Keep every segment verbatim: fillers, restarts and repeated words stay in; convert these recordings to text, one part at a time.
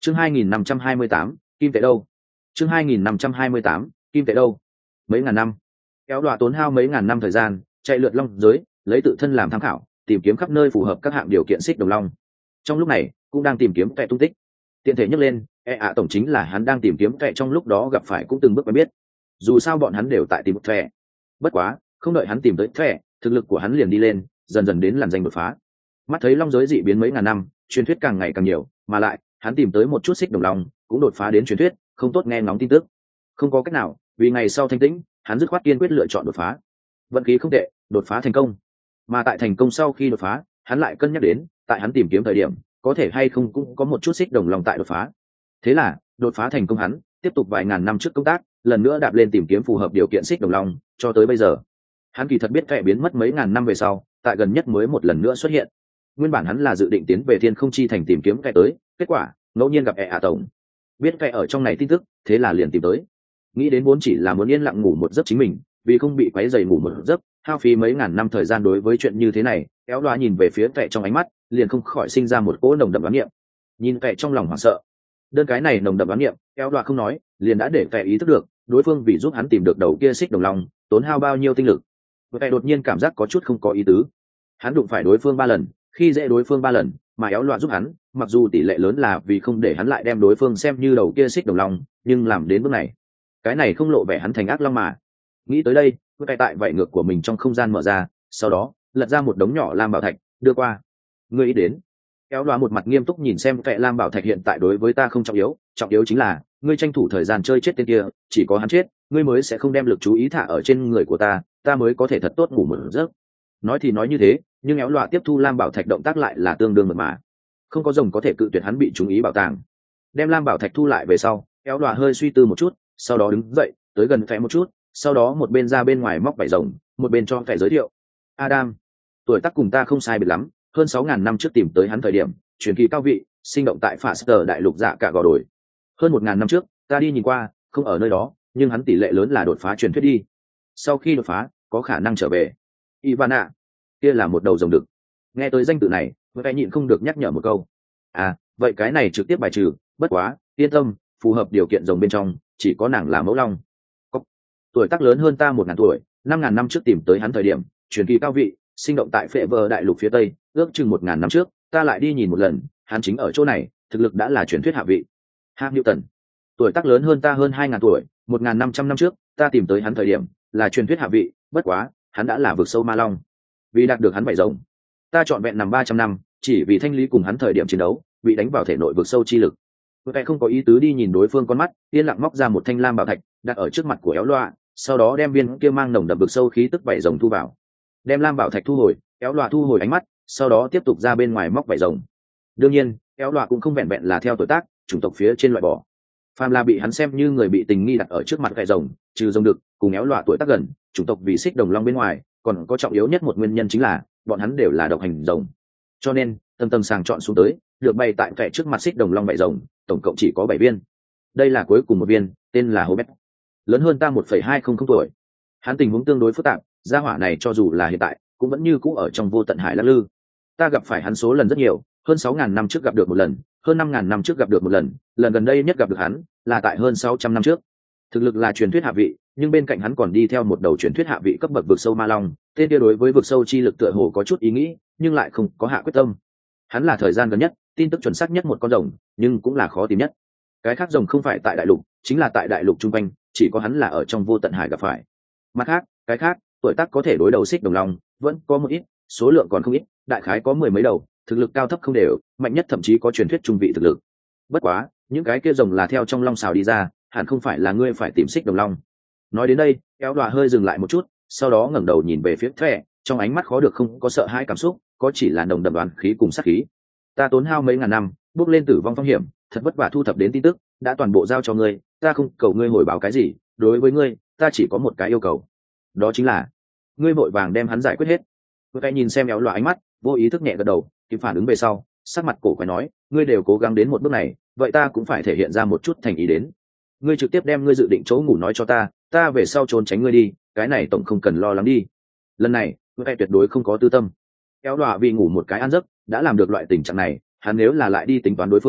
chương hai nghìn năm trăm hai mươi tám kim tệ đâu chương hai nghìn năm trăm hai mươi tám kim tệ đâu mấy ngàn năm kéo đọa tốn hao mấy ngàn năm thời gian chạy lượt long giới, lấy tự thân làm tham khảo, tìm kiếm khắp nơi phù hợp các hạng điều kiện xích đồng long. Trong lúc này cũng đang tìm kiếm kẻ tung tích. Tiện thể nhắc lên, e ạ tổng chính là hắn đang tìm kiếm kẻ trong lúc đó gặp phải cũng từng bước quen biết. Dù sao bọn hắn đều tại tìm kẻ. Bất quá không đợi hắn tìm tới kẻ, thực lực của hắn liền đi lên, dần dần đến làn danh đột phá. Mắt thấy long giới dị biến mấy ngàn năm, truyền thuyết càng ngày càng nhiều, mà lại hắn tìm tới một chút xích đồng long, cũng đột phá đến truyền thuyết, không tốt nghe ngóng tin tức. Không có cách nào, vì ngày sau thanh tĩnh, hắn dứt khoát kiên quyết lựa chọn đột phá. Vận khí không tệ, đột phá thành công. Mà tại thành công sau khi đột phá, hắn lại cân nhắc đến, tại hắn tìm kiếm thời điểm, có thể hay không cũng có một chút xích đồng long tại đột phá. Thế là, đột phá thành công hắn, tiếp tục vài ngàn năm trước công tác, lần nữa đạp lên tìm kiếm phù hợp điều kiện xích đồng long, cho tới bây giờ. Hắn kỳ thật biết kẻ biến mất mấy ngàn năm về sau, tại gần nhất mới một lần nữa xuất hiện. Nguyên bản hắn là dự định tiến về Thiên Không Chi thành tìm kiếm kẻ tới, kết quả, ngẫu nhiên gặp e ạ tổng. Biết kẻ ở trong này tin tức, thế là liền tìm tới. Nghĩ đến vốn chỉ là muốn yên lặng ngủ một giấc chính mình, vì không bị quấy rầy ngủ một giấc, hao phí mấy ngàn năm thời gian đối với chuyện như thế này, kéo loa nhìn về phía kẻ trong ánh mắt, liền không khỏi sinh ra một cỗ nồng đậm đoán niệm. Nhìn kẻ trong lòng hoảng sợ, đơn cái này nồng đậm đoán niệm, kéo loa không nói, liền đã để kẻ ý thức được, đối phương vì giúp hắn tìm được đầu kia xích đồng long, tốn hao bao nhiêu tinh lực. Kẻ đột nhiên cảm giác có chút không có ý tứ. Hắn đụng phải đối phương ba lần, khi dễ đối phương ba lần, mà kéo loa giúp hắn, mặc dù tỷ lệ lớn là vì không để hắn lại đem đối phương xem như đầu kia xích đồng long, nhưng làm đến bước này, cái này không lộ vẻ hắn thành ác long mà. Nghĩ tới đây, cái tại vảy ngược của mình trong không gian mở ra, sau đó lật ra một đống nhỏ lam bảo thạch đưa qua. Ngươi ý đến? Kéo loa một mặt nghiêm túc nhìn xem kệ lam bảo thạch hiện tại đối với ta không trọng yếu, trọng yếu chính là ngươi tranh thủ thời gian chơi chết tên kia, chỉ có hắn chết, ngươi mới sẽ không đem lực chú ý thả ở trên người của ta, ta mới có thể thật tốt ngủ một giấc. Nói thì nói như thế, nhưng kéo loa tiếp thu lam bảo thạch động tác lại là tương đương mật mà. Không có rồng có thể cự tuyệt hắn bị chú ý bảo tàng. Đem lam bảo thạch thu lại về sau, kéo loa hơi suy tư một chút, sau đó đứng dậy, tới gần Phệ một chút, sau đó một bên ra bên ngoài móc vải rồng, một bên cho Phệ giới thiệu. Adam, tuổi tác cùng ta không sai biệt lắm, hơn sáu ngàn năm trước tìm tới hắn thời điểm, truyền kỳ cao vị, sinh động tại Faster đại lục dạ cả gò đồi. Hơn một ngàn năm trước, ta đi nhìn qua, không ở nơi đó, nhưng hắn tỷ lệ lớn là đột phá truyền thuyết đi. Sau khi đột phá, có khả năng trở về. Ivana, kia là một đầu rồng đực. Nghe tới danh tự này, Phệ nhịn không được nhắc nhở một câu. À, vậy cái này trực tiếp bài trừ, bất quá, yên tâm, phù hợp điều kiện rồng bên trong, chỉ có nàng là mẫu long. Cốc. Tuổi tác lớn hơn ta một ngàn tuổi, năm ngàn năm trước tìm tới hắn thời điểm, truyền kỳ cao vị, sinh động tại Phệ Vơ đại lục phía tây, ước chừng một ngàn năm trước, ta lại đi nhìn một lần, hắn chính ở chỗ này, thực lực đã là truyền thuyết hạ vị. Hạng Newton, tuổi tác lớn hơn ta hơn hai ngàn tuổi, một ngàn năm trăm năm trước, ta tìm tới hắn thời điểm, là truyền thuyết hạ vị, bất quá, hắn đã là vực sâu ma long. Vì đạt được hắn vảy rồng, ta chọn vẹn nằm ba trăm năm, chỉ vì thanh lý cùng hắn thời điểm chiến đấu, bị đánh vào thể nội vực sâu chi lực. Tôi không có ý tứ đi nhìn đối phương con mắt, yên lặng móc ra một thanh lam bảo thạch, đặt ở trước mặt của éo loa, sau đó đem viên kia mang nồng đậm vực sâu khí tức vảy rồng thu vào. Đem lam bảo thạch thu hồi, éo loa thu hồi ánh mắt, sau đó tiếp tục ra bên ngoài móc vảy rồng. Đương nhiên, éo loa cũng không vẹn vẹn là theo tuổi tác, chủng tộc phía trên loại bỏ. Phàm là bị hắn xem như người bị tình nghi đặt ở trước mặt vảy rồng, trừ rồng đực, cùng éo loa tuổi tác gần, chủng tộc vì xích đồng long bên ngoài, còn có trọng yếu nhất một nguyên nhân chính là bọn hắn đều là độc hành rồng. Cho nên, tầng tầng sàng chọn xuống tới, được bày tại kệ trước mặt xích đồng long vảy rồng, tổng cộng chỉ có bảy viên. Đây là cuối cùng một viên, tên là Hobet. Lớn hơn ta một phẩy hai không không tuổi. Hắn tình huống tương đối phức tạp, gia hỏa này cho dù là hiện tại, cũng vẫn như cũ ở trong vô tận hải lắc lư. Ta gặp phải hắn số lần rất nhiều, hơn sáu ngàn năm trước gặp được một lần, hơn năm ngàn năm trước gặp được một lần, lần gần đây nhất gặp được hắn là tại hơn sáu trăm năm trước. Thực lực là truyền thuyết hạ vị, nhưng bên cạnh hắn còn đi theo một đầu truyền thuyết hạ vị cấp bậc vực sâu ma long, tên kia đối với vực sâu chi lực tựa hồ có chút ý nghĩ, nhưng lại không có hạ quyết tâm. Hắn là thời gian gần nhất, tin tức chuẩn xác nhất một con rồng, nhưng cũng là khó tìm nhất. Cái khác rồng không phải tại đại lục, chính là tại đại lục trung quanh, chỉ có hắn là ở trong vô tận hải gặp phải. Mặt khác, cái khác, tuổi tác có thể đối đầu xích đồng long, vẫn có một ít, số lượng còn không ít, đại khái có mười mấy đầu, thực lực cao thấp không đều, mạnh nhất thậm chí có truyền thuyết trung vị thực lực. Bất quá, những cái kia rồng là theo trong long xào đi ra, hẳn không phải là ngươi phải tìm xích đồng long. Nói đến đây, kéo đọa hơi dừng lại một chút, sau đó ngẩng đầu nhìn về phía Thẻ, trong ánh mắt khó được không có sợ hãi cảm xúc, có chỉ là nồng đậm đoán khí cùng sát khí. Ta tốn hao mấy ngàn năm, bước lên tử vong phong hiểm, thật vất vả thu thập đến tin tức, đã toàn bộ giao cho ngươi, ta không cầu ngươi hồi báo cái gì, đối với ngươi, ta chỉ có một cái yêu cầu, đó chính là ngươi vội vàng đem hắn giải quyết hết. Tôi nhìn xem éo loa ánh mắt, vô ý thức nhẹ gật đầu, kịp phản ứng về sau, sắc mặt cổ quái nói, ngươi đều cố gắng đến một bước này, vậy ta cũng phải thể hiện ra một chút thành ý đến. Ngươi trực tiếp đem ngươi dự định chỗ ngủ nói cho ta, ta về sau trốn tránh ngươi đi, cái này tổng không cần lo lắng đi. Lần này, tôi tuyệt đối không có tư tâm. Éo loa vì ngủ một cái ăn giấc, đã làm được loại tình trạng này, hắn nếu là lại đi tính toán đối phương,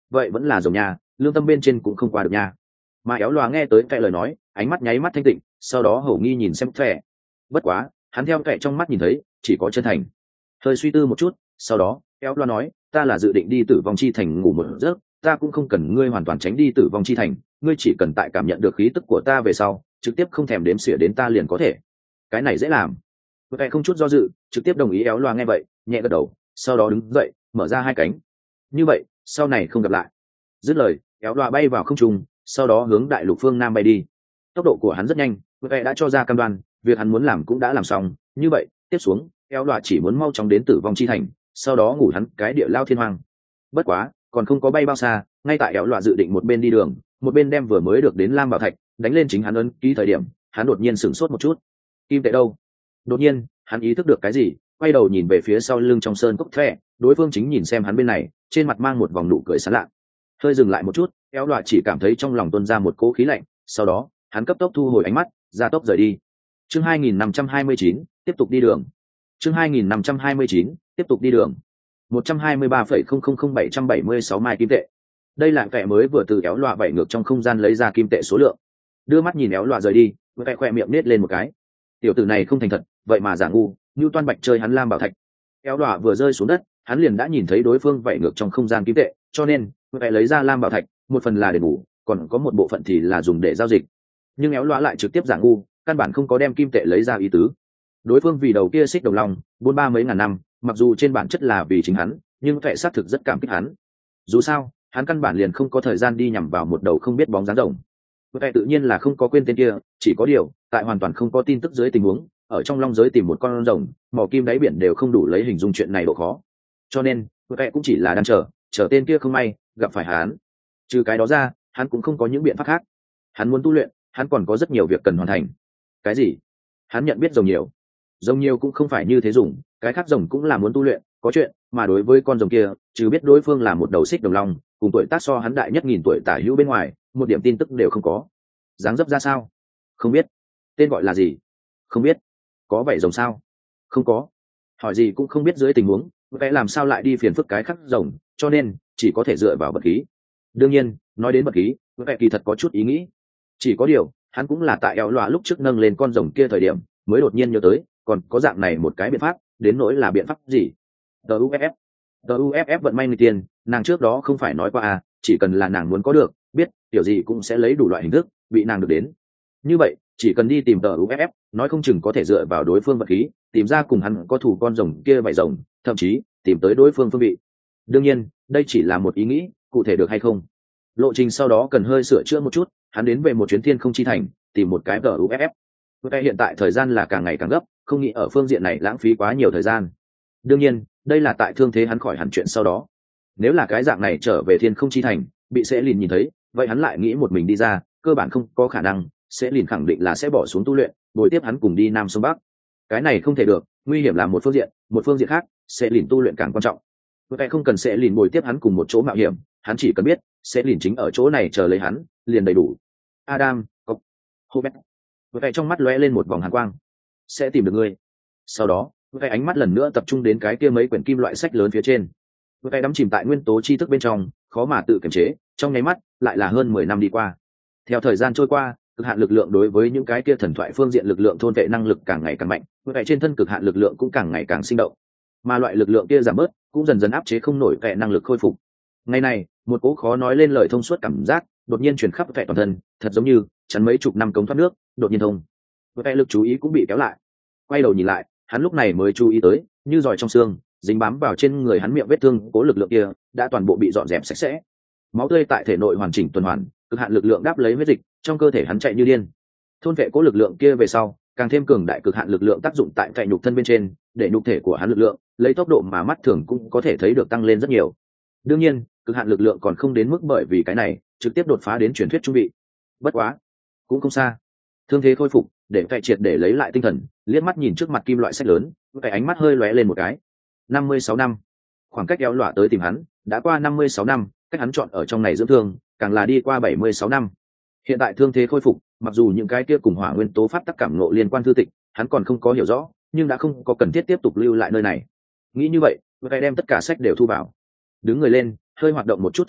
vậy vẫn là rồng nhà, lương tâm bên trên cũng không qua được nha. Mà éo loa nghe tới vẽ lời nói, ánh mắt nháy mắt thanh tịnh, sau đó hầu nghi nhìn xem vẽ. Bất quá hắn theo vẽ trong mắt nhìn thấy chỉ có chân thành. Hơi suy tư một chút, sau đó éo loa nói, ta là dự định đi tử vong chi thành ngủ một giấc, ta cũng không cần ngươi hoàn toàn tránh đi tử vong chi thành, ngươi chỉ cần tại cảm nhận được khí tức của ta về sau trực tiếp không thèm đếm xỉa đến ta liền có thể. Cái này dễ làm. Vẽ không chút do dự trực tiếp đồng ý. Éo loa nghe vậy nhẹ gật đầu, sau đó đứng dậy mở ra hai cánh. Như vậy sau này không gặp lại. Dứt lời éo loa bay vào không trung, sau đó hướng đại lục phương nam bay đi. Tốc độ của hắn rất nhanh, vẽ đã cho ra cam đoan việc hắn muốn làm cũng đã làm xong. Như vậy tiếp xuống éo loa chỉ muốn mau chóng đến tử vong chi thành, sau đó ngủ hắn cái địa lao thiên hoang. Bất quá còn không có bay bao xa, ngay tại éo loa dự định một bên đi đường một bên đem vừa mới được đến lam bảo thạch đánh lên chính hắn ấn ký thời điểm, hắn đột nhiên sửng sốt một chút. Kim tệ đâu? Đột nhiên hắn ý thức được cái gì, quay đầu nhìn về phía sau lưng trong sơn cốc thẻ, đối phương chính nhìn xem hắn bên này, trên mặt mang một vòng nụ cười sán lạ. Hơi dừng lại một chút, éo loa chỉ cảm thấy trong lòng tuôn ra một cỗ khí lạnh, sau đó hắn cấp tốc thu hồi ánh mắt, ra tốc rời đi. Chương hai nghìn năm trăm hai mươi chín, tiếp tục đi đường. Chương hai nghìn năm trăm hai mươi chín, tiếp tục đi đường. một trăm hai mươi ba phẩy không không không bảy trăm bảy mươi sáu mai kim tệ. Đây là vẻ mới vừa từ éo loa bảy ngược trong không gian lấy ra kim tệ số lượng. Đưa mắt nhìn éo loa rời đi, vẻ khoe miệng nết lên một cái. Tiểu tử này không thành thật, vậy mà giả ngu, như toan bạch chơi hắn lam bảo thạch. Éo loa vừa rơi xuống đất, hắn liền đã nhìn thấy đối phương vẩy ngược trong không gian kim tệ, cho nên vẻ lấy ra lam bảo thạch, một phần là để ngủ, còn có một bộ phận thì là dùng để giao dịch. Nhưng éo loa lại trực tiếp giả ngu, căn bản không có đem kim tệ lấy ra ý tứ. Đối phương vì đầu kia xích đồng long, buôn ba mấy ngàn năm, mặc dù trên bản chất là vì chính hắn, nhưng vẻ xác thực rất cảm kích hắn. Dù sao hắn căn bản liền không có thời gian đi nhằm vào một đầu không biết bóng dáng rồng. Vậy tự nhiên là không có quên tên kia, chỉ có điều tại hoàn toàn không có tin tức dưới tình huống, ở trong long giới tìm một con rồng mỏ kim đáy biển đều không đủ lấy hình dung chuyện này độ khó, cho nên vậy cũng chỉ là đang chờ chờ tên kia không may gặp phải hắn. Trừ cái đó ra hắn cũng không có những biện pháp khác. Hắn muốn tu luyện, hắn còn có rất nhiều việc cần hoàn thành. Cái gì? Hắn nhận biết rồng nhiều. Rồng nhiều cũng không phải như thế dùng, cái khác rồng cũng là muốn tu luyện có chuyện, mà đối với con rồng kia trừ biết đối phương là một đầu xích đồng long cùng tuổi tác so hắn đại nhất nghìn tuổi tả hữu bên ngoài, một điểm tin tức đều không có. Dáng dấp ra sao? Không biết. Tên gọi là gì? Không biết. Có vảy rồng sao? Không có. Hỏi gì cũng không biết dưới tình huống, vậy làm sao lại đi phiền phức cái khắc rồng, cho nên chỉ có thể dựa vào vật khí. Đương nhiên nói đến vật khí, vậy kỳ thật có chút ý nghĩ. Chỉ có điều hắn cũng là tại éo loa lúc trước nâng lên con rồng kia thời điểm mới đột nhiên nhớ tới còn có dạng này một cái biện pháp. Đến nỗi là biện pháp gì? tê u ép ép tê u ép ép vận may người tiền, nàng trước đó không phải nói qua à, chỉ cần là nàng muốn có được, biết kiểu gì cũng sẽ lấy đủ loại hình thức bị nàng được đến. Như vậy chỉ cần đi tìm tờ u ép ép, nói không chừng có thể dựa vào đối phương vật khí tìm ra cùng hắn có thủ con rồng kia vảy rồng, thậm chí tìm tới đối phương phương vị. Đương nhiên đây chỉ là một ý nghĩ, cụ thể được hay không, lộ trình sau đó cần hơi sửa chữa một chút. Hắn đến về một chuyến thiên không chi thành tìm một cái tờ u ép ép. Vậy hiện tại thời gian là càng ngày càng gấp, không nghĩ ở phương diện này lãng phí quá nhiều thời gian. Đương nhiên đây là tại thương thế hắn khỏi hẳn chuyện sau đó. Nếu là cái dạng này trở về thiên không chi thành bị sẽ lìn nhìn thấy, vậy hắn lại nghĩ một mình đi ra, cơ bản không có khả năng. Sẽ lìn khẳng định là sẽ bỏ xuống tu luyện, bồi tiếp hắn cùng đi nam sông bắc. Cái này không thể được, nguy hiểm là một phương diện, một phương diện khác sẽ lìn tu luyện càng quan trọng. Vậy không cần sẽ lìn bồi tiếp hắn cùng một chỗ mạo hiểm, hắn chỉ cần biết sẽ lìn chính ở chỗ này chờ lấy hắn liền đầy đủ. Adam, Cốc, Hobet. Vậy trong mắt lóe lên một vòng hàn quang. Sẽ tìm được ngươi. Sau đó vậy ánh mắt lần nữa tập trung đến cái kia mấy quyển kim loại sách lớn phía trên. Vậy đắm chìm tại nguyên tố tri thức bên trong, khó mà tự kiềm chế, trong nháy mắt lại là hơn mười năm đi qua. Theo thời gian trôi qua, cực hạn lực lượng đối với những cái kia thần thoại phương diện lực lượng thôn vệ năng lực càng ngày càng mạnh, vậy trên thân cực hạn lực lượng cũng càng ngày càng sinh động. Mà loại lực lượng kia giảm bớt, cũng dần dần áp chế không nổi vẻ năng lực khôi phục. Ngày này, một cỗ khó nói lên lời thông suốt cảm giác đột nhiên truyền khắp vẻ toàn thân, thật giống như chắn mấy chục năm cống thoát nước, đột nhiên thông. Vẻ lực chú ý cũng bị kéo lại. Quay đầu nhìn lại, hắn lúc này mới chú ý tới, như giỏi trong xương, dính bám vào trên người hắn miệng vết thương, cố lực lượng kia đã toàn bộ bị dọn dẹp sạch sẽ. Máu tươi tại thể nội hoàn chỉnh tuần hoàn, cực hạn lực lượng đáp lấy huyết dịch, trong cơ thể hắn chạy như điên. Thôn vệ cố lực lượng kia về sau, càng thêm cường đại cực hạn lực lượng tác dụng tại cạnh nhục thân bên trên, để nhục thể của hắn lực lượng lấy tốc độ mà mắt thường cũng có thể thấy được tăng lên rất nhiều. Đương nhiên, cực hạn lực lượng còn không đến mức bởi vì cái này trực tiếp đột phá đến truyền thuyết trung vị. Bất quá, cũng không xa. Thương thế khôi phục, để cậy triệt để lấy lại tinh thần, liếc mắt nhìn trước mặt kim loại sách lớn, cái ánh mắt hơi lóe lên một cái. năm mươi sáu năm, khoảng cách éo lọa tới tìm hắn đã qua năm mươi sáu năm, cách hắn chọn ở trong này dưỡng thương càng là đi qua bảy mươi sáu năm. Hiện tại thương thế khôi phục, mặc dù những cái kia cùng hỏa nguyên tố pháp tắc cảm ngộ liên quan thư tịch hắn còn không có hiểu rõ, nhưng đã không có cần thiết tiếp tục lưu lại nơi này. Nghĩ như vậy, cái đem tất cả sách đều thu vào, đứng người lên, hơi hoạt động một chút thân thể,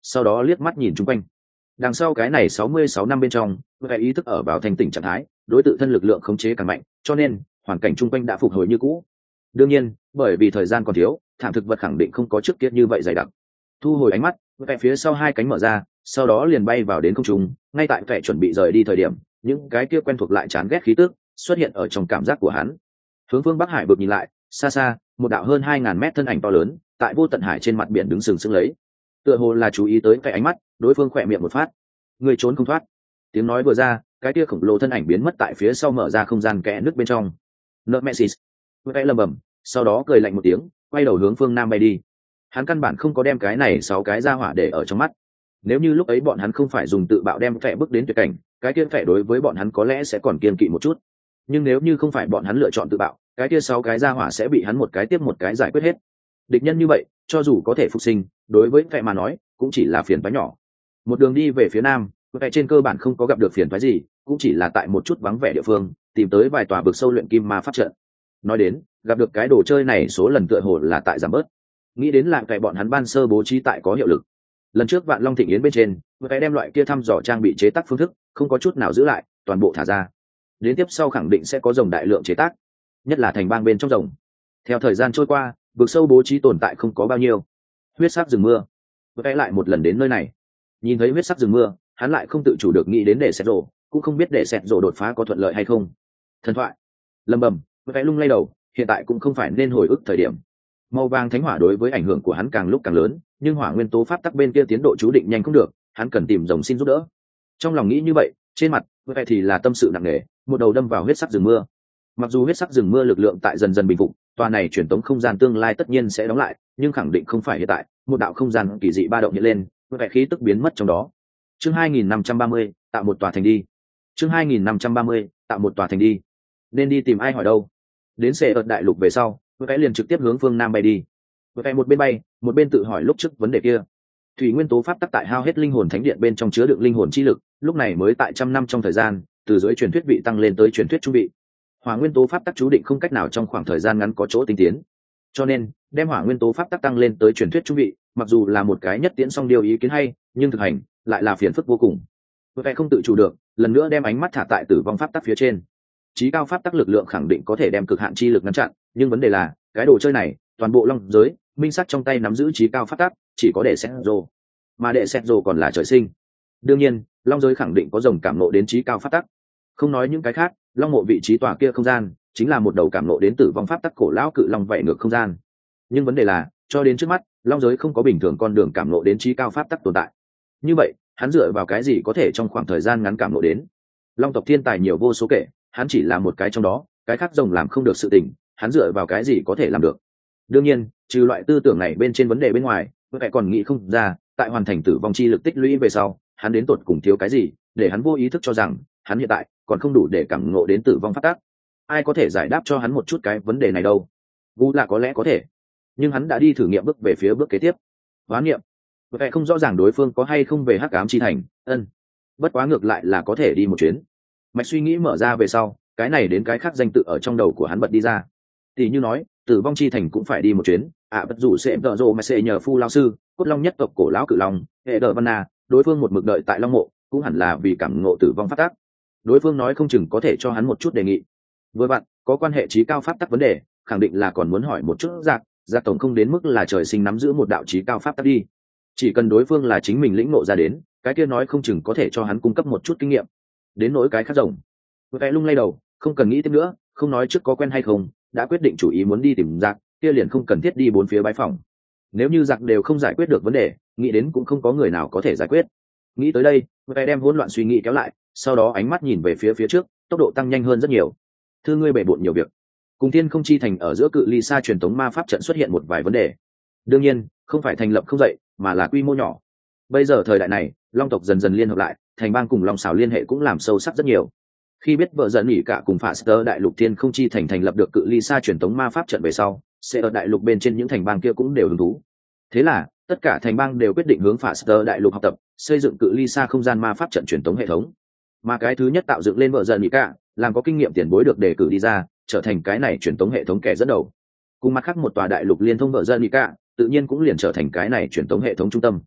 sau đó liếc mắt nhìn chung quanh. Đằng sau cái này sáu mươi sáu năm bên trong, vẻ ý thức ở vào thành tỉnh trạng thái, đối tự thân lực lượng khống chế càng mạnh, cho nên hoàn cảnh chung quanh đã phục hồi như cũ. Đương nhiên, bởi vì thời gian còn thiếu, thảm thực vật khẳng định không có trước kia như vậy dày đặc. Thu hồi ánh mắt, vẻ phía sau hai cánh mở ra, sau đó liền bay vào đến không trung. Ngay tại vẻ chuẩn bị rời đi thời điểm, những cái kia quen thuộc lại chán ghét khí tức xuất hiện ở trong cảm giác của hắn. Hướng phương Bắc Hải vực nhìn lại, xa xa, một đạo hơn hai ngàn mét thân ảnh to lớn, tại vô tận hải trên mặt biển đứng sừng sững lấy. Tựa hồ là chú ý tới cái ánh mắt, đối phương khỏe miệng một phát. Người trốn không thoát. Tiếng nói vừa ra, cái kia khổng lồ thân ảnh biến mất tại phía sau mở ra không gian kẽ nước bên trong. Nemesis. Vẻ lầm bầm, sau đó cười lạnh một tiếng, quay đầu hướng phương nam bay đi. Hắn căn bản không có đem cái này sáu cái ra hỏa để ở trong mắt. Nếu như lúc ấy bọn hắn không phải dùng tự bạo đem Phệ bước đến tuyệt cảnh, cái kia Phệ đối với bọn hắn có lẽ sẽ còn kiên kỵ một chút. Nhưng nếu như không phải bọn hắn lựa chọn tự bạo, cái kia sáu cái ra hỏa sẽ bị hắn một cái tiếp một cái giải quyết hết. Địch nhân như vậy, cho dù có thể phục sinh, đối với Phệ mà nói, cũng chỉ là phiền toái nhỏ. Một đường đi về phía nam, Phệ trên cơ bản không có gặp được phiền toái gì, cũng chỉ là tại một chút vắng vẻ địa phương, tìm tới vài tòa vực sâu luyện kim ma pháp trận. Nói đến, gặp được cái đồ chơi này số lần tựa hồ là tại giảm bớt. Nghĩ đến là cái bọn hắn ban sơ bố trí tại có hiệu lực. Lần trước Vạn Long Thịnh Yến bên trên, Phệ đem loại kia thăm dò trang bị chế tác phương thức, không có chút nào giữ lại, toàn bộ thả ra. Đến tiếp sau khẳng định sẽ có rồng đại lượng chế tác, nhất là thành bang bên trong rồng. Theo thời gian trôi qua, vực sâu bố trí tồn tại không có bao nhiêu. Huyết sắc rừng mưa, Phệ lại một lần đến nơi này. Nhìn thấy huyết sắc rừng mưa, hắn lại không tự chủ được nghĩ đến để xét rổ, cũng không biết để xét rổ đột phá có thuận lợi hay không. Thần thoại. Lầm bầm, Phệ lung lay đầu, hiện tại cũng không phải nên hồi ức thời điểm. Màu vàng thánh hỏa đối với ảnh hưởng của hắn càng lúc càng lớn, nhưng hỏa nguyên tố pháp tắc bên kia tiến độ chú định nhanh không được, hắn cần tìm rồng xin giúp đỡ. Trong lòng nghĩ như vậy, trên mặt vậy thì là tâm sự nặng nề, một đầu đâm vào huyết sắc rừng mưa. Mặc dù huyết sắc rừng mưa lực lượng tại dần dần bình phục, tòa này truyền tống không gian tương lai tất nhiên sẽ đóng lại, nhưng khẳng định không phải hiện tại. Một đạo không gian kỳ dị ba động hiện lên, vẻ khí tức biến mất trong đó. Chương hai nghìn năm trăm ba mươi, tạo một tòa thành đi. Chương hai nghìn năm trăm ba mươi, tạo một tòa thành đi. Nên đi tìm ai hỏi đâu? Đến Xê ợt đại lục về sau, Phệ liền trực tiếp hướng phương nam bay đi. Phệ một bên bay, một bên tự hỏi lúc trước vấn đề kia. Thủy nguyên tố pháp tắc tại hao hết linh hồn thánh điện bên trong chứa đựng linh hồn chi lực, lúc này mới tại trăm năm trong thời gian, từ dưới truyền thuyết vị tăng lên tới truyền thuyết trung vị. Hỏa nguyên tố pháp tắc chú định không cách nào trong khoảng thời gian ngắn có chỗ tinh tiến. Cho nên, đem hỏa nguyên tố pháp tắc tăng lên tới truyền thuyết trung vị, mặc dù là một cái nhất tiễn song điều ý kiến hay, nhưng thực hành lại là phiền phức vô cùng. Phệ không tự chủ được, lần nữa đem ánh mắt thả tại tử vong pháp tắc phía trên. Chí cao pháp tắc lực lượng khẳng định có thể đem cực hạn chi lực ngăn chặn, nhưng vấn đề là cái đồ chơi này toàn bộ long giới minh sắc trong tay nắm giữ chí cao pháp tắc chỉ có để xét rồ, mà để xét rồ còn là trời sinh. Đương nhiên long giới khẳng định có rồng cảm nộ đến chí cao pháp tắc, không nói những cái khác, long mộ vị trí tòa kia không gian chính là một đầu cảm nộ đến tử vong pháp tắc cổ lão cự long vậy ngược không gian. Nhưng vấn đề là cho đến trước mắt long giới không có bình thường con đường cảm nộ đến chí cao pháp tắc tồn tại. Như vậy hắn dựa vào cái gì có thể trong khoảng thời gian ngắn cảm nộ đến? Long tộc thiên tài nhiều vô số kể, hắn chỉ là một cái trong đó, cái khác rồng làm không được sự tình, hắn dựa vào cái gì có thể làm được? Đương nhiên, trừ loại tư tưởng này bên trên vấn đề bên ngoài, Phệ còn nghĩ không ra, tại hoàn thành tử vong chi lực tích lũy về sau, hắn đến tột cùng thiếu cái gì, để hắn vô ý thức cho rằng, hắn hiện tại còn không đủ để cảm ngộ đến tử vong pháp tắc. Ai có thể giải đáp cho hắn một chút cái vấn đề này đâu? Gu là có lẽ có thể, nhưng hắn đã đi thử nghiệm bước về phía bước kế tiếp. Hóa niệm. Phệ không rõ ràng đối phương có hay không về Hắc Ám chi thành, ân. Bất quá ngược lại là có thể đi một chuyến. Mạch suy nghĩ mở ra về sau, cái này đến cái khác danh tự ở trong đầu của hắn bật đi ra. Tỷ như nói, tử vong chi thành cũng phải đi một chuyến, ạ bất dù sẽ đỡ rồ mà sẽ nhờ phu lao sư, cốt long nhất tộc cổ lão cự long, hệ đờ văn na, đối phương một mực đợi tại long mộ, cũng hẳn là vì cảm ngộ tử vong pháp tắc. Đối phương nói không chừng có thể cho hắn một chút đề nghị. Với bạn, có quan hệ trí cao pháp tắc vấn đề, khẳng định là còn muốn hỏi một chút giặc, giặc tổng không đến mức là trời sinh nắm giữ một đạo trí cao pháp tắc đi. Chỉ cần đối phương là chính mình lĩnh ngộ ra đến, cái kia nói không chừng có thể cho hắn cung cấp một chút kinh nghiệm. Đến nỗi cái khác rồng, Phệ lung lay đầu, không cần nghĩ tiếp nữa, không nói trước có quen hay không, đã quyết định chủ ý muốn đi tìm giặc, kia liền không cần thiết đi bốn phía bái phòng. Nếu như giặc đều không giải quyết được vấn đề, nghĩ đến cũng không có người nào có thể giải quyết. Nghĩ tới đây, Phệ đem hỗn loạn suy nghĩ kéo lại, sau đó ánh mắt nhìn về phía phía trước, tốc độ tăng nhanh hơn rất nhiều. Thưa ngươi bể bộn nhiều việc, cùng thiên không chi thành ở giữa cự ly xa truyền thống ma pháp trận xuất hiện một vài vấn đề. Đương nhiên, không phải thành lập không dậy, mà là quy mô nhỏ. Bây giờ thời đại này, long tộc dần dần liên hợp lại, thành bang cùng long xảo liên hệ cũng làm sâu sắc rất nhiều. Khi biết vợ giận nghỉ cả cùng Faster đại lục thiên không chi thành thành lập được cự ly xa truyền thống ma pháp trận về sau, sẽ ở đại lục bên trên những thành bang kia cũng đều hứng thú. Thế là, tất cả thành bang đều quyết định hướng Faster đại lục học tập, xây dựng cự ly xa không gian ma pháp trận truyền thống hệ thống. Mà cái thứ nhất tạo dựng lên vợ giận nghỉ cả, làm có kinh nghiệm tiền bối được đề cử đi ra, trở thành cái này truyền thống hệ thống kẻ dẫn đầu. Cùng mặt khác một tòa đại lục liên thông vợ giận nghỉ cả, tự nhiên cũng liền trở thành cái này truyền thống hệ thống trung tâm.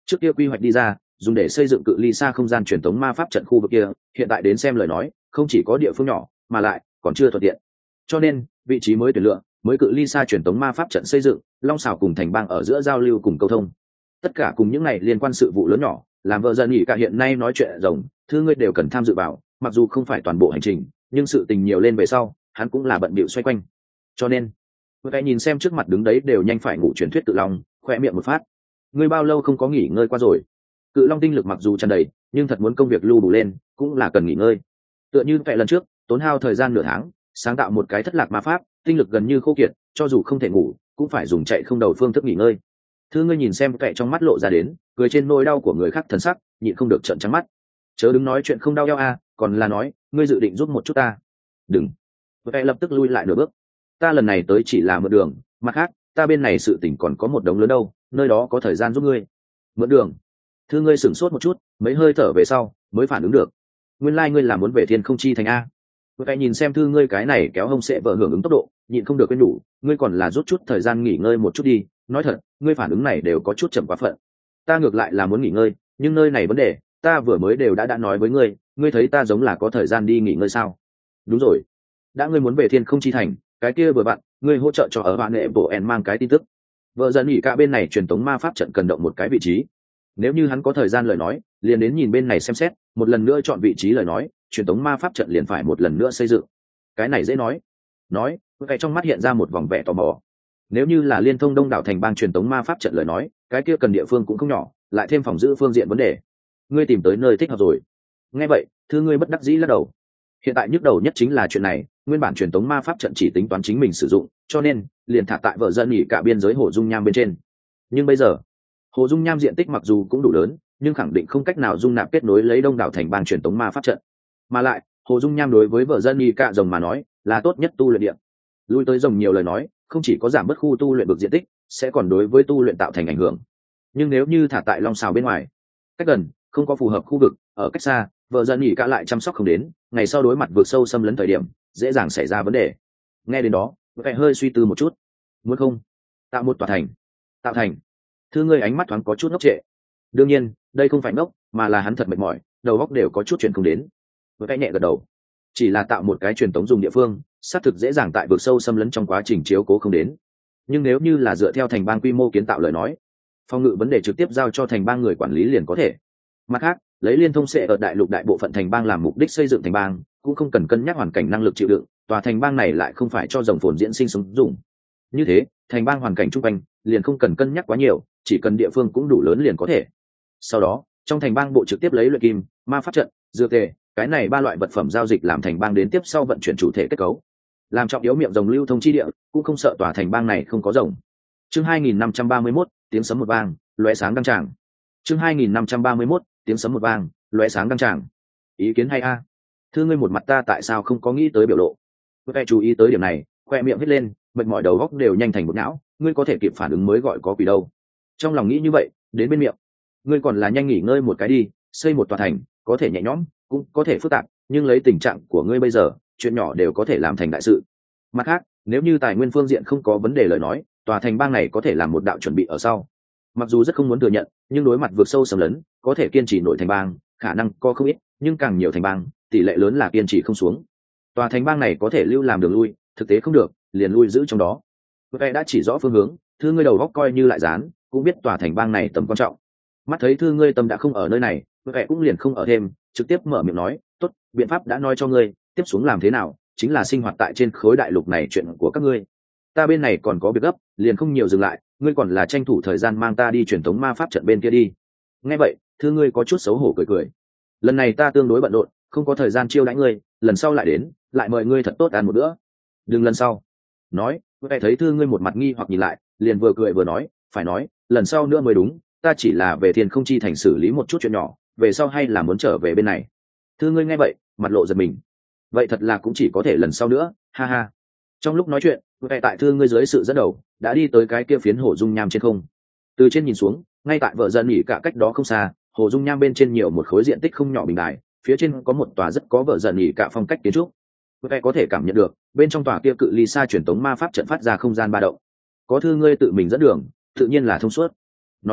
trước kia quy hoạch đi ra dùng để xây dựng cự ly xa không gian truyền thống ma pháp trận khu vực kia, hiện tại đến xem lời nói không chỉ có địa phương nhỏ mà lại còn chưa thuận tiện, cho nên vị trí mới tuyển lựa mới cự ly xa truyền thống ma pháp trận xây dựng, long xảo cùng thành bang ở giữa giao lưu cùng câu thông, tất cả cùng những này liên quan sự vụ lớn nhỏ làm vợ dân nghỉ cả hiện nay nói chuyện rồng thư ngươi đều cần tham dự vào, mặc dù không phải toàn bộ hành trình nhưng sự tình nhiều lên về sau hắn cũng là bận bịu xoay quanh, cho nên cái nhìn xem trước mặt đứng đấy đều nhanh phải ngủ truyền thuyết cự long khoe miệng một phát. Ngươi bao lâu không có nghỉ ngơi qua rồi? Cự long tinh lực mặc dù tràn đầy nhưng thật muốn công việc lưu đủ lên cũng là cần nghỉ ngơi, tựa như vậy lần trước tốn hao thời gian nửa tháng sáng tạo một cái thất lạc ma pháp, tinh lực gần như khô kiệt, cho dù không thể ngủ cũng phải dùng chạy không đầu phương thức nghỉ ngơi. Thư ngươi nhìn xem kệ trong mắt lộ ra đến cười trên nỗi đau của người khác thần sắc, nhịn không được trợn trắng mắt. Chớ đứng nói chuyện không đau eo a, còn là nói ngươi dự định giúp một chút ta. Đừng. Kệ lập tức lui lại nửa bước. Ta lần này tới chỉ là mượn đường, mặt khác ta bên này sự tình còn có một đống lớn đâu, nơi đó có thời gian giúp ngươi. Mượn đường? Thư ngươi sửng sốt một chút, mấy hơi thở về sau mới phản ứng được. Nguyên lai like ngươi là muốn về Thiên Không Chi Thành a. Kệ nhìn xem thư ngươi cái này kéo hông sẽ vợ hưởng ứng tốc độ, nhịn không được quên đủ, ngươi còn là rút chút thời gian nghỉ ngơi một chút đi. Nói thật, ngươi phản ứng này đều có chút chậm quá phận. Ta ngược lại là muốn nghỉ ngơi, nhưng nơi này vấn đề ta vừa mới đều đã đã nói với ngươi, ngươi thấy ta giống là có thời gian đi nghỉ ngơi sao? Đúng rồi, đã ngươi muốn về Thiên Không Chi Thành, cái kia vừa bạn ngươi hỗ trợ cho ở bạn nệ bộ en mang cái tin tức. Vợ dần nghỉ cả bên này truyền tống ma pháp trận cần động một cái vị trí, nếu như hắn có thời gian lời nói liền đến nhìn bên này xem xét, một lần nữa chọn vị trí lời nói truyền tống ma pháp trận liền phải một lần nữa xây dựng. Cái này dễ nói nói cái trong mắt hiện ra một vòng vẻ tò mò. Nếu như là liên thông đông đảo thành bang truyền tống ma pháp trận lời nói cái kia cần địa phương cũng không nhỏ, lại thêm phòng giữ phương diện vấn đề, ngươi tìm tới nơi thích hợp rồi. Nghe vậy thư ngươi bất đắc dĩ lắc đầu. Hiện tại nhức đầu nhất chính là chuyện này, nguyên bản truyền tống ma pháp trận chỉ tính toán chính mình sử dụng, cho nên liền thả tại vợ dân nghỉ cả biên giới hồ dung nham bên trên. Nhưng bây giờ hồ dung nham diện tích mặc dù cũng đủ lớn nhưng khẳng định không cách nào dung nạp kết nối lấy đông đảo thành bang truyền tống ma pháp trận, mà lại hồ dung nham đối với vợ dân nghỉ cả rồng mà nói là tốt nhất tu luyện điện. Lui tới rồng nhiều lời nói không chỉ có giảm bớt khu tu luyện vực diện tích, sẽ còn đối với tu luyện tạo thành ảnh hưởng. Nhưng nếu như thả tại long xào bên ngoài, cách gần không có phù hợp khu vực, ở cách xa vợ dân nghỉ cả lại chăm sóc không đến, ngày sau đối mặt vượt sâu xâm lấn thời điểm dễ dàng xảy ra vấn đề. Nghe đến đó vẻ hơi suy tư một chút. Muốn không tạo một tòa thành? Tạo thành? Thư ngươi ánh mắt thoáng có chút ngốc trệ. Đương nhiên đây không phải ngốc mà là hắn thật mệt mỏi, đầu óc đều có chút chuyện không đến. Với cái nhẹ gật đầu. Chỉ là tạo một cái truyền tống dùng địa phương xác thực dễ dàng tại vực sâu xâm lấn trong quá trình chiếu cố không đến, nhưng nếu như là dựa theo thành bang quy mô kiến tạo lời nói, phòng ngự vấn đề trực tiếp giao cho thành bang người quản lý liền có thể. Mặt khác lấy liên thông sẽ ở đại lục đại bộ phận thành bang làm mục đích xây dựng thành bang cũng không cần cân nhắc hoàn cảnh năng lực chịu đựng, tòa thành bang này lại không phải cho dòng phồn diễn sinh sống dùng. Như thế thành bang hoàn cảnh chung quanh liền không cần cân nhắc quá nhiều, chỉ cần địa phương cũng đủ lớn liền có thể. Sau đó trong thành bang bộ trực tiếp lấy luyện kim, ma pháp trận, dược tề, cái này ba loại vật phẩm giao dịch làm thành bang đến tiếp sau vận chuyển chủ thể kết cấu, làm trọng yếu miệng rồng lưu thông chi địa, cũng không sợ tòa thành bang này không có rồng. Chương hai nghìn năm trăm ba mươi mốt, tiếng sấm một vang, lóe sáng đăng tràng. Chương hai nghìn năm trăm ba mươi mốt, tiếng sấm một vang, lóe sáng đăng tràng. Ý kiến hay a? Thư ngươi một mặt ta tại sao không có nghĩ tới biểu lộ. Phải chú ý tới điểm này, khoe miệng hết lên, mệt mỏi đầu góc đều nhanh thành một não, ngươi có thể kịp phản ứng mới gọi có quỷ đâu. Trong lòng nghĩ như vậy, đến bên miệng, ngươi còn là nhanh nghỉ ngơi một cái đi, xây một tòa thành, có thể nhẹ nhõm, cũng có thể phức tạp, nhưng lấy tình trạng của ngươi bây giờ, chuyện nhỏ đều có thể làm thành đại sự. Mặt khác, nếu như tài nguyên phương diện không có vấn đề lời nói, tòa thành bang này có thể làm một đạo chuẩn bị ở sau. Mặc dù rất không muốn thừa nhận, nhưng đối mặt vượt sâu xâm lấn, có thể kiên trì nổi thành bang, khả năng có không ít, nhưng càng nhiều thành bang, tỷ lệ lớn là kiên trì không xuống. Tòa thành bang này có thể lưu làm đường lui, thực tế không được, liền lui giữ trong đó. Vậy đã chỉ rõ phương hướng, thư ngươi đầu góc coi như lại dán, cũng biết tòa thành bang này tầm quan trọng. Mắt thấy thư ngươi tâm đã không ở nơi này, vậy cũng liền không ở thêm, trực tiếp mở miệng nói, tốt, biện pháp đã nói cho ngươi, tiếp xuống làm thế nào, chính là sinh hoạt tại trên khối đại lục này chuyện của các ngươi. Ta bên này còn có việc gấp, liền không nhiều dừng lại, ngươi còn là tranh thủ thời gian mang ta đi truyền thống ma pháp trận bên kia đi. Nghe vậy thư ngươi có chút xấu hổ cười cười. Lần này ta tương đối bận rộn, không có thời gian chiêu đãi ngươi, lần sau lại đến, lại mời ngươi thật tốt ăn một bữa. Đừng lần sau. Nói vậy thấy thư ngươi một mặt nghi hoặc nhìn lại, liền vừa cười vừa nói, phải nói lần sau nữa mới đúng, ta chỉ là về Thiên Không Chi Thành xử lý một chút chuyện nhỏ, về sau hay là muốn trở về bên này. Thư ngươi nghe vậy mặt lộ giật mình. Vậy thật là cũng chỉ có thể lần sau nữa, ha ha. Trong lúc nói chuyện vậy tại thư ngươi dưới sự dẫn đầu đã đi tới cái kia phiến hồ dung nham trên không. Từ trên nhìn xuống, ngay tại vợ dân nghỉ cả cách đó không xa, hồ dung nham bên trên nhiều một khối diện tích không nhỏ bình đài, phía trên có một tòa rất có vợ dân nghỉ cả phong cách kiến trúc. Vậy có thể cảm nhận được bên trong tòa kia cự ly xa truyền tống ma pháp trận phát ra không gian ba động. Có thư ngươi tự mình dẫn đường tự nhiên là thông suốt. Nói đến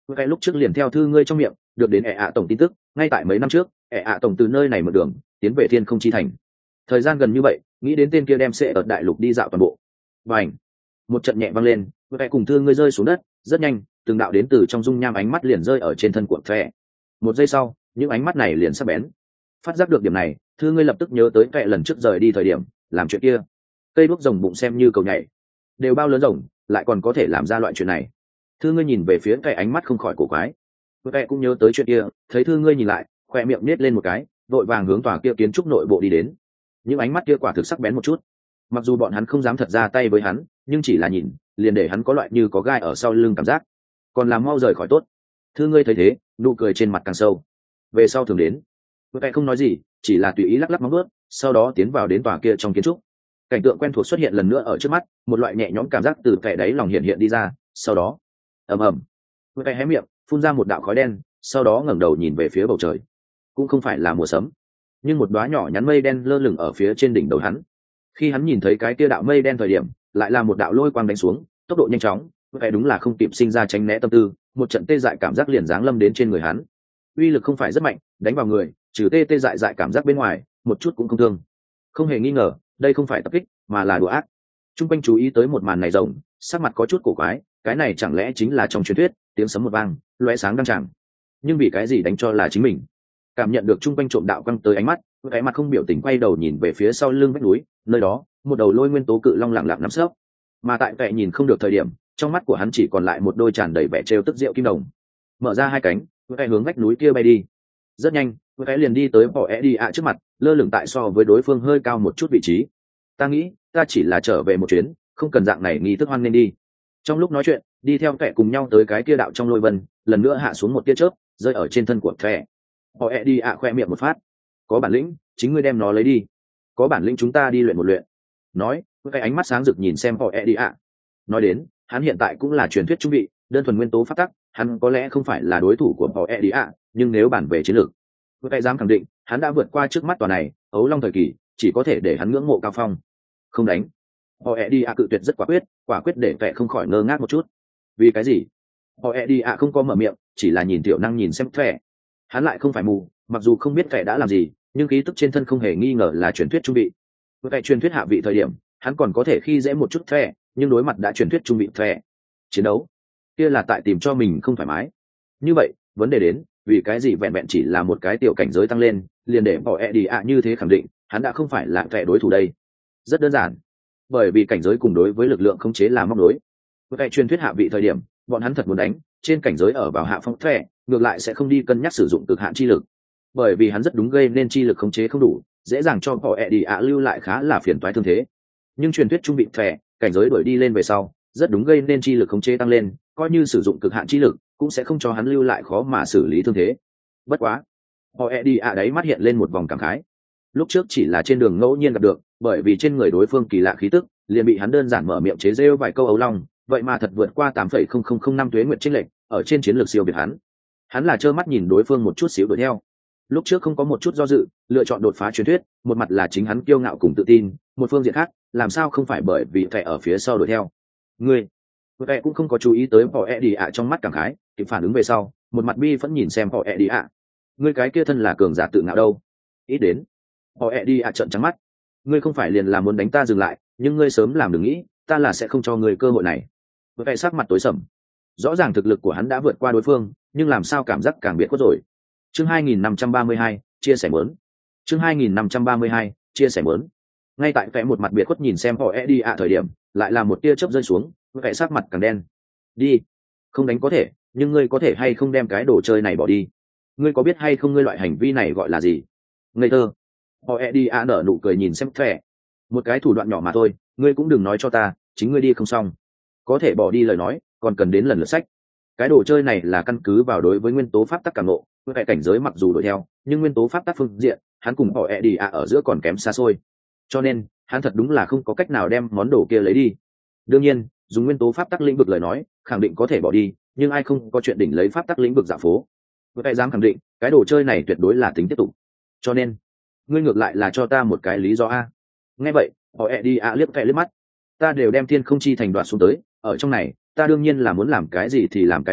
cái lúc trước liền theo thư ngươi trong miệng được đến ẹ ạ tổng tin tức, ngay tại mấy năm trước ẹ ạ tổng từ nơi này mở đường tiến về thiên không chi thành. Thời gian gần như vậy, nghĩ đến tên kia đem sẽ ở đại lục đi dạo toàn bộ. Và ảnh một trận nhẹ vang lên, cái cùng thư ngươi rơi xuống đất. Rất nhanh, từng đạo đến từ trong dung nham ánh mắt liền rơi ở trên thân của Thẻ. Một giây sau, những ánh mắt này liền sắc bén. Phát giác được điểm này, thư ngươi lập tức nhớ tới Thẻ lần trước rời đi thời điểm làm chuyện kia. Cây đuốc rồng bụng xem như cầu nhảy, đều bao lớn rồng lại còn có thể làm ra loại chuyện này. Thư ngươi nhìn về phía Thẻ, ánh mắt không khỏi cổ quái. Thẻ cũng nhớ tới chuyện kia, thấy thư ngươi nhìn lại, khoe miệng nết lên một cái, vội vàng hướng tòa kia kiến trúc nội bộ đi đến. Những ánh mắt kia quả thực sắc bén một chút. Mặc dù bọn hắn không dám thật ra tay với hắn, nhưng chỉ là nhìn liền để hắn có loại như có gai ở sau lưng cảm giác. Còn làm mau rời khỏi tốt. Thư ngươi thấy thế, nụ cười trên mặt càng sâu. Về sau thường đến. Vậy không nói gì, chỉ là tùy ý lắc lắc móng vuốt, sau đó tiến vào đến tòa kia trong kiến trúc. Cảnh tượng quen thuộc xuất hiện lần nữa ở trước mắt, một loại nhẹ nhõm cảm giác từ kẻ đáy lòng hiện hiện đi ra. Sau đó, ầm ầm, vậy hé miệng, phun ra một đạo khói đen, sau đó ngẩng đầu nhìn về phía bầu trời. Cũng không phải là mùa sấm, nhưng một đóa nhỏ nhắn mây đen lơ lửng ở phía trên đỉnh đầu hắn. Khi hắn nhìn thấy cái kia đạo mây đen thời điểm, lại là một đạo lôi quang đánh xuống, tốc độ nhanh chóng, vậy đúng là không kịp sinh ra tránh né tâm tư, một trận tê dại cảm giác liền giáng lâm đến trên người hắn. Uy lực không phải rất mạnh, đánh vào người, trừ tê tê dại dại cảm giác bên ngoài, một chút cũng không thương. Không hề nghi ngờ, đây không phải tập kích, mà là đùa ác. Trung quanh chú ý tới một màn này rồng, sắc mặt có chút cổ quái, cái này chẳng lẽ chính là trong truyền thuyết, tiếng sấm một vang, lóe sáng đăng tràng. Nhưng vì cái gì đánh cho là chính mình? Cảm nhận được trung quanh trộm đạo quăng tới ánh mắt, cái mặt không biểu tình quay đầu nhìn về phía sau lưng vách núi, nơi đó, một đầu lôi nguyên tố cự long lặng lặng nằm sấp. Mà tại vẻ nhìn không được thời điểm, trong mắt của hắn chỉ còn lại một đôi tràn đầy vẻ trêu tức rượu kim đồng. Mở ra hai cánh, cái hướng vách núi kia bay đi. Rất nhanh, cái liền đi tới bỏ e đi ạ trước mặt, lơ lửng tại so với đối phương hơi cao một chút vị trí. Ta nghĩ, ta chỉ là trở về một chuyến, không cần dạng này nghi thức hoan nên đi. Trong lúc nói chuyện, đi theo kẻ cùng nhau tới cái kia đạo trong lôi vân, lần nữa hạ xuống một tia chớp, rơi ở trên thân của kẻ. Bỏ e đi ạ khoe miệng một phát. Có bản lĩnh, chính ngươi đem nó lấy đi. Có bản lĩnh chúng ta đi luyện một luyện. Nói, cái ánh mắt sáng rực nhìn xem họ e đi ạ. Nói đến, hắn hiện tại cũng là truyền thuyết trung vị, đơn thuần nguyên tố phát tắc, hắn có lẽ không phải là đối thủ của họ e đi ạ, nhưng nếu bản về chiến lược, cái dám khẳng định, hắn đã vượt qua trước mắt tòa này, ấu long thời kỳ, chỉ có thể để hắn ngưỡng mộ cao phong. Không đánh. Họ e đi ạ cự tuyệt rất quả quyết, quả quyết để vẻ không khỏi ngơ ngác một chút. Vì cái gì? Họ e đi ạ không có mở miệng, chỉ là nhìn tiểu năng nhìn xem vẻ. Hắn lại không phải mù, mặc dù không biết vẻ đã làm gì, nhưng khí tức trên thân không hề nghi ngờ là truyền thuyết trung vị. Tại truyền thuyết hạ vị thời điểm, hắn còn có thể khi dễ một chút thẻ, nhưng đối mặt đã truyền thuyết trung vị thẻ. Chiến đấu, kia là tại tìm cho mình không thoải mái. Như vậy, vấn đề đến, vì cái gì vẹn vẹn chỉ là một cái tiểu cảnh giới tăng lên, liền để bỏ e đi ạ như thế khẳng định, hắn đã không phải là thẻ đối thủ đây. Rất đơn giản, bởi vì cảnh giới cùng đối với lực lượng khống chế là móc đối. Tại truyền thuyết hạ vị thời điểm, bọn hắn thật muốn đánh, trên cảnh giới ở vào hạ phong thẻ, ngược lại sẽ không đi cân nhắc sử dụng cực hạn chi lực, bởi vì hắn rất đúng gây nên chi lực khống chế không đủ, dễ dàng cho họ ẹ đi ạ lưu lại khá là phiền toái thương thế. Nhưng truyền thuyết trung bị thẻ, cảnh giới đuổi đi lên về sau, rất đúng gây nên chi lực khống chế tăng lên, coi như sử dụng cực hạn chi lực, cũng sẽ không cho hắn lưu lại khó mà xử lý thương thế. Bất quá, họ ẹ đi ạ đấy mắt hiện lên một vòng cảm khái. Lúc trước chỉ là trên đường ngẫu nhiên gặp được, bởi vì trên người đối phương kỳ lạ khí tức, liền bị hắn đơn giản mở miệng chế rêu vài câu ấu long, vậy mà thật vượt qua tám phẩy không không không năm tuế nguyệt chênh lệch, ở trên chiến lược siêu việt hắn. Hắn là trơ mắt nhìn đối phương một chút xíu đuổi theo. Lúc trước không có một chút do dự, lựa chọn đột phá truyền thuyết, một mặt là chính hắn kiêu ngạo cùng tự tin, một phương diện khác, làm sao không phải bởi vì kẻ ở phía sau đuổi theo. Ngươi, kẻ cũng không có chú ý tới họ e đi ạ trong mắt cảm khái, kịp phản ứng về sau, một mặt bi vẫn nhìn xem họ e đi ạ. Ngươi cái kia thân là cường giả tự ngạo đâu? Ít đến. Họ e đi ạ trợn trắng mắt. Ngươi không phải liền là muốn đánh ta dừng lại, nhưng ngươi sớm làm đừng nghĩ, ta là sẽ không cho ngươi cơ hội này. Kẻ sắc mặt tối sầm. Rõ ràng thực lực của hắn đã vượt qua đối phương, nhưng làm sao cảm giác càng biệt khuất rồi. Chương hai nghìn năm trăm ba mươi hai, chia sẻ mớn. Chương hai nghìn năm trăm ba mươi hai, chia sẻ mớn. Ngay tại vẻ một mặt biệt khuất nhìn xem họ e đi ạ thời điểm, lại là một tia chớp rơi xuống, vẻ sắc mặt càng đen. Đi, không đánh có thể, nhưng ngươi có thể hay không đem cái đồ chơi này bỏ đi? Ngươi có biết hay không ngươi loại hành vi này gọi là gì? Ngây thơ. Họ e đi ạ nở nụ cười nhìn xem vẻ. Một cái thủ đoạn nhỏ mà thôi, ngươi cũng đừng nói cho ta, chính ngươi đi không xong. Có thể bỏ đi lời nói, còn cần đến lần lượt sách. Cái đồ chơi này là căn cứ vào đối với nguyên tố pháp tắc cảm ngộ, với cảnh giới mặc dù đuổi theo, nhưng nguyên tố pháp tắc phương diện, hắn cùng họ ẹ đi ạ ở giữa còn kém xa xôi. Cho nên, hắn thật đúng là không có cách nào đem món đồ kia lấy đi. Đương nhiên, dùng nguyên tố pháp tắc lĩnh vực lời nói, khẳng định có thể bỏ đi, nhưng ai không có chuyện đỉnh lấy pháp tắc lĩnh vực dạo phố. Với cái dám khẳng định, cái đồ chơi này tuyệt đối là tính tiếp tục. Cho nên, ngươi ngược lại là cho ta một cái lý do a. Nghe vậy, họ ẹ đi ạ liếc vẻ liếc mắt. Ta đều đem thiên không chi thành đoạt xuống tới, ở trong này, ta đương nhiên là muốn làm cái gì thì làm cái đó,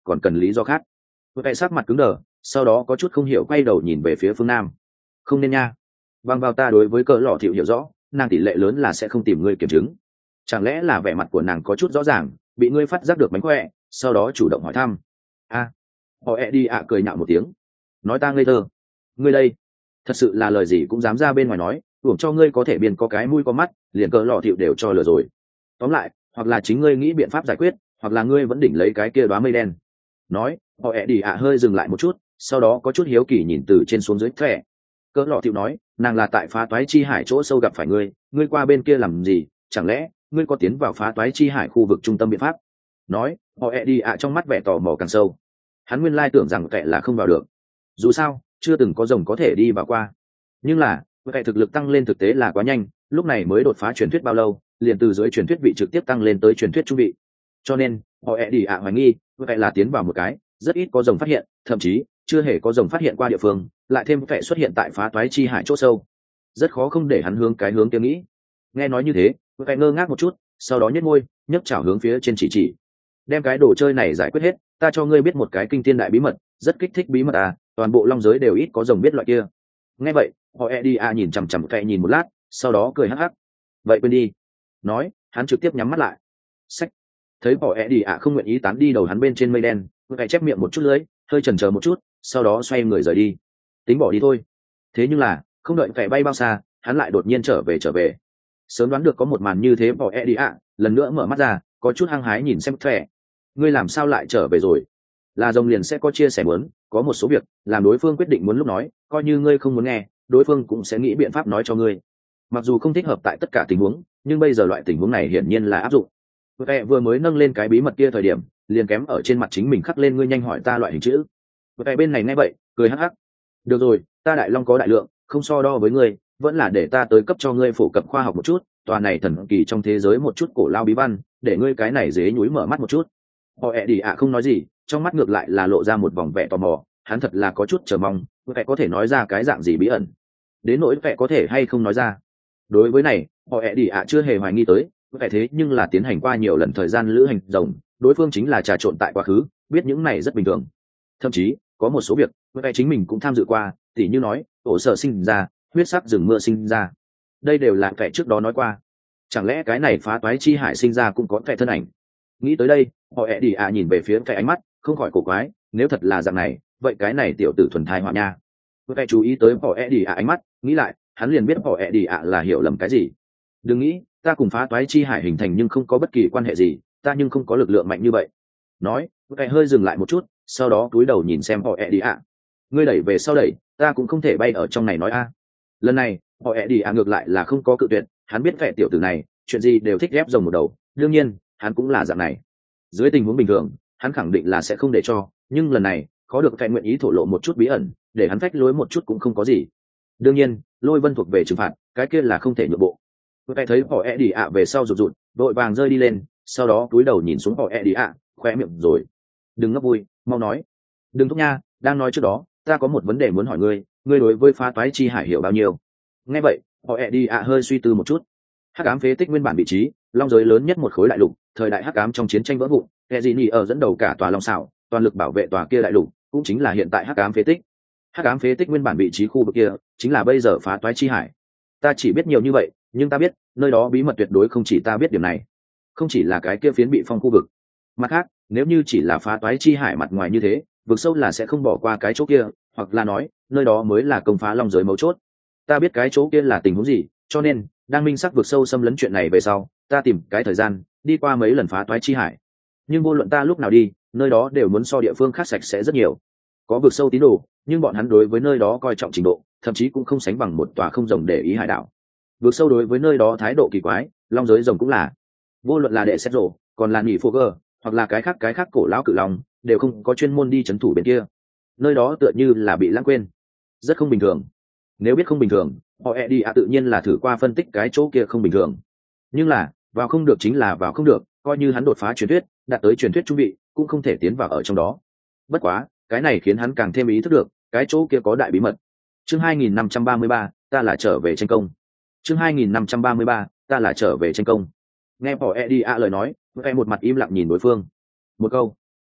còn cần lý do khác. Vậy sắc mặt cứng đờ, sau đó có chút không hiểu quay đầu nhìn về phía phương nam. Không nên nha, bằng vào ta đối với cỡ lọ thiệu hiểu rõ, nàng tỷ lệ lớn là sẽ không tìm ngươi kiểm chứng. Chẳng lẽ là vẻ mặt của nàng có chút rõ ràng bị ngươi phát giác được mánh khỏe, sau đó chủ động hỏi thăm. A, họ e đi ạ cười nhạo một tiếng, nói ta ngây thơ. Ngươi đây thật sự là lời gì cũng dám ra bên ngoài nói, uổng cho ngươi có thể biên có cái mũi có mắt, liền cỡ lọ thiệu đều cho lừa rồi. Tóm lại, hoặc là chính ngươi nghĩ biện pháp giải quyết, hoặc là ngươi vẫn đỉnh lấy cái kia đóa mây đen. Nói, họ ẹ đi ạ hơi dừng lại một chút, sau đó có chút hiếu kỳ nhìn từ trên xuống dưới thẻ. Cỡ lọ thiệu nói, nàng là tại phá toái chi hải chỗ sâu gặp phải ngươi, ngươi qua bên kia làm gì, chẳng lẽ ngươi có tiến vào phá toái chi hải khu vực trung tâm biện pháp? Nói, họ ẹ đi ạ trong mắt vẻ tò mò càng sâu. Hắn nguyên lai tưởng rằng kẻ là không vào được, dù sao chưa từng có rồng có thể đi vào qua. Nhưng là kẻ thực lực tăng lên thực tế là quá nhanh, lúc này mới đột phá truyền thuyết bao lâu, liền từ dưới truyền thuyết vị trực tiếp tăng lên tới truyền thuyết trung vị. Cho nên họ ẹ đi ạ hoài nghi kẻ là tiến vào một cái rất ít có rồng phát hiện, thậm chí chưa hề có rồng phát hiện qua địa phương, lại thêm kẻ xuất hiện tại phá toái chi hải chỗ sâu, rất khó không để hắn hướng cái hướng kia nghĩ. Nghe nói như thế, kẻ ngơ ngác một chút, sau đó nhếch môi nhấc chảo hướng phía trên chỉ chỉ. Đem cái đồ chơi này giải quyết hết, ta cho ngươi biết một cái kinh thiên đại bí mật, rất kích thích bí mật à, toàn bộ long giới đều ít có rồng biết loại kia. Nghe vậy, họ Eddie a nhìn chằm chằm kệ nhìn một lát, sau đó cười hắc hắc. Vậy quên đi. Nói, hắn trực tiếp nhắm mắt lại. Xách. Thấy họ Eddie a không nguyện ý tán đi đầu hắn bên trên mây đen, kệ chép miệng một chút lưỡi, hơi chần chờ một chút, sau đó xoay người rời đi. Tính bỏ đi thôi. Thế nhưng là, không đợi kệ bay bao xa, hắn lại đột nhiên trở về trở về. Sớm đoán được có một màn như thế, họ Eddie a lần nữa mở mắt ra, có chút hăng hái nhìn xem kệ. Ngươi làm sao lại trở về rồi? Là rồng liền sẽ có chia sẻ muốn, có một số việc làm đối phương quyết định muốn lúc nói, coi như ngươi không muốn nghe, đối phương cũng sẽ nghĩ biện pháp nói cho ngươi. Mặc dù không thích hợp tại tất cả tình huống, nhưng bây giờ loại tình huống này hiển nhiên là áp dụng. Vệ vừa mới nâng lên cái bí mật kia thời điểm, liền kém ở trên mặt chính mình khắc lên ngươi nhanh hỏi ta loại hình chữ. Vệ bên này nghe vậy, cười hắc hắc. Được rồi, ta đại long có đại lượng, không so đo với ngươi, vẫn là để ta tới cấp cho ngươi phổ cập khoa học một chút, tòa này thần kỳ trong thế giới một chút cổ lao bí văn, để ngươi cái này dế nhúi mở mắt một chút. Họ ẹ đi ạ không nói gì, trong mắt ngược lại là lộ ra một vòng vẻ tò mò, hắn thật là có chút chờ mong vẻ có thể nói ra cái dạng gì bí ẩn, đến nỗi vẻ có thể hay không nói ra. Đối với này, họ ẹ đi ạ chưa hề hoài nghi tới vẻ, thế nhưng là tiến hành qua nhiều lần thời gian lữ hành rồng, đối phương chính là trà trộn tại quá khứ, biết những này rất bình thường. Thậm chí có một số việc vẻ chính mình cũng tham dự qua, tỉ như nói ổ sở sinh ra, huyết sắc rừng mưa sinh ra, đây đều là vẻ trước đó nói qua. Chẳng lẽ cái này phá toái chi hải sinh ra cũng có vẻ thân ảnh? Nghĩ tới đây, họ ẹ đi ạ nhìn về phía cái ánh mắt không khỏi cổ quái, nếu thật là dạng này, vậy cái này tiểu tử thuần thai họa nha. Vậy chú ý tới họ ẹ đi ạ ánh mắt, nghĩ lại, hắn liền biết họ ẹ đi ạ là hiểu lầm cái gì. Đừng nghĩ ta cùng phá toái chi hải hình thành nhưng không có bất kỳ quan hệ gì, ta nhưng không có lực lượng mạnh như vậy. Nói, vậy hơi dừng lại một chút, sau đó cúi đầu nhìn xem họ ẹ đi ạ. Ngươi đẩy về sau đẩy, ta cũng không thể bay ở trong này nói a. Lần này họ ẹ đi ạ ngược lại là không có cự tuyệt, hắn biết vẻ tiểu tử này chuyện gì đều thích ghép rồng một đầu, đương nhiên hắn cũng là dạng này. Dưới tình huống bình thường, hắn khẳng định là sẽ không để cho, nhưng lần này khó được phải nguyện ý thổ lộ một chút bí ẩn, để hắn phách lối một chút cũng không có gì. Đương nhiên lôi vân thuộc về trừng phạt, cái kia là không thể nhượng bộ. Tôi thấy họ e đi ạ về sau rụt rụt, đội vàng rơi đi lên, sau đó cúi đầu nhìn xuống họ e đi ạ, khoe miệng rồi. Đừng ngấp vui, mau nói. Đừng thúc nha, đang nói trước đó ta có một vấn đề muốn hỏi ngươi, ngươi đối với phá toái chi hải hiểu bao nhiêu? Nghe vậy họ e đi ạ hơi suy tư một chút. Hắc ám phế tích nguyên bản vị trí, long giới lớn nhất một khối đại lục, thời đại hắc ám trong chiến tranh vỡ vụn, kẻ gì nhỉ ở dẫn đầu cả tòa long xảo, toàn lực bảo vệ tòa kia đại lục, cũng chính là hiện tại hắc ám phế tích. Hắc ám phế tích nguyên bản vị trí khu vực kia, chính là bây giờ phá toái chi hải. Ta chỉ biết nhiều như vậy, nhưng ta biết, nơi đó bí mật tuyệt đối không chỉ ta biết điểm này. Không chỉ là cái kia phiến bị phong khu vực. Mặt khác, nếu như chỉ là phá toái chi hải mặt ngoài như thế, vực sâu là sẽ không bỏ qua cái chỗ kia, hoặc là nói, nơi đó mới là công phá long giới mấu chốt. Ta biết cái chỗ kia là tình huống gì, cho nên đang minh xác vực sâu xâm lấn chuyện này về sau, ta tìm cái thời gian đi qua mấy lần phá toái chi hải. Nhưng vô luận ta lúc nào đi, nơi đó đều muốn so địa phương khác sạch sẽ rất nhiều. Có vực sâu tín đồ, nhưng bọn hắn đối với nơi đó coi trọng trình độ, thậm chí cũng không sánh bằng một tòa không rồng để ý hải đảo. Vực sâu đối với nơi đó thái độ kỳ quái, long giới rồng cũng là. Vô luận là đệ xét rổ, còn là nhị phô gơ, hoặc là cái khác cái khác cổ lão cự long, đều không có chuyên môn đi trấn thủ bên kia. Nơi đó tựa như là bị lãng quên, rất không bình thường. Nếu biết không bình thường, họ e đi ạ tự nhiên là thử qua phân tích cái chỗ kia không bình thường. Nhưng là vào không được chính là vào không được, coi như hắn đột phá truyền thuyết, đạt tới truyền thuyết trung vị, cũng không thể tiến vào ở trong đó. Bất quá cái này khiến hắn càng thêm ý thức được cái chỗ kia có đại bí mật. Chương hai nghìn năm trăm ba mươi ba, ta là trở về tranh công. Chương hai nghìn năm trăm ba mươi ba, ta là trở về tranh công. Nghe bỏ e đi ạ lời nói, em một mặt im lặng nhìn đối phương. Một câu,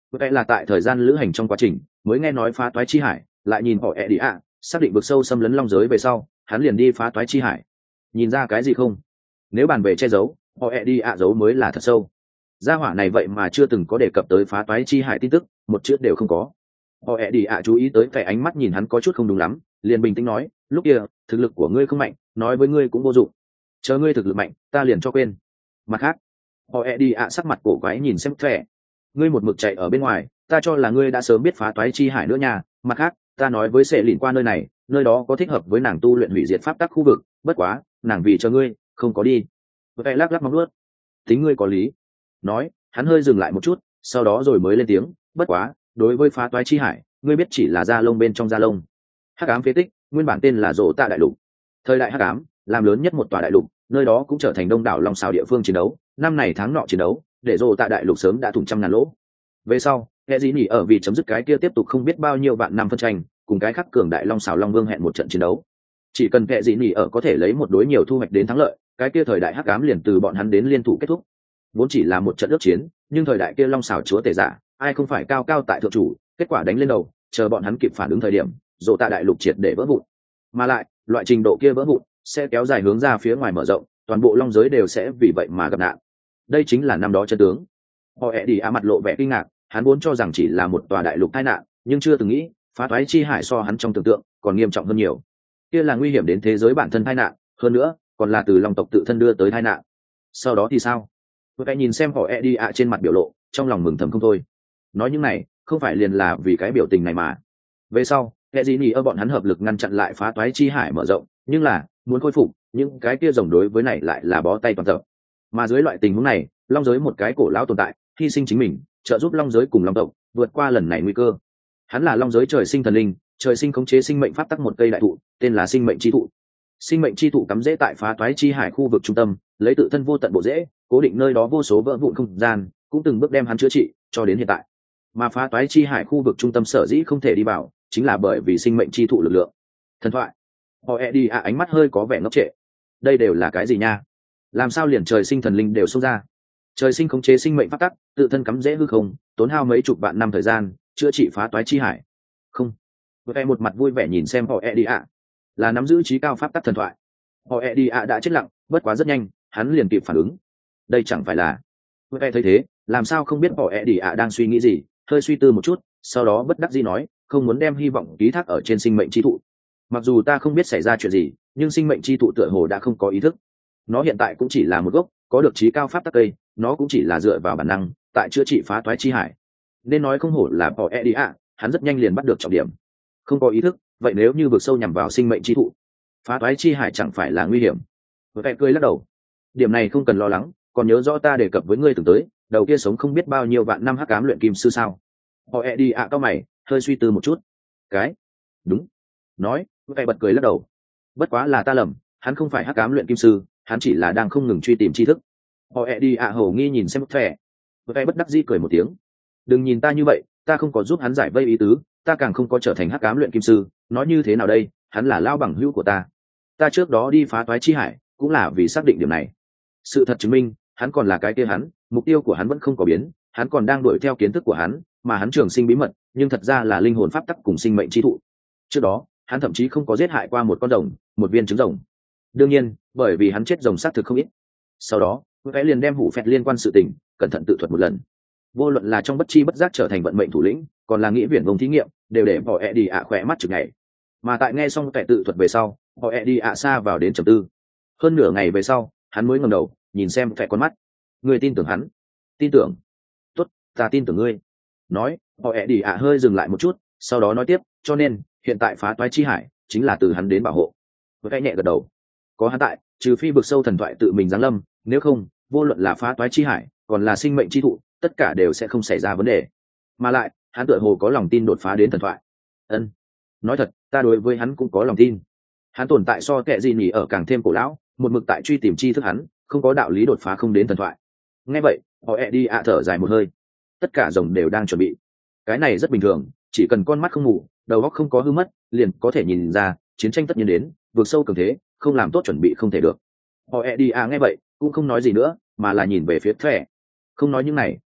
vậy là tại thời gian lữ hành trong quá trình mới nghe nói phá toái chi hải, lại nhìn họ ẹ đi ạ xác định vực sâu xâm lấn long giới về sau, hắn liền đi phá toái chi hải. Nhìn ra cái gì không? Nếu bàn về che giấu, họ ẹ đi ạ giấu mới là thật sâu. Gia hỏa này vậy mà chưa từng có đề cập tới phá toái chi hải tin tức, một chữ đều không có. Họ ẹ đi ạ chú ý tới vẻ ánh mắt nhìn hắn có chút không đúng lắm, liền bình tĩnh nói, lúc kia thực lực của ngươi không mạnh, nói với ngươi cũng vô dụng, chờ ngươi thực lực mạnh ta liền cho quên. Mặt khác, họ ẹ đi ạ sắc mặt cổ quái nhìn xem vẻ, ngươi một mực chạy ở bên ngoài, ta cho là ngươi đã sớm biết phá toái chi hải nữa nha. Mặt khác, ta nói với sệ lìn qua nơi này, nơi đó có thích hợp với nàng tu luyện hủy diệt pháp tắc khu vực, bất quá nàng vì cho ngươi không có đi. Vậy lắc lắc móng nuốt, tính ngươi có lý. Nói, hắn hơi dừng lại một chút, sau đó rồi mới lên tiếng, bất quá đối với phá toái chi hải, ngươi biết chỉ là da lông bên trong da lông. Hắc ám phế tích nguyên bản tên là Rộ Tạ đại lục, thời đại hắc ám làm lớn nhất một tòa đại lục, nơi đó cũng trở thành đông đảo long xào địa phương chiến đấu. Năm này tháng nọ chiến đấu, để Rộ Tạ đại lục sớm đã thủng trăm ngàn lỗ. Về sau, kẻ gì nhỉ ở vì chấm dứt cái kia tiếp tục không biết bao nhiêu vạn năm phân tranh, cùng cái khắc cường đại long xào long vương hẹn một trận chiến đấu. Chỉ cần kẻ gì nhỉ ở có thể lấy một đối nhiều thu hoạch đến thắng lợi, cái kia thời đại hắc ám liền từ bọn hắn đến liên thủ kết thúc. Vốn chỉ là một trận ước chiến, nhưng thời đại kia long xào chúa tể giả, ai không phải cao cao tại thượng chủ, kết quả đánh lên đầu, chờ bọn hắn kịp phản ứng thời điểm, Rộ Tạ đại lục triệt để vỡ vụn. Mà lại, loại trình độ kia vỡ vụn sẽ kéo dài hướng ra phía ngoài mở rộng, toàn bộ long giới đều sẽ vì vậy mà gặp nạn. Đây chính là năm đó chân tướng. Họ ẹ đi á mặt lộ vẻ kinh ngạc, hắn vốn cho rằng chỉ là một tòa đại lục tai nạn, nhưng chưa từng nghĩ phá toái chi hải so hắn trong tưởng tượng còn nghiêm trọng hơn nhiều. Kia là nguy hiểm đến thế giới bản thân tai nạn, hơn nữa còn là từ long tộc tự thân đưa tới tai nạn. Sau đó thì sao? Tôi nhìn xem họ ẹ đi á trên mặt biểu lộ, trong lòng mừng thầm không thôi. Nói những này không phải liền là vì cái biểu tình này mà. Về sau, kẻ gì nhỉ ở bọn hắn hợp lực ngăn chặn lại phá toái chi hải mở rộng, nhưng là muốn khôi phục những cái kia rồng đối với này lại là bó tay toàn tập. Mà dưới loại tình huống này, long giới một cái cổ lão tồn tại hy sinh chính mình, trợ giúp long giới cùng long tộc vượt qua lần này nguy cơ. Hắn là long giới trời sinh thần linh, trời sinh khống chế sinh mệnh pháp tắc một cây đại thụ, tên là sinh mệnh chi thụ. Sinh mệnh chi thụ cắm rễ tại phá toái chi hải khu vực trung tâm, lấy tự thân vô tận bộ rễ cố định nơi đó vô số vỡ vụn không gian, cũng từng bước đem hắn chữa trị cho đến hiện tại. Mà phá toái chi hải khu vực trung tâm sở dĩ không thể đi vào, chính là bởi vì sinh mệnh chi thụ lực lượng. Thần thoại. Họ e đi à ánh mắt hơi có vẻ ngốc trệ. Đây đều là cái gì nha? Làm sao liền trời sinh thần linh đều xông ra? Trời sinh khống chế sinh mệnh pháp tắc, tự thân cắm rễ hư không, tốn hao mấy chục vạn năm thời gian chữa trị phá toái chi hải. Không. Vừa một mặt vui vẻ nhìn xem họ e đi à, là nắm giữ trí cao pháp tắc thần thoại. Họ e đi à đã chết lặng, bất quá rất nhanh, hắn liền kịp phản ứng. Đây chẳng phải là? Vừa thấy thế, làm sao không biết họ e đi à đang suy nghĩ gì, hơi suy tư một chút, sau đó bất đắc dĩ nói, không muốn đem hy vọng ký thác ở trên sinh mệnh chi thụ. Mặc dù ta không biết xảy ra chuyện gì, nhưng sinh mệnh chi thụ tựa hồ đã không có ý thức. Nó hiện tại cũng chỉ là một gốc, có được trí cao pháp tắc cây, nó cũng chỉ là dựa vào bản năng, tại chữa trị phá toái chi hải. Nên nói không hổ là bỏ e đi ạ, hắn rất nhanh liền bắt được trọng điểm. Không có ý thức, vậy nếu như vượt sâu nhằm vào sinh mệnh chi thụ, phá toái chi hải chẳng phải là nguy hiểm? Vừa vẽ cười lắc đầu. Điểm này không cần lo lắng, còn nhớ rõ ta đề cập với ngươi từng tới, đầu kia sống không biết bao nhiêu vạn năm hắc ám luyện kim sư sao? Bỏ e đi ạ cao mày, hơi suy tư một chút. Cái? Đúng. Nói, vẽ bật cười lắc đầu. Bất quá là ta lầm, hắn không phải hắc ám luyện kim sư, hắn chỉ là đang không ngừng truy tìm tri thức. Họ ẹ đi ạ hầu nghi nhìn xem bức thẻ, vẽ bất đắc dĩ cười một tiếng. Đừng nhìn ta như vậy, ta không có giúp hắn giải vây ý tứ, ta càng không có trở thành hắc ám luyện kim sư. Nói như thế nào đây, hắn là lao bằng hữu của ta, ta trước đó đi phá toái chi hải cũng là vì xác định điểm này. Sự thật chứng minh hắn còn là cái kia hắn, mục tiêu của hắn vẫn không có biến, hắn còn đang đuổi theo kiến thức của hắn, mà hắn trường sinh bí mật nhưng thật ra là linh hồn pháp tắc cùng sinh mệnh chi thụ. Trước đó hắn thậm chí không có giết hại qua một con rồng, một viên trứng rồng. Đương nhiên bởi vì hắn chết rồng xác thực không ít. Sau đó vẽ liền đem hủ phẹt liên quan sự tình cẩn thận tự thuật một lần. Vô luận là trong bất chi bất giác trở thành vận mệnh thủ lĩnh, còn là nghĩa viển vông thí nghiệm, đều để họ e đi ạ khỏe mắt chừng ngày. Mà tại nghe xong kẻ tự thuật về sau, họ e đi ạ xa vào đến trầm tư. Hơn nửa ngày về sau, hắn mới ngẩng đầu nhìn xem kẻ con mắt. Người tin tưởng hắn? Tin tưởng. Tốt, ta tin tưởng ngươi. Nói, họ e đi ạ hơi dừng lại một chút, sau đó nói tiếp, cho nên hiện tại phá toái chi hải chính là từ hắn đến bảo hộ. Vẽ nhẹ gật đầu. Có hắn tại, trừ phi vực sâu thần thoại tự mình giáng lâm, nếu không vô luận là phá toái chi hải còn là sinh mệnh chi thụ, tất cả đều sẽ không xảy ra vấn đề. Mà lại hắn tựa hồ có lòng tin đột phá đến thần thoại. Ân, nói thật, ta đối với hắn cũng có lòng tin. Hắn tồn tại so kẻ gì nhỉ ở càng thêm cổ lão, một mực tại truy tìm tri thức hắn, không có đạo lý đột phá không đến thần thoại. Nghe vậy họ e đi ạ thở dài một hơi. Tất cả rồng đều đang chuẩn bị. Cái này rất bình thường, chỉ cần con mắt không ngủ, đầu óc không có hư mất, liền có thể nhìn ra chiến tranh tất nhiên đến, vượt sâu cường thế, không làm tốt chuẩn bị không thể được. Họ e đi à nghe vậy cũng không nói gì nữa, mà là nhìn về phía thẻ. Không nói những này,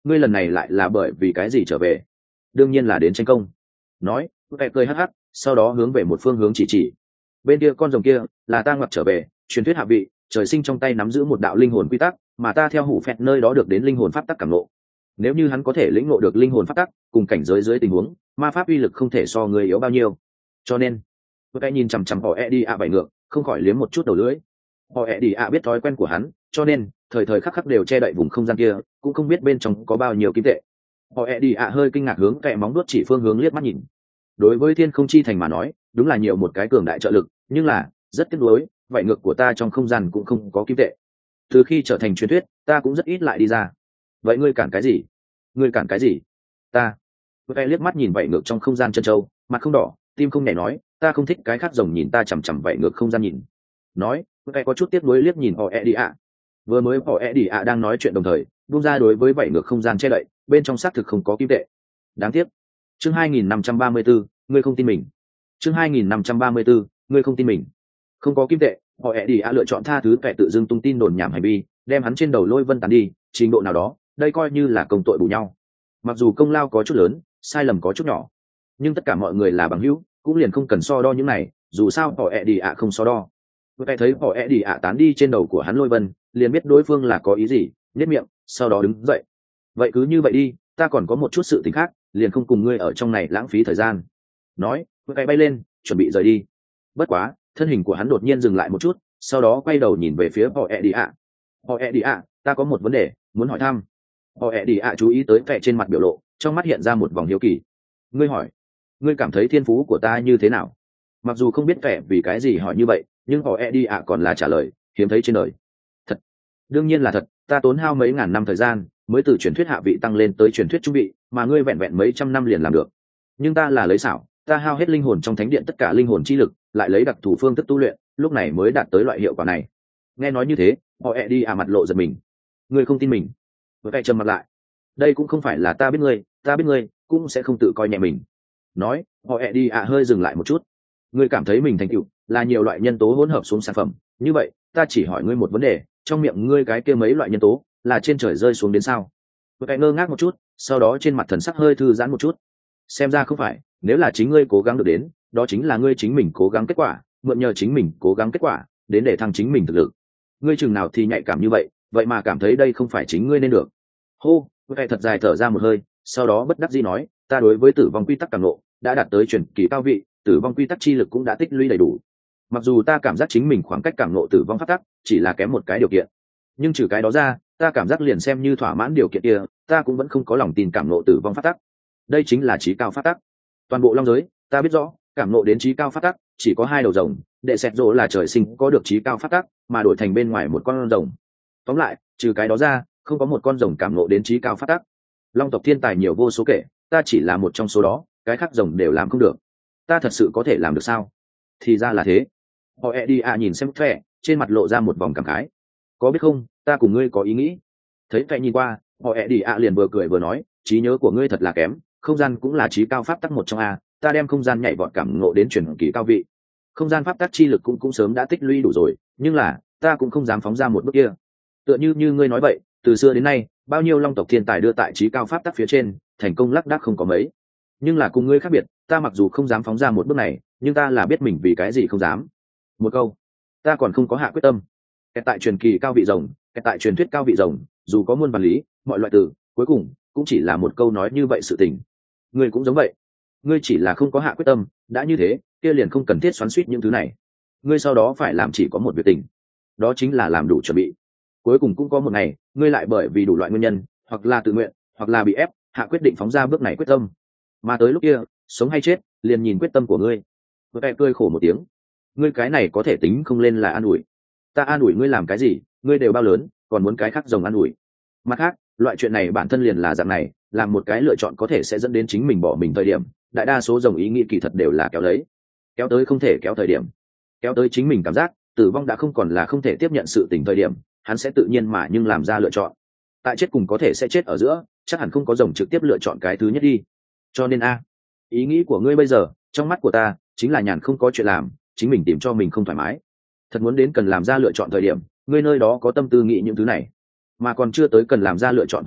ngươi lần này lại là bởi vì cái gì trở về? Đương nhiên là đến tranh công. Nói, vẻ cười hắc hắc, sau đó hướng về một phương hướng chỉ chỉ. Bên kia con rồng kia là ta ngoặt trở về, truyền thuyết hạ vị, trời sinh trong tay nắm giữ một đạo linh hồn quy tắc, mà ta theo hủ phẹt nơi đó được đến linh hồn pháp tắc cảm ngộ. Nếu như hắn có thể lĩnh ngộ được linh hồn pháp tắc, cùng cảnh giới dưới tình huống, ma pháp uy lực không thể so người yếu bao nhiêu. Cho nên, tôi nhìn chằm chằm họ Eddie ạ bảy ngược, không khỏi liếm một chút đầu lưỡi. Họ Eddie ạ biết thói quen của hắn, cho nên thời thời khắc khắc đều che đậy vùng không gian kia, cũng không biết bên trong có bao nhiêu kim tệ. Họ Eddie ạ hơi kinh ngạc hướng kẹ móng đuốt chỉ phương hướng liếc mắt nhìn. Đối với Thiên Không Chi Thành mà nói, đúng là nhiều một cái cường đại trợ lực, nhưng là rất tiếc nuối, vậy ngược của ta trong không gian cũng không có kim tệ. Từ khi trở thành truyền thuyết, ta cũng rất ít lại đi ra. Vậy ngươi cản cái gì? Ngươi cản cái gì? Ta. Tôi liếc mắt nhìn vậy ngược trong không gian chân châu, mặt không đỏ, tim không nhảy nói, ta không thích cái khác rồng nhìn ta chằm chằm vậy ngược không gian nhìn. Nói, tôi có chút tiếc nuối liếc nhìn họ Eddie ạ. Vừa mới họ Eddie ạ đang nói chuyện đồng thời, buông ra đối với vậy ngược không gian che đậy, bên trong xác thực không có kim tệ. Đáng tiếc. Chương hai nghìn năm trăm ba mươi tư, ngươi không tin mình. Chương hai nghìn năm trăm ba mươi tư, ngươi không tin mình. Không có kim tệ, họ Eddie ạ lựa chọn tha thứ kẻ tự dưng tung tin đồn nhảm hành vi, đem hắn trên đầu lôi vân tán đi, trình độ nào đó, đây coi như là công tội bù nhau. Mặc dù công lao có chút lớn, sai lầm có chút nhỏ, nhưng tất cả mọi người là bằng hữu, cũng liền không cần so đo những này, dù sao họ Eddie ạ không so đo. Tôi thấy họ Eddie ạ tán đi trên đầu của hắn lôi vân, liền biết đối phương là có ý gì, nhếch miệng, sau đó đứng dậy. Vậy cứ như vậy đi, ta còn có một chút sự tình khác, liền không cùng ngươi ở trong này lãng phí thời gian. Nói, tôi bay lên, chuẩn bị rời đi. Bất quá, thân hình của hắn đột nhiên dừng lại một chút, sau đó quay đầu nhìn về phía họ Eddie ạ. Họ Eddie ạ, ta có một vấn đề muốn hỏi thăm. Họ Eddie ạ chú ý tới vẻ trên mặt biểu lộ, trong mắt hiện ra một vòng hiếu kỳ. Ngươi hỏi, ngươi cảm thấy thiên phú của ta như thế nào? Mặc dù không biết vẻ vì cái gì hỏi như vậy, nhưng họ Eddie ạ còn là trả lời, hiếm thấy trên đời. Thật, đương nhiên là thật, ta tốn hao mấy ngàn năm thời gian mới từ truyền thuyết hạ vị tăng lên tới truyền thuyết trung vị, mà ngươi vẹn vẹn mấy trăm năm liền làm được. Nhưng ta là lấy xảo, ta hao hết linh hồn trong thánh điện tất cả linh hồn chi lực, lại lấy đặc thủ phương thức tu luyện, lúc này mới đạt tới loại hiệu quả này. Nghe nói như thế, họ Eddie ạ mặt lộ giật mình. Ngươi không tin mình? Với tay trầm mặt lại. Đây cũng không phải là ta biết ngươi, ta biết ngươi cũng sẽ không tự coi nhẹ mình. Nói, họ Eddie ạ hơi dừng lại một chút. Ngươi cảm thấy mình thành tựu là nhiều loại nhân tố hỗn hợp xuống sản phẩm, như vậy ta chỉ hỏi ngươi một vấn đề, trong miệng ngươi cái kia mấy loại nhân tố là trên trời rơi xuống đến sao? Với tay ngơ ngác một chút, sau đó trên mặt thần sắc hơi thư giãn một chút. Xem ra không phải, nếu là chính ngươi cố gắng được đến, đó chính là ngươi chính mình cố gắng kết quả, mượn nhờ chính mình cố gắng kết quả đến để thăng chính mình thực lực. Ngươi chừng nào thì nhạy cảm như vậy, vậy mà cảm thấy đây không phải chính ngươi nên được. Hô, vậy thật dài thở ra một hơi, sau đó bất đắc dĩ nói, ta đối với tử vong quy tắc cảm ngộ đã đạt tới truyền kỳ cao vị, tử vong quy tắc chi lực cũng đã tích lũy đầy đủ. Mặc dù ta cảm giác chính mình khoảng cách cảm ngộ tử vong pháp tắc chỉ là kém một cái điều kiện, nhưng trừ cái đó ra, ta cảm giác liền xem như thỏa mãn điều kiện kia, ta cũng vẫn không có lòng tin cảm ngộ tử vong pháp tắc. Đây chính là chí cao pháp tắc. Toàn bộ long giới, ta biết rõ, cảm ngộ đến chí cao pháp tắc chỉ có hai đầu rồng, đệ sẹt rồ là trời sinh có được chí cao pháp tắc, mà đổi thành bên ngoài một con rồng. Tóm lại, trừ cái đó ra, không có một con rồng cảm ngộ đến chí cao pháp tắc. Long tộc thiên tài nhiều vô số kể, ta chỉ là một trong số đó, cái khác rồng đều làm không được. Ta thật sự có thể làm được sao? Thì ra là thế. Họ Eddie ạ nhìn xem Phệ, trên mặt lộ ra một vòng cảm khái. Có biết không, ta cùng ngươi có ý nghĩ. Thấy Phệ nhìn qua, họ Eddie ạ liền vừa cười vừa nói, trí nhớ của ngươi thật là kém, không gian cũng là chí cao pháp tắc một trong a, ta đem không gian nhảy vọt cảm ngộ đến truyền kỳ cao vị. Không gian pháp tắc chi lực cũng cũng sớm đã tích lũy đủ rồi, nhưng là ta cũng không dám phóng ra một bước kia. Tựa như như ngươi nói vậy, từ xưa đến nay, bao nhiêu long tộc thiên tài đưa tại chí cao pháp tắc phía trên, thành công lác đác không có mấy. Nhưng là cùng ngươi khác biệt, ta mặc dù không dám phóng ra một bước này, nhưng ta là biết mình vì cái gì không dám. Một câu, ta còn không có hạ quyết tâm. Kẹt tại truyền kỳ cao vị rồng, kẹt tại truyền thuyết cao vị rồng, dù có muôn vàn lý, mọi loại từ, cuối cùng cũng chỉ là một câu nói như vậy sự tình. Ngươi cũng giống vậy, ngươi chỉ là không có hạ quyết tâm, đã như thế, kia liền không cần thiết xoắn xuýt những thứ này. Ngươi sau đó phải làm chỉ có một việc tình, đó chính là làm đủ chuẩn bị. Cuối cùng cũng có một ngày, ngươi lại bởi vì đủ loại nguyên nhân, hoặc là tự nguyện, hoặc là bị ép, hạ quyết định phóng ra bước này quyết tâm. Mà tới lúc kia, sống hay chết, liền nhìn quyết tâm của ngươi. Tôi vẻ cười khổ một tiếng. Ngươi cái này có thể tính không lên là an ủi. Ta an ủi ngươi làm cái gì, ngươi đều bao lớn, còn muốn cái khác rồng an ủi. Mặt khác, loại chuyện này bản thân liền là dạng này, làm một cái lựa chọn có thể sẽ dẫn đến chính mình bỏ mình thời điểm, đại đa số rồng ý nghĩ kỳ thật đều là kéo lấy. Kéo tới không thể kéo thời điểm. Kéo tới chính mình cảm giác, tử vong đã không còn là không thể tiếp nhận sự tình thời điểm, hắn sẽ tự nhiên mà nhưng làm ra lựa chọn. Tại chết cùng có thể sẽ chết ở giữa, chắc hẳn không có rồng trực tiếp lựa chọn cái thứ nhất đi. Cho nên a, ý nghĩ của ngươi bây giờ, trong mắt của ta, chính là nhàn không có chuyện làm, chính mình tìm cho mình không thoải mái. Thật muốn đến cần làm ra lựa chọn thời điểm, ngươi nơi đó có tâm tư nghĩ những thứ này, mà còn chưa tới cần làm ra lựa chọn thời điểm,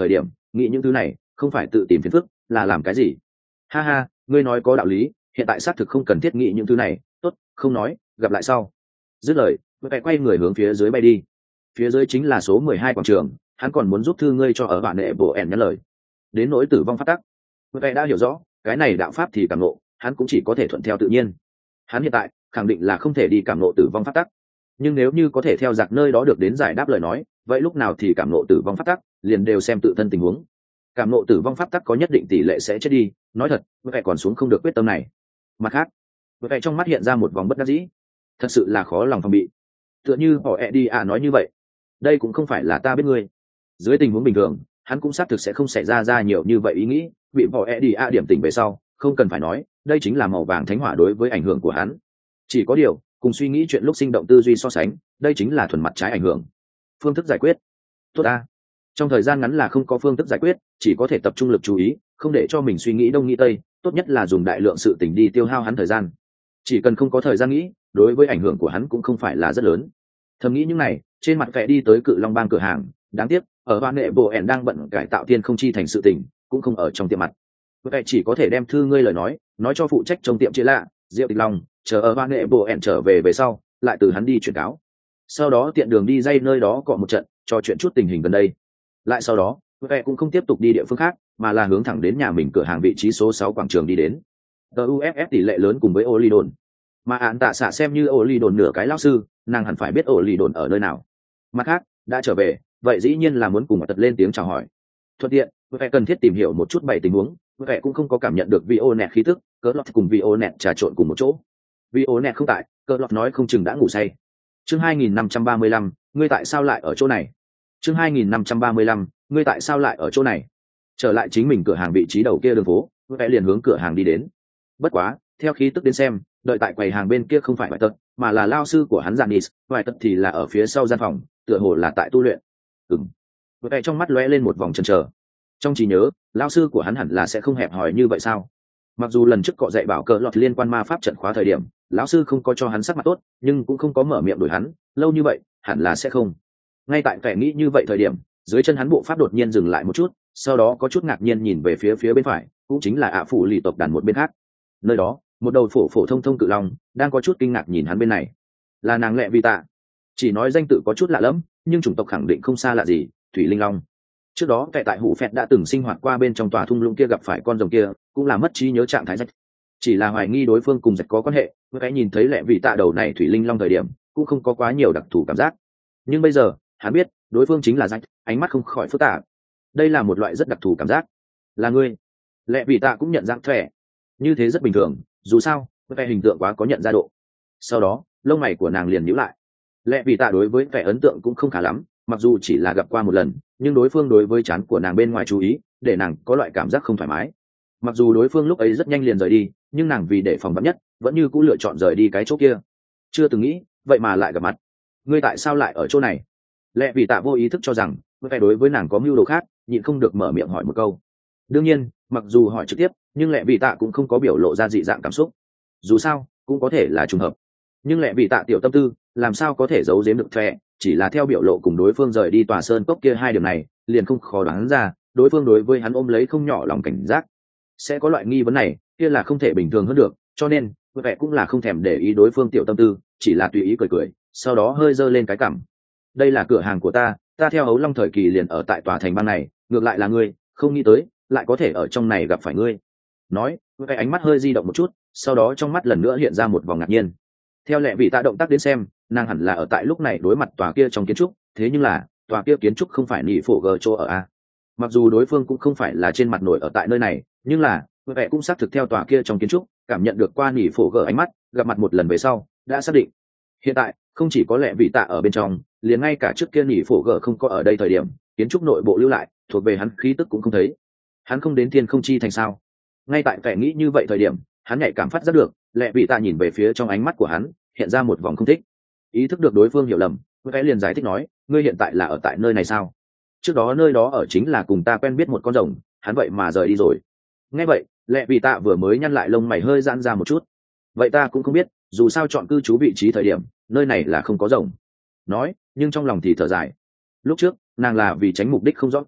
nghĩ những thứ này không phải tự tìm phiền phức là làm cái gì? Ha ha, ngươi nói có đạo lý, hiện tại xác thực không cần thiết nghĩ những thứ này. Tốt, không nói, gặp lại sau. Dứt lời, Vẽ quay người hướng phía dưới bay đi. Phía dưới chính là số mười hai quảng trường, hắn còn muốn giúp thư ngươi cho ở bạn nệ bộ ẻn nhắn lời. Đến nỗi tử vong pháp tắc, Vẽ đã hiểu rõ, cái này đạo pháp thì cảm ngộ, hắn cũng chỉ có thể thuận theo tự nhiên. Hắn hiện tại khẳng định là không thể đi cảm ngộ tử vong pháp tắc, nhưng nếu như có thể theo giặc nơi đó được đến giải đáp lời nói, vậy lúc nào thì cảm ngộ tử vong pháp tắc liền đều xem tự thân tình huống. Cảm ngộ tử vong pháp tắc có nhất định tỷ lệ sẽ chết đi, nói thật, Vẽ còn xuống không được quyết tâm này. Mặt khác, Vẽ trong mắt hiện ra một vòng bất đắc dĩ, thật sự là khó lòng phòng bị. Tựa như họ e đi à nói như vậy, đây cũng không phải là ta biết ngươi. Dưới tình huống bình thường, hắn cũng xác thực sẽ không xảy ra ra nhiều như vậy ý nghĩ, bị họ e đi à điểm tỉnh về sau, không cần phải nói, đây chính là màu vàng thánh hỏa đối với ảnh hưởng của hắn. Chỉ có điều, cùng suy nghĩ chuyện lúc sinh động tư duy so sánh, đây chính là thuần mặt trái ảnh hưởng. Phương thức giải quyết, tốt ta. Trong thời gian ngắn là không có phương thức giải quyết, chỉ có thể tập trung lực chú ý, không để cho mình suy nghĩ đông nghĩ tây, tốt nhất là dùng đại lượng sự tình đi tiêu hao hắn thời gian. Chỉ cần không có thời gian nghĩ, đối với ảnh hưởng của hắn cũng không phải là rất lớn. Thầm nghĩ những này, trên mặt Vẽ đi tới Cự Long Bang cửa hàng, đáng tiếc, ở Hoan Nghệ Bộ ẻn đang bận cải tạo tiên không chi thành sự tình, cũng không ở trong tiệm mặt. Vẽ chỉ có thể đem thư ngươi lời nói, nói cho phụ trách trong tiệm chia lạ, Diệu Tịch Long, chờ ở Hoan Nghệ Bộ ẻn trở về về sau, lại từ hắn đi chuyển cáo. Sau đó tiện đường đi dây nơi đó cọ một trận, trò chuyện chút tình hình gần đây. Lại sau đó, Vẽ cũng không tiếp tục đi địa phương khác, mà là hướng thẳng đến nhà mình cửa hàng vị trí số sáu quảng trường đi đến. tê u ép ép tỷ lệ lớn cùng với ô ly đồn, mà án tạ xạ xem như ô ly đồn nửa cái lão sư, nàng hẳn phải biết ô ly đồn ở nơi nào. Mặt khác, đã trở về, vậy dĩ nhiên là muốn cùng tật lên tiếng chào hỏi. Thuận tiện, Vẽ cần thiết tìm hiểu một chút bảy tình huống, Vẽ cũng không có cảm nhận được vi ô nẹt khí tức, cỡ lọt cùng vi ô nẹt trà trộn cùng một chỗ. Vi ô nẹt không tại, cỡ lọt nói không chừng đã ngủ say. Chương hai nghìn năm trăm ba mươi lăm, ngươi tại sao lại ở chỗ này? Chương hai nghìn năm trăm ba mươi lăm, ngươi tại sao lại ở chỗ này? Trở lại chính mình cửa hàng vị trí đầu kia đường phố, Vẽ liền hướng cửa hàng đi đến. Bất quá, theo khí tức đến xem, đợi tại quầy hàng bên kia không phải Vải Tật, mà là lao sư của hắn Janis, Vải Tật thì là ở phía sau gian phòng, tựa hồ là tại tu luyện. Ừm. Vẽ trong mắt lóe lên một vòng chần chờ. Trong trí nhớ, lao sư của hắn hẳn là sẽ không hẹp hòi như vậy sao? Mặc dù lần trước cọ dạy bảo cờ lọt liên quan ma pháp trận khóa thời điểm, lão sư không có cho hắn sắc mặt tốt, nhưng cũng không có mở miệng đuổi hắn, lâu như vậy, hẳn là sẽ không. Ngay tại vẻ nghĩ như vậy thời điểm, dưới chân hắn bộ pháp đột nhiên dừng lại một chút, sau đó có chút ngạc nhiên nhìn về phía phía bên phải, cũng chính là ạ phụ lì tộc đàn một bên khác. Nơi đó, một đầu phổ phổ thông thông cự long đang có chút kinh ngạc nhìn hắn bên này. Là nàng Lệ Vi Tạ. Chỉ nói danh tự có chút lạ lẫm, nhưng chủng tộc khẳng định không xa lạ gì, Thủy Linh Long. Trước đó kẻ tại hủ phẹt đã từng sinh hoạt qua bên trong tòa thung lũng kia, gặp phải con rồng kia, cũng là mất trí nhớ trạng thái rách. Chỉ là hoài nghi đối phương cùng rạch có quan hệ, với cái nhìn thấy Lệ Vi Tạ đầu này Thủy Linh Long thời điểm, cũng không có quá nhiều đặc thù cảm giác. Nhưng bây giờ, hắn biết, đối phương chính là rạch, ánh mắt không khỏi phức tạp. Đây là một loại rất đặc thù cảm giác. Là ngươi. Lệ Vi Tạ cũng nhận dạng thẻ. Như thế rất bình thường, dù sao, vẻ hình tượng quá có nhận ra độ. Sau đó, lông mày của nàng liền nhíu lại. Lẽ vì tạ đối với vẻ ấn tượng cũng không khá lắm, mặc dù chỉ là gặp qua một lần, nhưng đối phương đối với trán của nàng bên ngoài chú ý, để nàng có loại cảm giác không thoải mái. Mặc dù đối phương lúc ấy rất nhanh liền rời đi, nhưng nàng vì để phòng vắn nhất, vẫn như cũng lựa chọn rời đi cái chỗ kia. Chưa từng nghĩ, vậy mà lại gặp mặt. Ngươi tại sao lại ở chỗ này? Lẽ vì tạ vô ý thức cho rằng, vẻ đối với nàng có mưu đồ khác, nhịn không được mở miệng hỏi một câu. Đương nhiên, mặc dù hỏi trực tiếp, nhưng Lệ Vị Tạ cũng không có biểu lộ ra dị dạng cảm xúc. Dù sao, cũng có thể là trùng hợp. Nhưng Lệ Vị Tạ tiểu tâm tư, làm sao có thể giấu giếm được thẻ, chỉ là theo biểu lộ cùng đối phương rời đi tòa sơn cốc kia hai điểm này, liền không khó đoán ra, đối phương đối với hắn ôm lấy không nhỏ lòng cảnh giác. Sẽ có loại nghi vấn này, kia là không thể bình thường hơn được, cho nên, vẻ cũng là không thèm để ý đối phương tiểu tâm tư, chỉ là tùy ý cười cười, sau đó hơi giơ lên cái cằm. Đây là cửa hàng của ta, ta theo Ấu Long thời kỳ liền ở tại tòa thành bang này, ngược lại là ngươi, không nghĩ tới, lại có thể ở trong này gặp phải ngươi. Nói, cái ánh mắt hơi di động một chút, sau đó trong mắt lần nữa hiện ra một vòng ngạc nhiên. Theo Lệ Vị Tạ động tác đến xem, nàng hẳn là ở tại lúc này đối mặt tòa kia trong kiến trúc, thế nhưng là tòa kia kiến trúc không phải nỉ phổ gờ chỗ ở a. Mặc dù đối phương cũng không phải là trên mặt nổi ở tại nơi này, nhưng là vẻ cũng xác thực theo tòa kia trong kiến trúc cảm nhận được qua nỉ phổ gờ ánh mắt, gặp mặt một lần về sau đã xác định. Hiện tại không chỉ có Lệ Vị Tạ ở bên trong, liền ngay cả trước kia nỉ phổ gờ không có ở đây thời điểm, kiến trúc nội bộ lưu lại thuộc về hắn khí tức cũng không thấy. Hắn không đến thiên không chi thành sao? Ngay tại vẻ nghĩ như vậy thời điểm, hắn nhạy cảm phát giác được, Lệ Vị Tạ nhìn về phía trong ánh mắt của hắn, hiện ra một vòng không thích. Ý thức được đối phương hiểu lầm, vẻ liền giải thích nói, ngươi hiện tại là ở tại nơi này sao? Trước đó nơi đó ở chính là cùng ta quen biết một con rồng, hắn vậy mà rời đi rồi. Nghe vậy, Lệ Vị Tạ vừa mới nhăn lại lông mày hơi giãn ra một chút. Vậy ta cũng không biết, dù sao chọn cư trú vị trí thời điểm, nơi này là không có rồng. Nói, nhưng trong lòng thì thở dài. Lúc trước, nàng là vì tránh mục đích không rõ thẻ,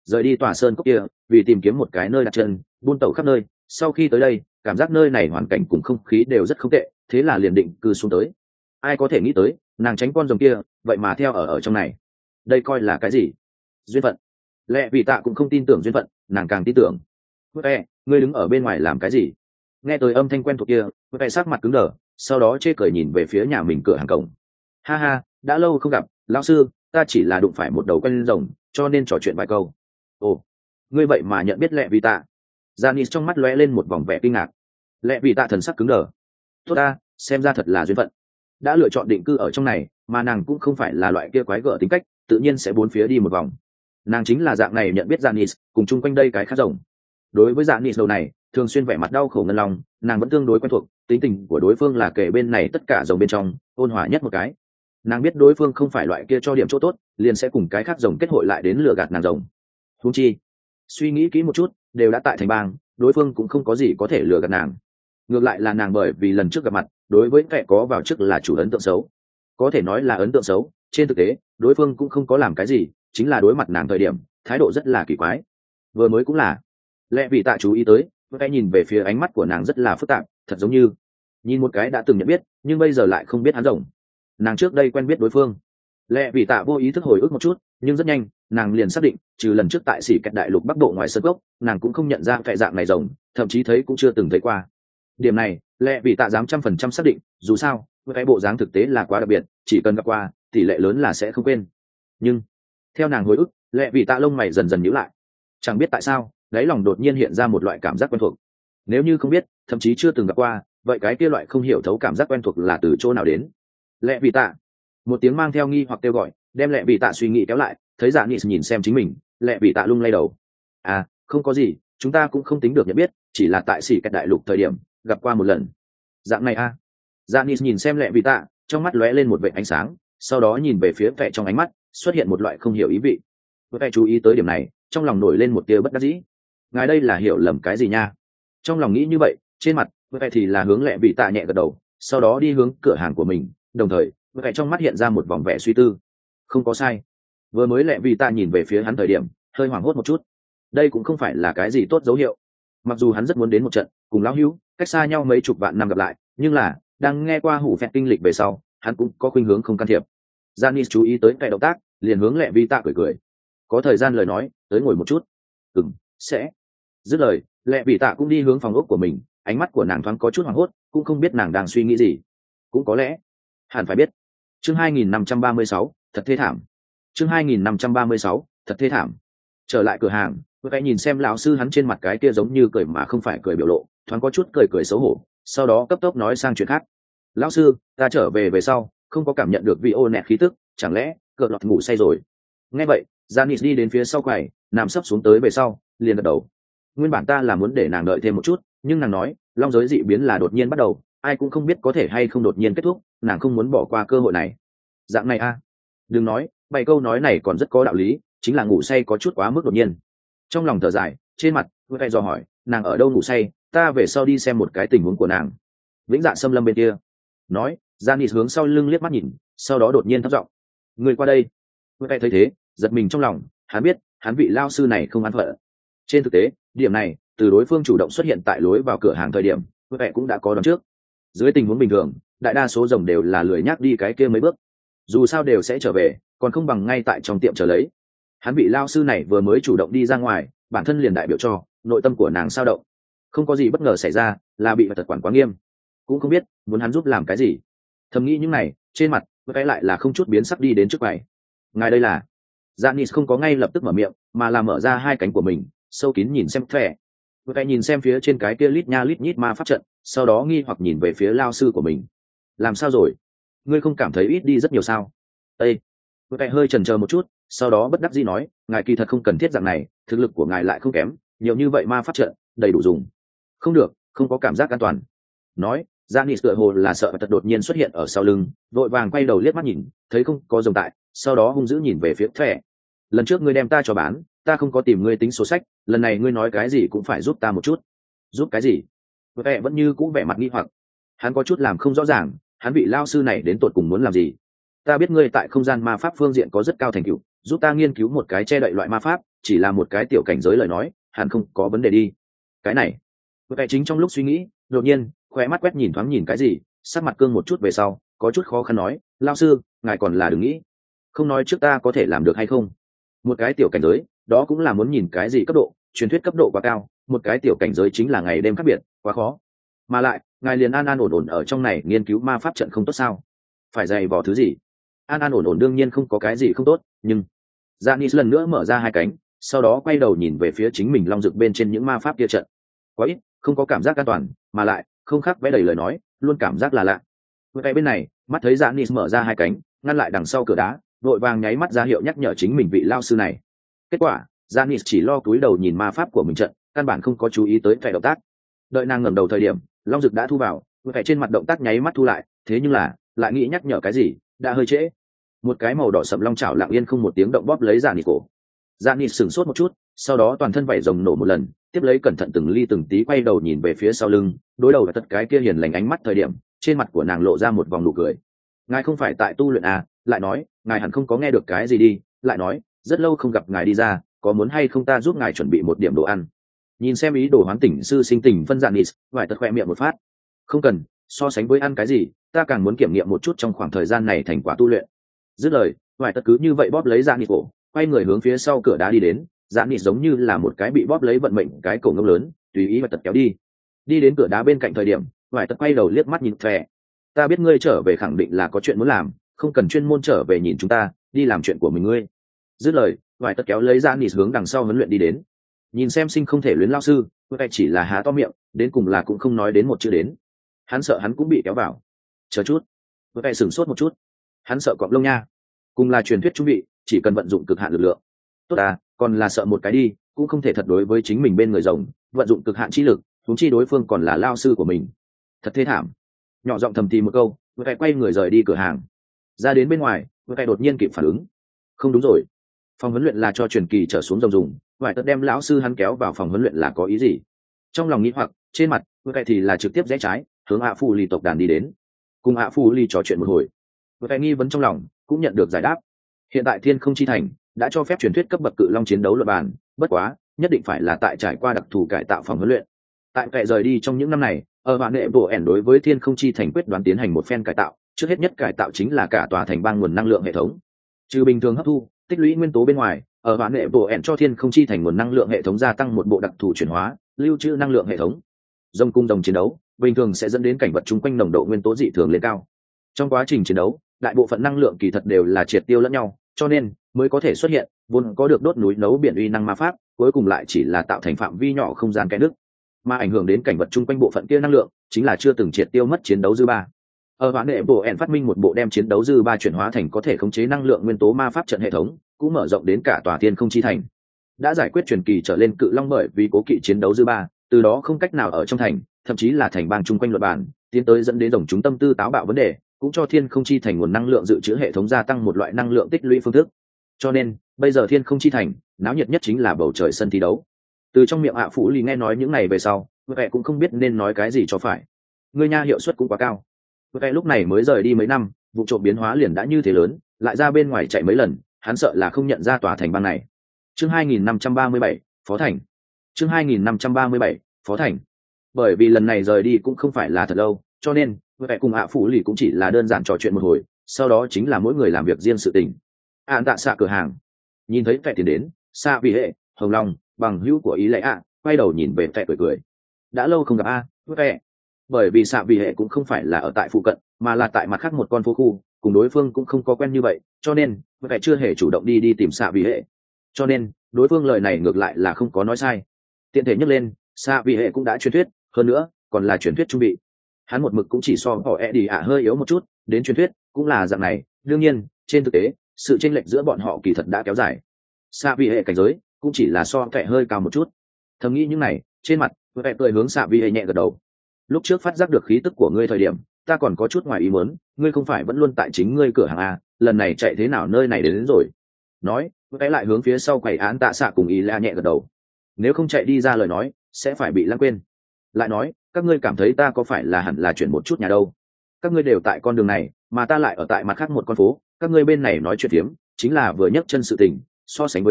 rời đi tòa sơn cốc kia vì tìm kiếm một cái nơi đặt chân, buôn tẩu khắp nơi. Sau khi tới đây cảm giác nơi này hoàn cảnh cùng không khí đều rất không tệ, thế là liền định cư xuống tới. Ai có thể nghĩ tới nàng tránh con rồng kia vậy mà theo ở ở trong này. Đây coi là cái gì? Duyên phận. Lẹ Vị Tạ cũng không tin tưởng duyên phận, nàng càng tin tưởng. Ê, ngươi đứng ở bên ngoài làm cái gì? Nghe tới âm thanh quen thuộc kia, Ê sắc mặt cứng đờ, sau đó chê cười nhìn về phía nhà mình cửa hàng cổng. Ha ha, đã lâu không gặp, lão sư, ta chỉ là đụng phải một đầu con rồng, cho nên trò chuyện vài câu. Ồ, ngươi vậy mà nhận biết Lẹ Vị Tạ? Janis trong mắt lóe lên một vòng vẻ kinh ngạc. Lẹ Vị Tạ thần sắc cứng đờ. Tốt ta, xem ra thật là duyên phận. Đã lựa chọn định cư ở trong này, mà nàng cũng không phải là loại kia quái gở tính cách, tự nhiên sẽ bốn phía đi một vòng. Nàng chính là dạng này nhận biết Janis, cùng chung quanh đây cái khác rồng. Đối với Janis đầu này, thường xuyên vẻ mặt đau khổ ngân lòng, nàng vẫn tương đối quen thuộc, tính tình của đối phương là kể bên này tất cả rồng bên trong ôn hòa nhất một cái. Nàng biết đối phương không phải loại kia cho điểm chỗ tốt, liền sẽ cùng cái khác rồng kết hội lại đến lừa gạt nàng rồng. Huống chi, suy nghĩ kỹ một chút, đều đã tại thành bang, đối phương cũng không có gì có thể lừa gạt nàng. Ngược lại là nàng bởi vì lần trước gặp mặt, đối với kẻ có vào trước là chủ ấn tượng xấu, có thể nói là ấn tượng xấu. Trên thực tế, đối phương cũng không có làm cái gì, chính là đối mặt nàng thời điểm thái độ rất là kỳ quái. Vừa mới cũng là Lẹ Vị Tạ chú ý tới, cái nhìn về phía ánh mắt của nàng rất là phức tạp, thật giống như nhìn một cái đã từng nhận biết nhưng bây giờ lại không biết hắn rồng. Nàng trước đây quen biết đối phương. Lẹ Vị Tạ vô ý thức hồi ức một chút, nhưng rất nhanh nàng liền xác định, trừ lần trước tại xỉ kẹt đại lục bắc bộ ngoài sơn cốc, nàng cũng không nhận ra cái dạng này rồng, thậm chí thấy cũng chưa từng thấy qua. Điểm này Lẹ Vị Tạ dám trăm phần trăm xác định, dù sao cái bộ dáng thực tế là quá đặc biệt, chỉ cần gặp qua tỷ lệ lớn là sẽ không quên. Nhưng theo nàng hồi ức, Lẹ Vị Tạ lông mày dần dần nhíu lại. Chẳng biết tại sao đáy lòng đột nhiên hiện ra một loại cảm giác quen thuộc. Nếu như không biết, thậm chí chưa từng gặp qua, vậy cái kia loại không hiểu thấu cảm giác quen thuộc là từ chỗ nào đến? Lẹ Vị Tạ. Một tiếng mang theo nghi hoặc kêu gọi đem Lẹ Vị Tạ suy nghĩ kéo lại, thấy Dạ Nị nhìn xem chính mình. Lẹ Vị Tạ lung lay đầu. À, không có gì, chúng ta cũng không tính được nhận biết, chỉ là tại xỉ kẹt đại lục thời điểm gặp qua một lần. Dạng này à? Dạ Nị nhìn xem Lẹ Vị Tạ, trong mắt lóe lên một vệt ánh sáng, sau đó nhìn về phía vẻ trong ánh mắt xuất hiện một loại không hiểu ý vị. Vẻ chú ý tới điểm này, trong lòng nổi lên một tia bất đắc dĩ. Ngài đây là hiểu lầm cái gì nha? Trong lòng nghĩ như vậy, trên mặt vẻ thì là hướng Lẹ Vị Tạ nhẹ gật đầu, sau đó đi hướng cửa hàng của mình, đồng thời vẻ trong mắt hiện ra một vòng vẻ suy tư. Không có sai, vừa mới Lẹ Vị Tạ nhìn về phía hắn thời điểm hơi hoảng hốt một chút. Đây cũng không phải là cái gì tốt dấu hiệu. Mặc dù hắn rất muốn đến một trận cùng lão hữu cách xa nhau mấy chục vạn năm gặp lại, nhưng là đang nghe qua hủ phẹt kinh lịch về sau, hắn cũng có khuynh hướng không can thiệp. Janis chú ý tới cái động tác, liền hướng Lẹ Vị Tạ cười cười. Có thời gian lời nói, tới ngồi một chút. Ừm, sẽ. Dứt lời, Lẹ Vị Tạ cũng đi hướng phòng ốc của mình, ánh mắt của nàng thoáng có chút hoảng hốt, cũng không biết nàng đang suy nghĩ gì. Cũng có lẽ, hẳn phải biết. Chương hai nghìn năm trăm ba mươi sáu, thật thê thảm. Chương hai nghìn năm trăm ba mươi sáu, thật thê thảm. Trở lại cửa hàng, Cái nhìn xem lão sư hắn trên mặt cái kia giống như cười mà không phải cười biểu lộ, thoáng có chút cười cười xấu hổ, sau đó cấp tốc nói sang chuyện khác. Lão sư, ta trở về về sau, không có cảm nhận được vị ô nẹt khí tức, chẳng lẽ cờ lọt ngủ say rồi? Nghe vậy, Janis đi đến phía sau quầy, nằm sấp xuống tới về sau, liền gật đầu. Nguyên bản ta là muốn để nàng đợi thêm một chút, nhưng nàng nói long giới dị biến là đột nhiên bắt đầu, ai cũng không biết có thể hay không đột nhiên kết thúc, nàng không muốn bỏ qua cơ hội này. Dạng này a? À? Đừng nói, bảy câu nói này còn rất có đạo lý, chính là ngủ say có chút quá mức đột nhiên. Trong lòng thở dài, trên mặt vừa dò hỏi, nàng ở đâu ngủ say, ta về sau đi xem một cái tình huống của nàng. Vĩnh Dạ Xâm Lâm bên kia. Nói, Janis hướng sau lưng liếc mắt nhìn, sau đó đột nhiên thấp giọng, người qua đây. Vừa thấy thế, giật mình trong lòng, hắn biết, hắn vị lao sư này không ăn phận. Trên thực tế, điểm này, từ đối phương chủ động xuất hiện tại lối vào cửa hàng thời điểm, vừa cũng đã có đón trước. Dưới tình huống bình thường, đại đa số rồng đều là lười nhác đi cái kia mấy bước. Dù sao đều sẽ trở về, còn không bằng ngay tại trong tiệm chờ lấy. Hắn vị lao sư này vừa mới chủ động đi ra ngoài, bản thân liền đại biểu cho nội tâm của nàng sao động. Không có gì bất ngờ xảy ra, là bị vật quản quá nghiêm. Cũng không biết muốn hắn giúp làm cái gì. Thầm nghĩ những này, trên mặt cái lại là không chút biến sắc đi đến trước quầy. Ngài đây là? Janis không có ngay lập tức mở miệng, mà là mở ra hai cánh của mình, sâu kín nhìn xem thẻ. Cái nhìn xem phía trên cái kia lít nha lít nhít ma pháp trận, sau đó nghi hoặc nhìn về phía lao sư của mình. Làm sao rồi? Ngươi không cảm thấy ít đi rất nhiều sao? Ê! Cái hơi chần chờ một chút, sau đó bất đắc dĩ nói, ngài kỳ thật không cần thiết dạng này, thực lực của ngài lại không kém, nhiều như vậy ma pháp trận đầy đủ dùng. Không được, không có cảm giác an toàn. Nói, Janis tựa hồ là sợ vật đột nhiên xuất hiện ở sau lưng, vội vàng quay đầu liếc mắt nhìn, thấy không có rồng tại, sau đó hung dữ nhìn về phía thẻ. Lần trước ngươi đem ta cho bán, ta không có tìm ngươi tính số sách, lần này ngươi nói cái gì cũng phải giúp ta một chút. Giúp cái gì? Thẻ vẫn như cũ vẻ mặt nghi hoặc. Hắn có chút làm không rõ ràng, hắn vị lao sư này đến tột cùng muốn làm gì. Ta biết ngươi tại không gian ma pháp phương diện có rất cao thành tựu, giúp ta nghiên cứu một cái che đậy loại ma pháp, chỉ là một cái tiểu cảnh giới lời nói hẳn không có vấn đề đi. Cái này vệ chính trong lúc suy nghĩ đột nhiên khóe mắt quét nhìn thoáng nhìn cái gì, sắc mặt cương một chút về sau có chút khó khăn nói, lao sư ngài còn là đừng nghĩ, không nói trước ta có thể làm được hay không. Một cái tiểu cảnh giới đó cũng là muốn nhìn cái gì cấp độ, truyền thuyết cấp độ quá cao, một cái tiểu cảnh giới chính là ngày đêm khác biệt, quá khó. Mà lại ngài liền an an ổn ổn ở trong này nghiên cứu ma pháp trận không tốt sao? Phải dày vò thứ gì? An an ổn ổn đương nhiên không có cái gì không tốt, nhưng Janice lần nữa mở ra hai cánh, sau đó quay đầu nhìn về phía chính mình long rực bên trên những ma pháp kia trận. Quá ít, không có cảm giác an toàn, mà lại không khác vẽ đầy lời nói, luôn cảm giác là lạ. Vậy bên này, mắt thấy Janice mở ra hai cánh, ngăn lại đằng sau cửa đá, vội vàng nháy mắt ra hiệu nhắc nhở chính mình vị lao sư này. Kết quả, Janice chỉ lo cúi đầu nhìn ma pháp của mình trận, căn bản không có chú ý tới vẻ động tác. Đợi nàng ngẩng đầu thời điểm, long rực đã thu vào, vẻ trên mặt động tác nháy mắt thu lại, thế nhưng là lại nghĩ nhắc nhở cái gì, đã hơi trễ. Một cái màu đỏ sậm long chảo lặng yên không một tiếng động bóp lấy Janice cổ. Janice sửng sốt một chút, sau đó toàn thân vảy rồng nổ một lần, tiếp lấy cẩn thận từng ly từng tí quay đầu nhìn về phía sau lưng, đối đầu với tất cái kia hiền lành ánh mắt thời điểm, trên mặt của nàng lộ ra một vòng nụ cười. Ngài không phải tại tu luyện à? Lại nói, ngài hẳn không có nghe được cái gì đi, lại nói, rất lâu không gặp ngài đi ra, có muốn hay không ta giúp ngài chuẩn bị một điểm đồ ăn? Nhìn xem ý đồ hoán tỉnh sư sinh tình phân Janice, vải tật khoe miệng một phát. Không cần, so sánh với ăn cái gì, ta càng muốn kiểm nghiệm một chút trong khoảng thời gian này thành quả tu luyện. Dứt lời, vải tật cứ như vậy bóp lấy Janice cổ, quay người hướng phía sau cửa đá đi đến. Janice giống như là một cái bị bóp lấy vận mệnh cái cổ ngông lớn, tùy ý vải tật kéo đi. Đi đến cửa đá bên cạnh thời điểm, vải tật quay đầu liếc mắt nhìn Thè. Ta biết ngươi trở về khẳng định là có chuyện muốn làm, không cần chuyên môn trở về nhìn chúng ta, đi làm chuyện của mình ngươi. Dứt lời, vải tật kéo lấy Janice hướng đằng sau huấn luyện đi đến. Nhìn xem sinh không thể luyến lao sư, vải chỉ là há to miệng, đến cùng là cũng không nói đến một chữ đến. Hắn sợ hắn cũng bị kéo vào. Chờ chút, vải sửng sốt một chút. Hắn sợ cọp lông nha. Cùng là truyền thuyết trung vị, chỉ cần vận dụng cực hạn lực lượng. Tốt à, còn là sợ một cái đi, cũng không thể thật đối với chính mình bên người rồng, vận dụng cực hạn chi lực, huống chi đối phương còn là lao sư của mình. Thật thê thảm. Nhỏ giọng thầm thì một câu, vải quay người rời đi cửa hàng. Ra đến bên ngoài, vải đột nhiên kịp phản ứng. Không đúng rồi, phòng huấn luyện là cho truyền kỳ trở xuống rồng dùng, vải tất đem lão sư hắn kéo vào phòng huấn luyện là có ý gì? Trong lòng nghĩ hoặc, trên mặt vải thì là trực tiếp rẽ trái, hướng ạ phù ly tộc đàn đi đến. Cùng ạ phù ly trò chuyện một hồi, vải nghi vấn trong lòng cũng nhận được giải đáp. Hiện tại Thiên Không Chi Thành đã cho phép truyền thuyết cấp bậc cự long chiến đấu luận bàn, bất quá nhất định phải là tại trải qua đặc thù cải tạo phòng huấn luyện. Tại kệ rời đi trong những năm này, ở bạn nệ bộ ẻn đối với Thiên Không Chi Thành quyết đoán tiến hành một phen cải tạo, trước hết nhất cải tạo chính là cả tòa thành bang nguồn năng lượng hệ thống. Trừ bình thường hấp thu tích lũy nguyên tố bên ngoài, ở bạn nệ bộ ẻn cho Thiên Không Chi Thành nguồn năng lượng hệ thống gia tăng một bộ đặc thù chuyển hóa lưu trữ năng lượng hệ thống. Dòng cung đồng chiến đấu bình thường sẽ dẫn đến cảnh vật chung quanh nồng độ nguyên tố dị thường lên cao. Trong quá trình chiến đấu, đại bộ phận năng lượng kỳ thật đều là triệt tiêu lẫn nhau, cho nên mới có thể xuất hiện vốn có được đốt núi nấu biển uy năng ma pháp, cuối cùng lại chỉ là tạo thành phạm vi nhỏ không gian kẽ nứt, mà ảnh hưởng đến cảnh vật chung quanh bộ phận kia năng lượng chính là chưa từng triệt tiêu mất chiến đấu dư ba. Ở hoán đệ bộ ẻn phát minh một bộ đem chiến đấu dư ba chuyển hóa thành có thể khống chế năng lượng nguyên tố ma pháp trận hệ thống, cũng mở rộng đến cả tòa Thiên Không Chi Thành. Đã giải quyết truyền kỳ trở lên cự long bởi vì cố kỵ chiến đấu dư ba, từ đó không cách nào ở trong thành, thậm chí là thành bang chung quanh luật bản, tiến tới dẫn đến rồng chúng tâm tư táo bạo vấn đề, cũng cho Thiên Không Chi Thành nguồn năng lượng dự trữ hệ thống gia tăng một loại năng lượng tích lũy phương thức. Cho nên, bây giờ Thiên Không Chi Thành, náo nhiệt nhất chính là bầu trời sân thi đấu. Từ trong miệng ạ Phủ Lì nghe nói những này về sau, vẻ cũng không biết nên nói cái gì cho phải. Ngươi nha hiệu suất cũng quá cao. Vẻ lúc này mới rời đi mấy năm, vụ trộm biến hóa liền đã như thế lớn, lại ra bên ngoài chạy mấy lần, hắn sợ là không nhận ra tòa thành bang này. Chương hai nghìn năm trăm ba mươi bảy, Phó Thành. Chương hai nghìn năm trăm ba mươi bảy, Phó Thành. Bởi vì lần này rời đi cũng không phải là thật lâu, cho nên vẻ cùng ạ Phủ Lì cũng chỉ là đơn giản trò chuyện một hồi, sau đó chính là mỗi người làm việc riêng sự tình. Ản tạ xạ cửa hàng, nhìn thấy vẻ tiền đến, xa vì hệ hồng long bằng hữu của ý lẽ ạ quay đầu nhìn về vẻ cười cười. Đã lâu không gặp a vẻ, bởi vì xạ vì hệ cũng không phải là ở tại phụ cận, mà là tại mặt khác một con phố khu, cùng đối phương cũng không có quen như vậy, cho nên vẻ chưa hề chủ động đi đi tìm xạ vì hệ, cho nên đối phương lời này ngược lại là không có nói sai. Tiện thể nhắc lên, xạ vì hệ cũng đã truyền thuyết, hơn nữa còn là truyền thuyết trung vị. Hắn một mực cũng chỉ so họ e đi ạ hơi yếu một chút, đến truyền thuyết cũng là dạng này. Đương nhiên trên thực tế sự chênh lệch giữa bọn họ kỳ thật đã kéo dài. Xạ vì hệ cảnh giới cũng chỉ là so kẻ hơi cao một chút. Thầm nghĩ những này, trên mặt vẻ cười hướng xạ vì hệ nhẹ gật đầu. Lúc trước phát giác được khí tức của ngươi thời điểm, ta còn có chút ngoài ý muốn, ngươi không phải vẫn luôn tại chính ngươi cửa hàng à, lần này chạy thế nào nơi này đến, đến rồi. Nói vẻ lại hướng phía sau quầy án tạ xạ cùng ý la nhẹ gật đầu. Nếu không chạy đi ra lời nói sẽ phải bị lãng quên. Lại nói, các ngươi cảm thấy ta có phải là hẳn là chuyển một chút nhà đâu? Các ngươi đều tại con đường này, mà ta lại ở tại mặt khác một con phố, các ngươi bên này nói chuyện phiếm chính là vừa nhấc chân sự tình, so sánh với đó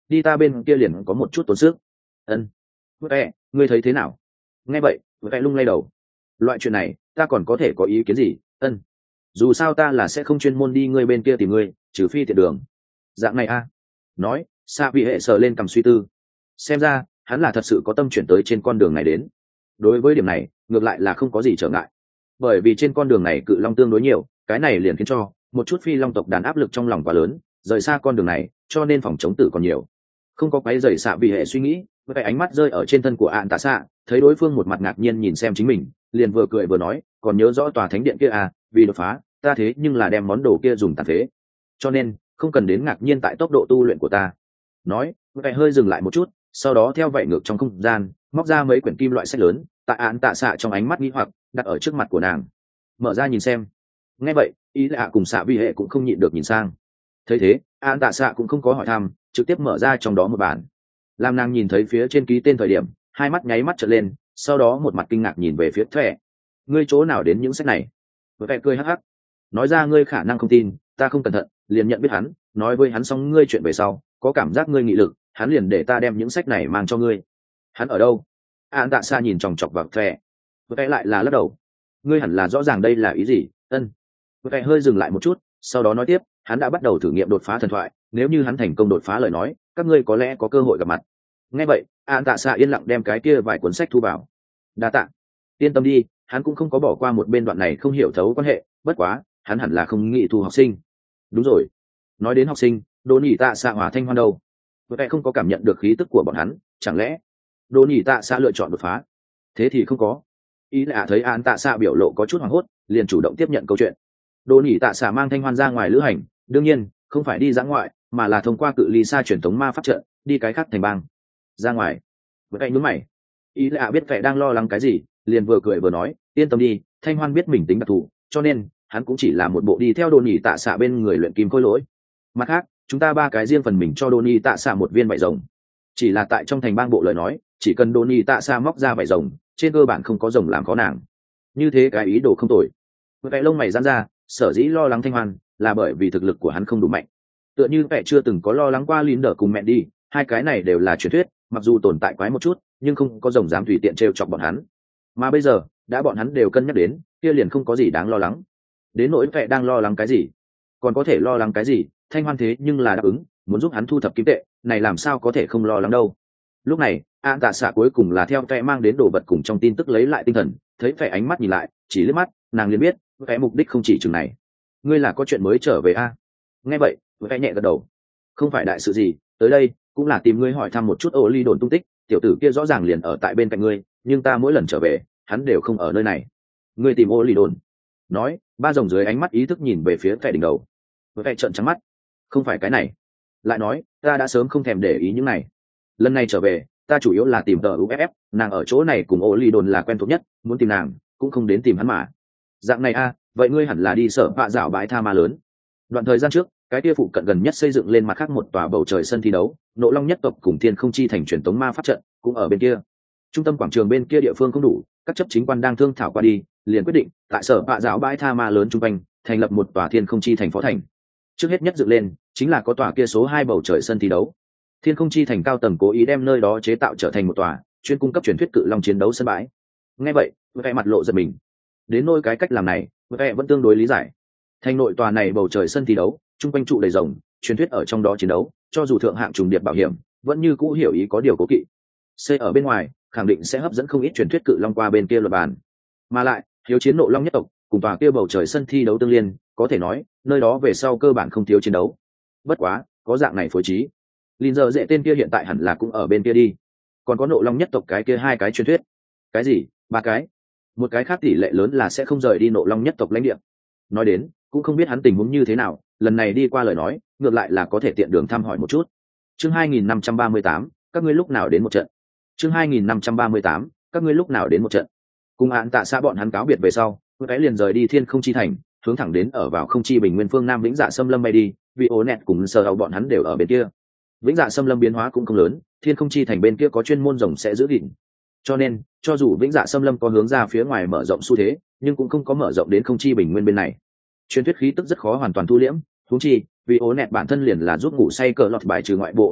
đi ta bên kia liền có một chút tốn sức. Ân, vẽ, ngươi thấy thế nào? Nghe vậy vẽ lung lay đầu. Loại chuyện này ta còn có thể có ý kiến gì? Ân, dù sao ta là sẽ không chuyên môn đi ngươi bên kia tìm ngươi, trừ phi tiện đường. Dạng này a à? Nói xạ vị hệ sờ lên cầm suy tư. Xem ra hắn là thật sự có tâm chuyển tới trên con đường này đến. Đối với điểm này ngược lại là không có gì trở ngại, bởi vì trên con đường này cự long tương đối nhiều, cái này liền khiến cho một chút phi long tộc đàn áp lực trong lòng quá lớn, rời xa con đường này cho nên phòng chống tử còn nhiều. Không có quấy rầy xạ vị hệ suy nghĩ, với cái ánh mắt rơi ở trên thân của ạn tạ xạ, thấy đối phương một mặt ngạc nhiên nhìn xem chính mình, liền vừa cười vừa nói, còn nhớ rõ tòa thánh điện kia à, vì đột phá ta thế nhưng là đem món đồ kia dùng tàn phế, cho nên không cần đến ngạc nhiên tại tốc độ tu luyện của ta. Nói với cái hơi dừng lại một chút, sau đó theo vậy ngược trong không gian móc ra mấy quyển kim loại sách lớn, tại ạn tạ xạ trong ánh mắt nghi hoặc đặt ở trước mặt của nàng, mở ra nhìn xem. Nghe vậy ý lạ cùng xạ vi hệ cũng không nhịn được nhìn sang. Thấy thế ạn tạ xạ cũng không có hỏi thăm, trực tiếp mở ra trong đó một bản. Làm nàng nhìn thấy phía trên ký tên thời điểm, hai mắt nháy mắt trợn lên, sau đó một mặt kinh ngạc nhìn về phía thẻ. Ngươi chỗ nào đến những sách này? Với vẻ cười hắc hắc, nói ra ngươi khả năng không tin, ta không cẩn thận liền nhận biết hắn, nói với hắn xong ngươi chuyện về sau có cảm giác ngươi nghị lực, hắn liền để ta đem những sách này mang cho ngươi. Hắn ở đâu? An tạ xa nhìn chòng chọc vào thẻ, với vẻ lại là lắc đầu. Ngươi hẳn là rõ ràng đây là ý gì. Ân. Với vẻ hơi dừng lại một chút, sau đó nói tiếp, hắn đã bắt đầu thử nghiệm đột phá thần thoại, nếu như hắn thành công đột phá lời nói các ngươi có lẽ có cơ hội gặp mặt. Nghe vậy an tạ xạ yên lặng đem cái kia vài cuốn sách thu vào. Đa tạ, yên tâm đi, hắn cũng không có bỏ qua một bên đoạn này không hiểu thấu quan hệ, bất quá hắn hẳn là không nghĩ thu học sinh. Đúng rồi, nói đến học sinh, đỗ nhị tạ xạ hỏa thanh hoan đâu? Vậy không có cảm nhận được khí tức của bọn hắn, chẳng lẽ đỗ nhị tạ xạ lựa chọn đột phá? Thế thì không có. Ý là thấy an tạ xạ biểu lộ có chút hoảng hốt, liền chủ động tiếp nhận câu chuyện. Đỗ nhị tạ xạ mang thanh hoan ra ngoài lữ hành, đương nhiên không phải đi dã ngoại, mà là thông qua cự ly xa truyền thống ma pháp trận đi cái khác thành bang. Ra ngoài? Với anh nhướng mày. Ý là biết vẻ đang lo lắng cái gì, liền vừa cười vừa nói, yên tâm đi, thanh hoan biết mình tính đặc thù, cho nên hắn cũng chỉ là một bộ đi theo Đỗ nhị tạ xạ bên người luyện kim khôi lỗi. Mặt khác chúng ta ba cái riêng phần mình cho Đỗ nhị tạ xạ một viên vảy rồng, chỉ là tại trong thành bang bộ lời nói chỉ cần Đỗ nhị tạ xạ móc ra vảy rồng, trên cơ bản không có rồng làm khó nàng. Như thế cái ý đồ không tồi. Với vẻ lông mày giãn ra, sở dĩ lo lắng thanh hoan là bởi vì thực lực của hắn không đủ mạnh, tựa như vẻ chưa từng có lo lắng qua Lín Đờ cùng mẹ đi, hai cái này đều là truyền thuyết, mặc dù tồn tại quái một chút nhưng không có rồng dám tùy tiện trêu chọc bọn hắn. Mà bây giờ đã bọn hắn đều cân nhắc đến, kia liền không có gì đáng lo lắng. Đến nỗi vẻ đang lo lắng cái gì, còn có thể lo lắng cái gì, thanh hoan thế nhưng là đáp ứng muốn giúp hắn thu thập kim tệ, này làm sao có thể không lo lắng đâu. Lúc này an tạ xạ cuối cùng là theo vẻ mang đến đồ vật cùng trong tin tức lấy lại tinh thần, thấy vẻ ánh mắt nhìn lại, chỉ liếc mắt nàng liền biết vẻ mục đích không chỉ chừng này. Ngươi là có chuyện mới trở về a? À? Nghe vậy vẻ nhẹ gật đầu. Không phải đại sự gì, tới đây cũng là tìm ngươi hỏi thăm một chút ô ly đồn tung tích, tiểu tử kia rõ ràng liền ở tại bên cạnh ngươi, nhưng ta mỗi lần trở về hắn đều không ở nơi này. Ngươi tìm ô ly đồn? Nói ba rồng dưới ánh mắt ý thức nhìn về phía vẻ đỉnh đầu. Vẻ trợn trắng mắt. Không phải cái này. Lại nói ta đã sớm không thèm để ý những này, lần này trở về ta chủ yếu là tìm tờ u ép ép, nàng ở chỗ này cùng ô ly đồn là quen thuộc nhất, muốn tìm nàng cũng không đến tìm hắn mà. Dạng này a à, vậy ngươi hẳn là đi sở bạ dạo bãi tha ma lớn. Đoạn thời gian trước cái kia phụ cận gần nhất xây dựng lên mặt khác một tòa bầu trời sân thi đấu, nộ long nhất tộc cùng thiên không chi thành truyền tống ma pháp trận cũng ở bên kia. Trung tâm quảng trường bên kia địa phương không đủ, các chấp chính quan đang thương thảo qua đi, liền quyết định tại sở bạ dạo bãi tha ma lớn trung quanh thành lập một tòa thiên không chi thành phó thành. Trước hết nhất dựng lên chính là có tòa kia số hai bầu trời sân thi đấu. Thiên không chi thành cao tầng cố ý đem nơi đó chế tạo trở thành một tòa chuyên cung cấp truyền thuyết cự long chiến đấu sân bãi. Nghe vậy vẻ mặt lộ giật mình. Đến nôi cái cách làm này vẻ vẫn tương đối lý giải. Thành nội tòa này bầu trời sân thi đấu chung quanh trụ đầy rồng, truyền thuyết ở trong đó chiến đấu, cho dù thượng hạng trùng điệp bảo hiểm vẫn như cũ hiểu ý có điều cố kỵ. Xây ở bên ngoài khẳng định sẽ hấp dẫn không ít truyền thuyết cự long qua bên kia luật bàn, mà lại hiếu chiến nộ long nhất tộc cùng tòa kia bầu trời sân thi đấu tương liên, có thể nói nơi đó về sau cơ bản không thiếu chiến đấu. Bất quá có dạng này phối trí, Lin giờ dễ tên kia hiện tại hẳn là cũng ở bên kia đi. Còn có nộ long nhất tộc cái kia hai cái truyền thuyết. Cái gì? Ba cái? Một cái khác tỷ lệ lớn là sẽ không rời đi nộ long nhất tộc lãnh địa. Nói đến cũng không biết hắn tình huống như thế nào, lần này đi qua lời nói ngược lại là có thể tiện đường thăm hỏi một chút. Chương hai nghìn năm trăm ba mươi tám, các ngươi lúc nào đến một trận? Chương hai nghìn năm trăm ba mươi tám, các ngươi lúc nào đến một trận? Cùng án tạ xã bọn hắn cáo biệt về sau, cái liền rời đi thiên không chi thành, hướng thẳng đến ở vào không chi bình nguyên phương nam vĩnh dạ xâm lâm bay đi, vì ố nẹt cùng sờ hậu bọn hắn đều ở bên kia. Vĩnh dạ xâm lâm biến hóa cũng không lớn, thiên không chi thành bên kia có chuyên môn rồng sẽ giữ gìn, cho nên cho dù vĩnh dạ xâm lâm có hướng ra phía ngoài mở rộng xu thế, nhưng cũng không có mở rộng đến không chi bình nguyên bên này. Truyền thuyết khí tức rất khó hoàn toàn thu liễm, huống chi vì ố nẹt bản thân liền là giúp ngủ say cờ lọt bài trừ ngoại bộ uy hiếp,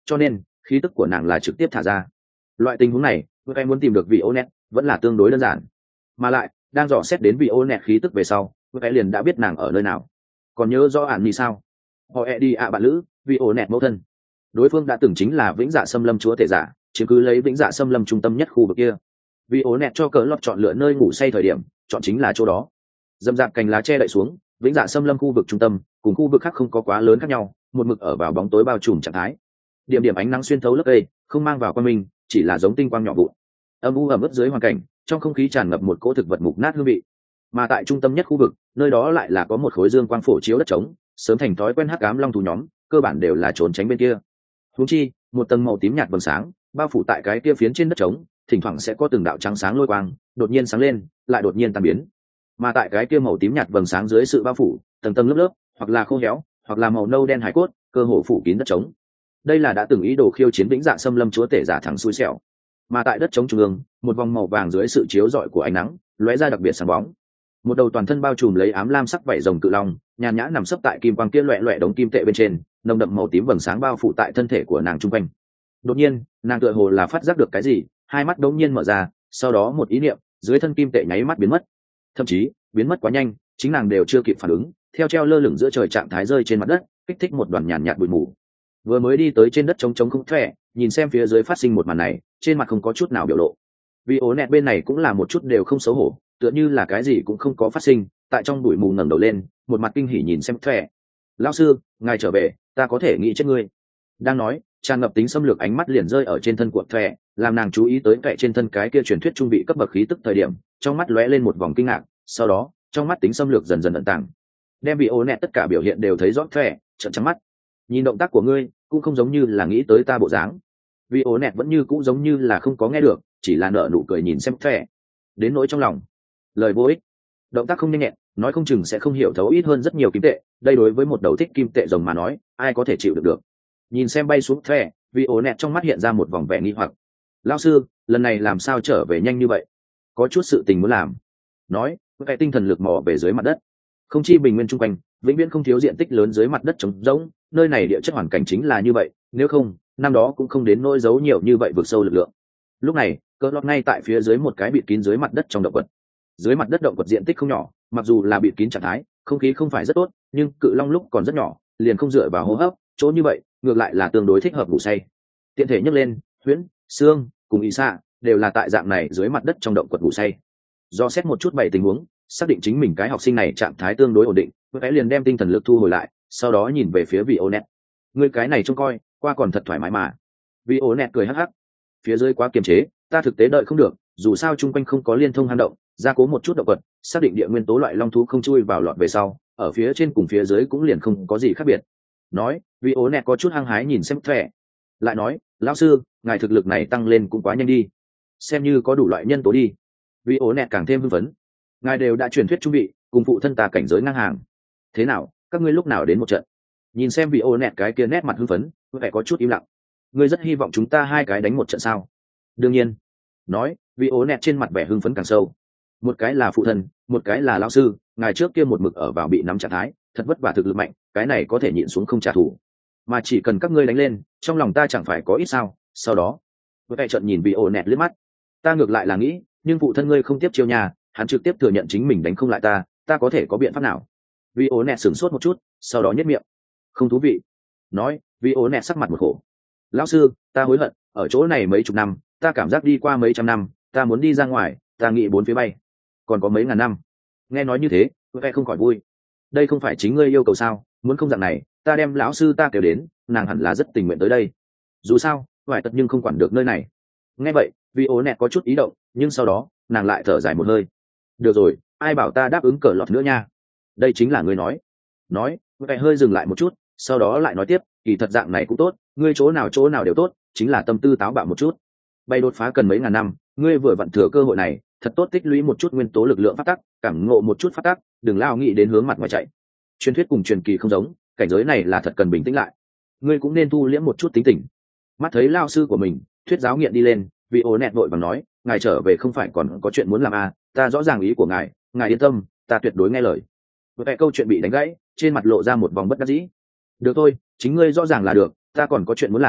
cho nên khí tức của nàng là trực tiếp thả ra. Loại tình huống này vừa em muốn tìm được vị ô nẹt vẫn là tương đối đơn giản, mà lại đang dò xét đến vị ô nẹt khí tức về sau vừa em liền đã biết nàng ở nơi nào. Còn nhớ rõ ạn như sao? Họ e đi ạ bạn lữ vị ô nẹt mẫu thân, đối phương đã từng chính là vĩnh dạ xâm lâm chúa tể giả, chiếm cứ lấy vĩnh dạ xâm lâm trung tâm nhất khu vực kia. Vị ô nẹt cho cờ lọt chọn lựa nơi ngủ say thời điểm chọn chính là chỗ đó. Dâm dạp cành lá che đậy xuống, vĩnh dạ xâm lâm khu vực trung tâm cùng khu vực khác không có quá lớn khác nhau, một mực ở vào bóng tối bao trùm trạng thái. Điểm điểm ánh nắng xuyên thấu lớp cây không mang vào qua mình, chỉ là giống tinh quang nhỏ vụn. Âm u ẩm ướt dưới hoàn cảnh, trong không khí tràn ngập một cỗ thực vật mục nát hương vị. Mà tại trung tâm nhất khu vực, nơi đó lại là có một khối dương quang phổ chiếu đất trống, sớm thành thói quen hắc ám long thú nhóm cơ bản đều là trốn tránh bên kia. Huống chi một tầng màu tím nhạt vầng sáng bao phủ tại cái kia phiến trên đất trống, thỉnh thoảng sẽ có từng đạo trắng sáng lôi quang đột nhiên sáng lên lại đột nhiên tan biến. Mà tại cái kia màu tím nhạt vầng sáng dưới sự bao phủ, tầng tầng lớp lớp, hoặc là khô héo hoặc là màu nâu đen hải cốt cơ hồ phủ kín đất trống. Đây là đã từng ý đồ khiêu chiến vĩnh dạ xâm lâm chúa tể giả thẳng xui xẻo. Mà tại đất trống trung ương, một vòng màu vàng dưới sự chiếu rọi của ánh nắng lóe ra đặc biệt sáng bóng. Một đầu toàn thân bao trùm lấy ám lam sắc vảy rồng cự long nhàn nhã nằm sấp tại kim quang kia loẹ loẹ đống kim tệ bên trên, nồng đậm màu tím vầng sáng bao phủ tại thân thể của nàng trung quanh. Đột nhiên nàng tựa hồ là phát giác được cái gì, hai mắt đống nhiên mở ra, sau đó một ý niệm dưới thân kim tệ nháy mắt biến mất, thậm chí biến mất quá nhanh, chính nàng đều chưa kịp phản ứng, theo treo lơ lửng giữa trời trạng thái rơi trên mặt đất, kích thích một đoàn nhàn nhạt bụi mù. Vừa mới đi tới trên đất trống trống không thẻ, nhìn xem phía dưới phát sinh một màn này, trên mặt không có chút nào biểu lộ. Vì ố nẹt bên này cũng là một chút đều không xấu hổ, tựa như là cái gì cũng không có phát sinh, tại trong bụi mù ngẩng đầu lên, một mặt kinh hỉ nhìn xem thẻ. Lão sư, ngài trở về, ta có thể nghĩ chết ngươi. Đang nói, tràn ngập tính xâm lược ánh mắt liền rơi ở trên thân của thẻ, làm nàng chú ý tới kệ trên thân cái kia truyền thuyết trung vị cấp bậc khí tức thời điểm, trong mắt lóe lên một vòng kinh ngạc, sau đó trong mắt tính xâm lược dần dần ẩn tàng, đem bị ố nẹt tất cả biểu hiện đều thấy rõ thẻ, trợn trắng mắt. Nhìn động tác của ngươi cũng không giống như là nghĩ tới ta bộ dáng. Vì ố nẹt vẫn như cũng giống như là không có nghe được, chỉ là nở nụ cười nhìn xem thẻ. Đến nỗi trong lòng lời vô ích, động tác không nhanh nhẹn, nói không chừng sẽ không hiểu thấu ít hơn rất nhiều kim tệ, đây đối với một đầu thích kim tệ rồng mà nói ai có thể chịu được được. Nhìn xem bay xuống thẻ, vì ố nẹt trong mắt hiện ra một vòng vẻ nghi hoặc. Lão sư, lần này làm sao trở về nhanh như vậy? Có chút sự tình muốn làm. Nói cái tinh thần lực mò về dưới mặt đất, không chi bình nguyên chung quanh vĩnh viễn không thiếu diện tích lớn dưới mặt đất trống rỗng, nơi này địa chất hoàn cảnh chính là như vậy, nếu không năm đó cũng không đến nỗi giấu nhiều như vậy vượt sâu lực lượng. Lúc này cỡ lọt ngay tại phía dưới một cái bịt kín dưới mặt đất trong động vật. Dưới mặt đất động vật diện tích không nhỏ, mặc dù là bịt kín trạng thái, không khí không phải rất tốt, nhưng cự long lúc còn rất nhỏ, liền không dựa vào hô hấp, chỗ như vậy ngược lại là tương đối thích hợp ngủ say. Tiện thể nhấc lên huyễn xương cùng y xạ đều là tại dạng này dưới mặt đất trong động vật ngủ say. Do xét một chút bảy tình huống, xác định chính mình cái học sinh này trạng thái tương đối ổn định, cái liền đem tinh thần lực thu hồi lại, sau đó nhìn về phía vị ô nẹt. Người cái này trông coi qua còn thật thoải mái mà. Vị ô nẹt cười hắc hắc. Phía dưới quá kiềm chế, ta thực tế đợi không được, dù sao chung quanh không có liên thông hang động, gia cố một chút động vật, xác định địa nguyên tố loại long thú không chui vào lọt về sau, ở phía trên cùng phía dưới cũng liền không có gì khác biệt. Nói, vị ô nẹt có chút hăng hái nhìn xem thẻ, lại nói, lão sư, ngài thực lực này tăng lên cũng quá nhanh đi, xem như có đủ loại nhân tố đi. Vị ô nẹt càng thêm hưng phấn. Ngài đều đã truyền thuyết trung vị, cùng phụ thân ta cảnh giới ngang hàng. Thế nào, các ngươi lúc nào đến một trận? Nhìn xem vị ô nẹt cái kia nét mặt hưng phấn, vẻ có chút im lặng. Ngươi rất hy vọng chúng ta hai cái đánh một trận sao? Đương nhiên. Nói, vị ô nẹt trên mặt vẻ hưng phấn càng sâu. Một cái là phụ thân, một cái là lão sư, ngài trước kia một mực ở vào bị nắm trạng thái, thật vất vả thực lực mạnh, cái này có thể nhịn xuống không trả thù. Mà chỉ cần các ngươi đánh lên, trong lòng ta chẳng phải có ít sao? Sau đó, vẻ trận nhìn vị ô nẹt liếc mắt. Ta ngược lại là nghĩ, nhưng phụ thân ngươi không tiếp chiêu nhà, hắn trực tiếp thừa nhận chính mình đánh không lại ta, ta có thể có biện pháp nào? Vi ố nẹt sửng sốt một chút, sau đó nhếch miệng. Không thú vị. Nói, Vi ố nẹt sắc mặt một khổ. Lão sư, ta hối hận, ở chỗ này mấy chục năm, ta cảm giác đi qua mấy trăm năm, ta muốn đi ra ngoài, ta nghĩ bốn phía bay. Còn có mấy ngàn năm. Nghe nói như thế, tôi không khỏi vui. Đây không phải chính ngươi yêu cầu sao? Muốn không dạng này, ta đem lão sư ta kêu đến, nàng hẳn là rất tình nguyện tới đây. Dù sao, phải tật nhưng không quản được nơi này. Nghe vậy, Vi ố nẹt có chút ý động, nhưng sau đó, nàng lại thở dài một hơi. Được rồi, ai bảo ta đáp ứng cờ lọt nữa nha. Đây chính là ngươi nói. Nói, vẻ hơi dừng lại một chút, sau đó lại nói tiếp, kỳ thật dạng này cũng tốt, ngươi chỗ nào chỗ nào đều tốt, chính là tâm tư táo bạo một chút. Bay đột phá cần mấy ngàn năm, ngươi vừa vặn thừa cơ hội này, thật tốt tích lũy một chút nguyên tố lực lượng phát tắc, cảm ngộ một chút phát tắc, đừng lao nghĩ đến hướng mặt ngoài chạy. Truyền thuyết cùng truyền kỳ không giống, cảnh giới này là thật cần bình tĩnh lại. Ngươi cũng nên thu liễm một chút tính tình. Mắt thấy lao sư của mình, thuyết giáo nghiện đi lên, vị ố nẹt vội vàng nói, ngài trở về không phải còn có chuyện muốn làm à, ta rõ ràng ý của ngài, ngài yên tâm, ta tuyệt đối nghe lời. Với cái câu chuyện bị đánh gãy, trên mặt lộ ra một vòng bất đắc dĩ. Được thôi, chính ngươi rõ ràng là được, ta còn có chuyện muốn làm,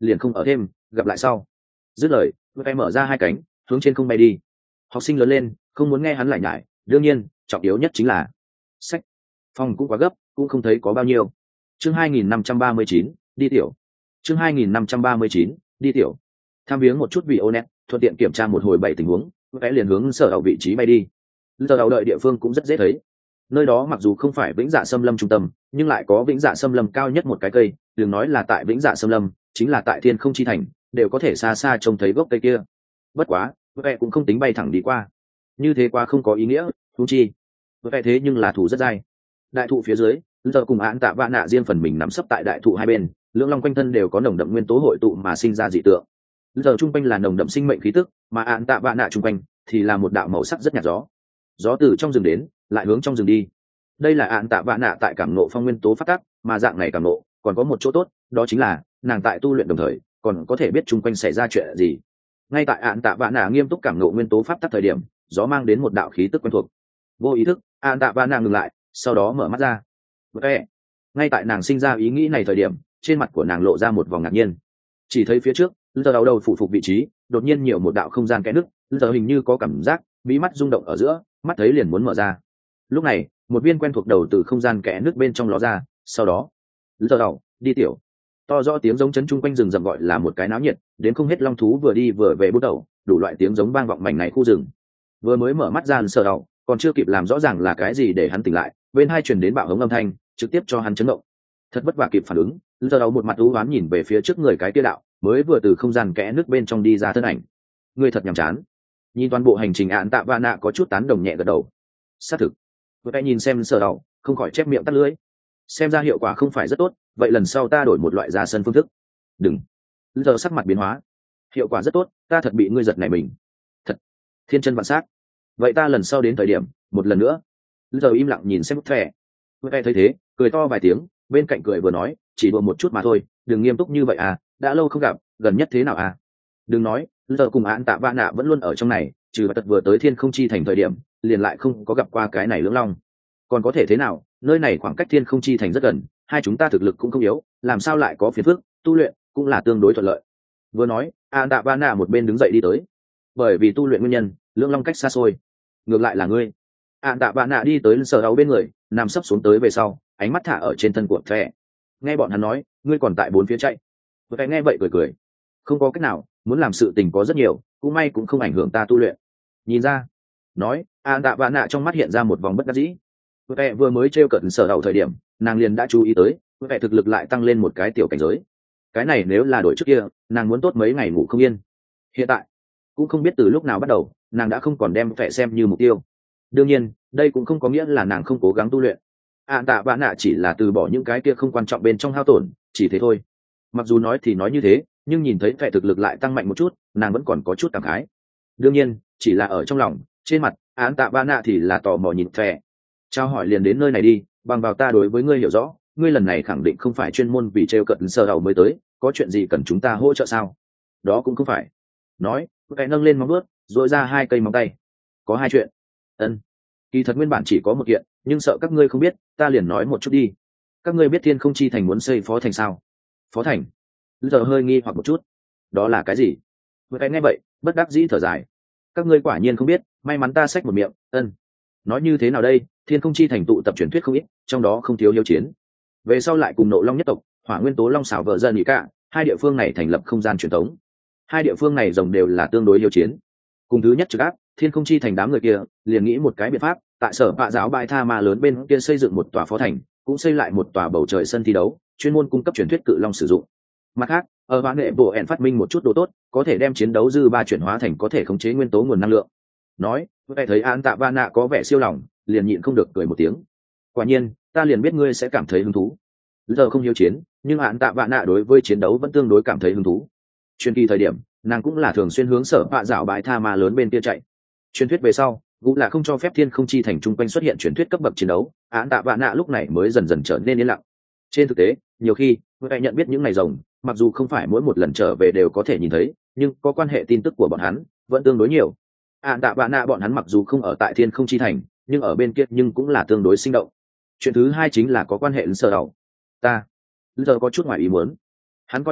liền không ở thêm, gặp lại sau. Dứt lời, vẽ mở ra hai cánh, hướng trên không bay đi. Học sinh lớn lên, không muốn nghe hắn lại nhải, đương nhiên trọng yếu nhất chính là sách. Phòng cũng quá gấp, cũng không thấy có bao nhiêu. Chương hai nghìn năm trăm ba mươi chín, đi tiểu. Chương hai nghìn năm trăm ba mươi chín, đi tiểu. Tham viếng một chút vị ô net, thuận tiện kiểm tra một hồi bảy tình huống, vẽ liền hướng sở đầu vị trí bay đi. Sở đầu đợi địa phương cũng rất dễ thấy. Nơi đó mặc dù không phải Vĩnh Dạ Xâm Lâm trung tâm, nhưng lại có Vĩnh Dạ Xâm Lâm cao nhất một cái cây, đừng nói là tại Vĩnh Dạ Xâm Lâm, chính là tại Thiên Không Chi Thành, đều có thể xa xa trông thấy gốc cây kia. Bất quá, vẽ cũng không tính bay thẳng đi qua. Như thế quá không có ý nghĩa, huống chi. Vẽ thế nhưng là thủ rất dai. Đại thụ phía dưới, giờ cùng án tạ vạ nạ riêng phần mình nắm sấp tại đại thụ hai bên, lưỡng long quanh thân đều có nồng đậm nguyên tố hội tụ mà sinh ra dị tượng. Giờ trung quanh là nồng đậm sinh mệnh khí tức, mà án tạ vạ nạ trung quanh thì là một đạo màu sắc rất nhạt gió. Gió từ trong rừng đến, lại hướng trong rừng đi. Đây là án tạ vạ nạ tại cảm nộ phong nguyên tố phát tác, mà dạng này cảm nộ còn có một chỗ tốt, đó chính là nàng tại tu luyện đồng thời còn có thể biết trung quanh xảy ra chuyện gì. Ngay tại án tạ vạ nạ nghiêm túc cảm nộ nguyên tố pháp tắc thời điểm, gió mang đến một đạo khí tức quen thuộc. Vô ý thức, án tạ vạ nạ ngừng lại, sau đó mở mắt ra. Vậy, ngay tại nàng sinh ra ý nghĩ này thời điểm, trên mặt của nàng lộ ra một vòng ngạc nhiên. Chỉ thấy phía trước, giờ đầu đầu phụ phục vị trí, đột nhiên nhiều một đạo không gian kẽ nứt, giờ hình như có cảm giác bí mắt rung động ở giữa, mắt thấy liền muốn mở ra. Lúc này, một viên quen thuộc đầu từ không gian kẽ nứt bên trong ló ra, sau đó, giờ đầu đi tiểu. To rõ tiếng giống chấn chung quanh rừng rậm gọi là một cái náo nhiệt, đến không hết long thú vừa đi vừa về bút đầu, đủ loại tiếng giống vang vọng mảnh này khu rừng. Vừa mới mở mắt ra sờ đầu, còn chưa kịp làm rõ ràng là cái gì để hắn tỉnh lại, bên hai truyền đến bạo hống âm thanh, trực tiếp cho hắn chấn động. Thật vất vả kịp phản ứng, giờ đầu một mặt u ám nhìn về phía trước người cái kia đạo mới vừa từ không gian kẽ nước bên trong đi ra thân ảnh. Người thật nhàm chán. Nhìn toàn bộ hành trình án tạ vạ nạ có chút tán đồng nhẹ gật đầu. Xác thực. Vừa tay nhìn xem sờ đầu, không khỏi chép miệng tắt lưỡi. Xem ra hiệu quả không phải rất tốt, vậy lần sau ta đổi một loại ra sân phương thức. Đừng. Giờ sắc mặt biến hóa. Hiệu quả rất tốt, ta thật bị ngươi giật này mình. Thật. Thiên chân vạn sát. Vậy ta lần sau đến thời điểm, một lần nữa. Giờ im lặng nhìn xem bức thẻ. Vừa tay thấy thế, cười to vài tiếng, bên cạnh cười vừa nói, chỉ đùa một chút mà thôi, đừng nghiêm túc như vậy à, đã lâu không gặp, gần nhất thế nào à? Đừng nói, giờ cùng án tạ vạ nạ vẫn luôn ở trong này, trừ tật vừa tới Thiên Không Chi Thành thời điểm, liền lại không có gặp qua cái này lưỡng long. Còn có thể thế nào, nơi này khoảng cách Thiên Không Chi Thành rất gần, hai chúng ta thực lực cũng không yếu, làm sao lại có phiền phức, tu luyện cũng là tương đối thuận lợi. Vừa nói, án tạ vạ nạ một bên đứng dậy đi tới. Bởi vì tu luyện nguyên nhân, lưỡng long cách xa xôi. Ngược lại là ngươi. Án tạ vạ nạ đi tới sờ đầu bên người, nằm sấp xuống tới về sau, ánh mắt thả ở trên thân của thẻ. Nghe bọn hắn nói, ngươi còn tại bốn phía chạy. Thẻ nghe vậy cười cười. Không có cách nào, muốn làm sự tình có rất nhiều, cũng may cũng không ảnh hưởng ta tu luyện. Nhìn ra. Nói, an tạ vạ nạ trong mắt hiện ra một vòng bất đắc dĩ. Thẻ vừa mới trêu cợt sở đầu thời điểm, nàng liền đã chú ý tới, thẻ thực lực lại tăng lên một cái tiểu cảnh giới. Cái này nếu là đổi trước kia, nàng muốn tốt mấy ngày ngủ không yên. Hiện tại, cũng không biết từ lúc nào bắt đầu, nàng đã không còn đem thẻ xem như mục tiêu. Đương nhiên, đây cũng không có nghĩa là nàng không cố gắng tu luyện. Ạn tạ vạ nạ chỉ là từ bỏ những cái kia không quan trọng bên trong hao tổn, chỉ thế thôi. Mặc dù nói thì nói như thế, nhưng nhìn thấy thẻ thực lực lại tăng mạnh một chút, nàng vẫn còn có chút cảm khái. Đương nhiên, chỉ là ở trong lòng, trên mặt, Ạn tạ vạ nạ thì là tò mò nhìn thẻ. Trao hỏi liền đến nơi này đi, bằng vào ta đối với ngươi hiểu rõ, ngươi lần này khẳng định không phải chuyên môn vì trêu cận sơ đầu mới tới, có chuyện gì cần chúng ta hỗ trợ sao? Đó cũng không phải. Nói, thẻ nâng lên móng vuốt, rồi ra hai cây móng tay. Có hai chuyện. Ân. Kỳ thật nguyên bản chỉ có một kiện, nhưng sợ các ngươi không biết, ta liền nói một chút đi. Các ngươi biết Thiên Không Chi Thành muốn xây phó thành sao? Phó thành? Giờ hơi nghi hoặc một chút. Đó là cái gì? Vừa cái nghe vậy, bất đắc dĩ thở dài. Các ngươi quả nhiên không biết, may mắn ta xách một miệng. Ân. Nói như thế nào đây? Thiên Không Chi Thành tụ tập truyền thuyết không ít, trong đó không thiếu hiếu chiến. Về sau lại cùng Nộ Long nhất tộc, Hỏa Nguyên Tố Long xảo vợ dân ý cả, hai địa phương này thành lập không gian truyền thống. Hai địa phương này rồng đều là tương đối hiếu chiến. Cùng thứ nhất trực áp, Thiên Không Chi Thành đám người kia liền nghĩ một cái biện pháp, tại sở bạ giáo bãi tha ma lớn bên kia xây dựng một tòa phó thành, cũng xây lại một tòa bầu trời sân thi đấu, chuyên môn cung cấp truyền thuyết cự long sử dụng. Mặt khác, ở vạn nghệ bộ ẻn phát minh một chút đồ tốt, có thể đem chiến đấu dư ba chuyển hóa thành có thể khống chế nguyên tố nguồn năng lượng. Nói, tôi thấy An Tạ Va Nạ có vẻ siêu lòng, liền nhịn không được cười một tiếng. Quả nhiên, ta liền biết ngươi sẽ cảm thấy hứng thú. Giờ không hiếu chiến, nhưng An Tạ Va Nạ đối với chiến đấu vẫn tương đối cảm thấy hứng thú. Chuyên kỳ thời điểm, nàng cũng là thường xuyên hướng sở bạ dạo bãi tha ma lớn bên kia chạy. Truyền thuyết về sau, cũng là không cho phép Thiên Không Chi Thành chung quanh xuất hiện truyền thuyết cấp bậc chiến đấu, Án Tạ Vạ Nạ lúc này mới dần dần trở nên yên lặng. Trên thực tế, nhiều khi, người nhận biết những ngày rồng, mặc dù không phải mỗi một lần trở về đều có thể nhìn thấy, nhưng có quan hệ tin tức của bọn hắn vẫn tương đối nhiều. Án Tạ Vạ Nạ bọn hắn mặc dù không ở tại Thiên Không Chi Thành, nhưng ở bên kia nhưng cũng là tương đối sinh động. Chuyện thứ hai chính là có quan hệ đến sở đầu. Ta, giờ có chút ngoài ý muốn. Hắn coi là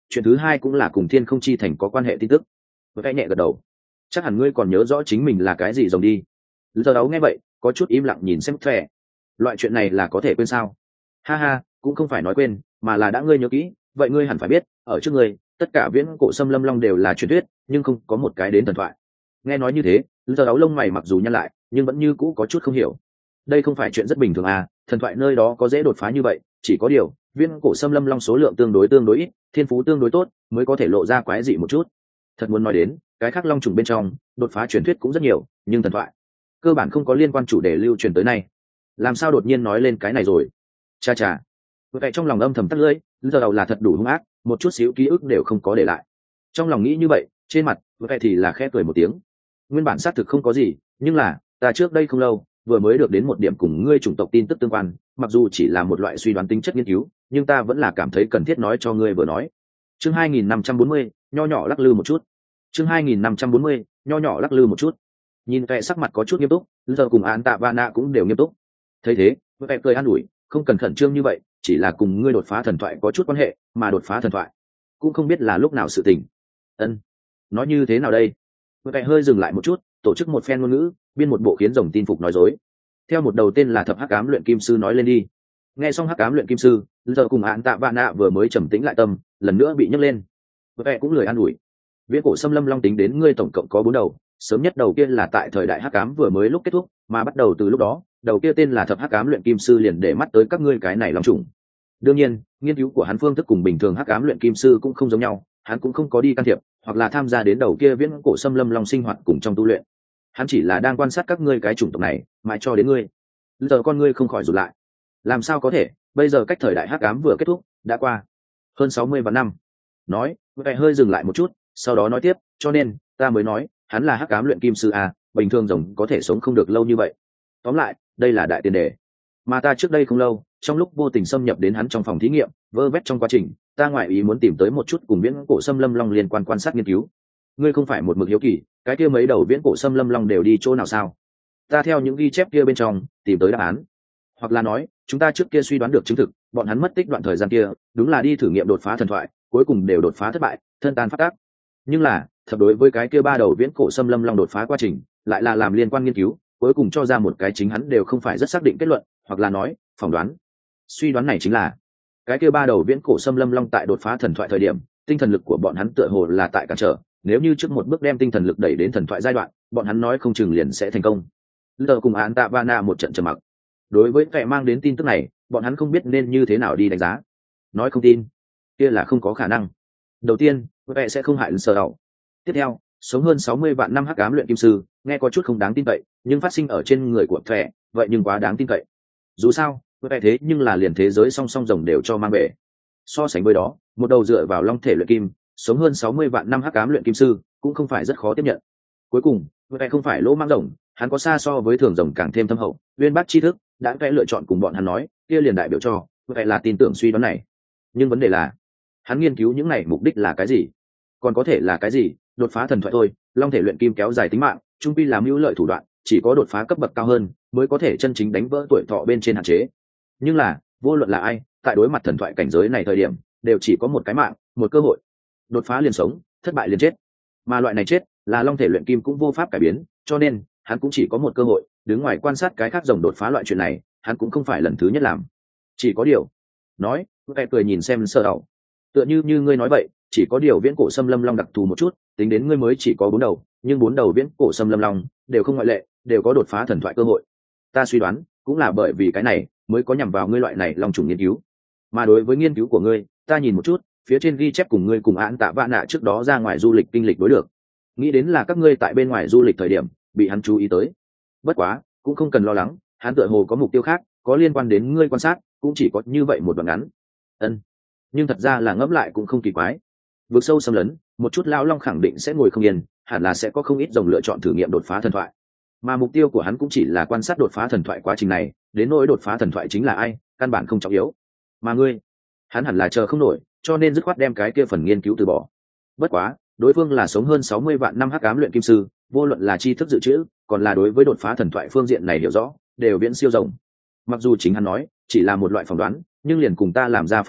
chuyện thứ hai cũng là cùng thiên không chi thành có quan hệ tin tức. Với cái nhẹ gật đầu, chắc hẳn ngươi còn nhớ rõ chính mình là cái gì rồng đi. Giờ đấu nghe vậy có chút im lặng nhìn xem thẻ. Loại chuyện này là có thể quên sao? Ha ha, cũng không phải nói quên, mà là đã ngươi nhớ kỹ, vậy ngươi hẳn phải biết, ở trước ngươi, tất cả viễn cổ xâm lâm long đều là truyền thuyết, nhưng không có một cái đến thần thoại. Nghe nói như thế, giờ đấu lông mày mặc dù nhăn lại, nhưng vẫn như cũ có chút không hiểu. Đây không phải chuyện rất bình thường à, thần thoại nơi đó có dễ đột phá như vậy, chỉ có điều, viễn cổ xâm lâm long số lượng tương đối tương đối ít, thiên phú tương đối tốt, mới có thể lộ ra quái dị một chút. Thật muốn nói đến, cái khác long trùng bên trong, đột phá truyền thuyết cũng rất nhiều, nhưng thần thoại cơ bản không có liên quan chủ đề lưu truyền tới nay. Làm sao đột nhiên nói lên cái này rồi? Cha cha. Vậy trong lòng âm thầm tắt lưỡi, giờ đầu là thật đủ hung ác, một chút xíu ký ức đều không có để lại. Trong lòng nghĩ như vậy, trên mặt vậy thì là khẽ cười một tiếng. Nguyên bản xác thực không có gì, nhưng là ta trước đây không lâu vừa mới được đến một điểm cùng ngươi chủng tộc tin tức tương quan, mặc dù chỉ là một loại suy đoán tính chất nghiên cứu, nhưng ta vẫn là cảm thấy cần thiết nói cho ngươi vừa nói. Chương hai nghìn năm trăm bốn mươi, nho nhỏ lắc lư một chút. Chương hai nghìn năm trăm bốn mươi, nho nhỏ lắc lư một chút. Nhìn vẻ sắc mặt có chút nghiêm túc, giờ cùng án tạ ba nạ cũng đều nghiêm túc. Thấy thế, vẻ cười an ủi, không cần khẩn trương như vậy, chỉ là cùng ngươi đột phá thần thoại có chút quan hệ, mà đột phá thần thoại cũng không biết là lúc nào sự tình. Ân, nói như thế nào đây? Vẻ hơi dừng lại một chút, tổ chức một phen ngôn ngữ, biên một bộ khiến rồng tin phục nói dối. Theo một đầu tên là thập hắc ám luyện kim sư nói lên đi. Nghe xong hắc ám luyện kim sư, giờ cùng án tạ ba nạ vừa mới trầm tĩnh lại tâm, lần nữa bị nhấc lên. Vẻ cũng lười an ủi. Viễn cổ xâm lâm long tính đến ngươi tổng cộng có bốn đầu, sớm nhất đầu kia là tại thời đại hắc ám vừa mới lúc kết thúc, mà bắt đầu từ lúc đó, đầu kia tên là thập hắc ám luyện kim sư liền để mắt tới các ngươi cái này long trùng. Đương nhiên, nghiên cứu của hắn phương thức cùng bình thường hắc ám luyện kim sư cũng không giống nhau, hắn cũng không có đi can thiệp hoặc là tham gia đến đầu kia viễn cổ xâm lâm long sinh hoạt cùng trong tu luyện. Hắn chỉ là đang quan sát các ngươi cái chủng tộc này, mãi cho đến ngươi. Giờ con ngươi không khỏi rụt lại. Làm sao có thể, bây giờ cách thời đại hắc ám vừa kết thúc, đã qua hơn sáu mươi vạn năm. Nói, vẻ hơi dừng lại một chút, sau đó nói tiếp, cho nên ta mới nói hắn là hắc ám luyện kim sư à, bình thường rồng có thể sống không được lâu như vậy. Tóm lại, đây là đại tiền đề. Mà ta trước đây không lâu, trong lúc vô tình xâm nhập đến hắn trong phòng thí nghiệm, vơ vét trong quá trình, ta ngoại ý muốn tìm tới một chút cùng viễn cổ xâm lâm long liên quan quan sát nghiên cứu. Ngươi không phải một mực hiếu kỳ, cái kia mấy đầu viễn cổ xâm lâm long đều đi chỗ nào sao? Ta theo những ghi chép kia bên trong tìm tới đáp án. Hoặc là nói, chúng ta trước kia suy đoán được chứng thực, bọn hắn mất tích đoạn thời gian kia, đúng là đi thử nghiệm đột phá thần thoại, cuối cùng đều đột phá thất bại, thân tan phát tác. Nhưng là thật đối với cái kia ba đầu viễn cổ xâm lâm long đột phá quá trình lại là làm liên quan nghiên cứu, cuối cùng cho ra một cái chính hắn đều không phải rất xác định kết luận, hoặc là nói phỏng đoán. Suy đoán này chính là cái kia ba đầu viễn cổ xâm lâm long tại đột phá thần thoại thời điểm, tinh thần lực của bọn hắn tựa hồ là tại cản trở, nếu như trước một bước đem tinh thần lực đẩy đến thần thoại giai đoạn, bọn hắn nói không chừng liền sẽ thành công. Lờ cùng án tạ ba na một trận trầm mặc. Đối với vẻ mang đến tin tức này, bọn hắn không biết nên như thế nào đi đánh giá. Nói không tin, kia là không có khả năng. Đầu tiên, vẻ sẽ không hại sở đầu. Tiếp theo, sống hơn sáu mươi vạn năm hắc ám luyện kim sư, nghe có chút không đáng tin cậy, nhưng phát sinh ở trên người của vẻ, vậy nhưng quá đáng tin cậy. Dù sao, vẻ thế nhưng là liền thế giới song song rồng đều cho mang về. So sánh với đó, một đầu dựa vào long thể luyện kim, sống hơn sáu mươi vạn năm hắc ám luyện kim sư, cũng không phải rất khó tiếp nhận. Cuối cùng, vẻ không phải lỗ mang rồng, hắn có xa so với thường rồng càng thêm thâm hậu, uyên bác tri thức, đã vẽ lựa chọn cùng bọn hắn nói, kia liền đại biểu cho, vẻ là tin tưởng suy đoán này. Nhưng vấn đề là, hắn nghiên cứu những này mục đích là cái gì? Còn có thể là cái gì? Đột phá thần thoại thôi, long thể luyện kim kéo dài tính mạng, trung pi làm hữu lợi thủ đoạn, chỉ có đột phá cấp bậc cao hơn mới có thể chân chính đánh vỡ tuổi thọ bên trên hạn chế. Nhưng là, vô luận là ai, tại đối mặt thần thoại cảnh giới này thời điểm, đều chỉ có một cái mạng, một cơ hội. Đột phá liền sống, thất bại liền chết. Mà loại này chết, là long thể luyện kim cũng vô pháp cải biến, cho nên, hắn cũng chỉ có một cơ hội, đứng ngoài quan sát cái khác rồng đột phá loại chuyện này, hắn cũng không phải lần thứ nhất làm. Chỉ có điều, nói, vẻ cười nhìn xem Sở Đầu. Tựa như như ngươi nói vậy, chỉ có điều viễn cổ xâm lâm long đặc thù một chút, tính đến ngươi mới chỉ có bốn đầu, nhưng bốn đầu viễn cổ xâm lâm long đều không ngoại lệ, đều có đột phá thần thoại cơ hội. Ta suy đoán, cũng là bởi vì cái này mới có nhằm vào ngươi loại này long trùng nghiên cứu. Mà đối với nghiên cứu của ngươi, ta nhìn một chút, phía trên ghi chép cùng ngươi cùng án tạ vạ nạ trước đó ra ngoài du lịch kinh lịch đối được. Nghĩ đến là các ngươi tại bên ngoài du lịch thời điểm bị hắn chú ý tới. Bất quá, cũng không cần lo lắng, hắn tựa hồ có mục tiêu khác, có liên quan đến ngươi quan sát, cũng chỉ có như vậy một đoạn ngắn. Ân. Nhưng thật ra là ngẫm lại cũng không kỳ quái. Vượt sâu xâm lấn, một chút lão long khẳng định sẽ ngồi không yên, hẳn là sẽ có không ít rồng lựa chọn thử nghiệm đột phá thần thoại. Mà mục tiêu của hắn cũng chỉ là quan sát đột phá thần thoại quá trình này, đến nỗi đột phá thần thoại chính là ai, căn bản không trọng yếu. Mà ngươi, hắn hẳn là chờ không nổi, cho nên dứt khoát đem cái kia phần nghiên cứu từ bỏ. Bất quá, đối phương là sống hơn sáu mươi vạn năm hắc ám luyện kim sư, vô luận là tri thức dự trữ, còn là đối với đột phá thần thoại phương diện này hiểu rõ, đều viễn siêu rồng. Mặc dù chính hắn nói, chỉ là một loại phỏng đoán, nhưng liền cùng ta làm ra phỏng đoán,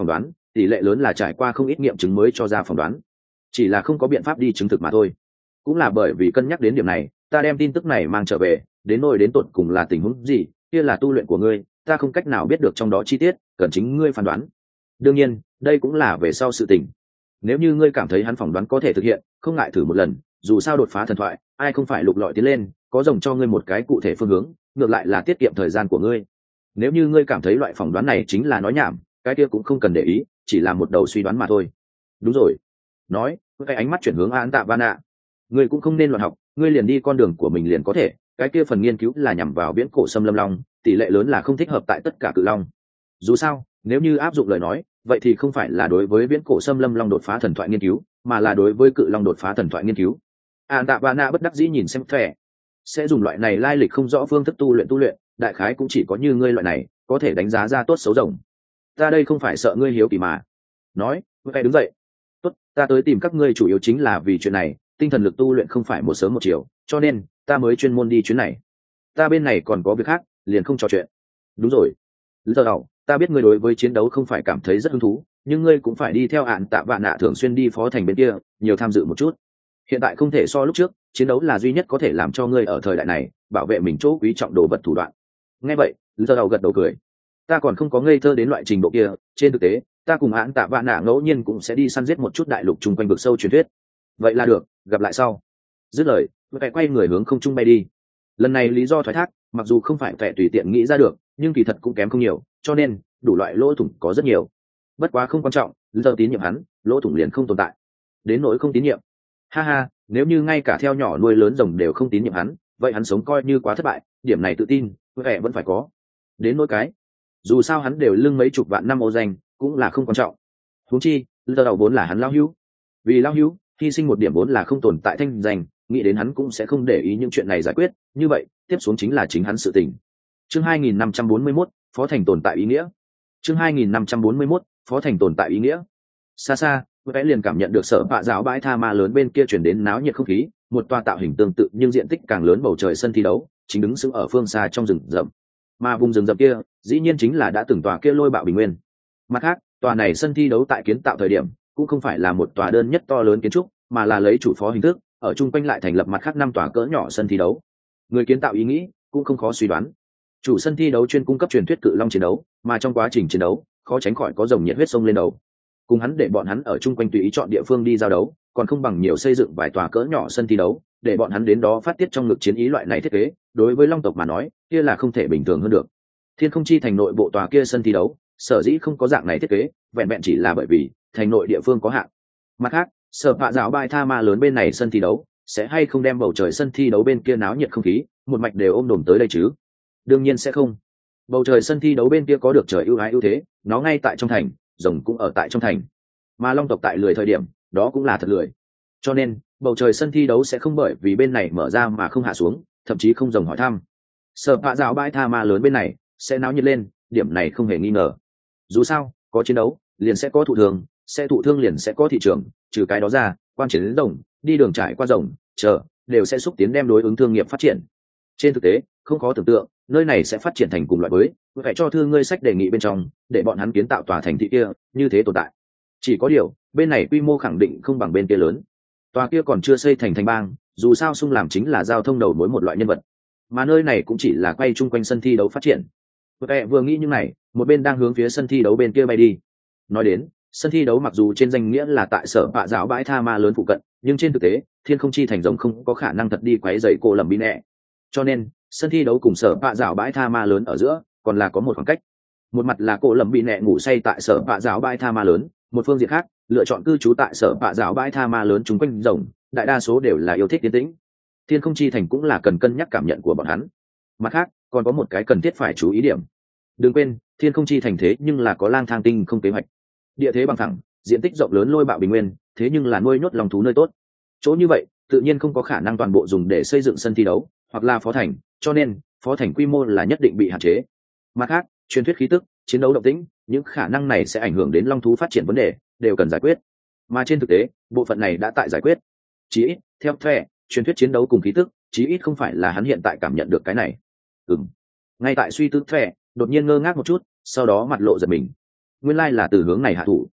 tỷ lệ lớn là trải qua không ít nghiệm chứng mới cho ra phỏng đoán, chỉ là không có biện pháp đi chứng thực mà thôi. Cũng là bởi vì cân nhắc đến điểm này, ta đem tin tức này mang trở về, đến nỗi đến tột cùng là tình huống gì, kia là tu luyện của ngươi, ta không cách nào biết được trong đó chi tiết, cần chính ngươi phán đoán. Đương nhiên, đây cũng là về sau sự tình. Nếu như ngươi cảm thấy hắn phỏng đoán có thể thực hiện, không ngại thử một lần, dù sao đột phá thần thoại, ai không phải lục lọi tiến lên, có rồng cho ngươi một cái cụ thể phương hướng, ngược lại là tiết kiệm thời gian của ngươi. Nếu như ngươi cảm thấy loại phỏng đoán này chính là nói nhảm, cái kia cũng không cần để ý, chỉ là một đầu suy đoán mà thôi. Đúng rồi. Nói, cái ánh mắt chuyển hướng Án Tạ Vana. Ngươi cũng không nên loạn học, ngươi liền đi con đường của mình liền có thể, cái kia phần nghiên cứu là nhằm vào viễn cổ xâm lâm long, tỷ lệ lớn là không thích hợp tại tất cả cự long. Dù sao, nếu như áp dụng lời nói, vậy thì không phải là đối với viễn cổ xâm lâm long đột phá thần thoại nghiên cứu, mà là đối với cự long đột phá thần thoại nghiên cứu. Án Tạ Vana bất đắc dĩ nhìn xem Thẻ, sẽ dùng loại này lai lịch không rõ phương thức tu luyện tu luyện, đại khái cũng chỉ có như ngươi loại này có thể đánh giá ra tốt xấu rồng. Ta đây không phải sợ ngươi hiếu kỳ mà. Nói, Thẻ đứng dậy. Tốt, ta tới tìm các ngươi chủ yếu chính là vì chuyện này, tinh thần lực tu luyện không phải một sớm một chiều, cho nên ta mới chuyên môn đi chuyến này. Ta bên này còn có việc khác, liền không trò chuyện. Đúng rồi, giờ đầu, ta biết ngươi đối với chiến đấu không phải cảm thấy rất hứng thú, nhưng ngươi cũng phải đi theo Án Tạ Vana thường xuyên đi phó thành bên kia, nhiều tham dự một chút. Hiện tại không thể so lúc trước, chiến đấu là duy nhất có thể làm cho ngươi ở thời đại này bảo vệ mình chỗ quý trọng đồ vật thủ đoạn. Nghe vậy, giờ đầu gật đầu cười. Ta còn không có ngây thơ đến loại trình độ kia, trên thực tế, ta cùng Án Tạ Vana ngẫu nhiên cũng sẽ đi săn giết một chút đại lục chung quanh vực sâu truyền thuyết. Vậy là được, gặp lại sau. Dứt lời, Vẻ quay người hướng không trung bay đi. Lần này lý do thoái thác, mặc dù không phải Vẻ tùy tiện nghĩ ra được, nhưng kỳ thật cũng kém không nhiều, cho nên đủ loại lỗ thủng có rất nhiều. Bất quá không quan trọng, giờ tín nhiệm hắn, lỗ thủng liền không tồn tại. Đến nỗi không tín nhiệm, ha ha, nếu như ngay cả theo nhỏ nuôi lớn rồng đều không tín nhiệm hắn, vậy hắn sống coi như quá thất bại, điểm này tự tin, Vẻ vẫn phải có. Đến nỗi cái, dù sao hắn đều lưng mấy chục vạn năm ô danh, cũng là không quan trọng. Huống chi, giờ đầu vốn là hắn lao hữu, vì lao hữu hy sinh một điểm vốn là không tồn tại thanh danh, nghĩ đến hắn cũng sẽ không để ý những chuyện này giải quyết, như vậy tiếp xuống chính là chính hắn sự tình. Chương hai nghìn năm trăm bốn mươi mốt, phó thành tồn tại ý nghĩa. Chương hai nghìn năm trăm bốn mươi mốt, phó thành tồn tại ý nghĩa. Xa xa, Vẽ liền cảm nhận được sở bạ giáo bãi tha ma lớn bên kia chuyển đến náo nhiệt không khí, một tòa tạo hình tương tự nhưng diện tích càng lớn bầu trời sân thi đấu chính đứng sững ở phương xa trong rừng rậm, mà vùng rừng rậm kia dĩ nhiên chính là đã từng tòa kia lôi bạo bình nguyên. Mặt khác, tòa này sân thi đấu tại kiến tạo thời điểm cũng không phải là một tòa đơn nhất to lớn kiến trúc, mà là lấy chủ phó hình thức ở chung quanh lại thành lập mặt khác năm tòa cỡ nhỏ sân thi đấu. Người kiến tạo ý nghĩ cũng không khó suy đoán, chủ sân thi đấu chuyên cung cấp truyền thuyết cự long chiến đấu, mà trong quá trình chiến đấu khó tránh khỏi có dòng nhiệt huyết sông lên đầu. Cùng hắn để bọn hắn ở chung quanh tùy ý chọn địa phương đi giao đấu, còn không bằng nhiều xây dựng vài tòa cỡ nhỏ sân thi đấu để bọn hắn đến đó phát tiết trong ngực chiến ý. Loại này thiết kế đối với long tộc mà nói kia là không thể bình thường hơn được. Thiên Không Chi thành nội bộ tòa kia sân thi đấu sở dĩ không có dạng này thiết kế, vẹn vẹn chỉ là bởi vì thành nội địa phương có hạn. Mặt khác, sở bạ giáo bãi tha ma lớn bên này sân thi đấu sẽ hay không đem bầu trời sân thi đấu bên kia náo nhiệt không khí một mạch đều ôm đồm tới đây chứ? Đương nhiên sẽ không. Bầu trời sân thi đấu bên kia có được trời ưu ái ưu thế, nó ngay tại trong thành, rồng cũng ở tại trong thành, mà long tộc tại lười thời điểm đó cũng là thật lười, cho nên bầu trời sân thi đấu sẽ không bởi vì bên này mở ra mà không hạ xuống, thậm chí không rồng hỏi thăm. Sở bạ giáo bãi tha ma lớn bên này sẽ náo nhiệt lên, điểm này không hề nghi ngờ. Dù sao có chiến đấu liền sẽ có thụ thương, sẽ thụ thương liền sẽ có thị trường, trừ cái đó ra, quan chiến đến rồng, đi đường trải qua rồng, chờ đều sẽ xúc tiến đem đối ứng thương nghiệp phát triển. Trên thực tế không khó tưởng tượng, nơi này sẽ phát triển thành cùng loại với phải cho thương ngươi sách đề nghị bên trong để bọn hắn kiến tạo tòa thành thị kia như thế tồn tại. Chỉ có điều bên này quy mô khẳng định không bằng bên kia lớn, tòa kia còn chưa xây thành thành bang, dù sao Sung làm chính là giao thông đầu mối một loại nhân vật, mà nơi này cũng chỉ là quay chung quanh sân thi đấu phát triển. Vừa, vừa nghĩ như này, một bên đang hướng phía sân thi đấu bên kia bay đi. Nói đến sân thi đấu mặc dù trên danh nghĩa là tại sở bạ giáo bãi tha ma lớn phụ cận, nhưng trên thực tế Thiên Không Chi thành rồng không có khả năng thật đi quấy rầy cô lầm bị nẹ, cho nên sân thi đấu cùng sở bạ giáo bãi tha ma lớn ở giữa còn là có một khoảng cách. Một mặt là cô lầm bị nẹ ngủ say tại sở bạ giáo bãi tha ma lớn, một phương diện khác lựa chọn cư trú tại sở bạ giáo bãi tha ma lớn chung quanh rồng, đại đa số đều là yêu thích tiến tĩnh. Thiên Không Chi thành cũng là cần cân nhắc cảm nhận của bọn hắn. Mặt khác còn có một cái cần thiết phải chú ý điểm, đừng quên Thiên Không Chi thành thế nhưng là có lang thang tinh không kế hoạch, địa thế bằng thẳng, diện tích rộng lớn lôi bạo bình nguyên, thế nhưng là nuôi nhốt lòng thú nơi tốt. Chỗ như vậy tự nhiên không có khả năng toàn bộ dùng để xây dựng sân thi đấu hoặc là phó thành, cho nên phó thành quy mô là nhất định bị hạn chế. Mặt khác, truyền thuyết khí tức, chiến đấu động tĩnh, những khả năng này sẽ ảnh hưởng đến long thú phát triển vấn đề, đều cần giải quyết. Mà trên thực tế bộ phận này đã tại giải quyết. Chí ít theo Thẻ, truyền thuyết chiến đấu cùng khí tức chí ít không phải là hắn hiện tại cảm nhận được cái này. Ừm. Ngay tại suy tư Thẻ đột nhiên ngơ ngác một chút, sau đó mặt lộ giật mình. Nguyên lai là từ hướng này hạ thủ.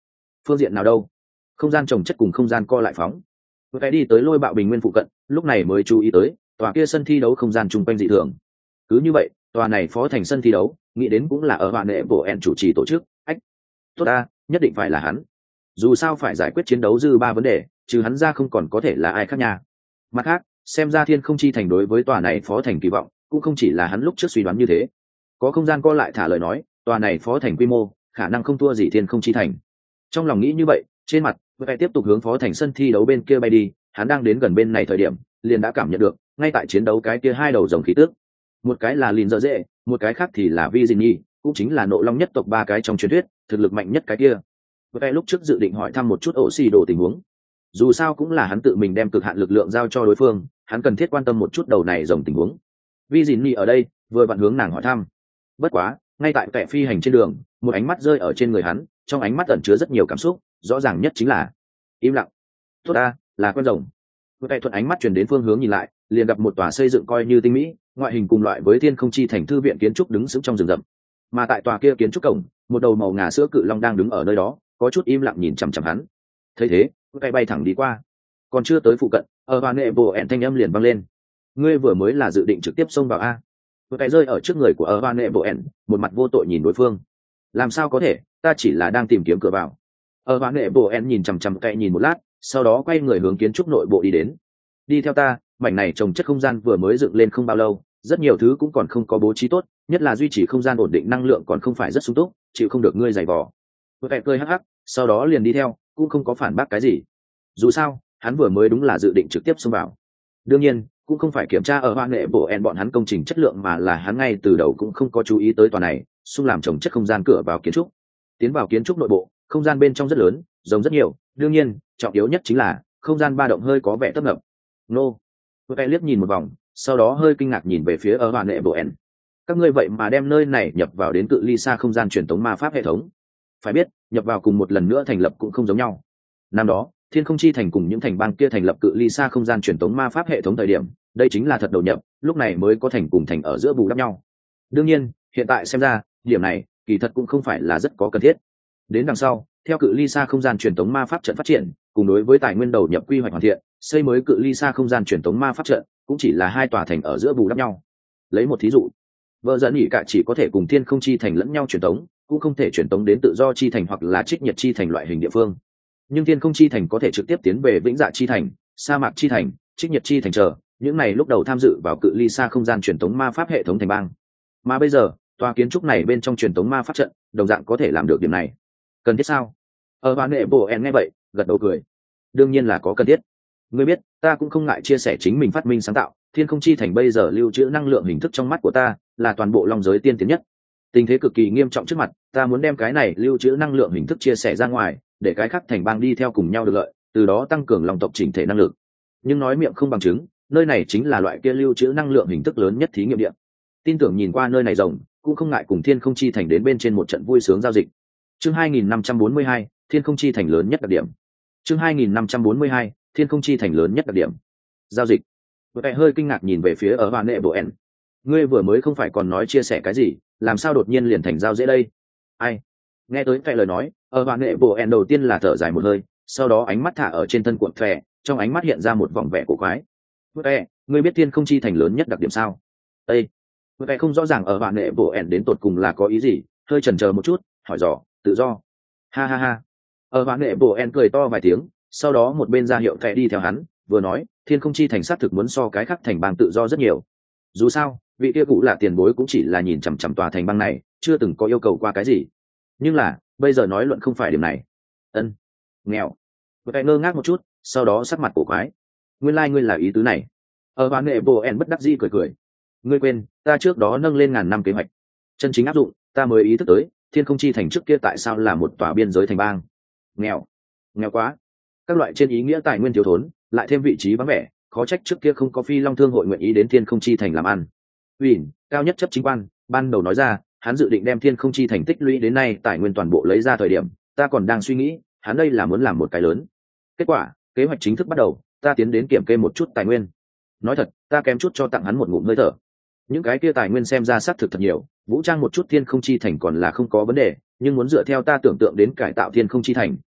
phương diện nào đâu? Không gian trồng chất cùng không gian co lại phóng. Cái đi tới lôi bạo bình nguyên phụ cận, lúc này mới chú ý tới tòa kia sân thi đấu không gian chung quanh dị thường. Cứ như vậy, tòa này phó thành sân thi đấu, nghĩ đến cũng là ở hoàn nệ bộ en chủ trì tổ chức. Ách, tốt ta, nhất định phải là hắn. Dù sao phải giải quyết chiến đấu dư ba vấn đề, trừ hắn ra không còn có thể là ai khác nha. Mặt khác, xem ra thiên không chi thành đối với tòa này phó thành kỳ vọng cũng không chỉ là hắn lúc trước suy đoán như thế. Có không gian co lại thả lời nói, tòa này phó thành quy mô khả năng không thua gì thiên không chi thành. Trong lòng nghĩ như vậy, trên mặt phải tiếp tục hướng phó thành sân thi đấu bên kia bay đi. Hắn đang đến gần bên này thời điểm, liền đã cảm nhận được ngay tại chiến đấu cái kia hai đầu rồng khí tước, một cái là lìn dở dễ, một cái khác thì là vi dinh nhi, cũng chính là nộ long nhất tộc ba cái trong truyền thuyết thực lực mạnh nhất cái kia. Vậy lúc trước dự định hỏi thăm một chút ổ xì đồ tình huống, dù sao cũng là hắn tự mình đem cực hạn lực lượng giao cho đối phương, hắn cần thiết quan tâm một chút đầu này rồng tình huống. Vi dinh nhi ở đây vừa vặn hướng nàng hỏi thăm. Bất quá ngay tại kẻ phi hành trên đường, một ánh mắt rơi ở trên người hắn, trong ánh mắt ẩn chứa rất nhiều cảm xúc, rõ ràng nhất chính là im lặng. Tốt ta, là con rồng. Kẻ thuận ánh mắt truyền đến phương hướng nhìn lại, liền gặp một tòa xây dựng coi như tinh mỹ, ngoại hình cùng loại với thiên không chi thành thư viện kiến trúc đứng sững trong rừng rậm. Mà tại tòa kia kiến trúc cổng, một đầu màu ngà sữa cự long đang đứng ở nơi đó, có chút im lặng nhìn chằm chằm hắn. Thấy thế, cái bay thẳng đi qua. Còn chưa tới phụ cận, ở hoàn nệ bộ ẹn thanh âm liền vang lên. Ngươi vừa mới là dự định trực tiếp xông vào a? Cái rơi ở trước người của ở hoàn nệ bộ ẹn, một mặt vô tội nhìn đối phương. Làm sao có thể, ta chỉ là đang tìm kiếm cửa vào. Ở hoàn nệ bộ ẹn nhìn chằm chằm cái nhìn một lát, sau đó quay người hướng kiến trúc nội bộ đi đến. Đi theo ta, mảnh này trồng chất không gian vừa mới dựng lên không bao lâu, rất nhiều thứ cũng còn không có bố trí tốt, nhất là duy trì không gian ổn định năng lượng còn không phải rất sung túc, chịu không được ngươi giày vò. Tôi kẹt cười hắc hắc, sau đó liền đi theo, cũng không có phản bác cái gì. Dù sao, hắn vừa mới đúng là dự định trực tiếp xông vào. Đương nhiên, cũng không phải kiểm tra ở hoa nghệ bộ en bọn hắn công trình chất lượng, mà là hắn ngay từ đầu cũng không có chú ý tới tòa này, xung làm trồng chất không gian cửa vào kiến trúc. Tiến vào kiến trúc nội bộ, không gian bên trong rất lớn, rồng rất nhiều, đương nhiên, trọng yếu nhất chính là không gian ba động hơi có vẻ tấp nập. Nô, tôi liếc nhìn một vòng, sau đó hơi kinh ngạc nhìn về phía ở hoàn nệ bộ en. Các ngươi vậy mà đem nơi này nhập vào đến cự ly xa không gian truyền tống ma pháp hệ thống. Phải biết, nhập vào cùng một lần nữa thành lập cũng không giống nhau. Năm đó, thiên không chi thành cùng những thành bang kia thành lập cự ly xa không gian truyền tống ma pháp hệ thống thời điểm, đây chính là thật đầu nhập, lúc này mới có thành cùng thành ở giữa bù đắp nhau. Đương nhiên, hiện tại xem ra, điểm này kỳ thật cũng không phải là rất có cần thiết. Đến đằng sau, theo cự ly xa không gian truyền tống ma pháp trận phát triển, cùng đối với tài nguyên đầu nhập quy hoạch hoàn thiện, xây mới cự ly xa không gian truyền tống ma pháp trận cũng chỉ là hai tòa thành ở giữa bù đắp nhau. Lấy một thí dụ, vợ dẫn nhị cả chỉ có thể cùng thiên không chi thành lẫn nhau truyền tống, cũng không thể truyền tống đến tự do chi thành hoặc là trích nhiệt chi thành loại hình địa phương. Nhưng thiên không chi thành có thể trực tiếp tiến về vĩnh dạ chi thành, sa mạc chi thành, trích nhiệt chi thành chờ những này lúc đầu tham dự vào cự ly xa không gian truyền tống ma pháp hệ thống thành bang. Mà bây giờ, tòa kiến trúc này bên trong truyền tống ma pháp trận đồng dạng có thể làm được điểm này. Cần thiết sao? Ở hoàn nệ bộ en nghe vậy, gật đầu cười. Đương nhiên là có cần thiết. Ngươi biết, ta cũng không ngại chia sẻ chính mình phát minh sáng tạo, thiên không chi thành bây giờ lưu trữ năng lượng hình thức trong mắt của ta là toàn bộ long giới tiên tiến nhất. Tình thế cực kỳ nghiêm trọng trước mặt, ta muốn đem cái này lưu trữ năng lượng hình thức chia sẻ ra ngoài, để cái khác thành bang đi theo cùng nhau được lợi, từ đó tăng cường long tộc chỉnh thể năng lực. Nhưng nói miệng không bằng chứng, nơi này chính là loại kia lưu trữ năng lượng hình thức lớn nhất thí nghiệm địa. Tin tưởng nhìn qua nơi này rồng, cũng không ngại cùng thiên không chi thành đến bên trên một trận vui sướng giao dịch. Chương hai nghìn năm trăm bốn mươi hai, thiên không chi thành lớn nhất đặc điểm. Chương hai nghìn năm trăm bốn mươi hai, thiên không chi thành lớn nhất đặc điểm. Giao dịch. Vẻ hơi kinh ngạc nhìn về phía ở hoàn nệ bộ en. Ngươi vừa mới không phải còn nói chia sẻ cái gì, làm sao đột nhiên liền thành giao dễ đây? Ai? Nghe tới cái lời nói, ở hoàn nệ bộ en đầu tiên là thở dài một hơi, sau đó ánh mắt thả ở trên thân cuộn phè, trong ánh mắt hiện ra một vòng vẻ cổ quái. Vẻ, ngươi biết thiên không chi thành lớn nhất đặc điểm sao? Ê! Vẻ không rõ ràng ở hoàn nệ bộ en đến tột cùng là có ý gì, hơi chần chờ một chút, hỏi dò, tự do. Ha ha ha. Ở hoàn nệ bộ en cười to vài tiếng, sau đó một bên ra hiệu thẻ đi theo hắn, vừa nói, thiên không chi thành xác thực muốn so cái khác thành bang tự do rất nhiều. Dù sao, vị kia cụ là tiền bối cũng chỉ là nhìn chằm chằm tòa thành bang này, chưa từng có yêu cầu qua cái gì. Nhưng là, bây giờ nói luận không phải điểm này. Ân, nghèo. Vậy ngơ ngác một chút, sau đó sắc mặt cổ quái. Nguyên lai like ngươi là ý tứ này. Ở hoàn nệ bộ en bất đắc dĩ cười cười. Ngươi quên, ta trước đó nâng lên ngàn năm kế hoạch. Chân chính áp dụng, ta mới ý thức tới, thiên không chi thành trước kia tại sao là một tòa biên giới thành bang. Nghèo. Nghèo quá. Các loại trên ý nghĩa tài nguyên thiếu thốn, lại thêm vị trí vắng vẻ, khó trách trước kia không có phi long thương hội nguyện ý đến thiên không chi thành làm ăn. Uyển, cao nhất chấp chính quan, ban đầu nói ra, hắn dự định đem thiên không chi thành tích lũy đến nay tài nguyên toàn bộ lấy ra thời điểm, ta còn đang suy nghĩ, hắn đây là muốn làm một cái lớn. Kết quả, kế hoạch chính thức bắt đầu, ta tiến đến kiểm kê một chút tài nguyên. Nói thật, ta kém chút cho tặng hắn một ngụm hơi thở. Những cái kia tài nguyên xem ra xác thực thật nhiều, vũ trang một chút thiên không chi thành còn là không có vấn đề, nhưng muốn dựa theo ta tưởng tượng đến cải tạo thiên không chi thành,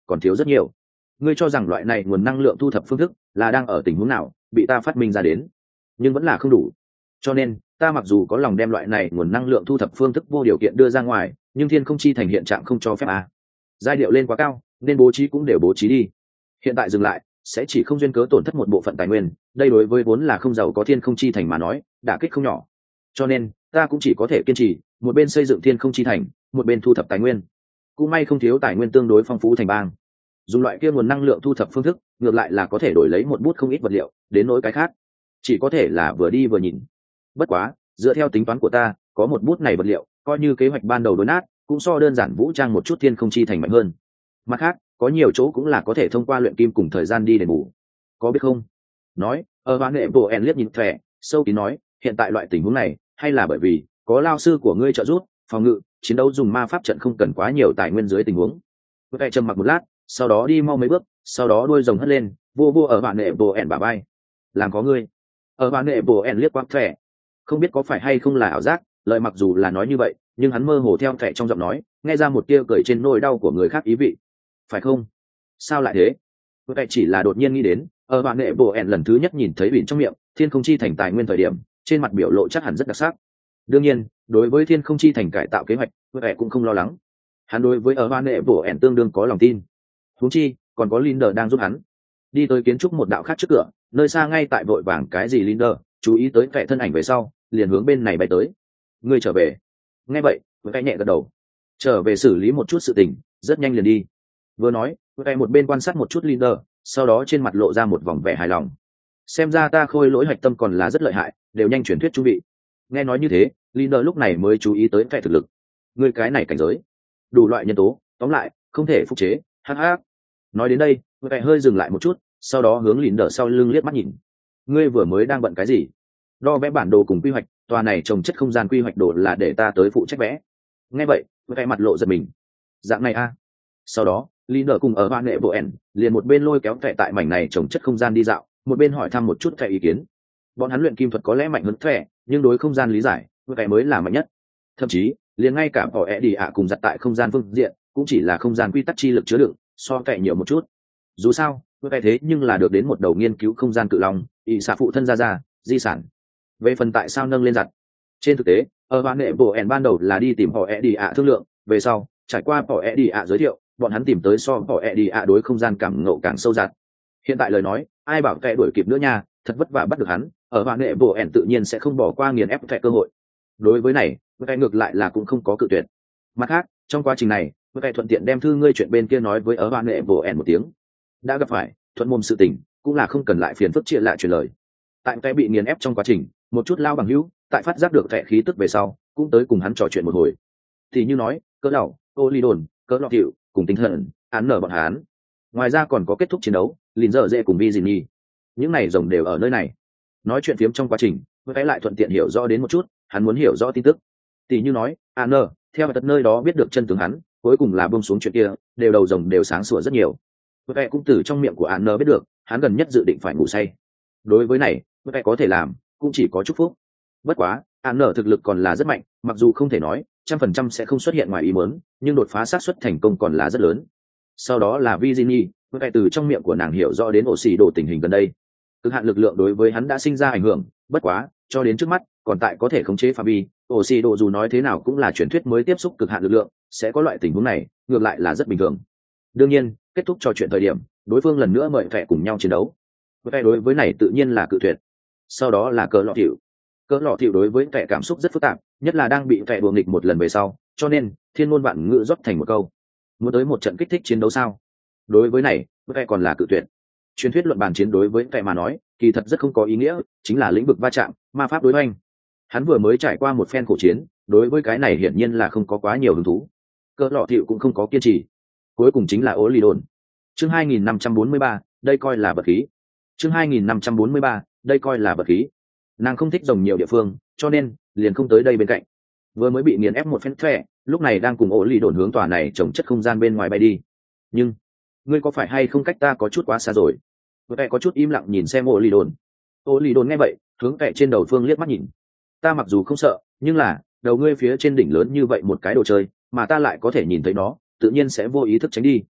còn thiếu rất nhiều. Ngươi cho rằng loại này nguồn năng lượng thu thập phương thức là đang ở tình huống nào bị ta phát minh ra đến, nhưng vẫn là không đủ. Cho nên ta mặc dù có lòng đem loại này nguồn năng lượng thu thập phương thức vô điều kiện đưa ra ngoài, nhưng thiên không chi thành hiện trạng không cho phép à. Giai điệu lên quá cao, nên bố trí cũng đều bố trí đi. Hiện tại dừng lại sẽ chỉ không duyên cớ tổn thất một bộ phận tài nguyên, đây đối với vốn là không giàu có thiên không chi thành mà nói đả kích không nhỏ. Cho nên ta cũng chỉ có thể kiên trì, một bên xây dựng thiên không chi thành, một bên thu thập tài nguyên. Cũng may không thiếu tài nguyên tương đối phong phú thành bang. Dùng loại kia nguồn năng lượng thu thập phương thức, ngược lại là có thể đổi lấy một bút không ít vật liệu, đến nỗi cái khác chỉ có thể là vừa đi vừa nhìn. Bất quá dựa theo tính toán của ta, có một bút này vật liệu, coi như kế hoạch ban đầu đối nát, cũng so đơn giản vũ trang một chút thiên không chi thành mạnh hơn. Mặt khác có nhiều chỗ cũng là có thể thông qua luyện kim cùng thời gian đi đền bù, có biết không? Nói ở bán nghệ bộ en liếc nhìn thẻ sâu kín nói, hiện tại loại tình huống này hay là bởi vì có lao sư của ngươi trợ giúp, phòng ngự chiến đấu dùng ma pháp trận không cần quá nhiều tài nguyên dưới tình huống. Vậy trầm mặc một lát, sau đó đi mau mấy bước, sau đó đuôi rồng hất lên, vô vô ở bạn nghệ bộ en bả vai. Làm có ngươi. Ở bạn nghệ bộ en liếc qua thẻ, không biết có phải hay không là ảo giác, lời mặc dù là nói như vậy, nhưng hắn mơ hồ theo thẻ trong giọng nói nghe ra một tia cười trên nỗi đau của người khác ý vị. Phải không? Sao lại thế? Vậy chỉ là đột nhiên nghĩ đến, ở bạn nghệ bộ en lần thứ nhất nhìn thấy biển trong miệng thiên không chi thành tài nguyên thời điểm, trên mặt biểu lộ chắc hẳn rất đặc sắc. Đương nhiên đối với thiên không chi thành cải tạo kế hoạch, vậy cũng không lo lắng. Hắn đối với ở bạn nghệ bộ en tương đương có lòng tin. Huống chi còn có Linder đang giúp hắn. Đi tới kiến trúc một đạo khác trước cửa, nơi xa ngay tại vội vàng cái gì Linder chú ý tới vẻ thân ảnh về sau, liền hướng bên này bay tới. Ngươi trở về? Nghe vậy vậy nhẹ gật đầu. Trở về xử lý một chút sự tình, rất nhanh liền đi. Vừa nói vậy một bên quan sát một chút Linder, sau đó trên mặt lộ ra một vòng vẻ hài lòng. Xem ra ta khôi lỗi hạch tâm còn là rất lợi hại, đều nhanh truyền thuyết trung vị. Nghe nói như thế, Linder lúc này mới chú ý tới vẻ thực lực. Ngươi cái này cảnh giới, đủ loại nhân tố, tóm lại không thể phục chế. Hắc hắc. Nói đến đây vậy hơi dừng lại một chút, sau đó hướng Linder sau lưng liếc mắt nhìn. Ngươi vừa mới đang bận cái gì? Đo vẽ bản đồ cùng quy hoạch, tòa này trồng chất không gian quy hoạch đồ là để ta tới phụ trách vẽ. Nghe vậy vậy mặt lộ giật mình. Dạng này a à. Sau đó Linder cùng ở bạn nghệ bộ ẻn liền một bên lôi kéo thẻ tại mảnh này trồng chất không gian đi dạo, một bên hỏi thăm một chút thẻ ý kiến. Bọn hắn luyện kim thuật có lẽ mạnh hơn thẻ, nhưng đối không gian lý giải thẻ mới là mạnh nhất. Thậm chí liền ngay cả bỏ ẹ đi ạ cùng giặt tại không gian phương diện cũng chỉ là không gian quy tắc chi lực chứa đựng so thẻ nhiều một chút. Dù sao thẻ thế nhưng là được đến một đầu nghiên cứu không gian cự long ỵ xạ phụ thân ra ra di sản. Về phần tại sao nâng lên giặt, trên thực tế ở bạn nghệ bộ ẻn ban đầu là đi tìm họ ẹ đi ạ thương lượng, về sau trải qua họ ẹ đi ạ giới thiệu, bọn hắn tìm tới so họ ẹ đi ạ đối không gian cảm ngộ càng sâu giặt. Hiện tại lời nói ai bảo kẻ đuổi kịp nữa nha, thật vất vả bắt được hắn, ở bạn nghệ bộ ẻn tự nhiên sẽ không bỏ qua nghiền ép kẻ cơ hội. Đối với này kẻ ngược lại là cũng không có cự tuyệt. Mặt khác trong quá trình này kẻ thuận tiện đem thư ngươi chuyện bên kia nói với ở bạn nghệ bộ ẻn một tiếng. Đã gặp phải thuận mồm sự tình, cũng là không cần lại phiền phức chia lại truyền lời. Tại kẻ bị nghiền ép trong quá trình, một chút lao bằng hữu tại phát giác được kẻ khí tức về sau cũng tới cùng hắn trò chuyện một hồi. Thì như nói cỡ đầu ô ly đồn cỡ lọ hiệu cùng tinh thần án nở bọn hắn. Ngoài ra còn có kết thúc chiến đấu lìn dở dễ cùng vi dì nhi, những này rồng đều ở nơi này. Nói chuyện phiếm trong quá trình với lại thuận tiện hiểu rõ đến một chút hắn muốn hiểu rõ tin tức. Tỷ như nói an nở theo tận nơi đó biết được chân tướng hắn, cuối cùng là buông xuống chuyện kia, đều đầu rồng đều sáng sủa rất nhiều. Với cũng từ trong miệng của an nở biết được hắn gần nhất dự định phải ngủ say. Đối với này với có thể làm cũng chỉ có chúc phúc. Bất quá an nở thực lực còn là rất mạnh, mặc dù không thể nói trăm phần trăm sẽ không xuất hiện ngoài ý muốn, nhưng đột phá xác suất thành công còn là rất lớn. Sau đó là Virginie, với từ trong miệng của nàng hiểu rõ đến ổ xì đồ tình hình gần đây. Cực hạn lực lượng đối với hắn đã sinh ra ảnh hưởng, bất quá cho đến trước mắt còn tại có thể khống chế phạm vi. Ổ xì đồ dù nói thế nào cũng là truyền thuyết mới tiếp xúc cực hạn lực lượng, sẽ có loại tình huống này ngược lại là rất bình thường. Đương nhiên kết thúc trò chuyện thời điểm đối phương lần nữa mời thẻ cùng nhau chiến đấu, với đối với này tự nhiên là cự tuyệt. Sau đó là cờ lọ tiểu cỡ lọ thiệu đối với kẻ cảm xúc rất phức tạp, nhất là đang bị kẻ đùa nghịch một lần về sau, cho nên thiên ngôn vạn ngữ rót thành một câu: muốn tới một trận kích thích chiến đấu sao? Đối với này kẻ còn là cự tuyệt. Truyền thuyết luận bàn chiến đối với kẻ mà nói kỳ thật rất không có ý nghĩa, chính là lĩnh vực va chạm, ma pháp đối hoành. Hắn vừa mới trải qua một phen khổ chiến, đối với cái này hiển nhiên là không có quá nhiều hứng thú. Cỡ lọ thiệu cũng không có kiên trì. Cuối cùng chính là ố lì đồn. Chương hai nghìn năm trăm bốn mươi ba, đây coi là vật khí. Chương hai nghìn năm trăm bốn mươi ba, đây coi là vật khí. Nàng không thích rồng nhiều địa phương, cho nên liền không tới đây bên cạnh. Vừa mới bị nghiền ép một phen thẻ, lúc này đang cùng ổ lì đồn hướng tòa này trồng chất không gian bên ngoài bay đi. Nhưng ngươi có phải hay không cách ta có chút quá xa rồi? Vẻ có chút im lặng nhìn xem ổ lì đồn. Ổ lì đồn nghe vậy hướng vẻ trên đầu phương liếc mắt nhìn. Ta mặc dù không sợ, nhưng là đầu ngươi phía trên đỉnh lớn như vậy một cái đồ chơi mà ta lại có thể nhìn thấy nó, tự nhiên sẽ vô ý thức tránh đi.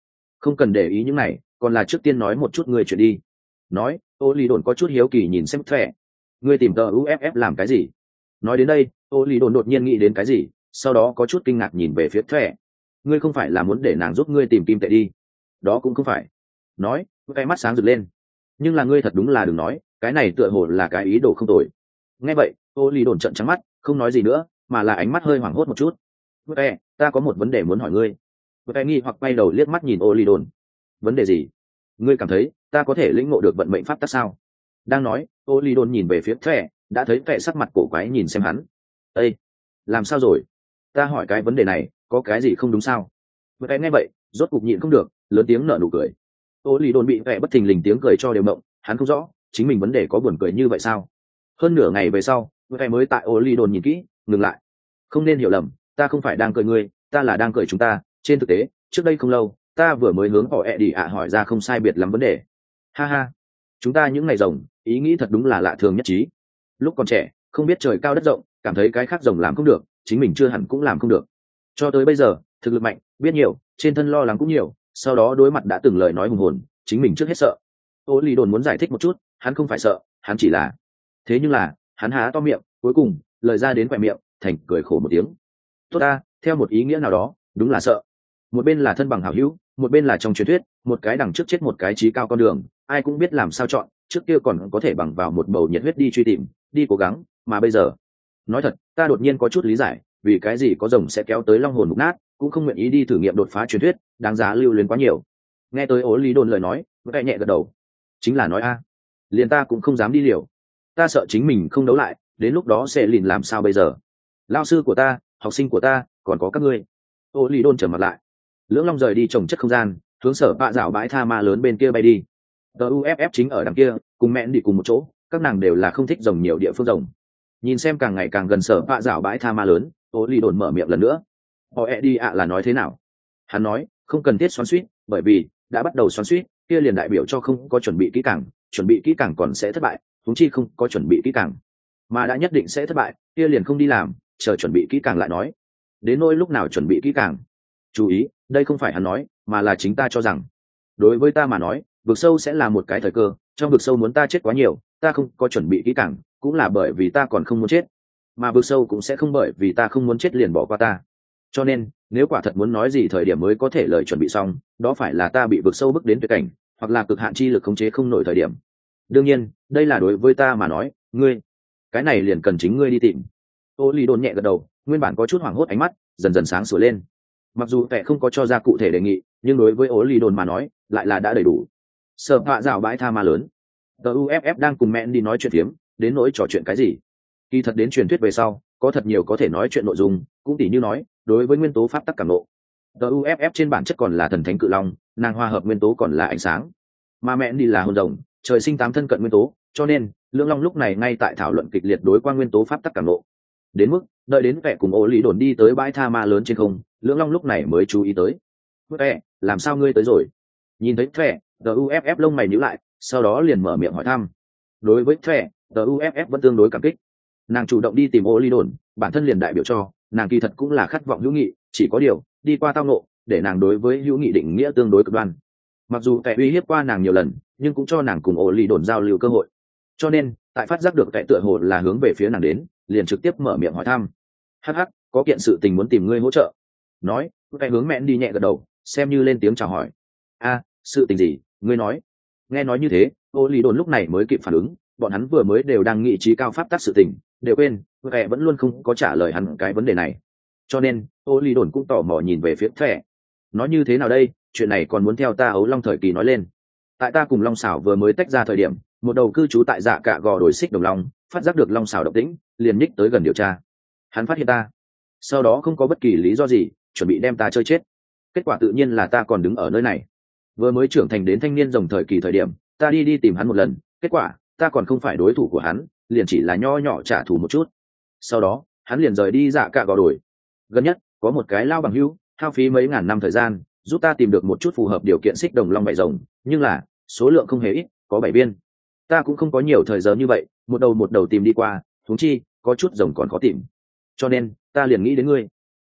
không cần để ý những này, còn là trước tiên nói một chút ngươi chuyện đi. Nói, ô lì đồn có chút hiếu kỳ nhìn xem thẻ. Ngươi tìm tờ u ép ép làm cái gì? Nói đến đây, ô lì đồn đột nhiên nghĩ đến cái gì, sau đó có chút kinh ngạc nhìn về phía thẻ. Ngươi không phải là muốn để nàng giúp ngươi tìm kim tệ đi? Đó cũng không phải. Nói, cái mắt sáng rực lên. Nhưng là ngươi thật đúng là đừng nói, cái này tựa hồ là cái ý đồ không tồi. Nghe vậy, ô lì đồn trợn trắng mắt, không nói gì nữa, mà là ánh mắt hơi hoảng hốt một chút. Vê, ta có một vấn đề muốn hỏi ngươi. Vê nghi hoặc quay đầu liếc mắt nhìn ô lì đồn. Vấn đề gì? Ngươi cảm thấy ta có thể lĩnh ngộ được vận mệnh pháp tắc sao? Đang nói, ô lì đồn nhìn về phía thẻ, đã thấy thẻ sắc mặt cổ quái nhìn xem hắn. Ê, làm sao rồi? Ta hỏi cái vấn đề này, có cái gì không đúng sao? Vê nghe vậy, rốt cục nhịn không được, lớn tiếng nở nụ cười. Ô lì đồn bị vẻ bất thình lình tiếng cười cho đều mộng, hắn không rõ chính mình vấn đề có buồn cười như vậy sao. Hơn nửa ngày về sau, vẻ mới tại ô lì đồn nhìn kỹ, ngừng lại. Không nên hiểu lầm, ta không phải đang cười ngươi, ta là đang cười chúng ta. Trên thực tế, trước đây không lâu, ta vừa mới hướng họ ẹ đi ạ hỏi ra không sai biệt lắm vấn đề. Ha ha, chúng ta những ngày rồng, ý nghĩ thật đúng là lạ thường nhất trí. Lúc còn trẻ, không biết trời cao đất rộng, cảm thấy cái khác rồng làm không được, chính mình chưa hẳn cũng làm không được. Cho tới bây giờ, thực lực mạnh, biết nhiều, trên thân lo lắng cũng nhiều, sau đó đối mặt đã từng lời nói hùng hồn, chính mình trước hết sợ. Ô lì đồn muốn giải thích một chút, hắn không phải sợ, hắn chỉ là thế nhưng là hắn há to miệng, cuối cùng lời ra đến quẹt miệng, thành cười khổ một tiếng. Tốt ta, theo một ý nghĩa nào đó, đúng là sợ. Một bên là thân bằng hảo hữu, một bên là trong truyền thuyết, một cái đằng trước chết một cái chí cao con đường, ai cũng biết làm sao chọn, trước kia còn có thể bằng vào một bầu nhiệt huyết đi truy tìm, đi cố gắng, mà bây giờ, nói thật, ta đột nhiên có chút lý giải, vì cái gì có rồng sẽ kéo tới long hồn mục nát, cũng không nguyện ý đi thử nghiệm đột phá truyền thuyết, đáng giá lưu luyến quá nhiều. Nghe tới ố lý đồn lời nói, vẽ nhẹ gật đầu. Chính là nói a, liền ta cũng không dám đi liều, ta sợ chính mình không đấu lại, đến lúc đó sẽ lìn làm sao bây giờ? Lao sư của ta, học sinh của ta, còn có các ngươi. Ô lý đôn trở mặt lại. Lưỡng long rời đi trồng chất không gian, hướng sở bạ dạo bãi tha ma lớn bên kia bay đi. tê u ép ép chính ở đằng kia, cùng mẹn đi cùng một chỗ, các nàng đều là không thích rồng nhiều địa phương rồng. Nhìn xem càng ngày càng gần sở bạ dạo bãi tha ma lớn, ô lý đồn mở miệng lần nữa. Họ ẹ đi ạ là nói thế nào? Hắn nói, không cần thiết xoắn suýt, bởi vì đã bắt đầu xoắn suýt, kia liền đại biểu cho không có chuẩn bị kỹ càng, chuẩn bị kỹ càng còn sẽ thất bại, huống chi không có chuẩn bị kỹ càng, mà đã nhất định sẽ thất bại, kia liền không đi làm, chờ chuẩn bị kỹ càng lại nói. Đến nỗi lúc nào chuẩn bị kỹ càng, chú ý, đây không phải hắn nói, mà là chính ta cho rằng. Đối với ta mà nói, vực sâu sẽ là một cái thời cơ, trong vực sâu muốn ta chết quá nhiều, ta không có chuẩn bị kỹ càng, cũng là bởi vì ta còn không muốn chết, mà vực sâu cũng sẽ không bởi vì ta không muốn chết liền bỏ qua ta. Cho nên, nếu quả thật muốn nói gì thời điểm mới có thể lời chuẩn bị xong, đó phải là ta bị vực sâu bước đến tuyệt cảnh, hoặc là cực hạn chi lực khống chế không nổi thời điểm. Đương nhiên, đây là đối với ta mà nói, ngươi, cái này liền cần chính ngươi đi tìm. Ô Lý đồn nhẹ gật đầu, nguyên bản có chút hoảng hốt ánh mắt dần dần sáng sủa lên. Mặc dù vẻ không có cho ra cụ thể đề nghị, nhưng đối với Ô Lý đồn mà nói, lại là đã đầy đủ. Sở hạ rào bãi tha ma lớn, tê u ép ép đang cùng mẹ đi nói chuyện phiếm, đến nỗi trò chuyện cái gì. Kỳ thật đến truyền thuyết về sau, có thật nhiều có thể nói chuyện nội dung, cũng tỉ như nói, đối với nguyên tố pháp tắc cảm ngộ. tê u ép ép trên bản chất còn là thần thánh cự long, nàng hòa hợp nguyên tố còn là ánh sáng. Mà mẹ đi là hồn rồng, trời sinh tám thân cận nguyên tố, cho nên lưỡng long lúc này ngay tại thảo luận kịch liệt đối qua nguyên tố pháp tắc cảm ngộ. Đến mức đợi đến vẻ cùng Ô Lý đồn đi tới bãi tha ma lớn trên không, lưỡng long lúc này mới chú ý tới. Vẻ, làm sao ngươi tới rồi? Nhìn thấy vẻ, tê u ép ép lông mày nhíu lại, sau đó liền mở miệng hỏi thăm. Đối với vẻ, tê u ép ép vẫn tương đối cảm kích. Nàng chủ động đi tìm Ô Lý đồn, bản thân liền đại biểu cho nàng kỳ thật cũng là khát vọng hữu nghị, chỉ có điều đi qua tao ngộ, để nàng đối với hữu nghị định nghĩa tương đối cực đoan. Mặc dù kẻ uy hiếp qua nàng nhiều lần, nhưng cũng cho nàng cùng Ô Lý đồn giao lưu cơ hội. Cho nên tại phát giác được kẻ tựa hồ là hướng về phía nàng đến, liền trực tiếp mở miệng hỏi thăm. Hắc hắc, có kiện sự tình muốn tìm ngươi hỗ trợ. Nói, kẻ hướng mẹn đi nhẹ gật đầu, xem như lên tiếng chào hỏi. A, sự tình gì? Ngươi nói. Nghe nói như thế, Ô Lý đồn lúc này mới kịp phản ứng, bọn hắn vừa mới đều đang nghị trí cao pháp tắc sự tình, đều quên, kẻ vẫn luôn không có trả lời hắn cái vấn đề này. Cho nên, Ô Lý đồn cũng tò mò nhìn về phía kẻ. Nói như thế nào đây, chuyện này còn muốn theo ta ấu long thời kỳ nói lên. Tại ta cùng long xảo vừa mới tách ra thời điểm, một đầu cư trú tại dạ cạ gò đồi xích đồng long phát giác được long xảo động tĩnh, liền nhích tới gần điều tra. Hắn phát hiện ta, sau đó không có bất kỳ lý do gì chuẩn bị đem ta chơi chết. Kết quả tự nhiên là ta còn đứng ở nơi này. Vừa mới trưởng thành đến thanh niên rồng thời kỳ thời điểm, ta đi đi tìm hắn một lần, kết quả ta còn không phải đối thủ của hắn, liền chỉ là nho nhỏ trả thù một chút. Sau đó hắn liền rời đi dạ cạ gò đồi. Gần nhất có một cái lao bằng hữu hao phí mấy ngàn năm thời gian giúp ta tìm được một chút phù hợp điều kiện xích đồng long bảy rồng, nhưng là số lượng không hề ít, có bảy viên. Ta cũng không có nhiều thời giờ như vậy, một đầu một đầu tìm đi qua, huống chi có chút rồng còn khó tìm. Cho nên ta liền nghĩ đến ngươi.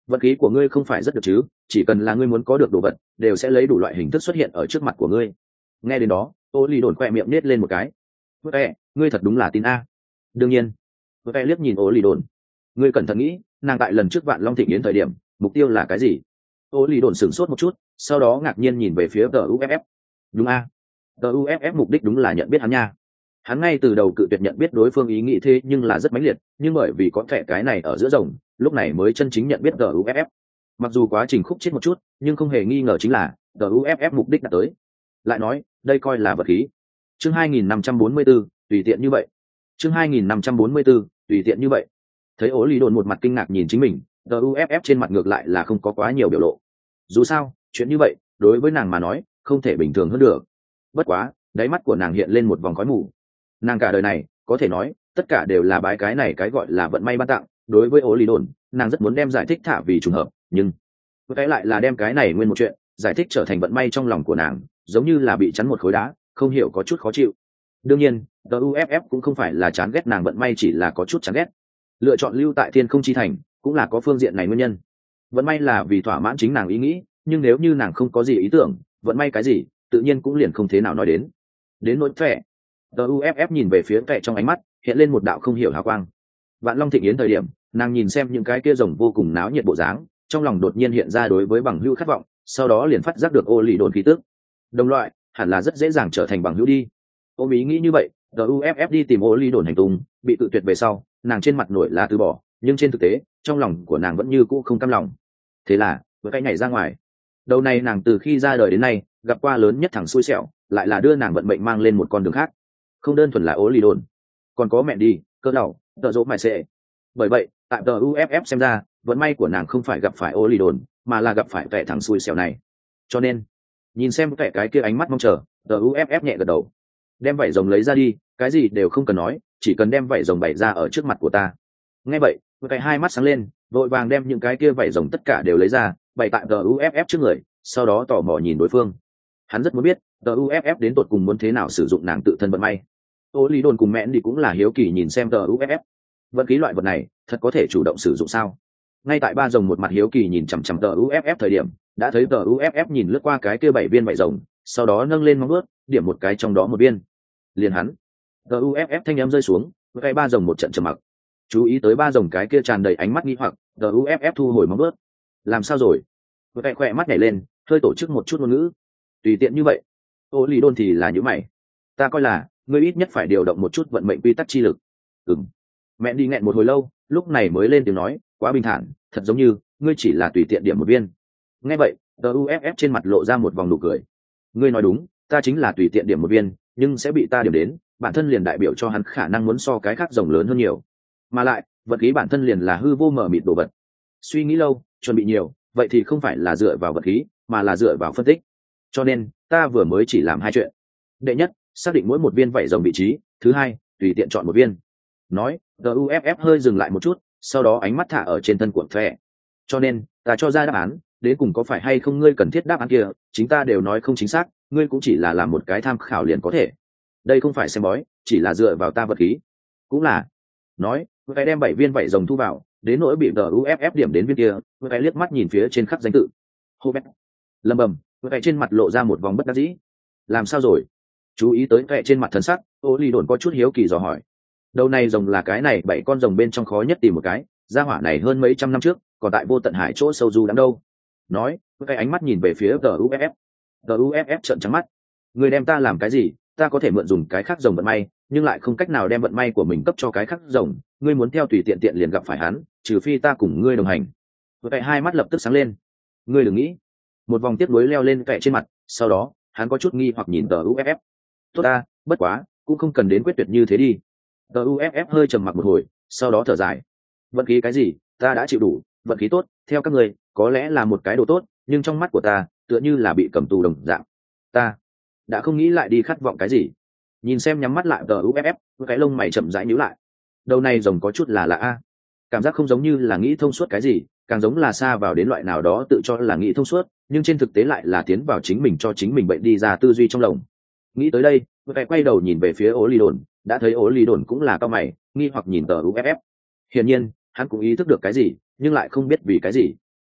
Vật khí của ngươi không phải rất được chứ, chỉ cần là ngươi muốn có được đồ vật đều sẽ lấy đủ loại hình thức xuất hiện ở trước mặt của ngươi. Nghe đến đó, ô lì đồn khoe miệng nết lên một cái. Vẽ, ngươi thật đúng là tin a. Đương nhiên. Vẽ liếc nhìn ô lì đồn. Ngươi cẩn thận nghĩ, nàng tại lần trước vạn long thịnh yến thời điểm mục tiêu là cái gì? Ô lì đồn sửng sốt một chút, sau đó ngạc nhiên nhìn về phía tờ u ép ép. Đúng a, tờ u ép ép mục đích đúng là nhận biết hắn nha. Hắn ngay từ đầu cự tuyệt nhận biết đối phương ý nghĩ thế nhưng là rất mãnh liệt, nhưng bởi vì có thẻ cái này ở giữa rồng, lúc này mới chân chính nhận biết tờ u ép ép. Mặc dù quá trình khúc chết một chút, nhưng không hề nghi ngờ chính là tờ u ép ép mục đích đã tới. Lại nói, đây coi là vật khí. Chương hai nghìn năm trăm bốn mươi tư, tùy tiện như vậy. Chương hai nghìn năm trăm bốn mươi tư, tùy tiện như vậy. Thấy Ố Lý Đồn một mặt kinh ngạc nhìn chính mình, tờ u ép ép trên mặt ngược lại là không có quá nhiều biểu lộ. Dù sao, chuyện như vậy, đối với nàng mà nói, không thể bình thường hơn được. Bất quá, đáy mắt của nàng hiện lên một vòng khói mù. Nàng cả đời này, có thể nói, tất cả đều là bái cái này cái gọi là vận may ban tặng. Đối với Ố Lý Đồn, nàng rất muốn đem giải thích thả vì trùng hợp, nhưng cái lại là đem cái này nguyên một chuyện, giải thích trở thành vận may trong lòng của nàng, giống như là bị chắn một khối đá, không hiểu có chút khó chịu. Đương nhiên, tờ u ép ép cũng không phải là chán ghét nàng vận may, chỉ là có chút chán ghét. Lựa chọn lưu tại thiên không chi thành cũng là có phương diện này nguyên nhân. Vận may là vì thỏa mãn chính nàng ý nghĩ, nhưng nếu như nàng không có gì ý tưởng, vận may cái gì tự nhiên cũng liền không thế nào nói đến. Đến nỗi Phệ, tờ u ép ép nhìn về phía Phệ, trong ánh mắt hiện lên một đạo không hiểu hào quang. Vạn Long Thịnh Yến thời điểm, nàng nhìn xem những cái kia rồng vô cùng náo nhiệt bộ dáng, trong lòng đột nhiên hiện ra đối với bằng hữu khát vọng, sau đó liền phát giác được Ô Lì Đồn khí tức. Đồng loại hẳn là rất dễ dàng trở thành bằng hữu đi. Ôm ý nghĩ như vậy, tờ u ép ép đi tìm Ô Lì Đồn hành tung, bị tự tuyệt về sau, nàng trên mặt nổi là từ bỏ, nhưng trên thực tế, trong lòng của nàng vẫn như cũ không cam lòng. Thế là, vừa cái nhảy ra ngoài. Đầu này nàng từ khi ra đời đến nay, gặp qua lớn nhất thằng xui xẻo, lại là đưa nàng vận mệnh mang lên một con đường khác. Không đơn thuần là Ô Lì Đồn, còn có mẹ đi, cơ đầu, tợ dỗ mải xệ. Bởi vậy, tại tờ u ép ép xem ra, vận may của nàng không phải gặp phải Ô Lì Đồn, mà là gặp phải kẻ thằng xui xẻo này. Cho nên, nhìn xem kẻ cái kia ánh mắt mong chờ, tờ u ép ép nhẹ gật đầu. Đem vảy rồng lấy ra đi, cái gì đều không cần nói, chỉ cần đem vảy rồng bày ra ở trước mặt của ta. Nghe vậy, cái hai mắt sáng lên, vội vàng đem những cái kia vảy rồng tất cả đều lấy ra, bày tại tờ u ép ép trước người, sau đó tò mò nhìn đối phương. Hắn rất muốn biết tờ u ép ép đến tột cùng muốn thế nào sử dụng nàng tự thân vận may. Ô Lý Đồn cùng mẹn đi cũng là hiếu kỳ nhìn xem tờ u ép ép. Vận khí loại vật này thật có thể chủ động sử dụng sao? Ngay tại ba rồng một mặt hiếu kỳ nhìn chằm chằm tờ u ép ép thời điểm, đã thấy tờ u ép ép nhìn lướt qua cái kia bảy viên vảy rồng, sau đó nâng lên móng vuốt, điểm một cái trong đó một viên. Liền hắn, tờ u ép ép thanh âm rơi xuống, cái ba rồng một trận trầm mặc. Chú ý tới ba rồng cái kia tràn đầy ánh mắt nghi hoặc, tờ u ép ép thu hồi móng vuốt. Làm sao rồi? Cái khỏe mắt nhảy lên, hơi tổ chức một chút ngôn ngữ. Tùy tiện như vậy. Ô Lý Đôn thì là như mày. Ta coi là ngươi ít nhất phải điều động một chút vận mệnh quy tắc chi lực. Ừm. Mẹ đi nghẹn một hồi lâu, lúc này mới lên tiếng nói, quá bình thản, thật giống như ngươi chỉ là tùy tiện điểm một viên. Nghe vậy, tờ u ép ép trên mặt lộ ra một vòng nụ cười. Ngươi nói đúng, ta chính là tùy tiện điểm một viên, nhưng sẽ bị ta điểm đến, bản thân liền đại biểu cho hắn khả năng muốn so cái khác rồng lớn hơn nhiều. Mà lại, vật khí bản thân liền là hư vô mở mịt đồ vật. Suy nghĩ lâu, chuẩn bị nhiều, vậy thì không phải là dựa vào vật khí, mà là dựa vào phân tích. Cho nên, ta vừa mới chỉ làm hai chuyện. Đệ nhất, xác định mỗi một viên vảy rồng vị trí, thứ hai, tùy tiện chọn một viên. Nói, tờ u ép ép hơi dừng lại một chút, sau đó ánh mắt thả ở trên thân của Phệ. Cho nên, ta cho ra đáp án, đến cùng có phải hay không ngươi cần thiết đáp án kia, chính ta đều nói không chính xác, ngươi cũng chỉ là làm một cái tham khảo liền có thể. Đây không phải xem bói, chỉ là dựa vào ta vật khí. Cũng là. Nói, Phệ đem bảy viên vảy rồng thu vào, đến nỗi bị tờ u ép ép điểm đến viên kia, Phệ liếc mắt nhìn phía trên khắc danh tự. Hobet. Lầm bầm, Phệ trên mặt lộ ra một vòng bất đắc dĩ. Làm sao rồi? Chú ý tới Phệ trên mặt thần sắc, Ô Lý Đồn có chút hiếu kỳ dò hỏi. Đầu này rồng là cái này bảy con rồng bên trong khó nhất tìm một cái, gia hỏa này hơn mấy trăm năm trước, còn tại vô tận hải chỗ sâu du đắm đâu. Nói, cái ánh mắt nhìn về phía tờ u ép ép. tờ u ép ép trợn trắng mắt. Người đem ta làm cái gì? Ta có thể mượn dùng cái khác rồng vận may, nhưng lại không cách nào đem vận may của mình cấp cho cái khác rồng. Ngươi muốn theo tùy tiện tiện liền gặp phải hắn, trừ phi ta cùng ngươi đồng hành. Cái hai mắt lập tức sáng lên. Ngươi đừng nghĩ. Một vòng tiếp nối leo lên Phệ trên mặt, sau đó hắn có chút nghi hoặc nhìn tờ u ép ép. Tốt ta, bất quá, cũng không cần đến quyết tuyệt như thế đi. tờ u ép ép hơi trầm mặc một hồi, sau đó thở dài. Vận khí cái gì, ta đã chịu đủ, vận khí tốt, theo các người, có lẽ là một cái đồ tốt, nhưng trong mắt của ta, tựa như là bị cầm tù đồng dạng. Ta đã không nghĩ lại đi khát vọng cái gì. Nhìn xem nhắm mắt lại tờ u ép ép, cái lông mày chậm rãi nhíu lại. Đầu này rồng có chút là lạ a. Cảm giác không giống như là nghĩ thông suốt cái gì, càng giống là xa vào đến loại nào đó tự cho là nghĩ thông suốt, nhưng trên thực tế lại là tiến vào chính mình cho chính mình bệnh đi ra tư duy trong lòng. Nghĩ tới đây, cái quay đầu nhìn về phía Ô Lý Đồn, đã thấy Ô Lý Đồn cũng là cao mày, nghi hoặc nhìn tờ u ép ép. Hiển nhiên, hắn cũng ý thức được cái gì, nhưng lại không biết vì cái gì.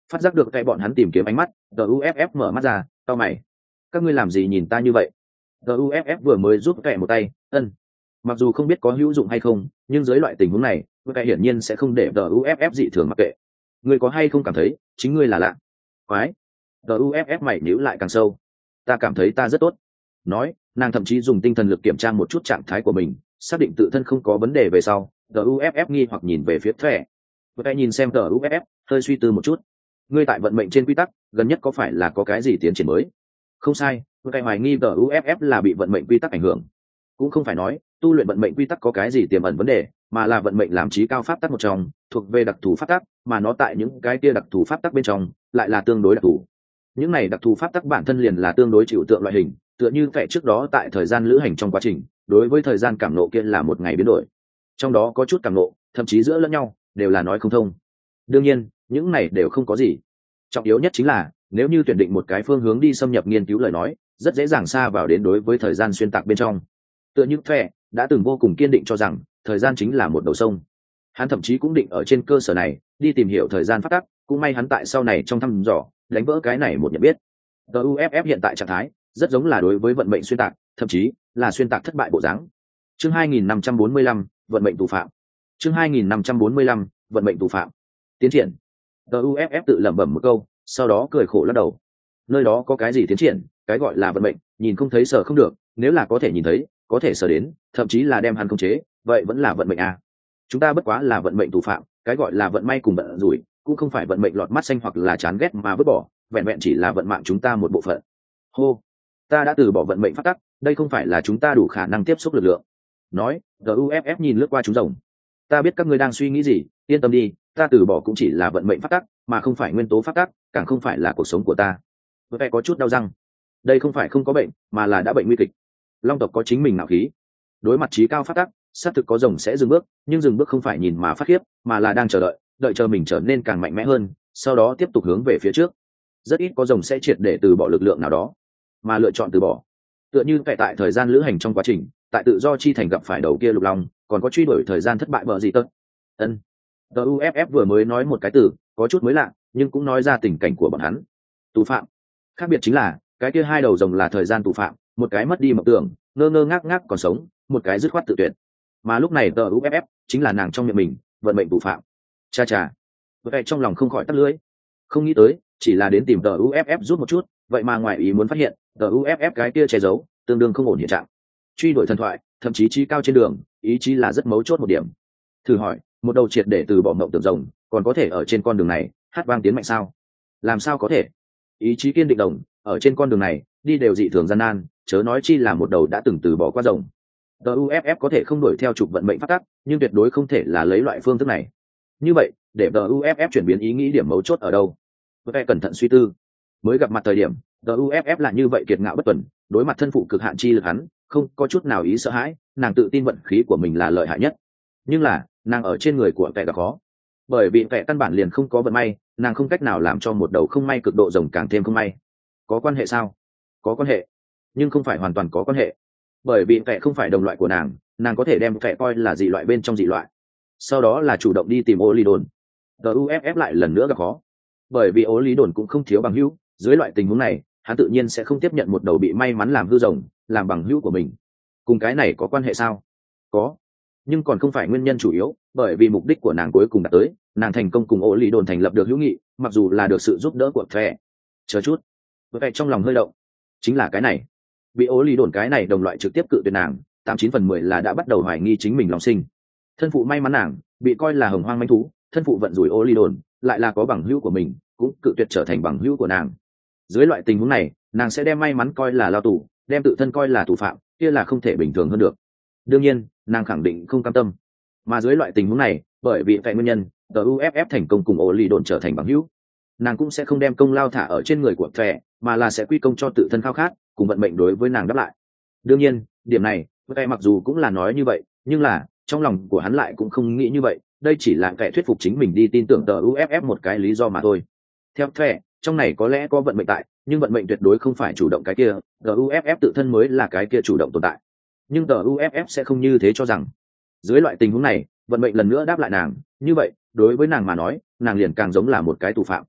Phát giác được cái bọn hắn tìm kiếm ánh mắt, GUFF mở mắt ra, cau mày. Các ngươi làm gì nhìn ta như vậy? GUFF vừa mới giúp kẻ một tay, ân. Mặc dù không biết có hữu dụng hay không, nhưng dưới loại tình huống này, cái hiển nhiên sẽ không để GUFF dị thường mặc kệ. Ngươi có hay không cảm thấy chính ngươi là lạ? Quái. GUFF mày nhíu lại càng sâu. Ta cảm thấy ta rất tốt. Nói, nàng thậm chí dùng tinh thần lực kiểm tra một chút trạng thái của mình, xác định tự thân không có vấn đề về sau. GUFF nghi hoặc nhìn về phía thẻ. Cái nhìn xem GUFF, hơi suy tư một chút. Ngươi tại vận mệnh trên quy tắc, gần nhất có phải là có cái gì tiến triển mới? Không sai, cái hoài nghi GUFF là bị vận mệnh quy tắc ảnh hưởng. Cũng không phải nói tu luyện vận mệnh quy tắc có cái gì tiềm ẩn vấn đề, mà là vận mệnh làm chí cao pháp tắc một trong, thuộc về đặc thù pháp tắc, mà nó tại những cái kia đặc thù pháp tắc bên trong lại là tương đối đặc thù. Những này đặc thù pháp tắc bản thân liền là tương đối chịu tượng loại hình, tựa như kẻ trước đó tại thời gian lữ hành trong quá trình, đối với thời gian cảm nộ kia là một ngày biến đổi. Trong đó có chút cảm nộ, thậm chí giữa lẫn nhau đều là nói không thông. Đương nhiên, những này đều không có gì. Trọng yếu nhất chính là, nếu như tuyển định một cái phương hướng đi xâm nhập nghiên cứu lời nói, rất dễ dàng xa vào đến đối với thời gian xuyên tạc bên trong. Tựa như Thẻ đã từng vô cùng kiên định cho rằng thời gian chính là một đầu sông. Hắn thậm chí cũng định ở trên cơ sở này đi tìm hiểu thời gian phát tắc, cũng may hắn tại sau này trong thăm dò đánh vỡ cái này một nhận biết. GUFF hiện tại trạng thái rất giống là đối với vận mệnh xuyên tạc, thậm chí là xuyên tạc thất bại bộ dáng. Chương hai nghìn năm trăm bốn mươi lăm, vận mệnh tù phạm. Chương hai nghìn năm trăm bốn mươi lăm, vận mệnh tù phạm. Tiến triển. GUFF tự lẩm bẩm một câu, sau đó cười khổ lắc đầu. Nơi đó có cái gì tiến triển, cái gọi là vận mệnh, nhìn không thấy sợ không được, nếu là có thể nhìn thấy, có thể sở đến, thậm chí là đem hắn khống chế, vậy vẫn là vận mệnh à. Chúng ta bất quá là vận mệnh tù phạm, cái gọi là vận may cùng vận rủi, cũng không phải vận mệnh lọt mắt xanh hoặc là chán ghét mà vứt bỏ, vẹn vẹn chỉ là vận mạng chúng ta một bộ phận. Hô, ta đã từ bỏ vận mệnh phát tắc, đây không phải là chúng ta đủ khả năng tiếp xúc lực lượng. Nói, GUFF nhìn lướt qua chúng rồng. Ta biết các ngươi đang suy nghĩ gì, yên tâm đi, ta từ bỏ cũng chỉ là vận mệnh phát tắc, mà không phải nguyên tố phát tắc, càng không phải là cuộc sống của ta. Vậy có chút đau răng. Đây không phải không có bệnh, mà là đã bệnh nguy kịch. Long tộc có chính mình nạo khí, đối mặt trí cao phát tắc, xác thực có rồng sẽ dừng bước, nhưng dừng bước không phải nhìn mà phát khiếp, mà là đang chờ đợi, đợi chờ mình trở nên càng mạnh mẽ hơn, sau đó tiếp tục hướng về phía trước. Rất ít có rồng sẽ triệt để từ bỏ lực lượng nào đó, mà lựa chọn từ bỏ. Tựa như tại tại thời gian lữ hành trong quá trình, tại tự do chi thành gặp phải đầu kia lục long, còn có truy đuổi thời gian thất bại bờ gì tớt. Ân. GUFF vừa mới nói một cái từ, có chút mới lạ, nhưng cũng nói ra tình cảnh của bọn hắn. Tù phạm. Khác biệt chính là, cái kia hai đầu rồng là thời gian tù phạm, một cái mất đi mộng tưởng, ngơ ngơ ngác ngác còn sống, một cái dứt khoát tự tuyệt. Mà lúc này GUFF chính là nàng trong miệng mình, vận mệnh tù phạm. Cha cha. Vậy trong lòng không khỏi tắt lưỡi. Không nghĩ tới, chỉ là đến tìm GUFF rút một chút, vậy mà ngoài ý muốn phát hiện, GUFF cái kia che giấu, tương đương không ổn hiện trạng. Truy đuổi thần thoại, thậm chí trí cao trên đường, ý chí là rất mấu chốt một điểm. Thử hỏi, một đầu triệt để từ bỏ mộng tưởng rồng, còn có thể ở trên con đường này hát vang tiến mạnh sao? Làm sao có thể? Ý chí kiên định đồng, ở trên con đường này đi đều dị thường gian nan, chớ nói chi là một đầu đã từng từ bỏ qua rồng. GUFF có thể không đuổi theo trục vận mệnh phát tắc, nhưng tuyệt đối không thể là lấy loại phương thức này. Như vậy, để GUFF chuyển biến ý nghĩ điểm mấu chốt ở đâu? Phải cẩn thận suy tư. Mới gặp mặt thời điểm, GUFF là như vậy kiệt ngạo bất tuần, đối mặt thân phụ cực hạn chi lực hắn, không có chút nào ý sợ hãi, nàng tự tin vận khí của mình là lợi hại nhất. Nhưng là, nàng ở trên người của kẻ gặp khó. Bởi vì kẻ căn bản liền không có vận may, nàng không cách nào làm cho một đầu không may cực độ rồng càng thêm không may. Có quan hệ sao? Có quan hệ, nhưng không phải hoàn toàn có quan hệ. Bởi vì kẻ không phải đồng loại của nàng, nàng có thể đem kẻ coi là dị loại bên trong dị loại. Sau đó là chủ động đi tìm ô lý đồn. GUFF lại lần nữa gặp khó. Bởi vì ô lý đồn cũng không thiếu bằng hữu, dưới loại tình huống này, hắn tự nhiên sẽ không tiếp nhận một đầu bị may mắn làm hư rồng, làm bằng hữu của mình. Cùng cái này có quan hệ sao? Có, nhưng còn không phải nguyên nhân chủ yếu, bởi vì mục đích của nàng cuối cùng đạt tới, nàng thành công cùng ô lý đồn thành lập được hữu nghị, mặc dù là được sự giúp đỡ của thẻ. Chờ chút, vậy trong lòng hơi động, chính là cái này. Bị ô lý đồn cái này đồng loại trực tiếp cự tuyệt nàng, tám chín phần mười là đã bắt đầu hoài nghi chính mình lòng sinh. Thân phụ may mắn nàng bị coi là hồng hoang manh thú, thân phụ vận rủi ô lý đồn lại là có bằng hữu của mình, cũng cự tuyệt trở thành bằng hữu của nàng. Dưới loại tình huống này, nàng sẽ đem may mắn coi là lao tù, đem tự thân coi là tù phạm, kia là không thể bình thường hơn được. Đương nhiên, nàng khẳng định không cam tâm. Mà dưới loại tình huống này, bởi vì vậy nguyên nhân, GUFF thành công cùng ô lý đồn trở thành bằng hữu, nàng cũng sẽ không đem công lao thả ở trên người của thẻ, mà là sẽ quy công cho tự thân khao khát, cùng vận mệnh đối với nàng đáp lại. Đương nhiên, điểm này, thẻ mặc dù cũng là nói như vậy, nhưng là trong lòng của hắn lại cũng không nghĩ như vậy, đây chỉ là kẻ thuyết phục chính mình đi tin tưởng GUFF một cái lý do mà thôi. Theo thẻ, trong này có lẽ có vận mệnh tại, nhưng vận mệnh tuyệt đối không phải chủ động cái kia, GUFF tự thân mới là cái kia chủ động tồn tại. Nhưng GUFF sẽ không như thế cho rằng. Dưới loại tình huống này, vận mệnh lần nữa đáp lại nàng, như vậy, đối với nàng mà nói, nàng liền càng giống là một cái tù phạm.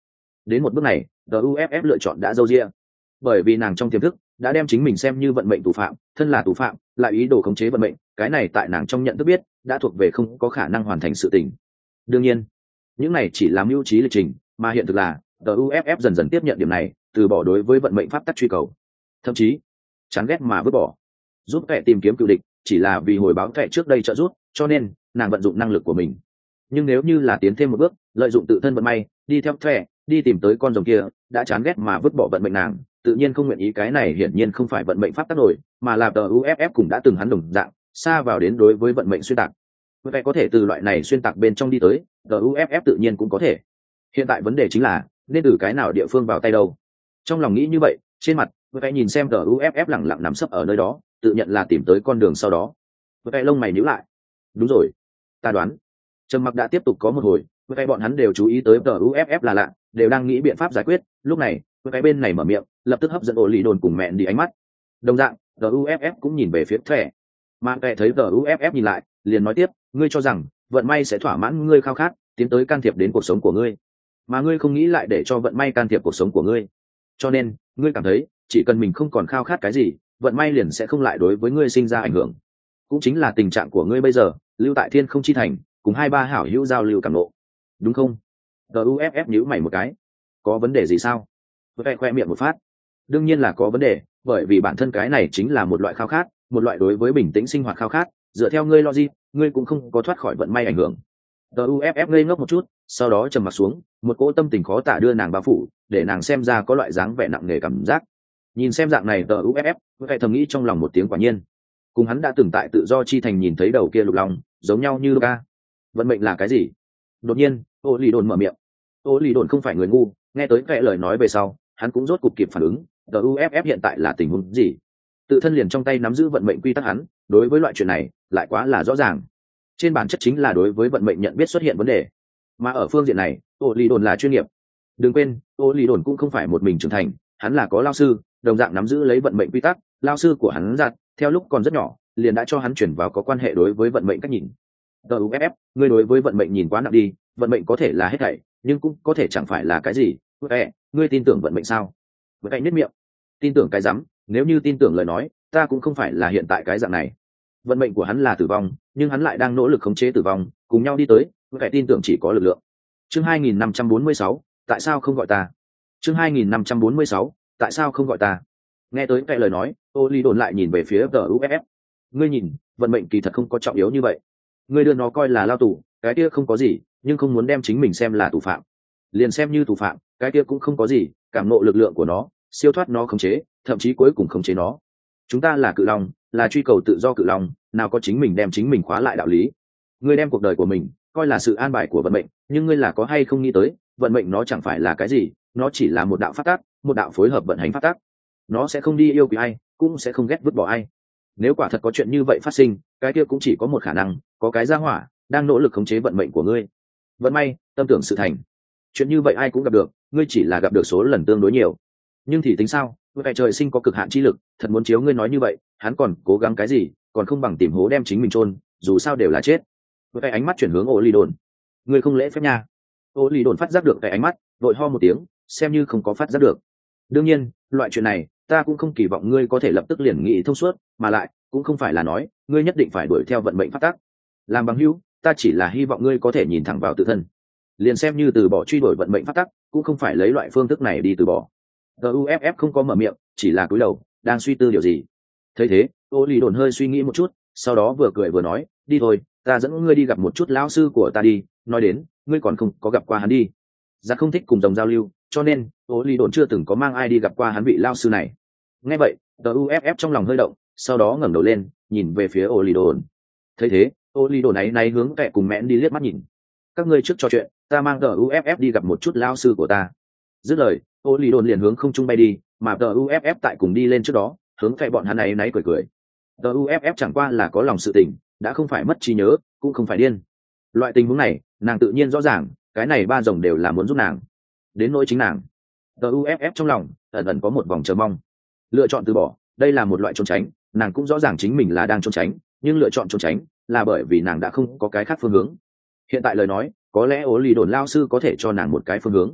Đến một bước này tờ u ép ép lựa chọn đã dâu ria, bởi vì nàng trong tiềm thức đã đem chính mình xem như vận mệnh tù phạm, thân là tù phạm lại ý đồ khống chế vận mệnh, cái này tại nàng trong nhận thức biết đã thuộc về không có khả năng hoàn thành sự tình. Đương nhiên những này chỉ là mưu trí lịch trình, mà hiện thực là tờ u ép ép dần dần tiếp nhận điểm này, từ bỏ đối với vận mệnh pháp tắc truy cầu, thậm chí chán ghét mà vứt bỏ. Giúp kẻ tìm kiếm cựu địch chỉ là vì hồi báo kẻ trước đây trợ giúp, cho nên nàng vận dụng năng lực của mình. Nhưng nếu như là tiến thêm một bước, lợi dụng tự thân vận may đi theo kẻ đi tìm tới con rồng kia, đã chán ghét mà vứt bỏ vận mệnh nàng tự nhiên không nguyện ý. Cái này hiển nhiên không phải vận mệnh pháp tắc nổi, mà là tờ u ép ép cũng đã từng hắn đồng dạng xa vào đến đối với vận mệnh xuyên tạc. Vậy có thể từ loại này xuyên tạc bên trong đi tới, tờ u ép ép tự nhiên cũng có thể. Hiện tại vấn đề chính là nên từ cái nào địa phương vào tay đâu. Trong lòng nghĩ như vậy, trên mặt vậy nhìn xem tờ u ép ép lẳng lặng nằm sấp ở nơi đó, tự nhận là tìm tới con đường sau đó. Vậy lông mày nhíu lại. Đúng rồi, ta đoán. Trầm mặc đã tiếp tục có một hồi, vậy bọn hắn đều chú ý tới tờ u ép ép là lạ, đều đang nghĩ biện pháp giải quyết. Lúc này cái bên này mở miệng, lập tức hấp dẫn ổ lì đồn cùng mẹn đi ánh mắt. Đồng dạng tờ u ép ép cũng nhìn về phía thẻ, mà thẻ thấy tờ u ép ép nhìn lại liền nói tiếp, ngươi cho rằng vận may sẽ thỏa mãn ngươi khao khát tiến tới can thiệp đến cuộc sống của ngươi, mà ngươi không nghĩ lại để cho vận may can thiệp cuộc sống của ngươi, cho nên ngươi cảm thấy chỉ cần mình không còn khao khát cái gì, vận may liền sẽ không lại đối với ngươi sinh ra ảnh hưởng. Cũng chính là tình trạng của ngươi bây giờ, lưu tại thiên không chi thành cùng hai ba hảo hữu giao lưu cảm nộ, đúng không? tờ u ép ép nhíu mày một cái, có vấn đề gì sao? Vậy khoe miệng một phát, đương nhiên là có vấn đề, bởi vì bản thân cái này chính là một loại khao khát, một loại đối với bình tĩnh sinh hoạt khao khát, dựa theo ngươi logic ngươi cũng không có thoát khỏi vận may ảnh hưởng. tờ u ép ép ngây ngốc một chút, sau đó trầm mặt xuống, một cỗ tâm tình khó tả đưa nàng bao phủ, để nàng xem ra có loại dáng vẻ nặng nề cảm giác. Nhìn xem dạng này tờ u ép ép vậy thầm nghĩ trong lòng một tiếng quả nhiên, cùng hắn đã từng tại tự do chi thành nhìn thấy đầu kia lục long giống nhau như Luca. Vận mệnh là cái gì? Đột nhiên ô lì đồn mở miệng. Ô lì đồn không phải người ngu, nghe tới vẻ lời nói về sau hắn cũng rốt cục kịp phản ứng, tờ u ép ép hiện tại là tình huống gì? Tự thân liền trong tay nắm giữ vận mệnh quy tắc, hắn đối với loại chuyện này lại quá là rõ ràng. Trên bản chất chính là đối với vận mệnh nhận biết xuất hiện vấn đề, mà ở phương diện này ô lì đồn là chuyên nghiệp. Đừng quên ô lì đồn cũng không phải một mình trưởng thành, hắn là có lao sư đồng dạng nắm giữ lấy vận mệnh quy tắc. Lao sư của hắn giặt theo lúc còn rất nhỏ liền đã cho hắn chuyển vào có quan hệ đối với vận mệnh cách nhìn. tờ u ép ép ngươi đối với vận mệnh nhìn quá nặng đi, vận mệnh có thể là hết thảy nhưng cũng có thể chẳng phải là cái gì. Ê, ngươi tin tưởng vận mệnh sao? Với cạnh nết miệng, tin tưởng cái rắm, nếu như tin tưởng lời nói ta cũng không phải là hiện tại cái dạng này. Vận mệnh của hắn là tử vong, nhưng hắn lại đang nỗ lực khống chế tử vong, cùng nhau đi tới. Với cạnh tin tưởng chỉ có lực lượng. Chương hai nghìn năm trăm bốn mươi sáu, tại sao không gọi ta? Chương hai nghìn năm trăm bốn mươi sáu, tại sao không gọi ta? Nghe tới cái lời nói, ô ly đồn lại nhìn về phía tờ u ép ép. Ngươi nhìn, vận mệnh kỳ thật không có trọng yếu như vậy. Ngươi đưa nó coi là lao tù, cái kia không có gì, nhưng không muốn đem chính mình xem là tù phạm. Liền xem như tù phạm, cái kia cũng không có gì, cảm nộ lực lượng của nó, siêu thoát nó khống chế, thậm chí cuối cùng khống chế nó. Chúng ta là cự long, là truy cầu tự do cự long, nào có chính mình đem chính mình khóa lại đạo lý. Ngươi đem cuộc đời của mình coi là sự an bài của vận mệnh, nhưng ngươi là có hay không nghĩ tới, vận mệnh nó chẳng phải là cái gì, nó chỉ là một đạo pháp tắc, một đạo phối hợp vận hành pháp tắc. Nó sẽ không đi yêu quý ai, cũng sẽ không ghét vứt bỏ ai. Nếu quả thật có chuyện như vậy phát sinh, cái kia cũng chỉ có một khả năng, có cái gia hỏa đang nỗ lực khống chế vận mệnh của ngươi. Vận may, tâm tưởng sự thành. Chuyện như vậy ai cũng gặp được, ngươi chỉ là gặp được số lần tương đối nhiều. Nhưng thì tính sao, vậy trời sinh có cực hạn chi lực, thật muốn chiếu ngươi nói như vậy, hắn còn cố gắng cái gì, còn không bằng tìm hố đem chính mình chôn, dù sao đều là chết. Với cái ánh mắt chuyển hướng Ô Ly Đồn, ngươi không lễ phép nha. Ô Ly Đồn phát giác được cái ánh mắt, vội ho một tiếng, xem như không có phát giác được. Đương nhiên, loại chuyện này, ta cũng không kỳ vọng ngươi có thể lập tức liền nghĩ thông suốt, mà lại cũng không phải là nói ngươi nhất định phải đuổi theo vận mệnh pháp tắc. Làm bằng hữu, ta chỉ là hy vọng ngươi có thể nhìn thẳng vào tự thân, liền xem như từ bỏ truy đuổi vận mệnh pháp tắc, cũng không phải lấy loại phương thức này đi từ bỏ. tê u ép ép không có mở miệng, chỉ là cúi đầu đang suy tư điều gì. Thấy thế, Ô Lì Đồn hơi suy nghĩ một chút, sau đó vừa cười vừa nói, đi thôi, ta dẫn ngươi đi gặp một chút lão sư của ta đi. Nói đến ngươi còn không có gặp qua hắn đi. Giặc không thích cùng dòng giao lưu, cho nên Ô Lì Đồn chưa từng có mang ai đi gặp qua hắn vị lão sư này. Nghe vậy, tê u ép ép trong lòng hơi động, sau đó ngẩng đầu lên nhìn về phía Ô Lì Đồn. Thấy thế, Ô Lì Đồn ấy náy hướng kẻ cùng mẹn đi liếc mắt nhìn. Các ngươi trước trò chuyện, ta mang tờ u ép ép đi gặp một chút lão sư của ta. Dứt lời, Ô Lì Đồn liền hướng không trung bay đi, mà tờ u ép ép tại cùng đi lên trước đó, hướng kẻ bọn hắn ấy náy cười cười. tê u ép ép chẳng qua là có lòng sự tình, đã không phải mất trí nhớ, cũng không phải điên. Loại tình huống này, nàng tự nhiên rõ ràng, cái này ba rồng đều là muốn giúp nàng. Đến nỗi chính nàng, tê u ép ép trong lòng ẩn ẩn có một vòng chờ mong. Lựa chọn từ bỏ, đây là một loại trốn tránh, nàng cũng rõ ràng chính mình là đang trốn tránh, nhưng lựa chọn trốn tránh là bởi vì nàng đã không có cái khác phương hướng. Hiện tại lời nói, có lẽ Ô Lì Đồn lao sư có thể cho nàng một cái phương hướng.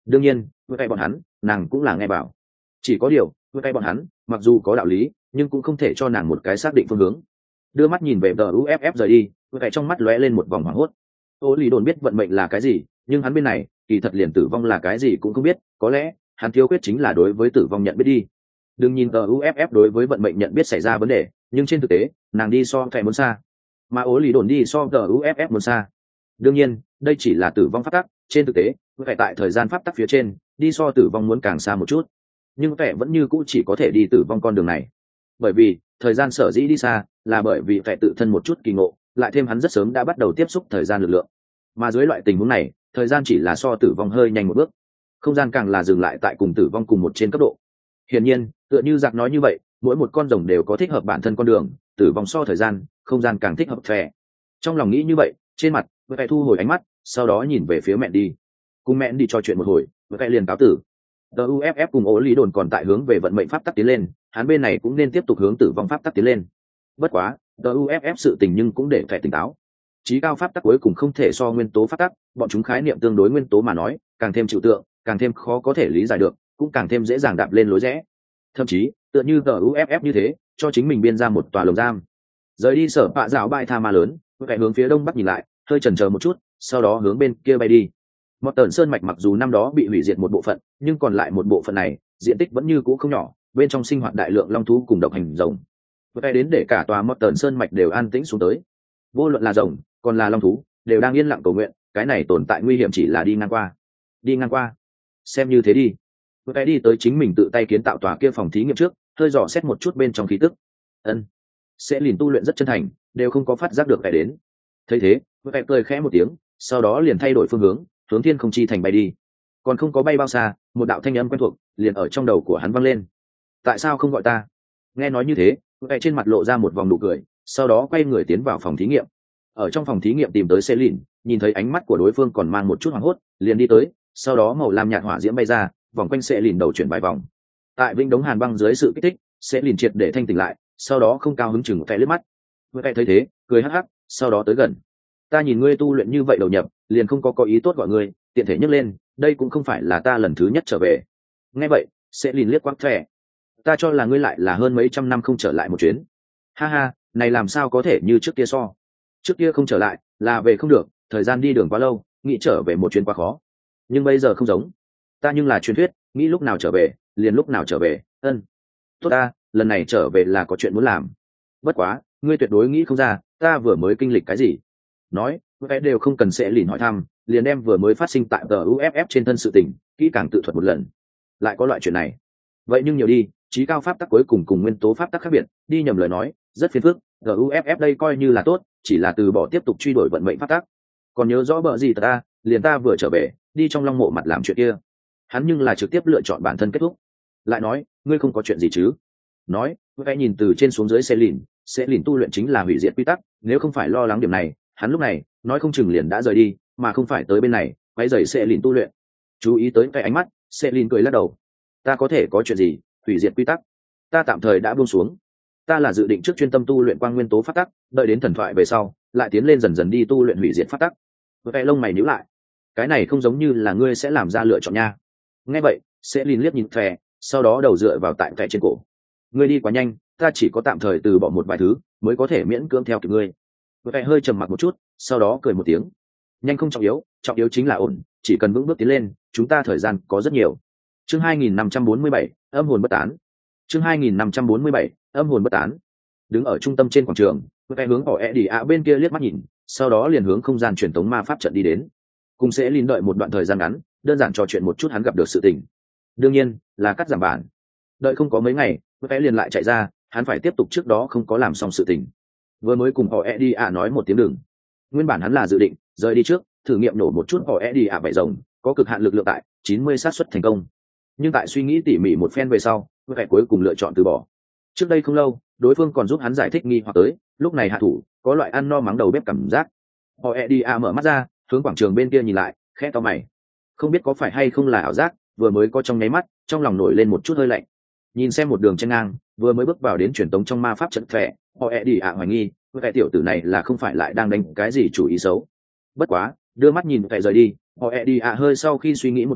đương nhiên với cái bọn hắn nàng cũng là nghe bảo. Chỉ có điều với cái bọn hắn mặc dù có đạo lý nhưng cũng không thể cho nàng một cái xác định phương hướng. Đưa mắt nhìn về tờ u ép ép rời đi, với cái trong mắt lóe lên một vòng hoảng hốt. Ô Lý Đồn biết vận mệnh là cái gì, nhưng hắn bên này kỳ thật liền tử vong là cái gì cũng không biết, có lẽ hắn thiếu khuyết chính là đối với tử vong nhận biết đi. Đừng nhìn tờ u ép ép đối với vận mệnh nhận biết xảy ra vấn đề, nhưng trên thực tế nàng đi so thẻ muốn xa, mà Ô Lý Đồn đi so tờ u ép ép muốn xa. Đương nhiên đây chỉ là tử vong pháp tắc, trên thực tế phải tại thời gian pháp tắc phía trên đi so tử vong muốn càng xa một chút, nhưng vẻ vẫn như cũ chỉ có thể đi tử vong con đường này. Bởi vì thời gian sở dĩ đi xa là bởi vì phải tự thân một chút kỳ ngộ, lại thêm hắn rất sớm đã bắt đầu tiếp xúc thời gian lực lượng, mà dưới loại tình huống này thời gian chỉ là so tử vong hơi nhanh một bước, không gian càng là dừng lại tại cùng tử vong cùng một trên cấp độ. Hiển nhiên tựa như giặc nói như vậy, mỗi một con rồng đều có thích hợp bản thân con đường, tử vong so thời gian không gian càng thích hợp phè. Trong lòng nghĩ như vậy, trên mặt với cái thu hồi ánh mắt, sau đó nhìn về phía mẹ đi, cùng mẹ đi trò chuyện một hồi, với cái liền cáo tử. tê u ép ép cùng Ô Lý Đồn còn tại hướng về vận mệnh pháp tắc tiến lên, hắn bên này cũng nên tiếp tục hướng tử vong pháp tắc tiến lên. Bất quá tê u ép ép sự tình nhưng cũng để phải tỉnh táo, trí cao pháp tắc cuối cùng không thể so nguyên tố pháp tắc, bọn chúng khái niệm tương đối nguyên tố mà nói càng thêm trừu tượng, càng thêm khó có thể lý giải được, cũng càng thêm dễ dàng đạp lên lối rẽ. Thậm chí tựa như tê u ép ép như thế cho chính mình biên ra một tòa lồng giam. Rời đi sở bạ dạo bãi tha ma lớn, phải hướng phía đông bắc nhìn lại, hơi chần chờ một chút, sau đó hướng bên kia bay đi. Một tần sơn mạch mặc dù năm đó bị hủy diệt một bộ phận, nhưng còn lại một bộ phận này diện tích vẫn như cũ không nhỏ, bên trong sinh hoạt đại lượng long thú cùng độc hành rồng. Vậy đến để cả tòa một tần sơn mạch đều an tĩnh xuống tới, vô luận là rồng còn là long thú đều đang yên lặng cầu nguyện, cái này tồn tại nguy hiểm chỉ là đi ngang qua, đi ngang qua, xem như thế đi. Vậy đi tới chính mình tự tay kiến tạo tòa kia phòng thí nghiệm trước, hơi dò xét một chút bên trong khí tức. Ân, sẽ liền tu luyện rất chân thành, đều không có phát giác được cái đến. Thấy thế, vậy cười khẽ một tiếng, sau đó liền thay đổi phương hướng, hướng thiên không chi thành bay đi. Còn không có bay bao xa, một đạo thanh âm quen thuộc liền ở trong đầu của hắn vang lên. Tại sao không gọi ta? Nghe nói như thế, vậy trên mặt lộ ra một vòng nụ cười, sau đó quay người tiến vào phòng thí nghiệm. Ở trong phòng thí nghiệm tìm tới Selin, nhìn thấy ánh mắt của đối phương còn mang một chút hoảng hốt, liền đi tới, sau đó màu lam nhạt hỏa diễm bay ra, vòng quanh Selin đầu chuyển vài vòng. Tại vĩnh đống hàn băng dưới sự kích thích, Selin triệt để thanh tỉnh lại, sau đó không cao hứng chừng một cái liếc mắt. Vậy thấy thế, cười hắc hắc, sau đó tới gần. Ta nhìn ngươi tu luyện như vậy đầu nhập, liền không có có ý tốt gọi ngươi, tiện thể nhấc lên, đây cũng không phải là ta lần thứ nhất trở về. Nghe vậy, Selin liếc quắc thẻ. Ta cho là ngươi lại là hơn mấy trăm năm không trở lại một chuyến. Ha ha, này làm sao có thể như trước kia so. Trước kia không trở lại, là về không được, thời gian đi đường quá lâu, nghĩ trở về một chuyến quá khó. Nhưng bây giờ không giống. Ta nhưng là truyền thuyết, nghĩ lúc nào trở về, liền lúc nào trở về, ân. Tốt ta, lần này trở về là có chuyện muốn làm. Bất quá, ngươi tuyệt đối nghĩ không ra, ta vừa mới kinh lịch cái gì. Nói, cái đều không cần sẽ lìn hỏi thăm, liền đem vừa mới phát sinh tại tờ u ép ép trên thân sự tình, kỹ càng tự thuật một lần. Lại có loại chuyện này. Vậy nhưng nhiều đi, trí cao pháp tắc cuối cùng cùng nguyên tố pháp tắc khác biệt, đi nhầm lời nói, rất phiền phức, giê u ép ép đây coi như là tốt, chỉ là từ bỏ tiếp tục truy đuổi vận mệnh pháp tắc. Còn nhớ rõ bợ gì ta, liền ta vừa trở về, đi trong long mộ mặt làm chuyện kia. Hắn nhưng là trực tiếp lựa chọn bản thân kết thúc. Lại nói, ngươi không có chuyện gì chứ? Nói, vẽ nhìn từ trên xuống dưới xe lìn, xe lìn tu luyện chính là hủy diệt quy tắc, nếu không phải lo lắng điểm này, hắn lúc này, nói không chừng liền đã rời đi, mà không phải tới bên này, quay rời xe lìn tu luyện. Chú ý tới cái ánh mắt, xe lìn cười lắc đầu. Ta có thể có chuyện gì? Hủy diệt quy tắc, ta tạm thời đã buông xuống. Ta là dự định trước chuyên tâm tu luyện quang nguyên tố pháp tắc, đợi đến thần thoại về sau lại tiến lên dần dần đi tu luyện hủy diệt pháp tắc. Với cái lông mày nhíu lại, cái này không giống như là ngươi sẽ làm ra lựa chọn nha. Nghe vậy, sẽ liên liếc nhìn thẻ, sau đó đầu dựa vào tại thẻ trên cổ. Ngươi đi quá nhanh, ta chỉ có tạm thời từ bỏ một vài thứ mới có thể miễn cưỡng theo kịp ngươi. Với cái hơi trầm mặc một chút, sau đó cười một tiếng. Nhanh không trọng yếu, trọng yếu chính là ổn, chỉ cần vững bước tiến lên, chúng ta thời gian có rất nhiều. Chương hai nghìn năm trăm bốn mươi bảy, âm hồn bất tán. Chương hai nghìn năm trăm bốn mươi bảy, âm hồn bất tán. Đứng ở trung tâm trên quảng trường, cái hướng họ e đi ạ bên kia liếc mắt nhìn, sau đó liền hướng không gian truyền tống ma pháp trận đi đến. Cùng sẽ liên đợi một đoạn thời gian ngắn, đơn giản trò chuyện một chút hắn gặp được sự tình. Đương nhiên là cắt giảm bản. Đợi không có mấy ngày, cái liền lại chạy ra, hắn phải tiếp tục trước đó không có làm xong sự tình. Vừa mới cùng họ e đi ạ nói một tiếng đừng. Nguyên bản hắn là dự định rời đi trước, thử nghiệm nổ một chút họ e đi ạ bảy rồng, có cực hạn lực lượng tại chín mươi xác suất thành công. Nhưng tại suy nghĩ tỉ mỉ một phen về sau, cái cuối cùng lựa chọn từ bỏ. Trước đây không lâu, đối phương còn giúp hắn giải thích nghi hoặc tới, lúc này hạ thủ có loại ăn no mắng đầu bếp cảm giác. Họ e đi a mở mắt ra, hướng quảng trường bên kia nhìn lại, khẽ to mày. Không biết có phải hay không là ảo giác, vừa mới có trong nháy mắt, trong lòng nổi lên một chút hơi lạnh. Nhìn xem một đường chen ngang, vừa mới bước vào đến truyền tống trong ma pháp trận phệ, họ e đi a hoài nghi, cái tiểu tử này là không phải lại đang đánh cái gì chủ ý xấu. Bất quá, đưa mắt nhìn cái rời đi, họ e đi a hơi sau khi suy nghĩ một chút,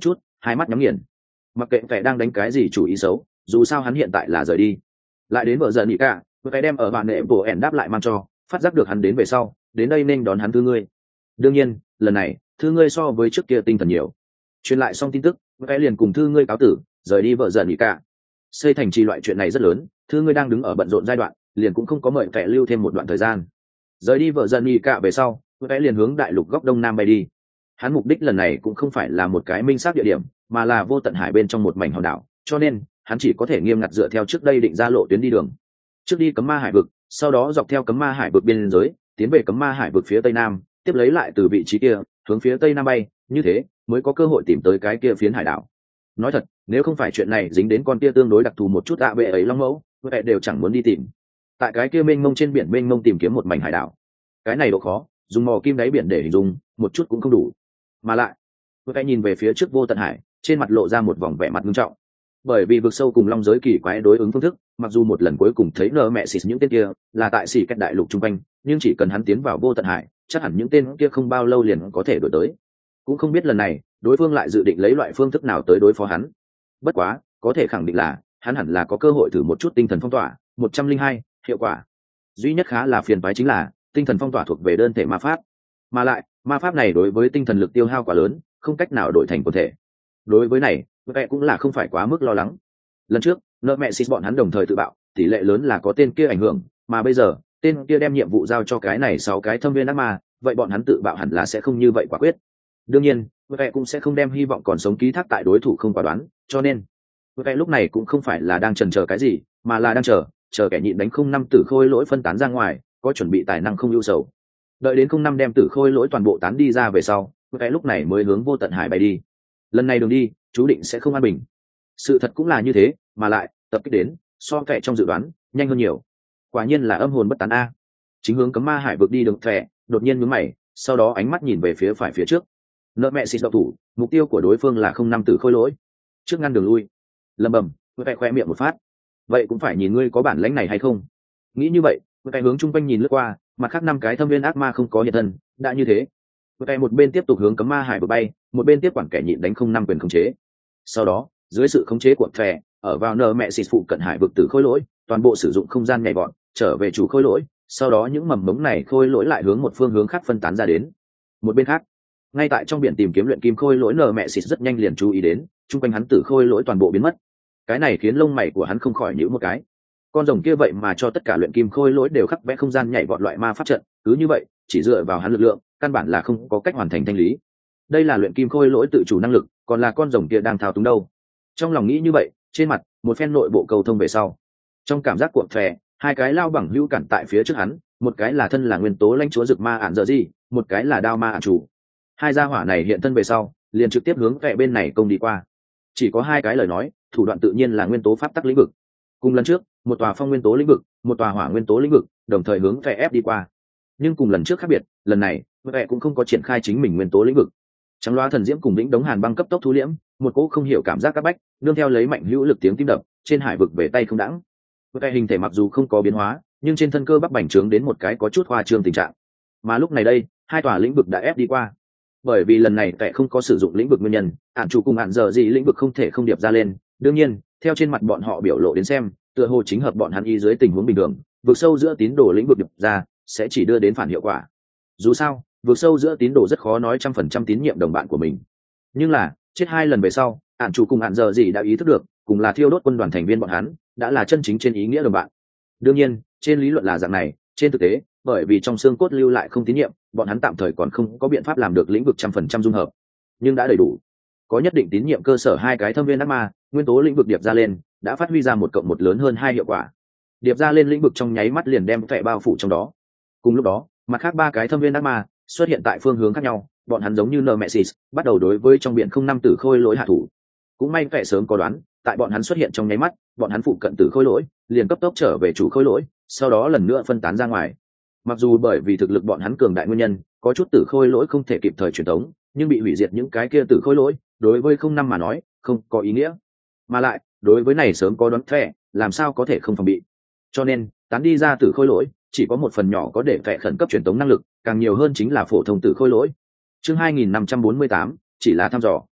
hai mắt nhắm nghiền. Mặc kệ vẻ đang đánh cái gì chủ ý xấu, dù sao hắn hiện tại là rời đi. Lại đến vợ giờ nhị cả, cái đem ở bạn nệ bộ ẻn đáp lại mang cho, phát giác được hắn đến về sau, đến đây nên đón hắn thư ngươi. Đương nhiên, lần này, thư ngươi so với trước kia tinh thần nhiều. Truyền lại xong tin tức, cái liền cùng thư ngươi cáo tử, rời đi vợ giờ nhị cả. Xây thành trì loại chuyện này rất lớn, thư ngươi đang đứng ở bận rộn giai đoạn, liền cũng không có mời kẻ lưu thêm một đoạn thời gian. Rời đi vợ giờ nhị cả về sau, cái liền hướng đại lục góc đông nam bay đi. Hắn mục đích lần này cũng không phải là một cái minh xác địa điểm, mà là vô tận hải bên trong một mảnh hòn đảo, cho nên hắn chỉ có thể nghiêm ngặt dựa theo trước đây định ra lộ tuyến đi đường. Trước đi cấm ma hải vực, sau đó dọc theo cấm ma hải vực biên giới, tiến về cấm ma hải vực phía tây nam, tiếp lấy lại từ vị trí kia, hướng phía tây nam bay, như thế mới có cơ hội tìm tới cái kia phiến hải đảo. Nói thật, nếu không phải chuyện này dính đến con kia tương đối đặc thù một chút ạ bệ ấy long mẫu, vậy đều chẳng muốn đi tìm. Tại cái kia mênh mông trên biển mênh mông tìm kiếm một mảnh hải đảo, cái này độ khó, dùng mò kim đáy biển để hình dung, một chút cũng không đủ. Mà lại, vậy nhìn về phía trước vô tận hải, trên mặt lộ ra một vòng vẻ mặt nghiêm trọng. Bởi vì vực sâu cùng long giới kỳ quái đối ứng phương thức, mặc dù một lần cuối cùng thấy nơ mẹ xịt những tên kia là tại xỉ cách đại lục trung quanh, nhưng chỉ cần hắn tiến vào vô tận hải, chắc hẳn những tên kia không bao lâu liền có thể đổi tới. Cũng không biết lần này đối phương lại dự định lấy loại phương thức nào tới đối phó hắn. Bất quá, có thể khẳng định là hắn hẳn là có cơ hội thử một chút tinh thần phong tỏa. Một trăm linh hai hiệu quả duy nhất khá là phiền toái chính là tinh thần phong tỏa thuộc về đơn thể ma pháp, mà lại ma pháp này đối với tinh thần lực tiêu hao quá lớn, không cách nào đổi thành quần thể. Đối với này, mẹ cũng là không phải quá mức lo lắng. Lần trước nợ mẹ xịt bọn hắn đồng thời tự bạo, tỷ lệ lớn là có tên kia ảnh hưởng, mà bây giờ tên kia đem nhiệm vụ giao cho cái này sáu cái thâm viên ác ma, vậy bọn hắn tự bạo hẳn là sẽ không như vậy quả quyết. Đương nhiên mẹ cũng sẽ không đem hy vọng còn sống ký thác tại đối thủ không quả đoán, cho nên mẹ lúc này cũng không phải là đang chần chờ cái gì, mà là đang chờ chờ kẻ nhịn đánh không năm tử khôi lỗi phân tán ra ngoài, có chuẩn bị tài năng không ưu sầu. Đợi đến không năm đem tử khôi lỗi toàn bộ tán đi ra về sau, mẹ lúc này mới hướng vô tận hải bay đi. Lần này đường đi chú định sẽ không an bình. Sự thật cũng là như thế, mà lại tập kích đến so kẻ trong dự đoán nhanh hơn nhiều. Quả nhiên là âm hồn bất tán a. Chính hướng cấm ma hải vực đi đường thẻ đột nhiên nhướng mày, sau đó ánh mắt nhìn về phía phải phía trước. Nợ mẹ xịt độc thủ, mục tiêu của đối phương là không năm tử khôi lỗi, trước ngăn đường lui. Lầm bầm, mẹ khoe miệng một phát. Vậy cũng phải nhìn ngươi có bản lãnh này hay không. Nghĩ như vậy, mẹ hướng chung quanh nhìn lướt qua, mặt khác năm cái thâm viên ác ma không có hiện thân. Đã như thế, mẹ một bên tiếp tục hướng cấm ma hải vực bay, một bên tiếp quản kẻ nhịn đánh không năm quyền khống chế. Sau đó dưới sự khống chế của thẻ, ở vào nợ mẹ xịt phụ cận hải vực tử khôi lỗi, toàn bộ sử dụng không gian nhảy vọt trở về chủ khôi lỗi, sau đó những mầm mống này khôi lỗi lại hướng một phương hướng khác phân tán ra đến. Một bên khác, ngay tại trong biển tìm kiếm luyện kim khôi lỗi nợ mẹ xịt rất nhanh liền chú ý đến chung quanh hắn tử khôi lỗi toàn bộ biến mất. Cái này khiến lông mày của hắn không khỏi nhíu một cái. Con rồng kia vậy mà cho tất cả luyện kim khôi lỗi đều khắc vẽ không gian nhảy vọt loại ma pháp trận, cứ như vậy chỉ dựa vào hắn lực lượng căn bản là không có cách hoàn thành thanh lý. Đây là luyện kim khôi lỗi tự chủ năng lực, còn là con rồng kia đang thao túng đâu? Trong lòng nghĩ như vậy, trên mặt một phen nội bộ cầu thông về sau, trong cảm giác cuộn phè, hai cái lao bằng hữu cản tại phía trước hắn, một cái là thân là nguyên tố lãnh chúa rực ma ản giờ gì, một cái là đao ma ản chủ. Hai gia hỏa này hiện thân về sau, liền trực tiếp hướng vẻ bên này công đi qua. Chỉ có hai cái lời nói, thủ đoạn tự nhiên là nguyên tố pháp tắc lĩnh vực. Cùng lần trước, một tòa phong nguyên tố lĩnh vực, một tòa hỏa nguyên tố lĩnh vực, đồng thời hướng vẻ ép đi qua. Nhưng cùng lần trước khác biệt, lần này, vẻ cũng không có triển khai chính mình nguyên tố lĩnh vực. Trắng loa thần diễm cùng lĩnh đống hàn băng cấp tốc thu liễm, một cỗ không hiểu cảm giác các bách, nương theo lấy mạnh hữu lực tiếng tim đập, trên hải vực về tay không đãng. Vẻ hình thể mặc dù không có biến hóa, nhưng trên thân cơ bắp bành trướng đến một cái có chút hoa trương tình trạng. Mà lúc này đây, hai tòa lĩnh vực đã ép đi qua. Bởi vì lần này kẻ không có sử dụng lĩnh vực nguyên nhân, ản chủ cùng ản giờ gì lĩnh vực không thể không điệp ra lên. Đương nhiên, theo trên mặt bọn họ biểu lộ đến xem, tựa hồ chính hợp bọn hắn y dưới tình huống bình thường, vượt sâu giữa tín đồ lĩnh vực điệp ra sẽ chỉ đưa đến phản hiệu quả. Dù sao, vượt sâu giữa tín đồ rất khó nói trăm phần trăm tín nhiệm đồng bạn của mình. Nhưng là chết hai lần về sau, ản chủ cùng ản giờ gì đã ý thức được, cùng là thiêu đốt quân đoàn thành viên bọn hắn đã là chân chính trên ý nghĩa đồng bạn. Đương nhiên, trên lý luận là dạng này, trên thực tế, bởi vì trong xương cốt lưu lại không tín nhiệm, bọn hắn tạm thời còn không có biện pháp làm được lĩnh vực trăm phần trăm dung hợp, nhưng đã đầy đủ. Có nhất định tín nhiệm cơ sở, hai cái thâm viên ác ma nguyên tố lĩnh vực điệp ra lên đã phát huy ra một cộng một lớn hơn hai hiệu quả. Điệp ra lên lĩnh vực trong nháy mắt liền đem vẻ bao phủ trong đó. Cùng lúc đó, mặt khác ba cái thâm viên ác ma xuất hiện tại phương hướng khác nhau, bọn hắn giống như Nemesis, bắt đầu đối với trong biển không năm tử khôi lỗi hạ thủ. Cũng may vẻ sớm có đoán, tại bọn hắn xuất hiện trong nháy mắt, bọn hắn phụ cận tử khôi lỗi liền cấp tốc trở về chủ khôi lỗi, sau đó lần nữa phân tán ra ngoài. Mặc dù bởi vì thực lực bọn hắn cường đại nguyên nhân, có chút tử khôi lỗi không thể kịp thời truyền tống, nhưng bị hủy diệt những cái kia tử khôi lỗi, đối với không năm mà nói, không có ý nghĩa. Mà lại, đối với này sớm có đoán thẻ, làm sao có thể không phòng bị. Cho nên, tán đi ra tử khôi lỗi, chỉ có một phần nhỏ có để thẻ khẩn cấp truyền tống năng lực, càng nhiều hơn chính là phổ thông tử khôi lỗi. Chương hai nghìn năm trăm bốn mươi tám, chỉ là thăm dò.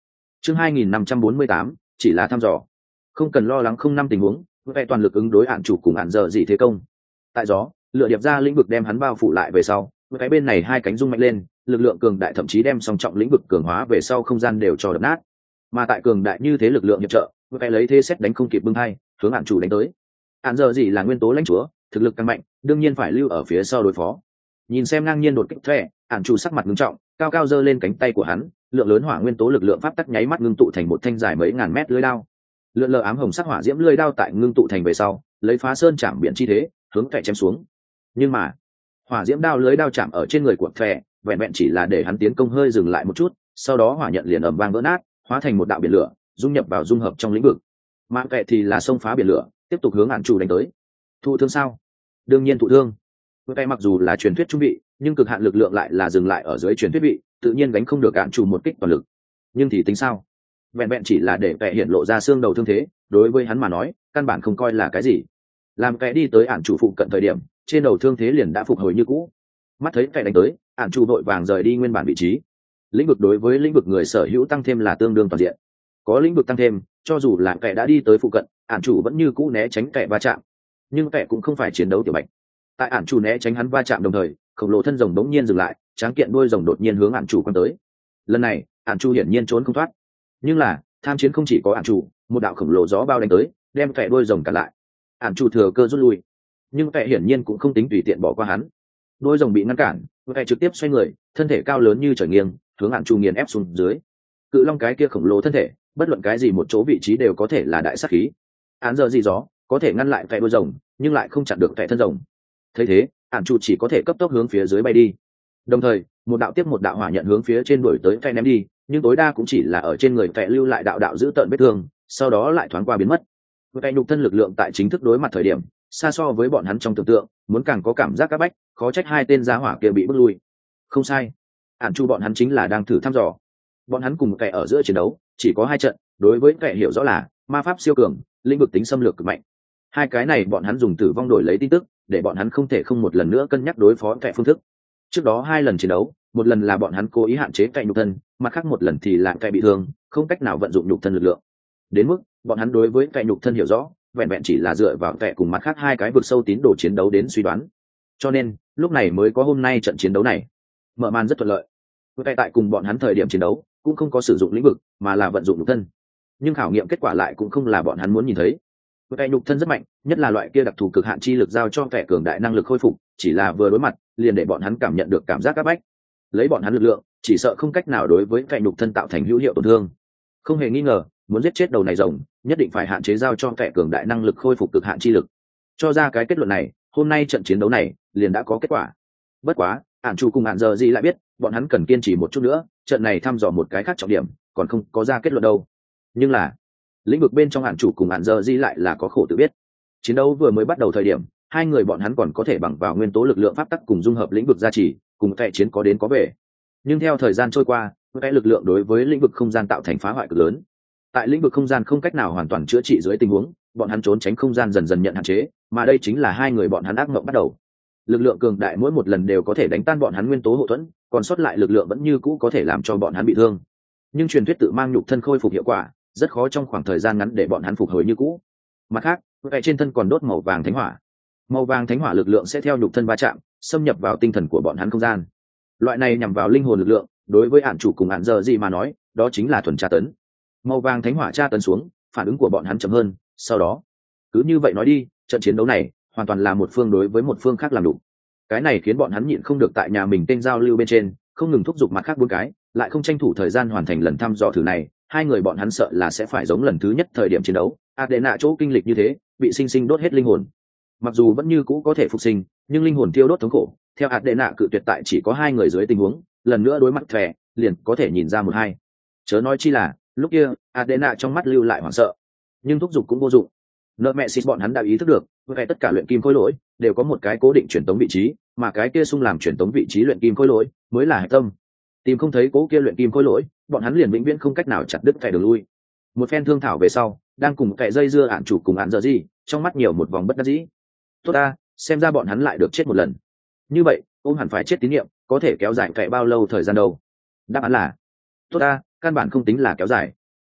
chương hai nghìn năm trăm bốn mươi tám chỉ là thăm dò, không cần lo lắng không năm tình huống, vẽ toàn lực ứng đối ạn chủ cùng ạn giờ gì thế công. Tại gió lựa điệp ra lĩnh vực đem hắn bao phủ lại về sau, cái bên này hai cánh rung mạnh lên, lực lượng cường đại thậm chí đem song trọng lĩnh vực cường hóa về sau không gian đều cho đập nát. Mà tại cường đại như thế lực lượng hiệp trợ, vẽ lấy thế xét đánh không kịp bưng hai hướng ạn chủ đánh tới. Ạn giờ gì là nguyên tố lãnh chúa, thực lực càng mạnh, đương nhiên phải lưu ở phía sau đối phó. Nhìn xem ngang nhiên đột kích thẻ, ạn chủ sắc mặt ngưng trọng, cao cao giơ lên cánh tay của hắn, lượng lớn hỏa nguyên tố lực lượng pháp tắc nháy mắt ngưng tụ thành một thanh dài mấy ngàn mét lưỡi đao. Lượn lờ ám hồng sắc hỏa diễm lưỡi đao tại ngưng tụ thành về sau, lấy phá sơn chạm biển chi thế, hướng thẻ chém xuống. Nhưng mà, hỏa diễm đao lưỡi đao chạm ở trên người của thẻ, vẹn vẹn chỉ là để hắn tiến công hơi dừng lại một chút, sau đó hỏa nhận liền ầm vang vỡ nát, hóa thành một đạo biển lửa, dung nhập vào dung hợp trong lĩnh vực. Mà thẻ thì là xông phá biển lửa, tiếp tục hướng ạn chủ đánh tới. Thụ thương sao? Đương nhiên thụ thương. Thẻ mặc dù là truyền thuyết trung vị, nhưng cực hạn lực lượng lại là dừng lại ở dưới truyền thuyết vị, tự nhiên gánh không được ạn chủ một kích toàn lực. Nhưng thì tính sao? Vẹn vẹn chỉ là để thẻ hiện lộ ra xương đầu thương thế, đối với hắn mà nói, căn bản không coi là cái gì. Làm kẻ đi tới ạn chủ phụ cận thời điểm, trên đầu thương thế liền đã phục hồi như cũ. Mắt thấy kẻ đánh tới, ạn chủ đội vàng rời đi nguyên bản vị trí. Lĩnh vực đối với lĩnh vực người sở hữu tăng thêm là tương đương toàn diện. Có lĩnh vực tăng thêm, cho dù là kẻ đã đi tới phụ cận, ạn chủ vẫn như cũ né tránh kẻ va chạm. Nhưng kẻ cũng không phải chiến đấu tiểu bạch. Tại ạn chủ né tránh hắn va chạm đồng thời, khổng lồ thân rồng đống nhiên dừng lại, tráng kiện đuôi rồng đột nhiên hướng ạn chủ quăng tới. Lần này, ạn chủ hiển nhiên trốn không thoát. Nhưng là, tham chiến không chỉ có ạn chủ, một đạo khổng lồ gió bao đánh tới, đem kẻ đuôi rồng cản lại. Ạn chủ thừa cơ rút lui, nhưng kẻ hiển nhiên cũng không tính tùy tiện bỏ qua hắn. Đuôi rồng bị ngăn cản, kẻ trực tiếp xoay người, thân thể cao lớn như trời nghiêng, hướng ạn chủ nghiền ép xuống dưới. Cự long cái kia khổng lồ thân thể, bất luận cái gì một chỗ vị trí đều có thể là đại sát khí. Án giờ gì gió, có thể ngăn lại kẻ đuôi rồng, nhưng lại không chặn được kẻ thân rồng. Thấy thế, ạn chủ chỉ có thể cấp tốc hướng phía dưới bay đi. Đồng thời, một đạo tiếp một đạo hỏa nhận hướng phía trên đuổi tới kẻ ném đi, nhưng tối đa cũng chỉ là ở trên người kẻ lưu lại đạo đạo giữ tợn vết thương, sau đó lại thoáng qua biến mất. Kẻ nhục thân lực lượng tại chính thức đối mặt thời điểm, xa so với bọn hắn trong tưởng tượng, muốn càng có cảm giác các bách, khó trách hai tên giá hỏa kia bị bước lui. Không sai, ạn chu bọn hắn chính là đang thử thăm dò. Bọn hắn cùng kẻ ở giữa chiến đấu, chỉ có hai trận, đối với kẻ hiểu rõ là ma pháp siêu cường, lĩnh vực tính xâm lược cực mạnh. Hai cái này bọn hắn dùng tử vong đổi lấy tin tức, để bọn hắn không thể không một lần nữa cân nhắc đối phó kẻ phương thức. Trước đó hai lần chiến đấu, một lần là bọn hắn cố ý hạn chế kẻ nhục thân, mặt khác một lần thì là kẻ bị thương, không cách nào vận dụng nhục thân lực lượng. Đến mức bọn hắn đối với kẻ nhục thân hiểu rõ, vẹn vẹn chỉ là dựa vào kẻ cùng mặt khác hai cái vực sâu tín đồ chiến đấu đến suy đoán. Cho nên lúc này mới có hôm nay trận chiến đấu này. Mở màn rất thuận lợi. Kẻ tại cùng bọn hắn thời điểm chiến đấu cũng không có sử dụng lĩnh vực, mà là vận dụng nhục thân. Nhưng khảo nghiệm kết quả lại cũng không là bọn hắn muốn nhìn thấy. Kẻ nhục thân rất mạnh, nhất là loại kia đặc thù cực hạn chi lực giao cho kẻ cường đại năng lực khôi phục, chỉ là vừa đối mặt, liền để bọn hắn cảm nhận được cảm giác áp bách. Lấy bọn hắn lực lượng, chỉ sợ không cách nào đối với kẻ nhục thân tạo thành hữu hiệu tổn thương. Không hề nghi ngờ, muốn giết chết đầu này rồng, nhất định phải hạn chế giao cho kẻ cường đại năng lực khôi phục cực hạn chi lực. Cho ra cái kết luận này, hôm nay trận chiến đấu này liền đã có kết quả. Bất quá, ản chủ cùng ản giờ gì lại biết, bọn hắn cần kiên trì một chút nữa, trận này thăm dò một cái khác trọng điểm, còn không có ra kết luận đâu. Nhưng là, lĩnh vực bên trong ản chủ cùng ản giờ gì lại là có khổ tự biết. Chiến đấu vừa mới bắt đầu thời điểm, hai người bọn hắn còn có thể bằng vào nguyên tố lực lượng pháp tắc cùng dung hợp lĩnh vực gia trì, cùng kẻ chiến có đến có về. Nhưng theo thời gian trôi qua, cái lực lượng đối với lĩnh vực không gian tạo thành phá hoại cực lớn. Tại lĩnh vực không gian không cách nào hoàn toàn chữa trị dưới tình huống, bọn hắn trốn tránh không gian dần dần nhận hạn chế, mà đây chính là hai người bọn hắn ác mộng bắt đầu. Lực lượng cường đại mỗi một lần đều có thể đánh tan bọn hắn nguyên tố hậu thuẫn, còn sót lại lực lượng vẫn như cũ có thể làm cho bọn hắn bị thương. Nhưng truyền thuyết tự mang nhục thân khôi phục hiệu quả, rất khó trong khoảng thời gian ngắn để bọn hắn phục hồi như cũ. Mặt khác, cái trên thân còn đốt màu vàng thánh hỏa. Màu vàng thánh hỏa lực lượng sẽ theo nhục thân va chạm, xâm nhập vào tinh thần của bọn hắn không gian. Loại này nhằm vào linh hồn lực lượng, đối với ạn chủ cùng ạn giờ gì mà nói, đó chính là thuần tra tấn. Màu vàng thánh hỏa tra tấn xuống, phản ứng của bọn hắn chậm hơn, sau đó cứ như vậy nói đi, trận chiến đấu này hoàn toàn là một phương đối với một phương khác làm đủ. Cái này khiến bọn hắn nhịn không được tại nhà mình tên giao lưu bên trên không ngừng thúc giục mặt khác bốn cái, lại không tranh thủ thời gian hoàn thành lần thăm dò thử này. Hai người bọn hắn sợ là sẽ phải giống lần thứ nhất thời điểm chiến đấu, Adena chỗ kinh lịch như thế, bị sinh sinh đốt hết linh hồn. Mặc dù vẫn như cũ có thể phục sinh, nhưng linh hồn tiêu đốt thống khổ, theo Adena cự tuyệt tại chỉ có hai người dưới tình huống, lần nữa đối mặt thẻ, liền có thể nhìn ra một hai. Chớ nói chi là lúc kia Adena trong mắt lưu lại hoảng sợ, nhưng thúc giục cũng vô dụng. Nợ mẹ xịt bọn hắn đã ý thức được, với tất cả luyện kim khối lỗi đều có một cái cố định truyền tống vị trí, mà cái kia sung làm truyền tống vị trí luyện kim khối lỗi mới là hạch tâm. Tìm không thấy cố kia luyện kim khối lỗi, bọn hắn liền vĩnh viễn không cách nào chặt đứt kẻ đường lui. Một phen thương thảo về sau, đang cùng kẻ dây dưa ạn chủ cùng ạn giờ gì, trong mắt nhiều một vòng bất đắc dĩ. Tốt ta, xem ra bọn hắn lại được chết một lần. Như vậy, ôm hẳn phải chết tín nhiệm, có thể kéo dài kẻ bao lâu thời gian đâu? Đáp án là tốt ta, căn bản không tính là kéo dài.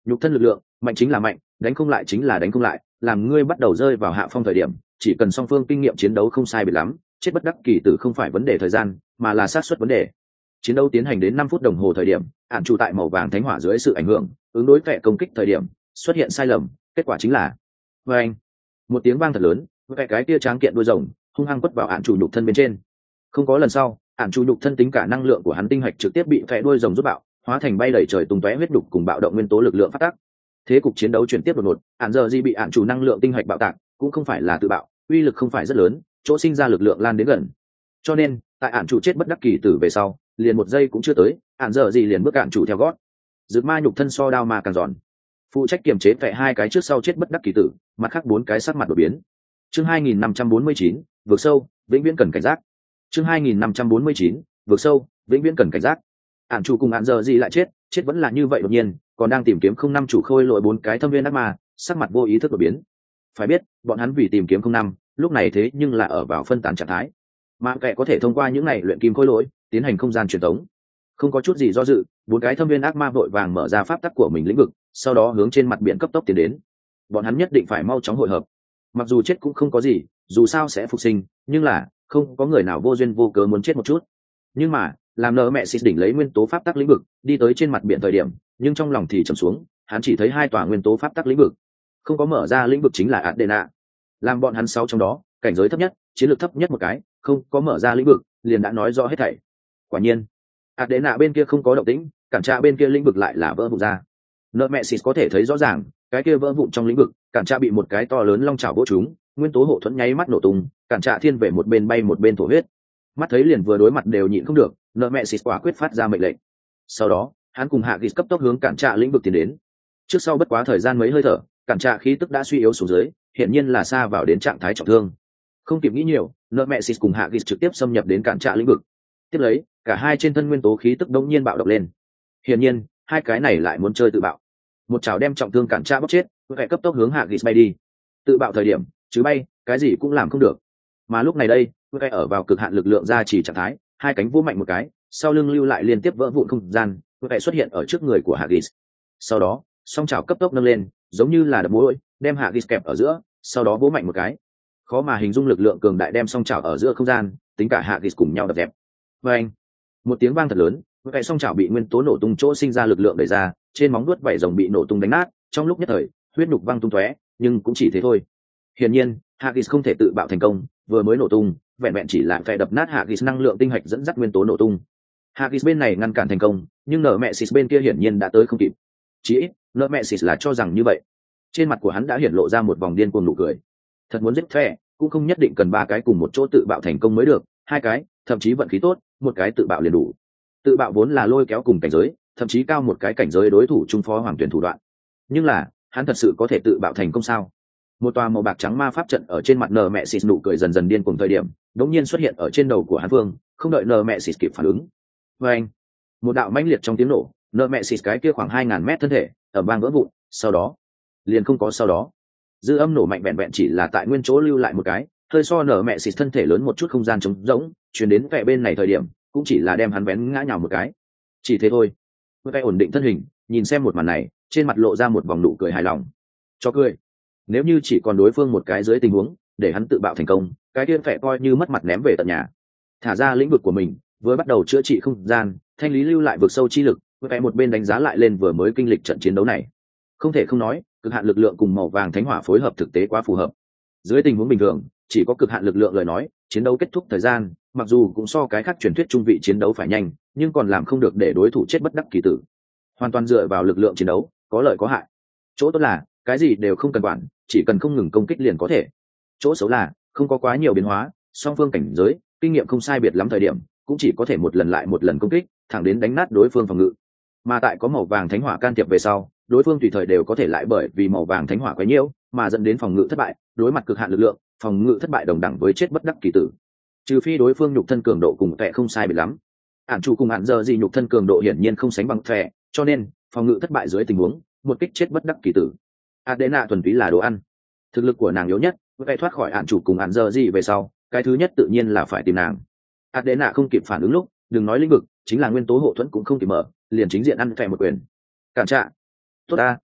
nhục thân lực lượng mạnh chính là mạnh, đánh không lại chính là đánh không lại, làm ngươi bắt đầu rơi vào hạ phong thời điểm, chỉ cần song phương kinh nghiệm chiến đấu không sai biệt lắm, chết bất đắc kỳ tử không phải vấn đề thời gian, mà là xác suất vấn đề. Chiến đấu tiến hành đến năm phút đồng hồ thời điểm, ạn chủ tại màu vàng thánh hỏa dưới sự ảnh hưởng, ứng đối kẻ công kích thời điểm, xuất hiện sai lầm, kết quả chính là với anh một tiếng vang thật lớn, với cái kia tráng kiện đuôi rồng hung hăng quất vào ạn chủ nhục thân bên trên. Không có lần sau, ạn chủ nhục thân tính cả năng lượng của hắn tinh hạch trực tiếp bị vẽ đuôi rồng rút bạo, hóa thành bay đầy trời tung tóe huyết đục cùng bạo động nguyên tố lực lượng phát tác. Thế cục chiến đấu chuyển tiếp đột ngột, ạn giờ gì bị ạn chủ năng lượng tinh hạch bạo tạc, cũng không phải là tự bạo, uy lực không phải rất lớn, chỗ sinh ra lực lượng lan đến gần. Cho nên, tại ạn chủ chết bất đắc kỳ tử về sau, liền một giây cũng chưa tới, ạn giờ gì liền bước ạn chủ theo gót. Dược ma nhục thân so đao ma càng giòn. Phụ trách kiềm chế vẽ hai cái trước sau chết bất đắc kỳ tử, mặt khác bốn cái sắc mặt đổi biến. Chương hai nghìn năm trăm bốn mươi chín, vượt sâu, vĩnh viễn cần cảnh giác. Chương hai nghìn năm trăm bốn mươi chín, vượt sâu, vĩnh viễn cần cảnh giác. Ản chủ cùng ạn giờ gì lại chết, chết vẫn là như vậy đột nhiên, còn đang tìm kiếm không năm chủ khôi lội bốn cái thâm viên ác ma, sắc mặt vô ý thức đổi biến. Phải biết, bọn hắn vì tìm kiếm không năm, lúc này thế nhưng là ở vào phân tán trạng thái. Mà kẻ có thể thông qua những này luyện kim khôi lỗi, tiến hành không gian truyền tống. Không có chút gì do dự, bốn cái thâm viên ác ma vội vàng mở ra pháp tắc của mình lĩnh vực, sau đó hướng trên mặt biển cấp tốc tiến đến. Bọn hắn nhất định phải mau chóng hội hợp. Mặc dù chết cũng không có gì, dù sao sẽ phục sinh, nhưng là không có người nào vô duyên vô cớ muốn chết một chút. Nhưng mà làm nợ mẹ xịt đỉnh lấy nguyên tố pháp tắc lĩnh vực đi tới trên mặt biển thời điểm, nhưng trong lòng thì trầm xuống, hắn chỉ thấy hai tòa nguyên tố pháp tắc lĩnh vực, không có mở ra lĩnh vực chính là Adena. Làm bọn hắn sáu trong đó, cảnh giới thấp nhất, chiến lược thấp nhất một cái, không có mở ra lĩnh vực, liền đã nói rõ hết thảy. Quả nhiên, Adena bên kia không có động tĩnh, cản trạ bên kia lĩnh vực lại là vỡ vụn ra. Nợ mẹ xịt có thể thấy rõ ràng, cái kia vỡ vụn trong lĩnh vực, cản trạ bị một cái to lớn long chảo vỗ trúng, nguyên tố hộ thuẫn nháy mắt nổ tung, cản trạ thiên về một bên bay một bên thổ huyết. Mắt thấy liền vừa đối mặt đều nhịn không được, nợ mẹ xịt quả quyết phát ra mệnh lệnh. Sau đó, hắn cùng hạ gis cấp tốc hướng cản trạ lĩnh vực tiến đến. Trước sau bất quá thời gian mấy hơi thở, cản trạ khí tức đã suy yếu xuống dưới, hiện nhiên là xa vào đến trạng thái trọng thương. Không kịp nghĩ nhiều, nợ mẹ xịt cùng hạ gis trực tiếp xâm nhập đến cản trạ lĩnh vực. Tiếp lấy, cả hai trên thân nguyên tố khí tức đống nhiên bạo động lên. Hiển nhiên, hai cái này lại muốn chơi tự bạo. Một chảo đem trọng thương cản trạ bóc chết, phải cấp tốc hướng hạ gis bay đi. Tự bạo thời điểm, chứ bay, cái gì cũng làm không được. Mà lúc này đây, cái ở vào cực hạn lực lượng ra chỉ trạng thái, hai cánh vỗ mạnh một cái, sau lưng lưu lại liên tiếp vỡ vụn không gian, cái xuất hiện ở trước người của Hagis. Sau đó, song chảo cấp tốc nâng lên, giống như là đập mũi, đem Hagis kẹp ở giữa, sau đó vỗ mạnh một cái. Khó mà hình dung lực lượng cường đại đem song chảo ở giữa không gian, tính cả Hagis cùng nhau đập dẹp. Oeng! Một tiếng vang thật lớn, cái song chảo bị nguyên tố nổ tung chỗ sinh ra lực lượng đẩy ra, trên móng vuốt vảy rồng bị nổ tung đánh nát, trong lúc nhất thời, huyết nhục văng tung tóe, nhưng cũng chỉ thế thôi. Hiển nhiên, Hagis không thể tự bạo thành công, vừa mới nổ tung, vẹn vẹn chỉ là phải đập nát Hagis năng lượng tinh hạch dẫn dắt nguyên tố nổ tung. Hagis bên này ngăn cản thành công, nhưng nợ mẹ xịt bên kia hiển nhiên đã tới không kịp. Chỉ ít, nợ mẹ xịt là cho rằng như vậy. Trên mặt của hắn đã hiển lộ ra một vòng điên cuồng nụ cười. Thật muốn giết thẻ, cũng không nhất định cần ba cái cùng một chỗ tự bạo thành công mới được, hai cái, thậm chí vận khí tốt, một cái tự bạo liền đủ. Tự bạo vốn là lôi kéo cùng cảnh giới, thậm chí cao một cái cảnh giới đối thủ trung phó hoàng tuyển thủ đoạn. Nhưng là, hắn thật sự có thể tự bạo thành công sao? Một tòa màu bạc trắng ma pháp trận ở trên mặt nờ mẹ xịt nụ cười dần dần điên cuồng thời điểm, đột nhiên xuất hiện ở trên đầu của hắn vương, không đợi nờ mẹ xịt kịp phản ứng. Và anh, một đạo mãnh liệt trong tiếng nổ, nờ mẹ xịt cái kia khoảng hai ngàn mét thân thể ở bang vỡ vụn, sau đó liền không có sau đó. Dư âm nổ mạnh vẹn vẹn chỉ là tại nguyên chỗ lưu lại một cái, hơi so nờ mẹ xịt thân thể lớn một chút không gian trống rỗng, truyền đến vẻ bên này thời điểm, cũng chỉ là đem hắn vén ngã nhào một cái. Chỉ thế thôi. Vẻ ổn định thân hình, nhìn xem một màn này, trên mặt lộ ra một vòng nụ cười hài lòng. Cho cười. Nếu như chỉ còn đối phương một cái dưới tình huống để hắn tự bạo thành công, cái tiên phải coi như mất mặt ném về tận nhà. Thả ra lĩnh vực của mình, vừa bắt đầu chữa trị không gian, thanh lý lưu lại vực sâu chi lực, với một bên đánh giá lại lên vừa mới kinh lịch trận chiến đấu này. Không thể không nói, cực hạn lực lượng cùng màu vàng thánh hỏa phối hợp thực tế quá phù hợp. Dưới tình huống bình thường, chỉ có cực hạn lực lượng lời nói, chiến đấu kết thúc thời gian, mặc dù cũng so cái khác truyền thuyết trung vị chiến đấu phải nhanh, nhưng còn làm không được để đối thủ chết bất đắc kỳ tử. Hoàn toàn dựa vào lực lượng chiến đấu, có lợi có hại. Chỗ tốt là, cái gì đều không cần quản, chỉ cần không ngừng công kích liền có thể. Chỗ xấu là không có quá nhiều biến hóa, song phương cảnh giới kinh nghiệm không sai biệt lắm thời điểm, cũng chỉ có thể một lần lại một lần công kích, thẳng đến đánh nát đối phương phòng ngự. Mà tại có màu vàng thánh hỏa can thiệp về sau, đối phương tùy thời đều có thể lại bởi vì màu vàng thánh hỏa quá nhiều, mà dẫn đến phòng ngự thất bại. Đối mặt cực hạn lực lượng, phòng ngự thất bại đồng đẳng với chết bất đắc kỳ tử. Trừ phi đối phương nhục thân cường độ cùng tệ không sai biệt lắm. Ản chủ cùng ản giờ gì nhục thân cường độ hiển nhiên không sánh bằng tệ, cho nên phòng ngự thất bại dưới tình huống, một kích chết bất đắc kỳ tử. Adena thuần túy là đồ ăn. Thực lực của nàng yếu nhất, vậy thoát khỏi ản chủ cùng ản giờ gì về sau, cái thứ nhất tự nhiên là phải tìm nàng. Adena không kịp phản ứng lúc, đừng nói lĩnh vực, chính là nguyên tố hộ thuẫn cũng không kịp mở, liền chính diện ăn phè một quyền. Cản trạ. Tốt a,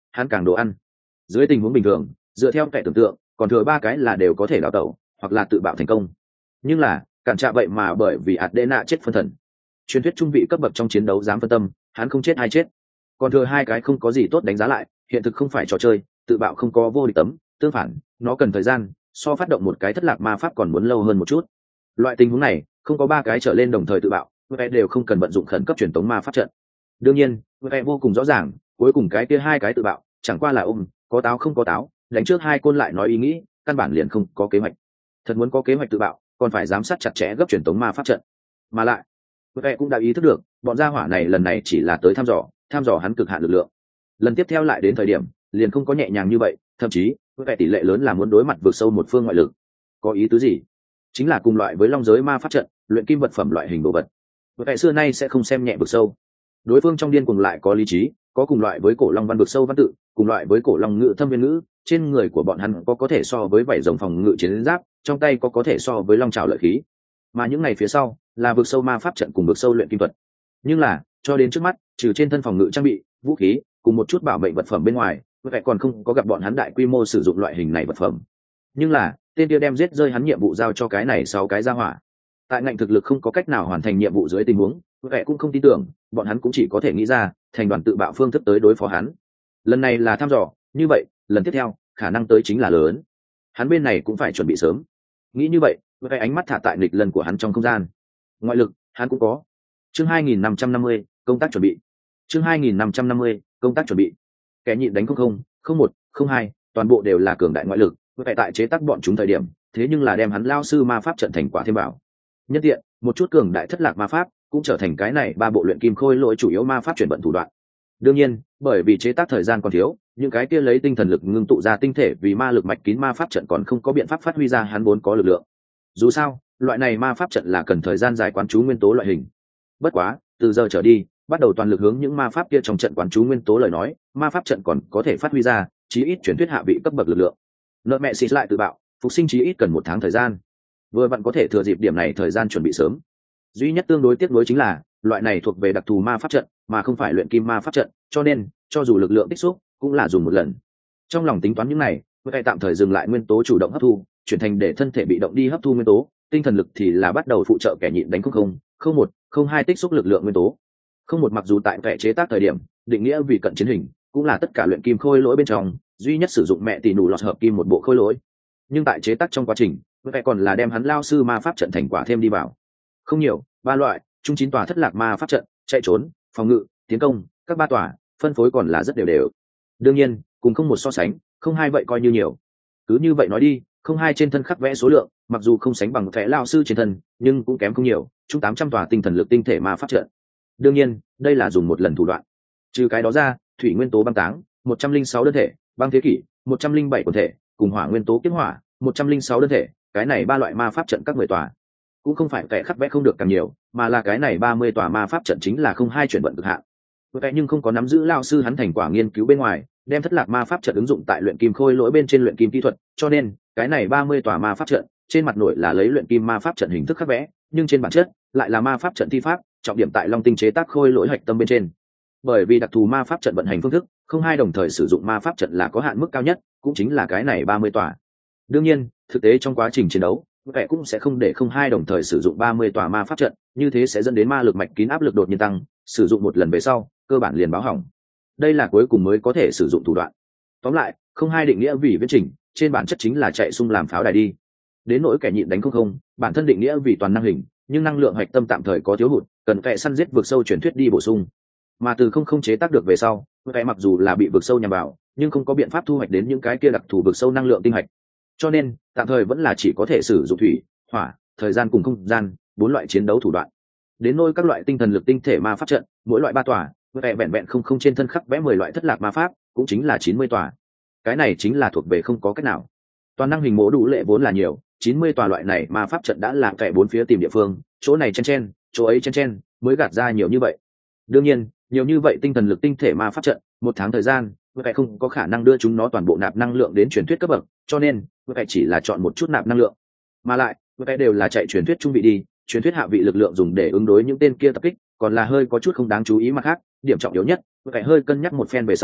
hắn càng đồ ăn. Dưới tình huống bình thường, dựa theo kẻ tưởng tượng, còn thừa ba cái là đều có thể đào tẩu hoặc là tự bạo thành công. Nhưng là cản trạ vậy mà bởi vì Adena chết phân thần. Truyền thuyết trung vị cấp bậc trong chiến đấu dám phân tâm, hắn không chết hay chết. Còn thừa hai cái không có gì tốt đánh giá lại, hiện thực không phải trò chơi, tự bạo không có vô địch tấm, tương phản, nó cần thời gian, so phát động một cái thất lạc ma pháp còn muốn lâu hơn một chút. Loại tình huống này, không có ba cái trở lên đồng thời tự bạo, vẽ đều không cần vận dụng khẩn cấp truyền tống ma pháp trận. Đương nhiên, vẽ vô cùng rõ ràng, cuối cùng cái kia hai cái tự bạo, chẳng qua là ôm, có táo không có táo, đánh trước hai côn lại nói ý nghĩ, căn bản liền không có kế hoạch. Thật muốn có kế hoạch tự bạo, còn phải giám sát chặt chẽ gấp truyền tống ma pháp trận. Mà lại, vẽ cũng đã ý thức được, bọn gia hỏa này lần này chỉ là tới thăm dò, thăm dò hắn cực hạn lực lượng. Lần tiếp theo lại đến thời điểm, liền không có nhẹ nhàng như vậy, thậm chí, vẽ tỷ lệ lớn là muốn đối mặt vượt sâu một phương ngoại lực. Có ý tứ gì? Chính là cùng loại với long giới ma pháp trận, luyện kim vật phẩm loại hình đồ vật. Vẽ xưa nay sẽ không xem nhẹ vực sâu. Đối phương trong điên cuồng lại có lý trí, có cùng loại với cổ long văn vực sâu văn tự, cùng loại với cổ long ngữ thâm viên ngữ, trên người của bọn hắn có có thể so với vảy rồng phòng ngự chiến giáp, trong tay có có thể so với long trảo lợi khí. Mà những ngày phía sau là vực sâu ma pháp trận cùng vực sâu luyện kim thuật. Nhưng là, cho đến trước mắt, trừ trên thân phòng ngự trang bị, vũ khí, cùng một chút bảo mệnh vật phẩm bên ngoài, vẽ còn không có gặp bọn hắn đại quy mô sử dụng loại hình này vật phẩm. Nhưng là, tên kia đem giết rơi hắn nhiệm vụ giao cho cái này sáu cái ra hỏa. Tại ngành thực lực không có cách nào hoàn thành nhiệm vụ dưới tình huống, vẽ cũng không tin tưởng, bọn hắn cũng chỉ có thể nghĩ ra thành đoàn tự bạo phương thức tới đối phó hắn. Lần này là thăm dò, như vậy lần tiếp theo khả năng tới chính là lớn. Hắn bên này cũng phải chuẩn bị sớm. Nghĩ như vậy, vẽ ánh mắt thả tại nghịch lần của hắn trong không gian. Ngoại lực hắn cũng có. Chương hai nghìn năm trăm năm mươi, công tác chuẩn bị. Chương hai nghìn năm trăm năm mươi, công tác chuẩn bị. Kẻ nhịn đánh không không, không một, không hai, toàn bộ đều là cường đại ngoại lực, vẽ tại chế tác bọn chúng thời điểm, thế nhưng là đem hắn lao sư ma pháp trận thành quả thêm bảo. Nhân tiện, một chút cường đại thất lạc ma pháp cũng trở thành cái này ba bộ luyện kim khôi lỗi chủ yếu ma pháp chuyển vận thủ đoạn. Đương nhiên, bởi vì chế tác thời gian còn thiếu, những cái kia lấy tinh thần lực ngưng tụ ra tinh thể vì ma lực mạch kín ma pháp trận còn không có biện pháp phát huy ra hắn vốn có lực lượng. Dù sao, loại này ma pháp trận là cần thời gian dài quán chú nguyên tố loại hình. Bất quá, từ giờ trở đi, bắt đầu toàn lực hướng những ma pháp kia trong trận quán chú nguyên tố lời nói, ma pháp trận còn có thể phát huy ra, chí ít truyền thuyết hạ vị cấp bậc lực lượng. Nợ mẹ xịt lại tự bạo, phục sinh chí ít cần một tháng thời gian. Vừa vặn có thể thừa dịp điểm này thời gian chuẩn bị sớm. Duy nhất tương đối tiếc nuối chính là, loại này thuộc về đặc thù ma pháp trận, mà không phải luyện kim ma pháp trận, cho nên, cho dù lực lượng tích xúc, cũng là dùng một lần. Trong lòng tính toán những này, Vẽ tạm thời dừng lại nguyên tố chủ động hấp thu, chuyển thành để thân thể bị động đi hấp thu nguyên tố, tinh thần lực thì là bắt đầu phụ trợ kẻ nhịn đánh không không, không một, không hai tích xúc lực lượng nguyên tố. Không một mặc dù tại vẽ chế tác thời điểm, định nghĩa vì cận chiến hình, cũng là tất cả luyện kim khôi lỗi bên trong, duy nhất sử dụng mẹ tỷ nụ lọt hợp kim một bộ khôi lỗi. Nhưng tại chế tác trong quá trình, vẽ còn là đem hắn lao sư ma pháp trận thành quả thêm đi vào. Không nhiều, ba loại, chung chín tòa thất lạc ma pháp trận, chạy trốn, phòng ngự, tiến công, các ba tòa, phân phối còn là rất đều đều. Đương nhiên, cùng không một so sánh, không hai vậy coi như nhiều. Cứ như vậy nói đi, không hai trên thân khắc vẽ số lượng, mặc dù không sánh bằng vẽ lao sư trên thân, nhưng cũng kém không nhiều, chung tám trăm tòa tinh thần lực tinh thể ma pháp trận. Đương nhiên, đây là dùng một lần thủ đoạn. Trừ cái đó ra, thủy nguyên tố băng táng, một trăm linh sáu đơn thể, băng thế kỷ, một trăm linh bảy quần thể, cùng hỏa nguyên tố kiếp hỏa, một trăm linh sáu đơn thể, cái này ba loại ma pháp trận các mười tòa. Cũng không phải kẻ khắc vẽ không được càng nhiều, mà là cái này ba mươi tòa ma pháp trận chính là không hai chuyển vận cực hạn. Vậy nhưng không có nắm giữ lao sư hắn thành quả nghiên cứu bên ngoài, đem thất lạc ma pháp trận ứng dụng tại luyện kim khôi lỗi bên trên luyện kim kỹ thuật, cho nên cái này ba mươi tòa ma pháp trận, trên mặt nổi là lấy luyện kim ma pháp trận hình thức khắc vẽ, nhưng trên bản chất lại là ma pháp trận thi pháp, trọng điểm tại long tinh chế tác khôi lỗi hạch tâm bên trên. Bởi vì đặc thù ma pháp trận vận hành phương thức, không hai đồng thời sử dụng ma pháp trận là có hạn mức cao nhất, cũng chính là cái này ba mươi tòa. Đương nhiên, thực tế trong quá trình chiến đấu, vẽ cũng sẽ không để không hai đồng thời sử dụng ba mươi tòa ma pháp trận, như thế sẽ dẫn đến ma lực mạch kín áp lực đột nhiên tăng, sử dụng một lần về sau, cơ bản liền báo hỏng. Đây là cuối cùng mới có thể sử dụng thủ đoạn. Tóm lại, không hai định nghĩa vì viễn trình, trên bản chất chính là chạy xung làm pháo đài đi. Đến nỗi kẻ nhịn đánh không không, bản thân định nghĩa vì toàn năng hình, nhưng năng lượng hạch tâm tạm thời có thiếu hụt, cần kẻ săn giết vượt sâu truyền thuyết đi bổ sung. Mà từ không không chế tác được về sau, kẻ mặc dù là bị vượt sâu nhằm vào, nhưng không có biện pháp thu hoạch đến những cái kia đặc thù vượt sâu năng lượng tinh hạch. Cho nên, tạm thời vẫn là chỉ có thể sử dụng thủy, hỏa, thời gian cùng không gian, bốn loại chiến đấu thủ đoạn. Đến nỗi các loại tinh thần lực tinh thể ma pháp trận, mỗi loại ba tòa, vẽ vẹn vẹn không không trên thân khắc vẽ mười loại thất lạc ma pháp, cũng chính là chín mươi tòa. Cái này chính là thuộc về không có cách nào. Toàn năng hình mỗ đủ lệ vốn là nhiều, chín mươi tòa loại này ma pháp trận đã làm kẻ bốn phía tìm địa phương, chỗ này chen chen, chỗ ấy chen chen, mới gạt ra nhiều như vậy. Đương nhiên, nhiều như vậy tinh thần lực tinh thể ma pháp trận, một tháng thời gian, vẽ không có khả năng đưa chúng nó toàn bộ nạp năng lượng đến truyền thuyết cấp bậc, cho nên vẽ chỉ là chọn một chút nạp năng lượng. Mà lại, vẽ đều là chạy truyền thuyết trung vị đi, truyền thuyết hạ vị lực lượng dùng để ứng đối những tên kia tập kích, còn là hơi có chút không đáng chú ý mà khác. Điểm trọng yếu nhất, vẽ hơi cân nhắc một phen về sau,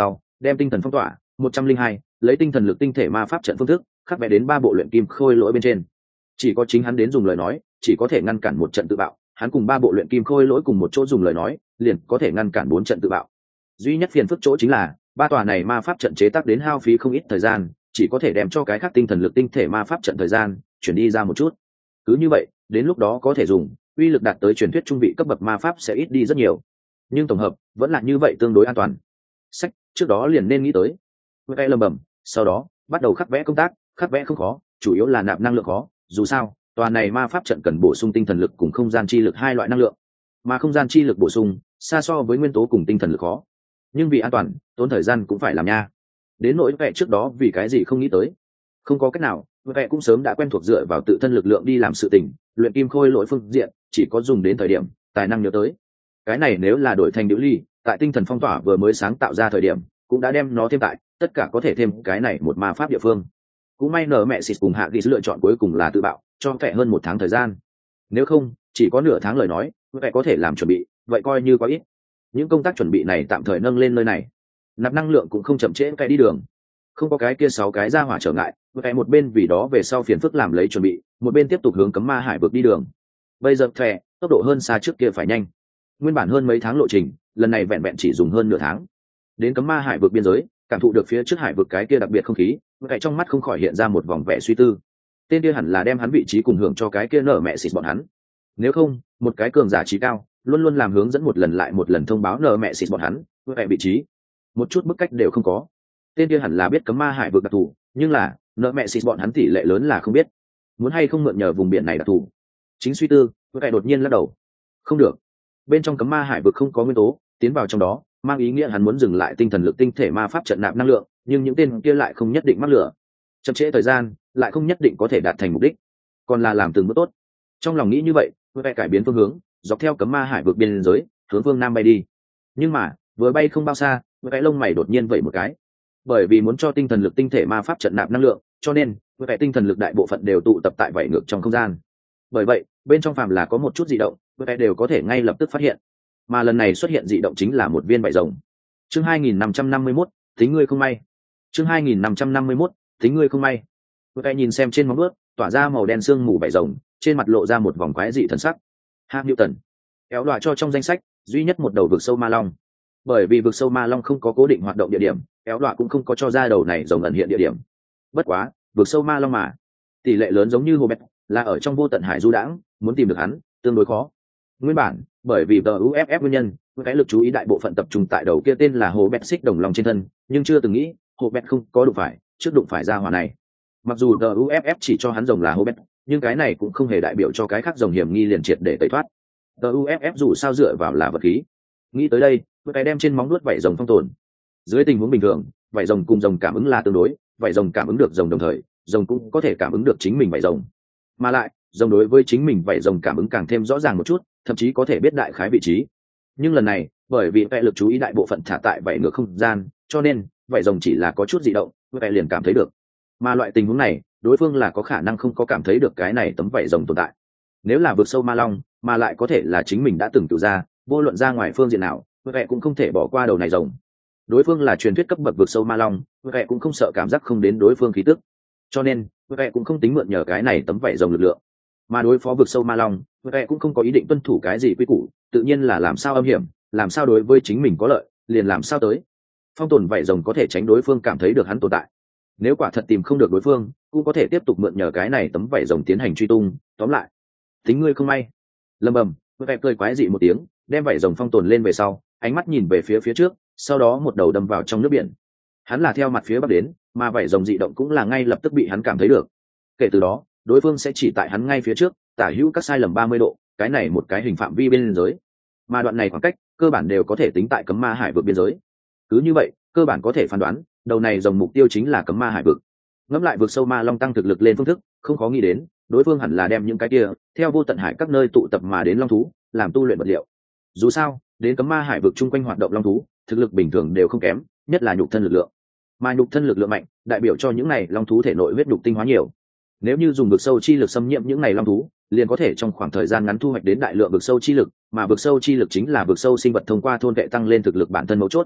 đem tinh thần phong tỏa. Một trăm linh hai, lấy tinh thần lực tinh thể ma pháp trận phương thức khắc vẽ đến ba bộ luyện kim khôi lỗi bên trên. Chỉ có chính hắn đến dùng lời nói, chỉ có thể ngăn cản một trận tự bạo, hắn cùng ba bộ luyện kim khôi lỗi cùng một chỗ dùng lời nói, liền có thể ngăn cản bốn trận tự bạo. Duy nhất phiền phức chỗ chính là ba tòa này ma pháp trận chế tác đến hao phí không ít thời gian, chỉ có thể đem cho cái khác tinh thần lực tinh thể ma pháp trận thời gian chuyển đi ra một chút. Cứ như vậy, đến lúc đó có thể dùng, uy lực đạt tới truyền thuyết trung vị cấp bậc ma pháp sẽ ít đi rất nhiều. Nhưng tổng hợp vẫn là như vậy tương đối an toàn. Sách trước đó liền nên nghĩ tới. Vẽ lầm bầm, sau đó bắt đầu khắc vẽ công tác, khắc vẽ không khó, chủ yếu là nạp năng lượng khó, dù sao, tòa này ma pháp trận cần bổ sung tinh thần lực cùng không gian chi lực hai loại năng lượng, mà không gian chi lực bổ sung xa so với nguyên tố cùng tinh thần lực khó. Nhưng vì an toàn, tốn thời gian cũng phải làm nha. Đến nỗi vẽ trước đó vì cái gì không nghĩ tới, không có cách nào, vẽ cũng sớm đã quen thuộc dựa vào tự thân lực lượng đi làm sự tình, luyện kim khôi lỗi phương diện chỉ có dùng đến thời điểm tài năng nhớ tới. Cái này nếu là đổi thành điệu ly, tại tinh thần phong tỏa vừa mới sáng tạo ra thời điểm, cũng đã đem nó thêm tại tất cả có thể thêm cái này một ma pháp địa phương. Cũng may nở mẹ xịt cùng hạ ghi lựa chọn cuối cùng là tự bạo, cho vẽ hơn một tháng thời gian. Nếu không, chỉ có nửa tháng lời nói, vẽ có thể làm chuẩn bị, vậy coi như quá ít. Những công tác chuẩn bị này tạm thời nâng lên nơi này, nạp năng lượng cũng không chậm trễ vẽ đi đường. Không có cái kia sáu cái ra hỏa trở ngại, vẽ một bên vì đó về sau phiền phức làm lấy chuẩn bị, một bên tiếp tục hướng cấm ma hải vực đi đường. Bây giờ vẽ tốc độ hơn xa trước kia phải nhanh. Nguyên bản hơn mấy tháng lộ trình, lần này vẹn vẹn chỉ dùng hơn nửa tháng. Đến cấm ma hải vực biên giới, cảm thụ được phía trước hải vực cái kia đặc biệt không khí, vẽ trong mắt không khỏi hiện ra một vòng vẻ suy tư. Tên kia hẳn là đem hắn vị trí cùng hưởng cho cái kia nở mẹ xịt bọn hắn. Nếu không, một cái cường giả trí cao luôn luôn làm hướng dẫn một lần lại một lần thông báo nở mẹ xịt bọn hắn vẽ vị trí, một chút bức cách đều không có. Tên kia hẳn là biết cấm ma hải vực đặc thù, nhưng là nợ mẹ xịt bọn hắn tỷ lệ lớn là không biết. Muốn hay không mượn nhờ vùng biển này đặc thù. Chính suy tư, vẽ đột nhiên lắc đầu. Không được. Bên trong cấm ma hải vực không có nguyên tố, tiến vào trong đó mang ý nghĩa hắn muốn dừng lại tinh thần lực tinh thể ma pháp trận nạp năng lượng, nhưng những tên kia lại không nhất định mắc lửa. Chậm trễ thời gian, lại không nhất định có thể đạt thành mục đích. Còn là làm từng bước tốt. Trong lòng nghĩ như vậy, vẽ cải biến phương hướng, dọc theo cấm ma hải vực biên giới, hướng phương nam bay đi. Nhưng mà, vừa bay không bao xa, vẽ lông mày đột nhiên vẩy một cái. Bởi vì muốn cho tinh thần lực tinh thể ma pháp trận nạp năng lượng, cho nên vẽ tinh thần lực đại bộ phận đều tụ tập tại vảy ngược trong không gian. Bởi vậy, bên trong phàm là có một chút dị động, vẽ đều có thể ngay lập tức phát hiện. Mà lần này xuất hiện dị động chính là một viên vảy rồng. Chương hai nghìn năm trăm năm mươi mốt, tính ngươi không may. Chương hai nghìn năm trăm năm mươi mốt, tính ngươi không may. Vẽ nhìn xem trên móng vuốt, tỏa ra màu đen sương mù vảy rồng, trên mặt lộ ra một vòng quái dị thần sắc. Hạng Newton kéo loại cho trong danh sách duy nhất một đầu vực sâu ma long. Bởi vì vực sâu ma long không có cố định hoạt động địa điểm, kéo loại cũng không có cho ra đầu này rồng ẩn hiện địa điểm. Bất quá, vực sâu ma long mà tỷ lệ lớn giống như hồ bẹt, là ở trong vô tận hải du đãng, muốn tìm được hắn tương đối khó. Nguyên bản, bởi vì tờ u ép ép nguyên nhân, cái lực chú ý đại bộ phận tập trung tại đầu kia tên là hồ bẹt xích đồng long trên thân, nhưng chưa từng nghĩ hồ bẹt không có đụng phải, trước đụng phải ra hỏa này. Mặc dù tờ u ép ép chỉ cho hắn rồng là hồ bẹt, nhưng cái này cũng không hề đại biểu cho cái khác rồng hiểm nghi liền triệt để tẩy thoát. tờ u ép ép dù sao dựa vào là vật khí. Nghĩ tới đây, cái đem trên móng nuốt vảy rồng phong tồn. Dưới tình huống bình thường, vảy rồng cùng rồng cảm ứng là tương đối, vảy rồng cảm ứng được rồng đồng thời, rồng cũng có thể cảm ứng được chính mình vảy rồng. Mà lại, rồng đối với chính mình vảy rồng cảm ứng càng thêm rõ ràng một chút, thậm chí có thể biết đại khái vị trí. Nhưng lần này, bởi vì vẽ lực chú ý đại bộ phận thả tại vảy ngược không gian, cho nên vảy rồng chỉ là có chút dị động, vẽ liền cảm thấy được. Mà loại tình huống này, đối phương là có khả năng không có cảm thấy được cái này tấm vảy rồng tồn tại. Nếu là vượt sâu ma long, mà lại có thể là chính mình đã từng tự ra, vô luận ra ngoài phương diện nào, vẽ cũng không thể bỏ qua đầu này rồng. Đối phương là truyền thuyết cấp bậc vượt sâu ma long, vẽ cũng không sợ cảm giác không đến đối phương khí tức. Cho nên, vẽ cũng không tính mượn nhờ cái này tấm vảy rồng lực lượng. Mà đối phó vượt sâu ma long, vẽ cũng không có ý định tuân thủ cái gì quy củ, tự nhiên là làm sao âm hiểm, làm sao đối với chính mình có lợi, liền làm sao tới. Phong tồn vảy rồng có thể tránh đối phương cảm thấy được hắn tồn tại. Nếu quả thật tìm không được đối phương, cũng có thể tiếp tục mượn nhờ cái này tấm vảy rồng tiến hành truy tung. Tóm lại, tính ngươi không may. Lầm bầm, vẽ cười quái dị một tiếng, đem vảy rồng phong tồn lên về sau, ánh mắt nhìn về phía phía trước, sau đó một đầu đâm vào trong nước biển. Hắn là theo mặt phía bắc đến, mà vảy rồng dị động cũng là ngay lập tức bị hắn cảm thấy được. Kể từ đó, đối phương sẽ chỉ tại hắn ngay phía trước, tả hữu các sai lầm ba mươi độ, cái này một cái hình phạm vi biên giới. Mà đoạn này khoảng cách, cơ bản đều có thể tính tại cấm ma hải vực biên giới. Cứ như vậy, cơ bản có thể phán đoán, đầu này rồng mục tiêu chính là cấm ma hải vực. Ngẫm lại vực sâu ma long tăng thực lực lên phương thức, không khó nghĩ đến, đối phương hẳn là đem những cái kia theo vô tận hải các nơi tụ tập mà đến long thú, làm tu luyện vật liệu. Dù sao, đến cấm ma hải vực chung quanh hoạt động long thú, thực lực bình thường đều không kém, nhất là nhục thân lực lượng. Mà nhục thân lực lượng mạnh, đại biểu cho những này long thú thể nội huyết nhục tinh hóa nhiều. Nếu như dùng vực sâu chi lực xâm nhiễm những này long thú, liền có thể trong khoảng thời gian ngắn thu hoạch đến đại lượng vực sâu chi lực, mà vực sâu chi lực chính là vực sâu sinh vật thông qua thôn vệ tăng lên thực lực bản thân mấu chốt.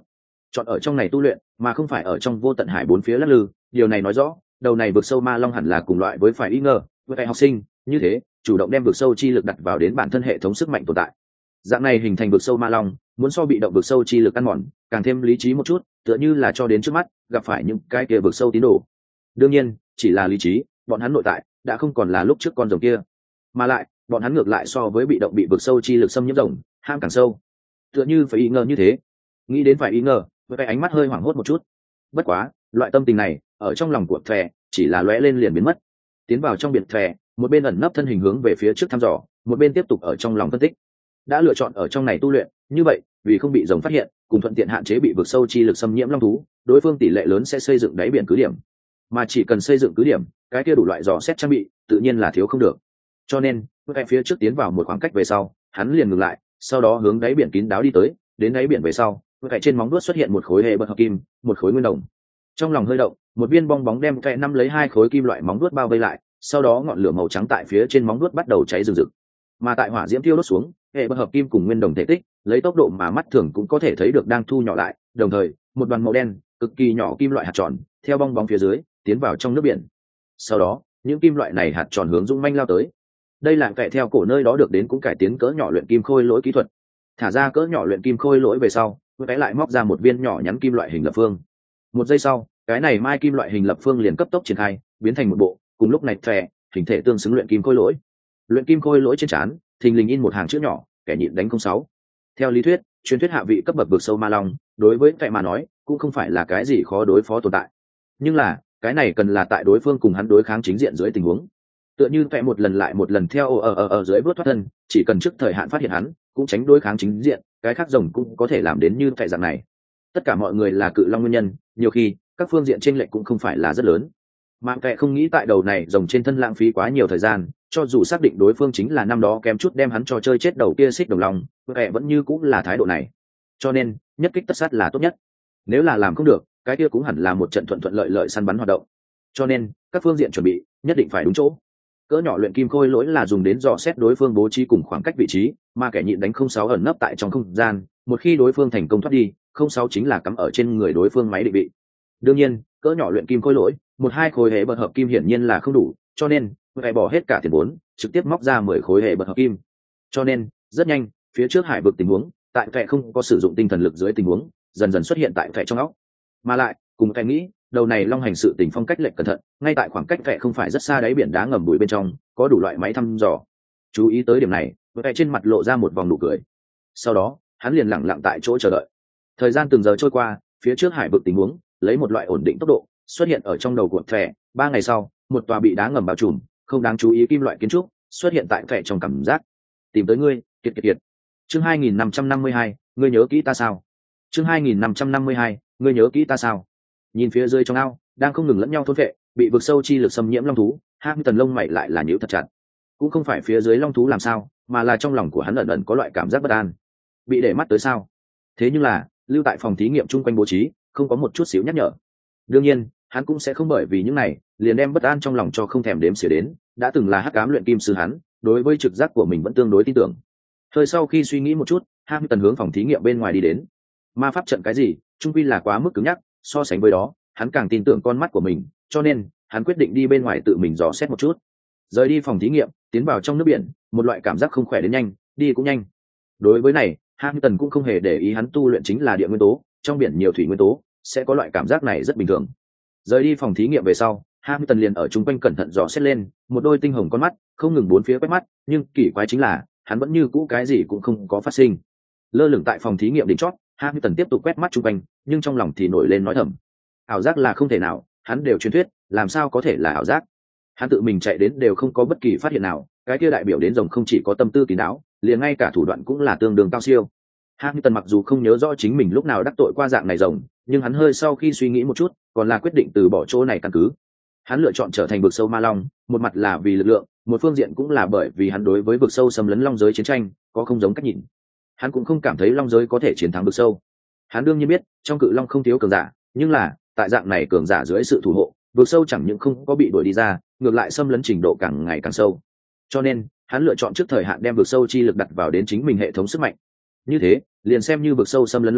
chọn ở trong này tu luyện mà không phải ở trong vô tận hải bốn phía lắc lư. Điều này nói rõ đầu này vực sâu ma long hẳn là cùng loại với phải ý ngờ với các học sinh như thế, chủ động đem vực sâu chi lực đặt vào đến bản thân hệ thống sức mạnh tồn tại. Dạng này hình thành vực sâu ma long muốn so bị động vực sâu chi lực ăn mòn càng thêm lý trí một chút, tựa như là cho đến trước mắt gặp phải những cái kia vực sâu tín đồ. Đương nhiên chỉ là lý trí, bọn hắn nội tại đã không còn là lúc trước con rồng kia, mà lại bọn hắn ngược lại so với bị động bị vực sâu chi lực xâm nhiễm rồng ham càng sâu, tựa như phải ý ngờ như thế. Nghĩ đến phải ý ngờ với cái ánh mắt hơi hoảng hốt một chút. Bất quá loại tâm tình này ở trong lòng của thẻ chỉ là lóe lên liền biến mất. Tiến vào trong biển thẻ, một bên ẩn nấp thân hình hướng về phía trước thăm dò, một bên tiếp tục ở trong lòng phân tích. Đã lựa chọn ở trong này tu luyện như vậy, vì không bị rồng phát hiện cùng thuận tiện hạn chế bị vực sâu chi lực xâm nhiễm long thú, đối phương tỷ lệ lớn sẽ xây dựng đáy biển cứ điểm, mà chỉ cần xây dựng cứ điểm, cái kia đủ loại dò xét trang bị tự nhiên là thiếu không được. Cho nên cái phía trước tiến vào một khoảng cách về sau, hắn liền ngừng lại, sau đó hướng đáy biển kín đáo đi tới. Đến đáy biển về sau, cái trên móng vuốt xuất hiện một khối hệ bậc hợp kim, một khối nguyên đồng. Trong lòng hơi động, một viên bong bóng đem cái năm lấy hai khối kim loại móng vuốt bao vây lại, sau đó ngọn lửa màu trắng tại phía trên móng vuốt bắt đầu cháy rừng rực. Mà tại hỏa diễm tiêu đốt xuống, hệ bậc hợp kim cùng nguyên đồng thể tích lấy tốc độ mà mắt thường cũng có thể thấy được đang thu nhỏ lại, đồng thời một đoàn màu đen cực kỳ nhỏ kim loại hạt tròn theo bong bóng phía dưới tiến vào trong nước biển. Sau đó những kim loại này hạt tròn hướng dũng manh lao tới. Đây là kệ theo cổ nơi đó được đến cũng cải tiến cỡ nhỏ luyện kim khôi lỗi kỹ thuật. Thả ra cỡ nhỏ luyện kim khôi lỗi về sau, cái lại móc ra một viên nhỏ nhắn kim loại hình lập phương. Một giây sau, cái này mai kim loại hình lập phương liền cấp tốc triển khai, biến thành một bộ cùng lúc này thẻ hình thể tương xứng luyện kim khôi lỗi. Luyện kim khôi lỗi trên trán thình lình in một hàng chữ nhỏ, kẻ nhịn đánh không sáu. Theo lý thuyết, truyền thuyết hạ vị cấp bậc vực sâu ma long đối với kẻ mà nói cũng không phải là cái gì khó đối phó tồn tại, nhưng là cái này cần là tại đối phương cùng hắn đối kháng chính diện dưới tình huống. Tựa như kẻ một lần lại một lần theo ở ở ở dưới bước thoát thân, chỉ cần trước thời hạn phát hiện hắn cũng tránh đối kháng chính diện, cái khác rồng cũng có thể làm đến như kẻ dạng này. Tất cả mọi người là cự long nguyên nhân, nhiều khi các phương diện chênh lệch cũng không phải là rất lớn. Mạng kệ không nghĩ tại đầu này rồng trên thân lãng phí quá nhiều thời gian, cho dù xác định đối phương chính là năm đó kém chút đem hắn cho chơi chết đầu kia xích đồng lòng, kệ vẫn như cũng là thái độ này. Cho nên nhất kích tất sát là tốt nhất. Nếu là làm không được, cái kia cũng hẳn là một trận thuận thuận lợi lợi săn bắn hoạt động. Cho nên các phương diện chuẩn bị nhất định phải đúng chỗ. Cỡ nhỏ luyện kim khôi lỗi là dùng đến dò xét đối phương bố trí cùng khoảng cách vị trí, mà kẻ nhịn đánh không sáu ẩn nấp tại trong không gian, một khi đối phương thành công thoát đi, không sáu chính là cắm ở trên người đối phương máy định vị. Đương nhiên cỡ nhỏ luyện kim khôi lỗi một hai khối hệ bậc hợp kim hiển nhiên là không đủ, cho nên phải bỏ hết cả tiền vốn trực tiếp móc ra mười khối hệ bậc hợp kim. Cho nên rất nhanh phía trước hải vực tình huống tại kẻ không có sử dụng tinh thần lực dưới tình huống dần dần xuất hiện tại kẻ trong óc, mà lại cùng kẻ nghĩ đầu này long hành sự tình phong cách lệch cẩn thận, ngay tại khoảng cách kẻ không phải rất xa đáy biển đá ngầm bụi bên trong có đủ loại máy thăm dò. Chú ý tới điểm này, kẻ trên mặt lộ ra một vòng nụ cười, sau đó hắn liền lẳng lặng tại chỗ chờ đợi. Thời gian từng giờ trôi qua, phía trước hải vực tình huống lấy một loại ổn định tốc độ xuất hiện ở trong đầu của thẻ. Ba ngày sau, một tòa bị đá ngầm bao trùm không đáng chú ý kim loại kiến trúc xuất hiện tại thẻ trong cảm giác. Tìm tới ngươi, kiệt kiệt kiệt. Chương hai nghìn năm trăm năm mươi hai, ngươi nhớ kỹ ta sao? Chương hai nghìn năm trăm năm mươi hai, ngươi nhớ kỹ ta sao? Nhìn phía dưới trong ao đang không ngừng lẫn nhau thôn vệ bị vực sâu chi lực xâm nhiễm long thú, hai tần lông mày lại là nhíu thật chặt. Cũng không phải phía dưới long thú làm sao, mà là trong lòng của hắn ẩn ẩn có loại cảm giác bất an. Bị để mắt tới sao? Thế nhưng là lưu tại phòng thí nghiệm chung quanh bố trí không có một chút xíu nhắc nhở. Đương nhiên hắn cũng sẽ không bởi vì những này liền đem bất an trong lòng cho không thèm đếm xỉa đến. Đã từng là hắc ám luyện kim sư hắn, đối với trực giác của mình vẫn tương đối tin tưởng. Hơi sau khi suy nghĩ một chút, Hamilton hướng phòng thí nghiệm bên ngoài đi đến. Ma pháp trận cái gì trung quy là quá mức cứng nhắc, so sánh với đó hắn càng tin tưởng con mắt của mình, cho nên hắn quyết định đi bên ngoài tự mình dò xét một chút. Rời đi phòng thí nghiệm tiến vào trong nước biển, một loại cảm giác không khỏe đến nhanh đi cũng nhanh. Đối với này Hamilton cũng không hề để ý, hắn tu luyện chính là địa nguyên tố, trong biển nhiều thủy nguyên tố sẽ có loại cảm giác này rất bình thường. Rời đi phòng thí nghiệm về sau, Hamilton liền ở chung quanh cẩn thận dò xét lên, một đôi tinh hồng con mắt không ngừng bốn phía quét mắt, nhưng kỳ quái chính là hắn vẫn như cũ cái gì cũng không có phát sinh. Lơ lửng tại phòng thí nghiệm đỉnh chót, Hamilton tiếp tục quét mắt chung quanh, nhưng trong lòng thì nổi lên nói thầm, ảo giác là không thể nào, hắn đều truyền thuyết, làm sao có thể là ảo giác? Hắn tự mình chạy đến đều không có bất kỳ phát hiện nào, cái kia đại biểu đến rồng không chỉ có tâm tư kín đáo, liền ngay cả thủ đoạn cũng là tương đương cao siêu. Hamilton mặc dù không nhớ rõ chính mình lúc nào đắc tội qua dạng này rồng, nhưng hắn hơi sau khi suy nghĩ một chút, còn là quyết định từ bỏ chỗ này căn cứ. Hắn lựa chọn trở thành vực sâu ma long, một mặt là vì lực lượng, một phương diện cũng là bởi vì hắn đối với vực sâu xâm lấn long giới chiến tranh có không giống cách nhìn. Hắn cũng không cảm thấy long giới có thể chiến thắng vực sâu. Hắn đương nhiên biết trong cự long không thiếu cường giả, nhưng là tại dạng này cường giả dưới sự thủ hộ, vực sâu chẳng những không có bị đuổi đi ra, ngược lại xâm lấn trình độ càng ngày càng sâu. Cho nên hắn lựa chọn trước thời hạn đem vực sâu chi lực đặt vào đến chính mình hệ thống sức mạnh. Như thế liền xem như vực sâu xâm lấn long giới,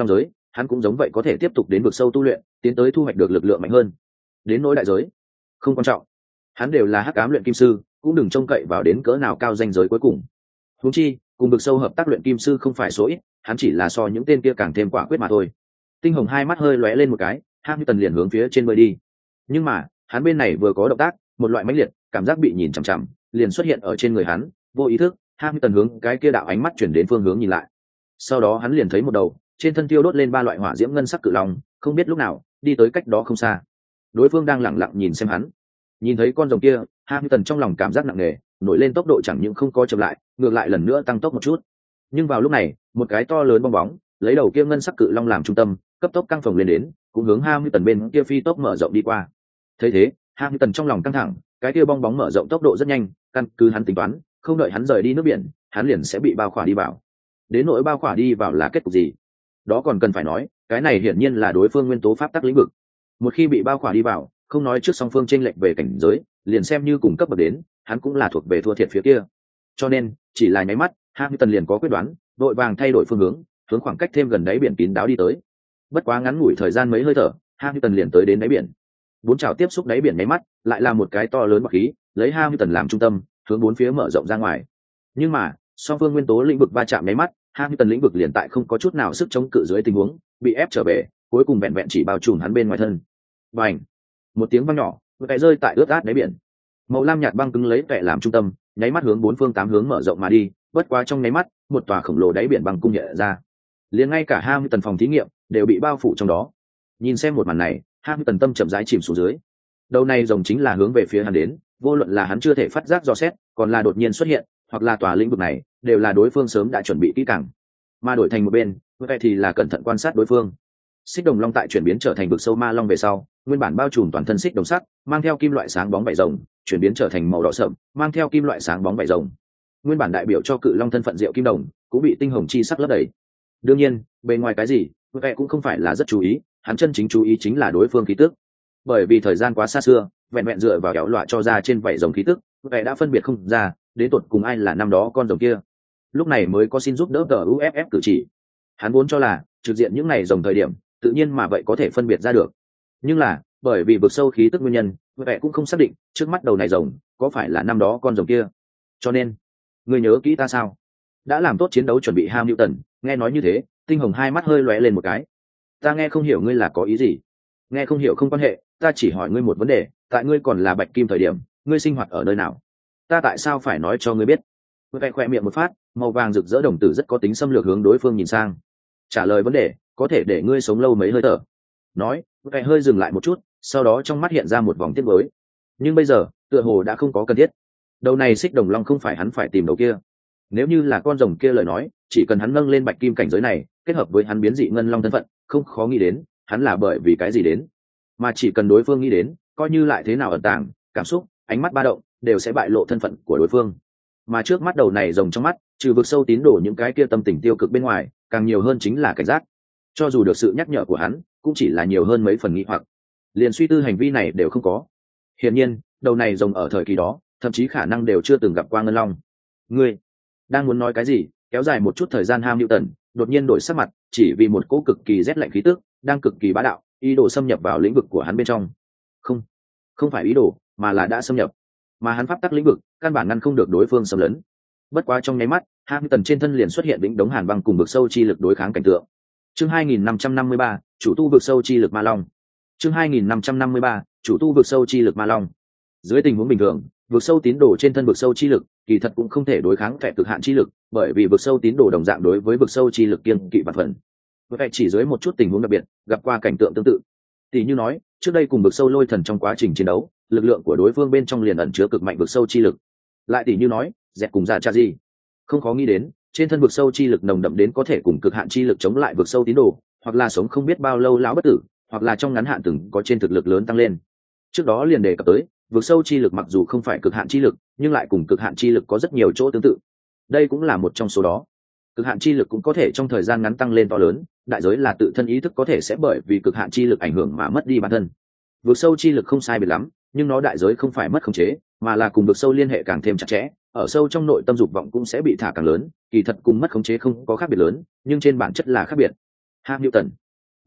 hắn cũng giống vậy có thể tiếp tục đến vực sâu tu luyện, tiến tới thu hoạch được lực lượng mạnh hơn. Đến nỗi đại giới không quan trọng, hắn đều là hắc ám luyện kim sư, cũng đừng trông cậy vào đến cỡ nào cao danh giới cuối cùng. Huống chi cùng vực sâu hợp tác luyện kim sư không phải số ít, hắn chỉ là so những tên kia càng thêm quả quyết mà thôi. Tinh Hồng hai mắt hơi lóe lên một cái, Hamilton liền hướng phía trên bơi đi. Nhưng mà hắn bên này vừa có động tác, một loại mãnh liệt cảm giác bị nhìn chằm chằm liền xuất hiện ở trên người hắn. Vô ý thức Hamilton hướng cái kia đạo ánh mắt chuyển đến phương hướng nhìn lại, sau đó hắn liền thấy một đầu trên thân tiêu đốt lên ba loại hỏa diễm ngân sắc cự long, không biết lúc nào đi tới cách đó không xa. Đối phương đang lẳng lặng nhìn xem hắn. Nhìn thấy con rồng kia, Hamilton trong lòng cảm giác nặng nề, nổi lên tốc độ chẳng những không có chậm lại, ngược lại lần nữa tăng tốc một chút. Nhưng vào lúc này, một cái to lớn bong bóng lấy đầu kia ngân sắc cự long làm trung tâm, cấp tốc căng phồng lên đến, cũng hướng Hamilton bên kia phi tốc mở rộng đi qua. Thấy thế, Hamilton trong lòng căng thẳng, cái kia bong bóng mở rộng tốc độ rất nhanh, căn cứ hắn tính toán, không đợi hắn rời đi nước biển, hắn liền sẽ bị bao khỏa đi vào. Đến nỗi bao khỏa đi vào là kết cục gì, đó còn cần phải nói, cái này hiển nhiên là đối phương nguyên tố pháp tắc lĩnh vực. Một khi bị bao khỏa đi vào, không nói trước song phương chênh lệch về cảnh giới, liền xem như cùng cấp bậc đến, hắn cũng là thuộc về thua thiệt phía kia. Cho nên, chỉ là nháy mắt, Hamilton liền có quyết đoán, đội vàng thay đổi phương hướng, hướng khoảng cách thêm gần đáy biển kín đáo đi tới. Bất quá ngắn ngủi thời gian mấy hơi thở, Hamilton liền tới đến đáy biển. Bốn chảo tiếp xúc đáy biển nháy mắt, lại là một cái to lớn bọt khí, lấy Hamilton làm trung tâm, hướng bốn phía mở rộng ra ngoài. Nhưng mà, song phương nguyên tố lĩnh vực va chạm nháy mắt, Hamilton lĩnh vực liền tại không có chút nào sức chống cự dưới tình huống, bị ép trở về, cuối cùng vẹn vẹn chỉ bao trùm hắn bên ngoài thân. Bành! Một tiếng vang nhỏ, vẽ rơi tại ướt át đáy biển. Màu lam nhạt băng cứng lấy vẽ làm trung tâm, nháy mắt hướng bốn phương tám hướng mở rộng mà đi, bất quá trong nháy mắt, một tòa khổng lồ đáy biển băng cung nhẹ ra. Liền ngay cả Hamilton phòng thí nghiệm đều bị bao phủ trong đó. Nhìn xem một màn này, Hamilton tâm chậm rãi chìm xuống dưới. Đầu này rồng chính là hướng về phía hắn đến, vô luận là hắn chưa thể phát giác dò xét, còn là đột nhiên xuất hiện, hoặc là tòa lĩnh vực này, đều là đối phương sớm đã chuẩn bị kỹ càng. Mà đổi thành một bên, vậy thì là cẩn thận quan sát đối phương. Xích đồng long tại chuyển biến trở thành vực sâu ma long về sau, nguyên bản bao trùm toàn thân xích đồng sắc, mang theo kim loại sáng bóng vảy rồng, chuyển biến trở thành màu đỏ sậm, mang theo kim loại sáng bóng vảy rồng. Nguyên bản đại biểu cho cự long thân phận diệu kim đồng, cũng bị tinh hồng chi sắc lấp đầy. Đương nhiên, bên ngoài cái gì, vậy cũng không phải là rất chú ý, hắn chân chính chú ý chính là đối phương khí tức. Bởi vì thời gian quá xa xưa, vẹn vẹn dựa vào kéo loạ cho ra trên vảy rồng khí tức, vậy đã phân biệt không ra, đến tột cùng ai là năm đó con rồng kia. Lúc này mới có xin giúp đỡ tờ u ép ép cử chỉ. Hắn vốn cho là trực diện những này rồng thời điểm, tự nhiên mà vậy có thể phân biệt ra được. Nhưng là, bởi vì vực sâu khí tức nguyên nhân, vậy cũng không xác định trước mắt đầu này rồng có phải là năm đó con rồng kia. Cho nên, ngươi nhớ kỹ ta sao? Đã làm tốt chiến đấu chuẩn bị Hamilton, nghe nói như thế, tinh hồng hai mắt hơi lóe lên một cái. Ta nghe không hiểu ngươi là có ý gì. Nghe không hiểu không quan hệ, ta chỉ hỏi ngươi một vấn đề, tại ngươi còn là bạch kim thời điểm, ngươi sinh hoạt ở nơi nào? Ta tại sao phải nói cho ngươi biết? Vậy khỏe miệng một phát, màu vàng rực rỡ đồng tử rất có tính xâm lược hướng đối phương nhìn sang. Trả lời vấn đề, có thể để ngươi sống lâu mấy hơi thở. Nói, vậy hơi dừng lại một chút, sau đó trong mắt hiện ra một vòng tiếc nuối. Nhưng bây giờ, tựa hồ đã không có cần thiết. Đầu này xích đồng long không phải hắn phải tìm đầu kia. Nếu như là con rồng kia lời nói, chỉ cần hắn nâng lên bạch kim cảnh giới này, kết hợp với hắn biến dị ngân long thân phận, không khó nghĩ đến, hắn là bởi vì cái gì đến. Mà chỉ cần đối phương nghĩ đến, coi như lại thế nào ẩn tàng, cảm xúc, ánh mắt ba động, đều sẽ bại lộ thân phận của đối phương. Mà trước mắt đầu này rồng trong mắt, trừ vực sâu tín đồ những cái kia tâm tình tiêu cực bên ngoài, càng nhiều hơn chính là cảnh giác. Cho dù được sự nhắc nhở của hắn, cũng chỉ là nhiều hơn mấy phần nghi hoặc, liền suy tư hành vi này đều không có. Hiển nhiên, đầu này rồng ở thời kỳ đó, thậm chí khả năng đều chưa từng gặp qua ngân long. Ngươi đang muốn nói cái gì? Kéo dài một chút thời gian, Hamilton đột nhiên đổi sắc mặt, chỉ vì một cỗ cực kỳ rét lạnh khí tức đang cực kỳ bá đạo, ý đồ xâm nhập vào lĩnh vực của hắn bên trong. Không, không phải ý đồ, mà là đã xâm nhập. Mà hắn pháp tắc lĩnh vực, căn bản ngăn không được đối phương xâm lấn. Bất quá trong nháy mắt, Hamilton trên thân liền xuất hiện đỉnh đống hàn băng cùng vực sâu chi lực đối kháng cảnh tượng. Chương hai nghìn năm trăm năm mươi ba, chủ tu vực sâu chi lực ma long. Chương hai nghìn năm trăm năm mươi ba, chủ tu vực sâu chi lực ma long. Dưới tình huống bình thường, vực sâu tín đồ trên thân vực sâu chi lực, kỳ thật cũng không thể đối kháng kẻ cực hạn chi lực, bởi vì vực sâu tín đồ đồng dạng đối với vực sâu chi lực kiêng kỵ và phần. Vậy chỉ dưới một chút tình huống đặc biệt, gặp qua cảnh tượng tương tự. Tỷ như nói, trước đây cùng vực sâu lôi thần trong quá trình chiến đấu, lực lượng của đối phương bên trong liền ẩn chứa cực mạnh vực sâu chi lực. Lại tỷ như nói, dẹt cùng giả cha gì, không khó nghĩ đến, trên thân vực sâu chi lực nồng đậm đến có thể cùng cực hạn chi lực chống lại vực sâu tín đồ, hoặc là sống không biết bao lâu lão bất tử, hoặc là trong ngắn hạn từng có trên thực lực lớn tăng lên. Trước đó liền đề cập tới, vực sâu chi lực mặc dù không phải cực hạn chi lực, nhưng lại cùng cực hạn chi lực có rất nhiều chỗ tương tự. Đây cũng là một trong số đó. Cực hạn chi lực cũng có thể trong thời gian ngắn tăng lên to lớn, đại giới là tự thân ý thức có thể sẽ bởi vì cực hạn chi lực ảnh hưởng mà mất đi bản thân. Vực sâu chi lực không sai biệt lắm, nhưng nó đại giới không phải mất khống chế, mà là cùng vực sâu liên hệ càng thêm chặt chẽ, ở sâu trong nội tâm dục vọng cũng sẽ bị thả càng lớn, kỳ thật cùng mất khống chế không có khác biệt lớn, nhưng trên bản chất là khác biệt. Hamilton,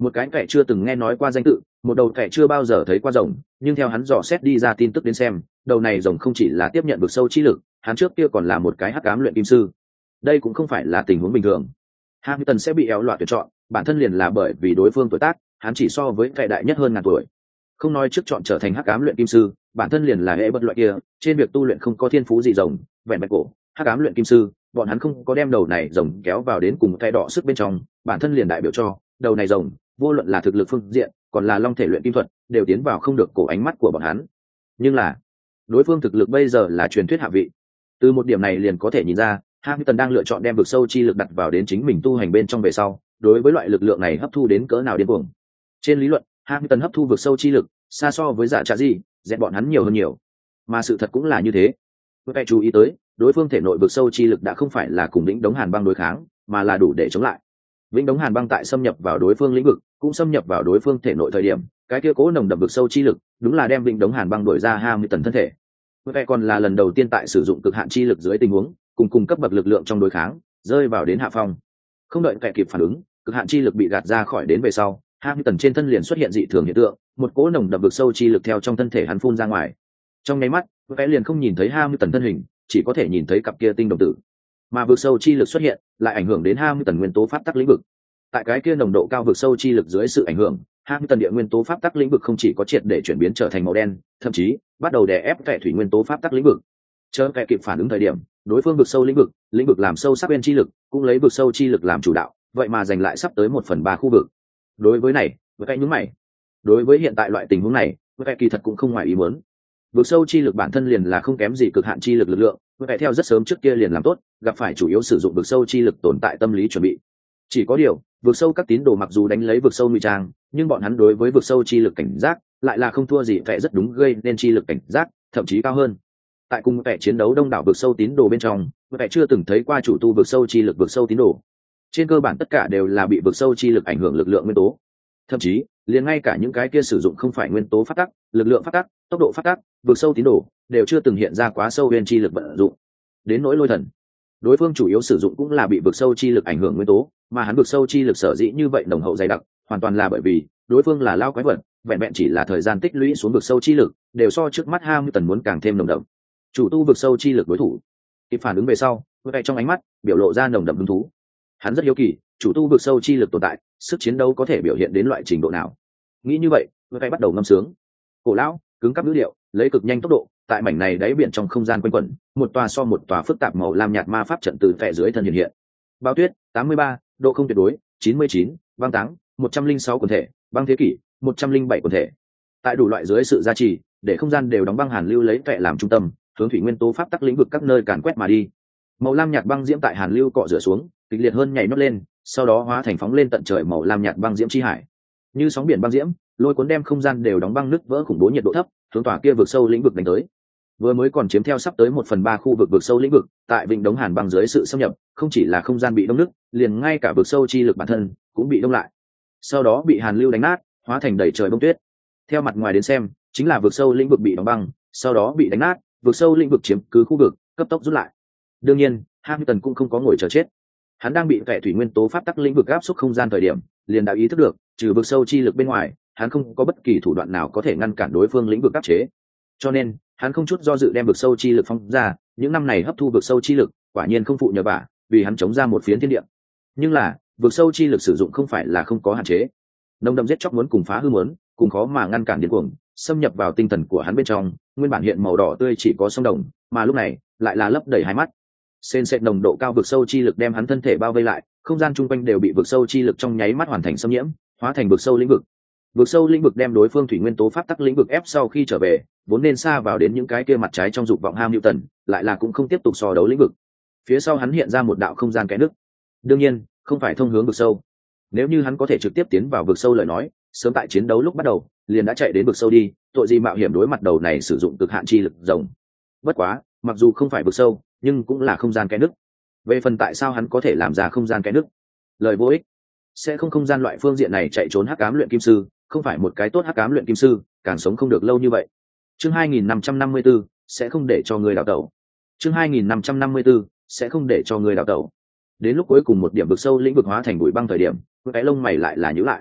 một cái kẻ chưa từng nghe nói qua danh tự, một đầu kẻ chưa bao giờ thấy qua rồng, nhưng theo hắn dò xét đi ra tin tức đến xem, đầu này rồng không chỉ là tiếp nhận vực sâu chi lực, hắn trước kia còn là một cái hắc ám luyện kim sư. Đây cũng không phải là tình huống bình thường. Hamilton sẽ bị éo loạn tuyển chọn, bản thân liền là bởi vì đối phương tuổi tác, hắn chỉ so với kẻ đại nhất hơn ngàn tuổi. Không nói trước chọn trở thành hắc ám luyện kim sư, bản thân liền là hệ bất loại kia, trên việc tu luyện không có thiên phú gì rồng, vẹn bạch cổ, hắc ám luyện kim sư, bọn hắn không có đem đầu này rồng kéo vào đến cùng cái đỏ sức bên trong, bản thân liền đại biểu cho đầu này rồng, vô luận là thực lực phương diện, còn là long thể luyện kim thuật, đều tiến vào không được cổ ánh mắt của bọn hắn. Nhưng là, đối phương thực lực bây giờ là truyền thuyết hạ vị. Từ một điểm này liền có thể nhìn ra, Hamilton đang lựa chọn đem vực sâu chi lực đặt vào đến chính mình tu hành bên trong về sau, đối với loại lực lượng này hấp thu đến cỡ nào điên cuồng. Trên lý luận, Hamilton hấp thu vực sâu chi lực, xa so với Dạ Trạ gì, dẹn bọn hắn nhiều hơn nhiều. Mà sự thật cũng là như thế. Phải chú ý tới, đối phương thể nội vực sâu chi lực đã không phải là cùng Vĩnh Đống Hàn Băng đối kháng, mà là đủ để chống lại. Vĩnh Đống Hàn Băng tại xâm nhập vào đối phương lĩnh vực, cũng xâm nhập vào đối phương thể nội thời điểm, cái kia cố nồng đậm vực sâu chi lực, đúng là đem Vĩnh Đống Hàn Băng đuổi ra Hamilton thân thể. Vậy còn là lần đầu tiên tại sử dụng cực hạn chi lực dưới tình huống, cùng cùng cấp bậc lực lượng trong đối kháng, rơi vào đến hạ phong. Không đợi kẻ kịp phản ứng, cực hạn chi lực bị gạt ra khỏi đến về sau, Hamilton trên thân liền xuất hiện dị thường hiện tượng, một cỗ nồng đậm vực sâu chi lực theo trong thân thể hắn phun ra ngoài. Trong nháy mắt, vẽ liền không nhìn thấy Hamilton thân hình, chỉ có thể nhìn thấy cặp kia tinh đồng tử. Mà vực sâu chi lực xuất hiện, lại ảnh hưởng đến Hamilton nguyên tố pháp tắc lĩnh vực. Tại cái kia nồng độ cao vực sâu chi lực dưới sự ảnh hưởng, Hamilton địa nguyên tố pháp tắc lĩnh vực không chỉ có triệt để chuyển biến trở thành màu đen, thậm chí bắt đầu đè ép kẻ thủy nguyên tố pháp tắc lĩnh vực. Chờ kẻ kịp phản ứng thời điểm, đối phương vực sâu lĩnh vực, lĩnh vực làm sâu sắc bên chi lực, cũng lấy vực sâu chi lực làm chủ đạo, vậy mà giành lại sắp tới một phần ba khu vực. Đối với này, với cái nhướng mày. Đối với hiện tại loại tình huống này, với cái kỳ thật cũng không ngoài ý muốn. Vực sâu chi lực bản thân liền là không kém gì cực hạn chi lực lực lượng, với cái theo rất sớm trước kia liền làm tốt, gặp phải chủ yếu sử dụng vực sâu chi lực tồn tại tâm lý chuẩn bị. Chỉ có điều, vực sâu các tín đồ mặc dù đánh lấy vực sâu ngụy trang, nhưng bọn hắn đối với vực sâu chi lực cảnh giác, lại là không thua gì vẻ rất đúng gây nên chi lực cảnh giác, thậm chí cao hơn. Tại cùng vẻ chiến đấu đông đảo vực sâu tín đồ bên trong, vẻ chưa từng thấy qua chủ tu vực sâu chi lực vực sâu tín đồ. Trên cơ bản tất cả đều là bị vực sâu chi lực ảnh hưởng lực lượng nguyên tố. Thậm chí, liền ngay cả những cái kia sử dụng không phải nguyên tố phát tắc, lực lượng phát tắc, tốc độ phát tắc, vực sâu tín đồ, đều chưa từng hiện ra quá sâu bên chi lực vận dụng. Đến nỗi lôi thần, đối phương chủ yếu sử dụng cũng là bị vực sâu chi lực ảnh hưởng nguyên tố, mà hắn vực sâu chi lực sở dĩ như vậy nồng hậu dày đặc, hoàn toàn là bởi vì đối phương là lao quái vật, vẹn vẹn chỉ là thời gian tích lũy xuống vực sâu chi lực, đều so trước mắt Hamilton muốn càng thêm nồng đậm. Chủ tu vực sâu chi lực đối thủ, kịp phản ứng về sau, với trong ánh mắt biểu lộ ra nồng đậm hứng thú. Hắn rất hiếu kỳ, chủ tu vực sâu chi lực tồn tại, sức chiến đấu có thể biểu hiện đến loại trình độ nào. Nghĩ như vậy, với bắt đầu ngâm sướng. Cổ lão, cứng cáp ngữ điệu, lấy cực nhanh tốc độ, tại mảnh này đáy biển trong không gian quanh quẩn, một tòa so một tòa phức tạp màu lam nhạt ma pháp trận từ vẻ dưới thân hiện hiện. Bao tuyết, tám mươi ba, độ không tuyệt đối, chín mươi chín, băng táng, một trăm linh sáu quần thể, băng thế kỷ, một trăm linh bảy quần thể. Tại đủ loại dưới sự gia trì, để không gian đều đóng băng hàn lưu lấy vẻ làm trung tâm, hướng thủy nguyên tố pháp tắc lĩnh vực các nơi càn quét mà đi. Màu lam nhạt băng diễm tại hàn lưu cọ rửa xuống, kịch liệt hơn nhảy nhót lên, sau đó hóa thành phóng lên tận trời màu lam nhạt băng diễm chi hải. Như sóng biển băng diễm, lôi cuốn đem không gian đều đóng băng nứt vỡ khủng bố nhiệt độ thấp, hướng tòa kia vực sâu lĩnh vực đánh tới. Vừa mới còn chiếm theo sắp tới một phần ba khu vực vực sâu lĩnh vực, tại vịnh đống hàn băng dưới sự xâm nhập, không chỉ là không gian bị đông nứt, liền ngay cả vực sâu chi lực bản thân cũng bị đông lại. Sau đó bị hàn lưu đánh nát, hóa thành đầy trời bông tuyết. Theo mặt ngoài đến xem, chính là vực sâu lĩnh vực bị đóng băng, sau đó bị đánh nát, vực sâu lĩnh vực chiếm cứ khu vực, cấp tốc rút lại. Đương nhiên, Hamilton cũng không có ngồi chờ chết. Hắn đang bị kẻ thủy nguyên tố pháp tắc lĩnh vực áp xúc không gian thời điểm, liền đã ý thức được, trừ vực sâu chi lực bên ngoài, hắn không có bất kỳ thủ đoạn nào có thể ngăn cản đối phương lĩnh vực áp chế. Cho nên, hắn không chút do dự đem vực sâu chi lực phóng ra, những năm này hấp thu vực sâu chi lực, quả nhiên không phụ nhờ vả, vì hắn chống ra một phiến thiên địa. Nhưng là, vực sâu chi lực sử dụng không phải là không có hạn chế. Nồng đậm giết chóc muốn cùng phá hư muốn, cùng khó mà ngăn cản điên cuồng, xâm nhập vào tinh thần của hắn bên trong, nguyên bản hiện màu đỏ tươi chỉ có sông đồng, mà lúc này, lại là lấp đầy hai mắt. Sền sệt nồng độ cao vực sâu chi lực đem hắn thân thể bao vây lại, không gian chung quanh đều bị vực sâu chi lực trong nháy mắt hoàn thành xâm nhiễm, hóa thành vực sâu lĩnh vực. Vực sâu lĩnh vực đem đối phương thủy nguyên tố pháp tắc lĩnh vực ép sau khi trở về, vốn nên xa vào đến những cái kia mặt trái trong dục vọng Hamilton, lại là cũng không tiếp tục so đấu lĩnh vực. Phía sau hắn hiện ra một đạo không gian kẽ nứt. Đương nhiên, không phải thông hướng vực sâu. Nếu như hắn có thể trực tiếp tiến vào vực sâu lời nói, sớm tại chiến đấu lúc bắt đầu, liền đã chạy đến vực sâu đi, tội gì mạo hiểm đối mặt đầu này sử dụng cực hạn chi lực rồng. Bất quá, mặc dù không phải vực sâu, nhưng cũng là không gian kẽ nứt. Về phần tại sao hắn có thể làm ra không gian kẽ nứt, lời vô ích. Sẽ không không gian loại phương diện này chạy trốn hắc ám luyện kim sư, không phải một cái tốt hắc ám luyện kim sư, càng sống không được lâu như vậy. Chương hai nghìn năm trăm năm mươi 554, sẽ không để cho người đào tẩu. Chương hai nghìn năm trăm năm mươi 554, sẽ không để cho người đào tẩu. Đến lúc cuối cùng một điểm vực sâu lĩnh vực hóa thành bụi băng thời điểm, cái lông mày lại là nhíu lại.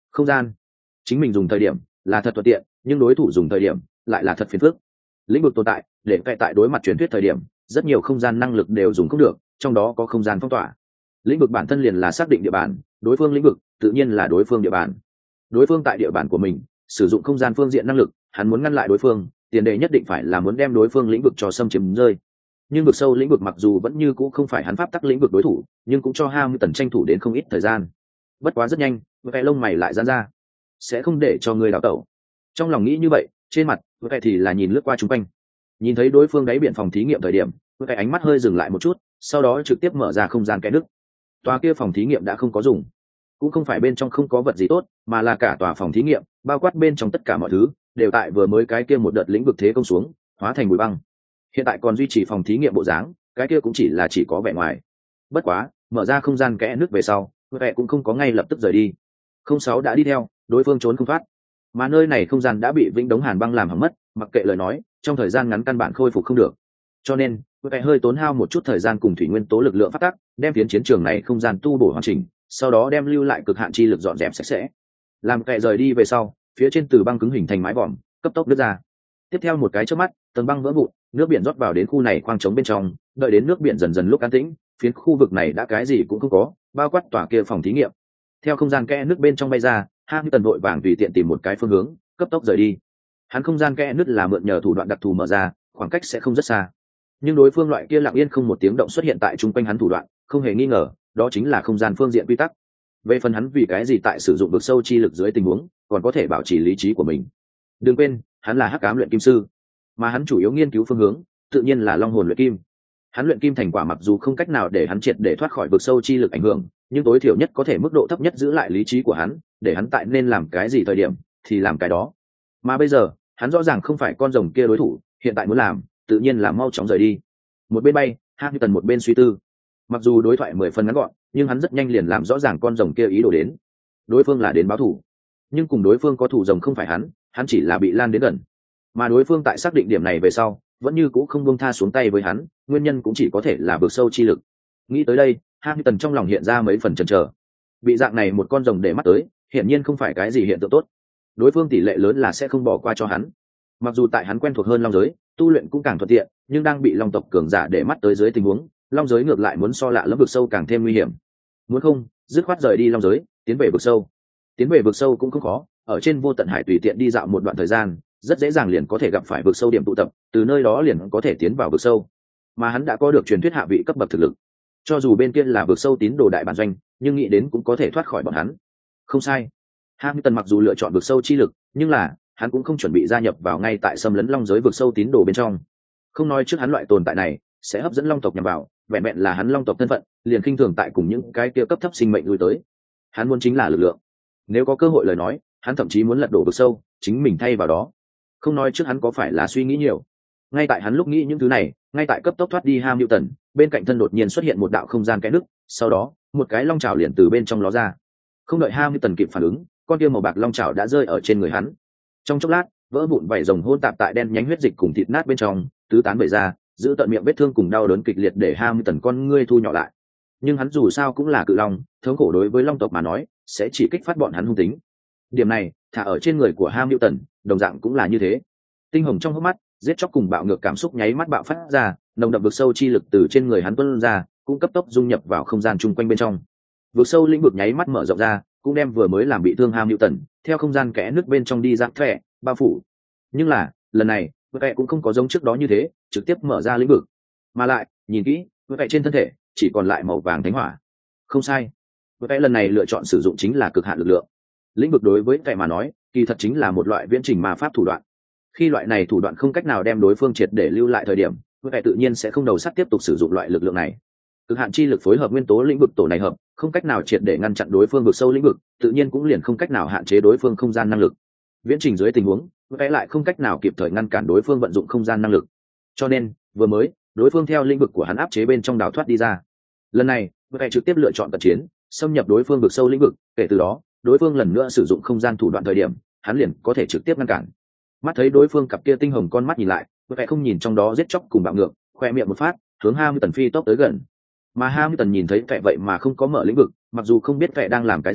không gian chính mình dùng thời điểm là thật thuận tiện, nhưng đối thủ dùng thời điểm lại là thật phiền phức. Lĩnh vực tồn tại để vẽ tại đối mặt truyền thuyết thời điểm rất nhiều không gian năng lực đều dùng không được, trong đó có không gian phong tỏa. Lĩnh vực bản thân liền là xác định địa bàn, đối phương lĩnh vực tự nhiên là đối phương địa bàn. Đối phương tại địa bàn của mình sử dụng không gian phương diện năng lực, hắn muốn ngăn lại đối phương, tiền đề nhất định phải là muốn đem đối phương lĩnh vực cho xâm chiếm rơi. Nhưng vực sâu lĩnh vực mặc dù vẫn như cũ không phải hắn pháp tắc lĩnh vực đối thủ, nhưng cũng cho Hamilton tranh thủ đến không ít thời gian. Bất quá rất nhanh, vẽ lông mày lại giãn ra, sẽ không để cho người đào tẩu. Trong lòng nghĩ như vậy, trên mặt vẽ thì là nhìn lướt qua chung quanh, nhìn thấy đối phương đáy biển phòng thí nghiệm thời điểm, vẽ ánh mắt hơi dừng lại một chút, sau đó trực tiếp mở ra không gian kẽ nứt. Tòa kia phòng thí nghiệm đã không có dùng, cũng không phải bên trong không có vật gì tốt, mà là cả tòa phòng thí nghiệm bao quát bên trong tất cả mọi thứ đều tại vừa mới cái kia một đợt lĩnh vực thế công xuống hóa thành bụi băng. Hiện tại còn duy trì phòng thí nghiệm bộ dáng, cái kia cũng chỉ là chỉ có vẻ ngoài. Bất quá mở ra không gian kẽ nước về sau, vẽ cũng không có ngay lập tức rời đi. Không sáu đã đi theo, đối phương trốn không thoát, mà nơi này không gian đã bị vĩnh đống hàn băng làm hỏng mất, mặc kệ lời nói trong thời gian ngắn căn bản khôi phục không được. Cho nên vẽ hơi tốn hao một chút thời gian cùng thủy nguyên tố lực lượng phát tác, đem phiến chiến trường này không gian tu bổ hoàn chỉnh, sau đó đem lưu lại cực hạn chi lực dọn dẹp sạch sẽ. Làm kệ rời đi về sau, phía trên từ băng cứng hình thành mái vòm cấp tốc nứt ra. Tiếp theo một cái chớp mắt, tầng băng vỡ vụn, nước biển rót vào đến khu này khoang trống bên trong. Đợi đến nước biển dần dần lúc an tĩnh, phiến khu vực này đã cái gì cũng không có, bao quát tòa kia phòng thí nghiệm. Theo không gian kẽ nước bên trong bay ra, Hamilton vội vàng tùy tiện tìm một cái phương hướng, cấp tốc rời đi. Hắn không gian kẽ nước là mượn nhờ thủ đoạn đặc thù mở ra, khoảng cách sẽ không rất xa. Nhưng đối phương loại kia lặng yên không một tiếng động xuất hiện tại trung quanh hắn thủ đoạn, không hề nghi ngờ, đó chính là không gian phương diện quy tắc. Về phần hắn vì cái gì tại sử dụng vực sâu chi lực dưới tình huống còn có thể bảo trì lý trí của mình, đừng quên hắn là hắc ám luyện kim sư, mà hắn chủ yếu nghiên cứu phương hướng tự nhiên là long hồn luyện kim. Hắn luyện kim thành quả mặc dù không cách nào để hắn triệt để thoát khỏi vực sâu chi lực ảnh hưởng, nhưng tối thiểu nhất có thể mức độ thấp nhất giữ lại lý trí của hắn, để hắn tại nên làm cái gì thời điểm thì làm cái đó. Mà bây giờ hắn rõ ràng không phải con rồng kia đối thủ, hiện tại muốn làm tự nhiên là mau chóng rời đi. Một bên bay, Hamilton một bên suy tư. Mặc dù đối thoại mười phần ngắn gọn, nhưng hắn rất nhanh liền làm rõ ràng con rồng kia ý đồ đến. Đối phương là đến báo thù, nhưng cùng đối phương có thù rồng không phải hắn, hắn chỉ là bị lan đến gần. Mà đối phương tại xác định điểm này về sau, vẫn như cũ không buông tha xuống tay với hắn, nguyên nhân cũng chỉ có thể là vực sâu chi lực. Nghĩ tới đây, Hamilton trong lòng hiện ra mấy phần chần chờ. Bị dạng này một con rồng để mắt tới, hiển nhiên không phải cái gì hiện tượng tốt. Đối phương tỷ lệ lớn là sẽ không bỏ qua cho hắn. Mặc dù tại hắn quen thuộc hơn long giới, tu luyện cũng càng thuận tiện, nhưng đang bị long tộc cường giả để mắt tới dưới tình huống, long giới ngược lại muốn so lạ lẫm vực sâu càng thêm nguy hiểm. Muốn không dứt khoát rời đi long giới, tiến về vực sâu. Tiến về vực sâu cũng không khó, ở trên vô tận hải tùy tiện đi dạo một đoạn thời gian, rất dễ dàng liền có thể gặp phải vực sâu điểm tụ tập, từ nơi đó liền có thể tiến vào vực sâu. Mà hắn đã có được truyền thuyết hạ vị cấp bậc thực lực, cho dù bên kia là vực sâu tín đồ đại bản doanh, nhưng nghĩ đến cũng có thể thoát khỏi bọn hắn. Không sai, Hamilton mặc dù lựa chọn vực sâu chi lực, nhưng là hắn cũng không chuẩn bị gia nhập vào ngay tại xâm lấn long giới vực sâu tín đồ bên trong. Không nói trước hắn loại tồn tại này sẽ hấp dẫn long tộc nhằm vào, vẹn vẹn là hắn long tộc thân phận liền khinh thường tại cùng những cái kia cấp thấp sinh mệnh lui tới. Hắn muốn chính là lực lượng, nếu có cơ hội lời nói, hắn thậm chí muốn lật đổ vực sâu, chính mình thay vào đó. Không nói trước hắn có phải là suy nghĩ nhiều. Ngay tại hắn lúc nghĩ những thứ này, ngay tại cấp tốc thoát đi Hamilton, bên cạnh thân đột nhiên xuất hiện một đạo không gian kẽ nứt, sau đó một cái long chảo liền từ bên trong ló ra. Không đợi Hamilton kịp phản ứng, con kia màu bạc long chảo đã rơi ở trên người hắn. Trong chốc lát, vỡ vụn vảy rồng hôn tạp tại đen nhánh huyết dịch cùng thịt nát bên trong, tứ tán bể ra, giữ tận miệng vết thương cùng đau đớn kịch liệt để Hamilton con ngươi thu nhỏ lại. Nhưng hắn dù sao cũng là cự long, thống khổ đối với long tộc mà nói sẽ chỉ kích phát bọn hắn hung tính. Điểm này thả ở trên người của Hamilton đồng dạng cũng là như thế. Tinh hồng trong hốc mắt, giết chóc cùng bạo ngược cảm xúc nháy mắt bạo phát ra, nồng đậm vực sâu chi lực từ trên người hắn tuôn ra, cũng cấp tốc dung nhập vào không gian chung quanh bên trong. Vực sâu lĩnh vực nháy mắt mở rộng ra, cũng đem vừa mới làm bị thương Hamilton theo không gian kẽ nước bên trong đi ra thẻ bao phủ. Nhưng là lần này vẽ cũng không có giống trước đó như thế trực tiếp mở ra lĩnh vực, mà lại nhìn kỹ vẽ trên thân thể chỉ còn lại màu vàng thánh hỏa. Không sai, vẽ lần này lựa chọn sử dụng chính là cực hạn lực lượng. Lĩnh vực đối với vẽ mà nói kỳ thật chính là một loại viễn trình ma pháp thủ đoạn. Khi loại này thủ đoạn không cách nào đem đối phương triệt để lưu lại thời điểm, vẽ tự nhiên sẽ không đầu sắt tiếp tục sử dụng loại lực lượng này. Cực hạn chi lực phối hợp nguyên tố lĩnh vực tổ này hợp, không cách nào triệt để ngăn chặn đối phương vực sâu lĩnh vực, tự nhiên cũng liền không cách nào hạn chế đối phương không gian năng lực. Viễn trình dưới tình huống, vẽ lại không cách nào kịp thời ngăn cản đối phương vận dụng không gian năng lực. Cho nên, vừa mới, đối phương theo lĩnh vực của hắn áp chế bên trong đào thoát đi ra. Lần này, vẽ trực tiếp lựa chọn cận chiến, xâm nhập đối phương vực sâu lĩnh vực, kể từ đó, đối phương lần nữa sử dụng không gian thủ đoạn thời điểm, hắn liền có thể trực tiếp ngăn cản. Mắt thấy đối phương cặp kia tinh hồng con mắt nhìn lại, vẽ không nhìn trong đó giết chóc cùng bạo ngược, khoe miệng một phát, hướng Hamilton phi tốc tới gần. Mà Hamilton nhìn thấy vẻ vậy mà không có mở lĩnh vực, mặc dù không biết vẻ đang làm cái gì,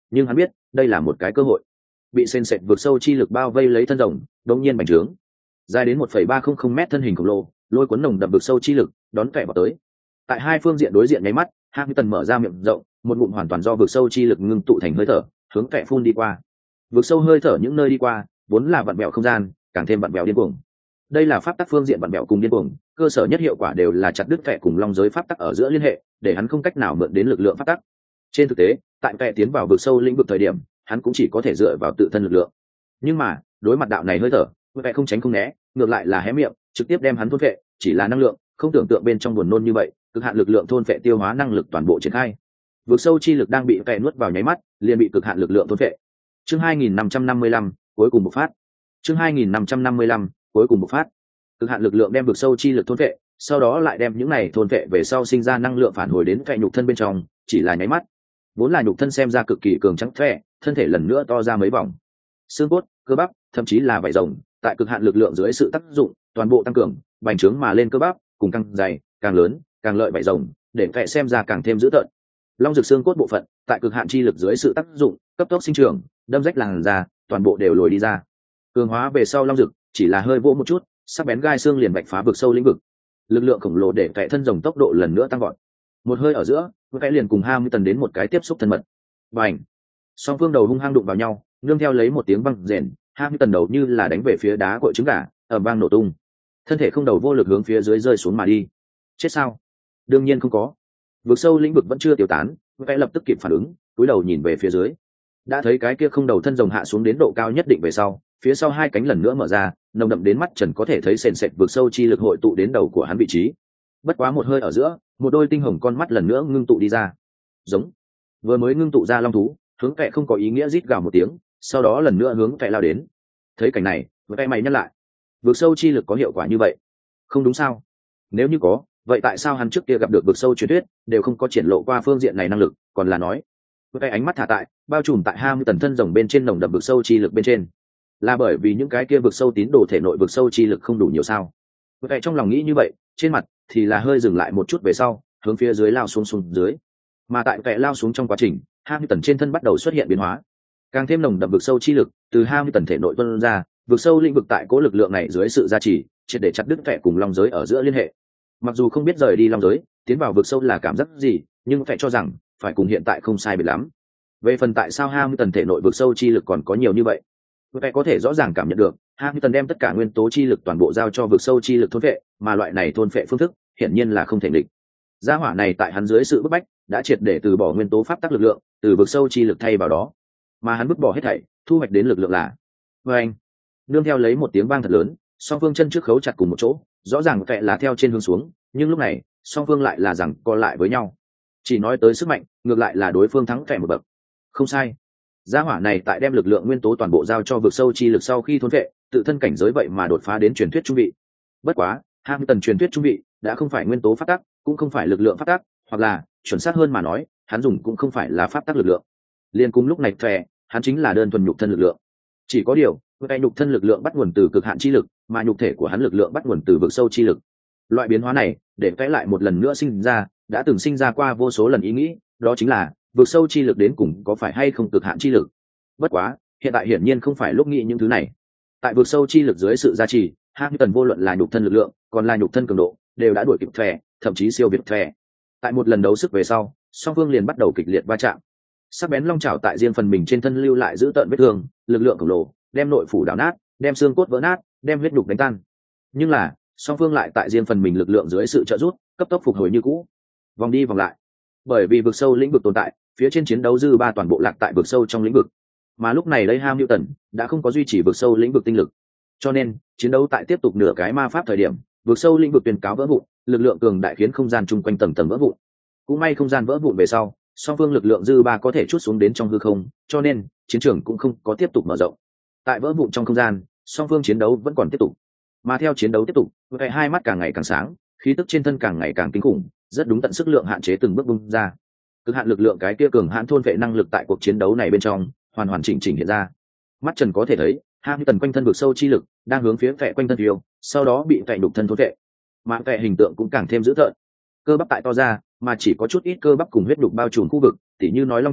nhưng hắn biết đây là một cái cơ hội. Bị sền sệt vượt sâu chi lực bao vây lấy thân rồng đống nhiên bành trướng, dài đến một phẩy ba không không mét thân hình khổng lồ lôi cuốn nồng đậm vượt sâu chi lực đón kẻ vào tới. Tại hai phương diện đối diện nháy mắt, Hamilton mở ra miệng rộng, một ngụm hoàn toàn do vượt sâu chi lực ngưng tụ thành hơi thở hướng kẻ phun đi qua. Vượt sâu hơi thở những nơi đi qua vốn là vặn vẹo không gian, càng thêm vặn vẹo điên cuồng. Đây là pháp tắc phương diện vặn vẹo cùng điên cuồng, cơ sở nhất hiệu quả đều là chặt đứt kẻ cùng long giới pháp tắc ở giữa liên hệ, để hắn không cách nào mượn đến lực lượng pháp tắc. Trên thực tế, tại kẻ tiến vào vực sâu lĩnh vực thời điểm, hắn cũng chỉ có thể dựa vào tự thân lực lượng. Nhưng mà, đối mặt đạo này hơi thở, kẻ không tránh không né, ngược lại là hé miệng, trực tiếp đem hắn thôn phệ, chỉ là năng lượng, không tưởng tượng bên trong buồn nôn như vậy, cực hạn lực lượng thôn phệ tiêu hóa năng lực toàn bộ triển khai. Vực sâu chi lực đang bị kẻ nuốt vào nháy mắt, liền bị cực hạn lực lượng thôn phệ. Chương hai nghìn năm trăm năm mươi lăm, cuối cùng bộc phát. Chương hai nghìn năm trăm năm mươi lăm, cuối cùng bộc phát. Cực hạn lực lượng đem vực sâu chi lực thôn phệ, sau đó lại đem những này thôn phệ về sau sinh ra năng lượng phản hồi đến kẻ nhục thân bên trong, chỉ là nháy mắt. Vốn là nhục thân xem ra cực kỳ cường trắng thẻ, thân thể lần nữa to ra mấy vòng. Xương cốt, cơ bắp, thậm chí là vảy rồng, tại cực hạn lực lượng dưới sự tác dụng, toàn bộ tăng cường, bành trướng mà lên cơ bắp, cùng căng dày, càng lớn, càng lợi vảy rồng, để kẻ xem ra càng thêm dữ tợn. Long rực xương cốt bộ phận, tại cực hạn chi lực dưới sự tác dụng, cấp tốc sinh trưởng, đâm rách làn da, toàn bộ đều lồi đi ra. Cường hóa về sau long rực, chỉ là hơi vỗ một chút, sắc bén gai xương liền bạch phá vực sâu lĩnh vực. Lực lượng khổng lồ để kẻ thân rồng tốc độ lần nữa tăng vọt. Một hơi ở giữa, kẻ liền cùng Hamilton đến một cái tiếp xúc thân mật. Bành! Song phương đầu hung hăng đụng vào nhau, nương theo lấy một tiếng vang rền, Hamilton đầu như là đánh về phía đá cội trứng gà, ầm vang nổ tung. Thân thể không đầu vô lực hướng phía dưới rơi xuống mà đi. Chết sao? Đương nhiên không có. Vực sâu lĩnh vực vẫn chưa tiêu tán, kẻ lập tức kịp phản ứng, cúi đầu nhìn về phía dưới. Đã thấy cái kia không đầu thân rồng hạ xuống đến độ cao nhất định về sau, phía sau hai cánh lần nữa mở ra, nồng đậm đến mắt trần có thể thấy sền sệt vực sâu chi lực hội tụ đến đầu của hắn vị trí. Bất quá một hơi ở giữa, một đôi tinh hồng con mắt lần nữa ngưng tụ đi ra. Giống. Vừa mới ngưng tụ ra long thú, hướng kẻ không có ý nghĩa rít gào một tiếng, sau đó lần nữa hướng kẻ lao đến. Thấy cảnh này, kẻ mày nhăn lại. Vực sâu chi lực có hiệu quả như vậy? Không đúng sao? Nếu như có, vậy tại sao hắn trước kia gặp được vực sâu truyền thuyết đều không có triển lộ qua phương diện này năng lực, còn là nói cái ánh mắt thả tại bao trùm tại ham tần thân rồng bên trên nồng đậm vực sâu chi lực bên trên, là bởi vì những cái kia vực sâu tín đồ thể nội vực sâu chi lực không đủ nhiều sao? Cái trong lòng nghĩ như vậy, trên mặt thì là hơi dừng lại một chút về sau, hướng phía dưới lao xuống xuống dưới. Mà tại kẻ lao xuống trong quá trình, ham tần trên thân bắt đầu xuất hiện biến hóa, càng thêm nồng đậm vực sâu chi lực từ ham tần thể nội tuôn ra, vực sâu lĩnh vực tại cố lực lượng này dưới sự gia trì, triệt để chặt đứt kẻ cùng long giới ở giữa liên hệ. Mặc dù không biết rời đi long giới, tiến vào vực sâu là cảm giác gì, nhưng phải cho rằng phải cùng hiện tại không sai biệt lắm. Về phần tại sao Hamilton thể nội vực sâu chi lực còn có nhiều như vậy, Vậy có thể rõ ràng cảm nhận được, Hamilton đem tất cả nguyên tố chi lực toàn bộ giao cho vực sâu chi lực thôn phệ, mà loại này thôn phệ phương thức, hiển nhiên là không thể địch. Gia hỏa này tại hắn dưới sự bức bách, đã triệt để từ bỏ nguyên tố pháp tắc lực lượng, từ vực sâu chi lực thay vào đó, mà hắn vứt bỏ hết thảy, thu hoạch đến lực lượng là. Và anh, nương theo lấy một tiếng vang thật lớn, song phương chân trước khấu chặt cùng một chỗ, rõ ràng kệ là theo trên hướng xuống, nhưng lúc này, song phương lại là rằng co lại với nhau. Chỉ nói tới sức mạnh, ngược lại là đối phương thắng kẻ một bậc. Không sai. Gia hỏa này tại đem lực lượng nguyên tố toàn bộ giao cho vực sâu chi lực sau khi thôn vệ, tự thân cảnh giới vậy mà đột phá đến truyền thuyết trung vị. Bất quá, Hamilton truyền thuyết trung vị đã không phải nguyên tố pháp tắc, cũng không phải lực lượng pháp tắc, hoặc là chuẩn xác hơn mà nói, hắn dùng cũng không phải là pháp tắc lực lượng. Liên cùng lúc này thề, hắn chính là đơn thuần nhục thân lực lượng. Chỉ có điều, cái nhục thân lực lượng bắt nguồn từ cực hạn chi lực, mà nhục thể của hắn lực lượng bắt nguồn từ vực sâu chi lực. Loại biến hóa này, để vẽ lại một lần nữa sinh ra, đã từng sinh ra qua vô số lần ý nghĩ, đó chính là vực sâu chi lực đến cùng có phải hay không cực hạn chi lực. Bất quá, hiện tại hiển nhiên không phải lúc nghĩ những thứ này. Tại vực sâu chi lực dưới sự gia trì, Hamilton vô luận là nhục thân lực lượng, còn là nhục thân cường độ, đều đã đuổi kịp thẻ, thậm chí siêu việt thẻ. Tại một lần đấu sức về sau, song phương liền bắt đầu kịch liệt va chạm. Sắc bén long chảo tại riêng phần mình trên thân lưu lại giữ tợn vết thương, lực lượng khổng lồ, đem nội phủ đảo nát, đem xương cốt vỡ nát, đem huyết nhục đánh tan. Nhưng là, song phương lại tại riêng phần mình lực lượng dưới sự trợ giúp, cấp tốc phục hồi như cũ. Vòng đi vòng lại. Bởi vì vực sâu lĩnh vực tồn tại, phía trên chiến đấu dư ba toàn bộ lạc tại vực sâu trong lĩnh vực. Mà lúc này đây Hamilton đã không có duy trì vực sâu lĩnh vực tinh lực. Cho nên, chiến đấu tại tiếp tục nửa cái ma pháp thời điểm, vực sâu lĩnh vực tuyên cáo vỡ vụn, lực lượng cường đại khiến không gian chung quanh tầng tầng vỡ vụn. Cũng may không gian vỡ vụn về sau, song phương lực lượng dư ba có thể chút xuống đến trong hư không, cho nên chiến trường cũng không có tiếp tục mở rộng. Tại vỡ vụn trong không gian, song phương chiến đấu vẫn còn tiếp tục. Mà theo chiến đấu tiếp tục, với hai mắt càng ngày càng sáng, khí tức trên thân càng ngày càng kinh khủng, rất đúng tận sức lượng hạn chế từng bước bung ra. Cực hạn lực lượng cái kia cường hãn thôn vệ năng lực tại cuộc chiến đấu này bên trong, hoàn hoàn chỉnh chỉnh hiện ra. Mắt Trần có thể thấy, Hamilton quanh thân vực sâu chi lực đang hướng phía vệ quanh thân phiêu, sau đó bị vệ đục thân thôn vệ. Mà vệ hình tượng cũng càng thêm dữ tợn. Cơ bắp tại to ra, mà chỉ có chút ít cơ bắp cùng huyết đục bao trùm khu vực, tỉ như nói long chảo,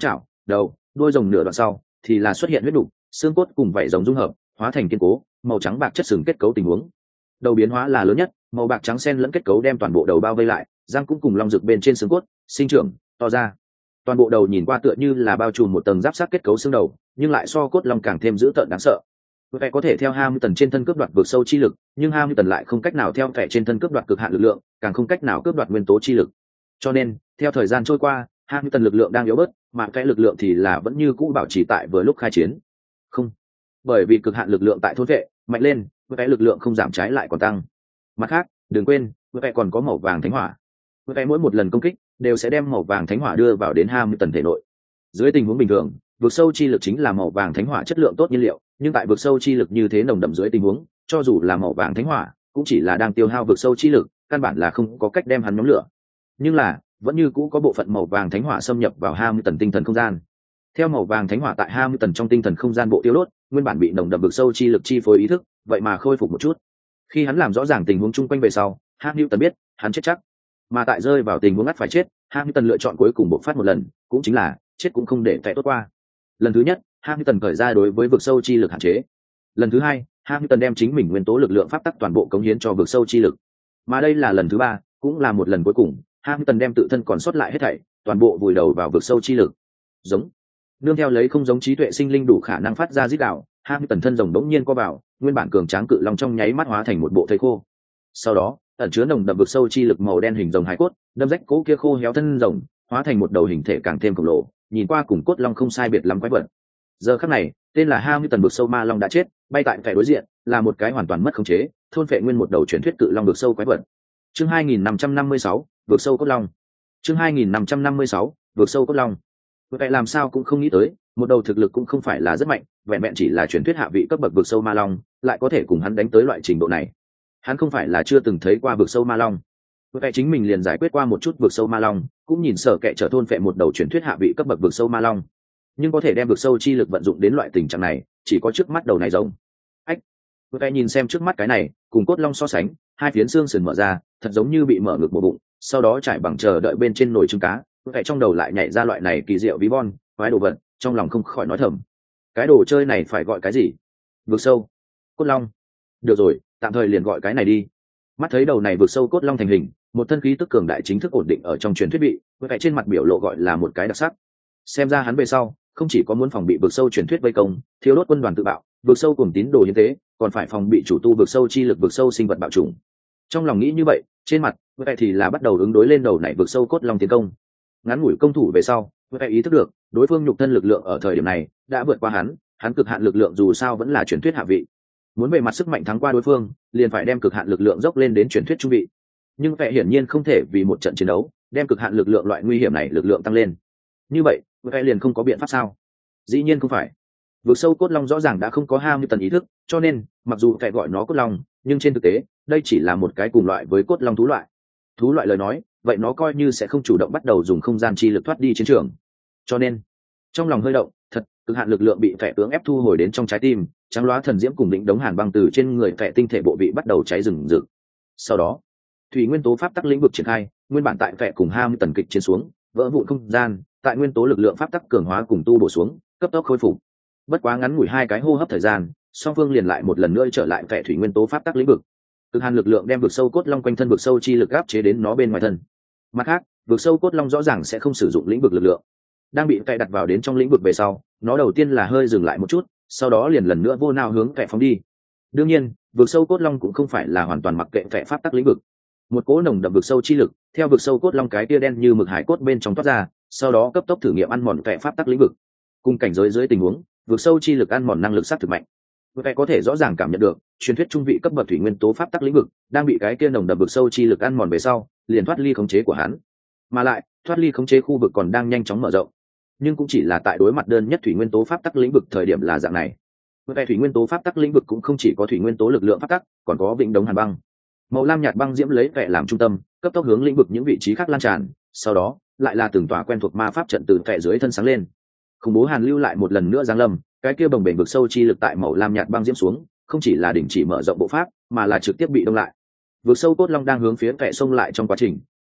đầu đuôi rồng nửa đoạn sau thì là xuất hiện huyết đục, xương cốt cùng vảy rồng dung hợp hóa thành kiên cố màu trắng bạc chất sừng kết cấu tình huống. Đầu biến hóa là lớn nhất, màu bạc trắng xen lẫn kết cấu đem toàn bộ đầu bao vây lại, răng cũng cùng long rực bên trên xương cốt sinh trưởng to ra. Toàn bộ đầu nhìn qua tựa như là bao trùm một tầng giáp sát kết cấu xương đầu, nhưng lại so cốt long càng thêm dữ tợn đáng sợ. Vẻ có thể theo Hamilton trên thân cướp đoạt vượt sâu chi lực, nhưng Hamilton lại không cách nào theo vẻ trên thân cướp đoạt cực hạn lực lượng, càng không cách nào cướp đoạt nguyên tố chi lực. Cho nên, theo thời gian trôi qua, Hamilton lực lượng đang yếu bớt, mà vẻ lực lượng thì là vẫn như cũ bảo trì tại vừa lúc khai chiến. Không, bởi vì cực hạn lực lượng tại thôn vệ mạnh lên, vẻ lực lượng không giảm trái lại còn tăng. Mặt khác, đừng quên, vẻ còn có màu vàng thánh hỏa. Vẻ mỗi một lần công kích đều sẽ đem màu vàng thánh hỏa đưa vào đến Hamilton thể nội. Dưới tình huống bình thường, vực sâu chi lực chính là màu vàng thánh hỏa chất lượng tốt nhiên liệu, nhưng tại vực sâu chi lực như thế nồng đậm dưới tình huống, cho dù là màu vàng thánh hỏa cũng chỉ là đang tiêu hao vực sâu chi lực, căn bản là không có cách đem hắn nhóm lửa. Nhưng là vẫn như cũ có bộ phận màu vàng thánh hỏa xâm nhập vào Hamilton tinh thần không gian. Theo màu vàng thánh hỏa tại Hamilton trong tinh thần không gian bộ tiêu đốt, nguyên bản bị nồng đậm vực sâu chi lực chi phối ý thức, vậy mà khôi phục một chút. Khi hắn làm rõ ràng tình huống chung quanh về sau, Hamilton biết hắn chết chắc. Mà tại rơi vào tình huống ngắt phải chết, Hamilton lựa chọn cuối cùng bộc phát một lần, cũng chính là chết cũng không để tệ tốt qua. Lần thứ nhất, Hamilton khởi ra đối với vực sâu chi lực hạn chế. Lần thứ hai, Hamilton đem chính mình nguyên tố lực lượng pháp tắc toàn bộ cống hiến cho vực sâu chi lực. Mà đây là lần thứ ba, cũng là một lần cuối cùng, Hamilton đem tự thân còn sót lại hết thảy, toàn bộ vùi đầu vào vực sâu chi lực. Giống. Nương theo lấy không giống trí tuệ sinh linh đủ khả năng phát ra rít gào, Hamilton thân rồng đống nhiên co vào, nguyên bản cường tráng cự long trong nháy mắt hóa thành một bộ thây khô. Sau đó, ẩn chứa nồng đậm vực sâu chi lực màu đen hình rồng hải cốt, đâm rách cố kia khô héo thân rồng, hóa thành một đầu hình thể càng thêm khổng lồ, nhìn qua cùng cốt long không sai biệt lắm quái vật. Giờ khắc này, tên là Hamilton vực sâu ma long đã chết, bay tại vẻ đối diện, là một cái hoàn toàn mất khống chế, thôn phệ nguyên một đầu truyền thuyết cự long vực sâu quái vật. Chương hai nghìn năm trăm năm mươi sáu, vực sâu cốt long. Chương hai nghìn năm trăm năm mươi sáu, vực sâu cốt long. Vậy làm sao cũng không nghĩ tới, một đầu thực lực cũng không phải là rất mạnh, vẹn vẹn chỉ là truyền thuyết hạ vị cấp bậc vực sâu ma long, lại có thể cùng hắn đánh tới loại trình độ này. Hắn không phải là chưa từng thấy qua vực sâu ma long. Vậy chính mình liền giải quyết qua một chút vực sâu ma long, cũng nhìn sở kệ trở thôn phệ một đầu truyền thuyết hạ vị cấp bậc vực sâu ma long, nhưng có thể đem vực sâu chi lực vận dụng đến loại tình trạng này, chỉ có trước mắt đầu này giống. Ách, vậy nhìn xem trước mắt cái này, cùng cốt long so sánh, hai phiến xương sườn mở ra, thật giống như bị mở ngực một bụng, sau đó trải bằng chờ đợi bên trên nồi trứng cá. Vậy trong đầu lại nhảy ra loại này kỳ diệu ví von, quái đồ vật, trong lòng không khỏi nói thầm, cái đồ chơi này phải gọi cái gì? Vực sâu, cốt long. Được rồi, tạm thời liền gọi cái này đi. Mắt thấy đầu này vực sâu cốt long thành hình, một thân khí tức cường đại chính thức ổn định ở trong truyền thuyết bị, vậy trên mặt biểu lộ gọi là một cái đặc sắc. Xem ra hắn về sau không chỉ có muốn phòng bị vực sâu truyền thuyết vây công, thiếu đốt quân đoàn tự bạo, vực sâu cùng tín đồ hiến tế, còn phải phòng bị chủ tu vực sâu chi lực vực sâu sinh vật bạo chủng. Trong lòng nghĩ như vậy, trên mặt vậy thì là bắt đầu ứng đối lên đầu này vực sâu cốt long tiến công. Ngắn ngủi công thủ về sau, vậy ý thức được đối phương nhục thân lực lượng ở thời điểm này đã vượt qua hắn, hắn cực hạn lực lượng dù sao vẫn là truyền thuyết hạ vị. Muốn về mặt sức mạnh thắng qua đối phương, liền phải đem cực hạn lực lượng dốc lên đến truyền thuyết trung vị. Nhưng vậy hiển nhiên không thể vì một trận chiến đấu đem cực hạn lực lượng loại nguy hiểm này lực lượng tăng lên. Như vậy, vậy liền không có biện pháp sao? Dĩ nhiên không phải. Vực sâu cốt long rõ ràng đã không có Hamilton ý thức, cho nên mặc dù phải gọi nó cốt long, nhưng trên thực tế đây chỉ là một cái cùng loại với cốt long thú loại. Thú loại lời nói, vậy nó coi như sẽ không chủ động bắt đầu dùng không gian chi lực thoát đi chiến trường. Cho nên trong lòng hơi động, thật cực hạn lực lượng bị phệ tướng ép thu hồi đến trong trái tim, trắng loá thần diễm cùng định đống hàn băng từ trên người phệ tinh thể bộ vị bắt đầu cháy rừng rực. Sau đó thủy nguyên tố pháp tắc lĩnh vực triển khai, nguyên bản tại phệ cùng Hamilton kịch chiến xuống, vỡ vụn không gian, tại nguyên tố lực lượng pháp tắc cường hóa cùng tu bổ xuống, cấp tốc khôi phục. Bất quá ngắn ngủi hai cái hô hấp thời gian, song phương liền lại một lần nữa trở lại phệ thủy nguyên tố pháp tắc lĩnh vực. Cực hàn lực lượng đem vực sâu cốt long quanh thân vực sâu chi lực áp chế đến nó bên ngoài thân. Mặt khác, vực sâu cốt long rõ ràng sẽ không sử dụng lĩnh vực lực lượng. Đang bị phệ đặt vào đến trong lĩnh vực về sau, nó đầu tiên là hơi dừng lại một chút, sau đó liền lần nữa vô nào hướng phệ phóng đi. Đương nhiên, vực sâu cốt long cũng không phải là hoàn toàn mặc kệ phệ pháp tắc lĩnh vực. Một cỗ nồng đậm vực sâu chi lực theo vực sâu cốt long cái tia đen như mực hải cốt bên trong toát ra, sau đó cấp tốc thử nghiệm ăn mòn phệ pháp tắc lĩnh vực. Cùng cảnh giới dưới tình huống, vực sâu chi lực ăn mòn năng lực sát thực mạnh. Vậy có thể rõ ràng cảm nhận được, truyền thuyết trung vị cấp bậc thủy nguyên tố pháp tắc lĩnh vực đang bị cái kia nồng đậm vực sâu chi lực ăn mòn về sau, liền thoát ly khống chế của hắn. Mà lại, thoát ly khống chế khu vực còn đang nhanh chóng mở rộng. Nhưng cũng chỉ là tại đối mặt đơn nhất thủy nguyên tố pháp tắc lĩnh vực thời điểm là dạng này. Vậy thủy nguyên tố pháp tắc lĩnh vực cũng không chỉ có thủy nguyên tố lực lượng pháp tắc, còn có vịnh đống hàn băng. Màu lam nhạt băng diễm lấy vẻ làm trung tâm, cấp tốc hướng lĩnh vực những vị trí khác lan tràn, sau đó lại là từng tòa quen thuộc ma pháp trận từ vẻ dưới thân sáng lên. Khủng bố hàn lưu lại một lần nữa giáng lâm, cái kia bồng bềnh vực sâu chi lực tại màu lam nhạt băng diễm xuống, không chỉ là đình chỉ mở rộng bộ pháp, mà là trực tiếp bị đông lại. Vực sâu cốt long đang hướng phía vẻ xông lại trong quá trình,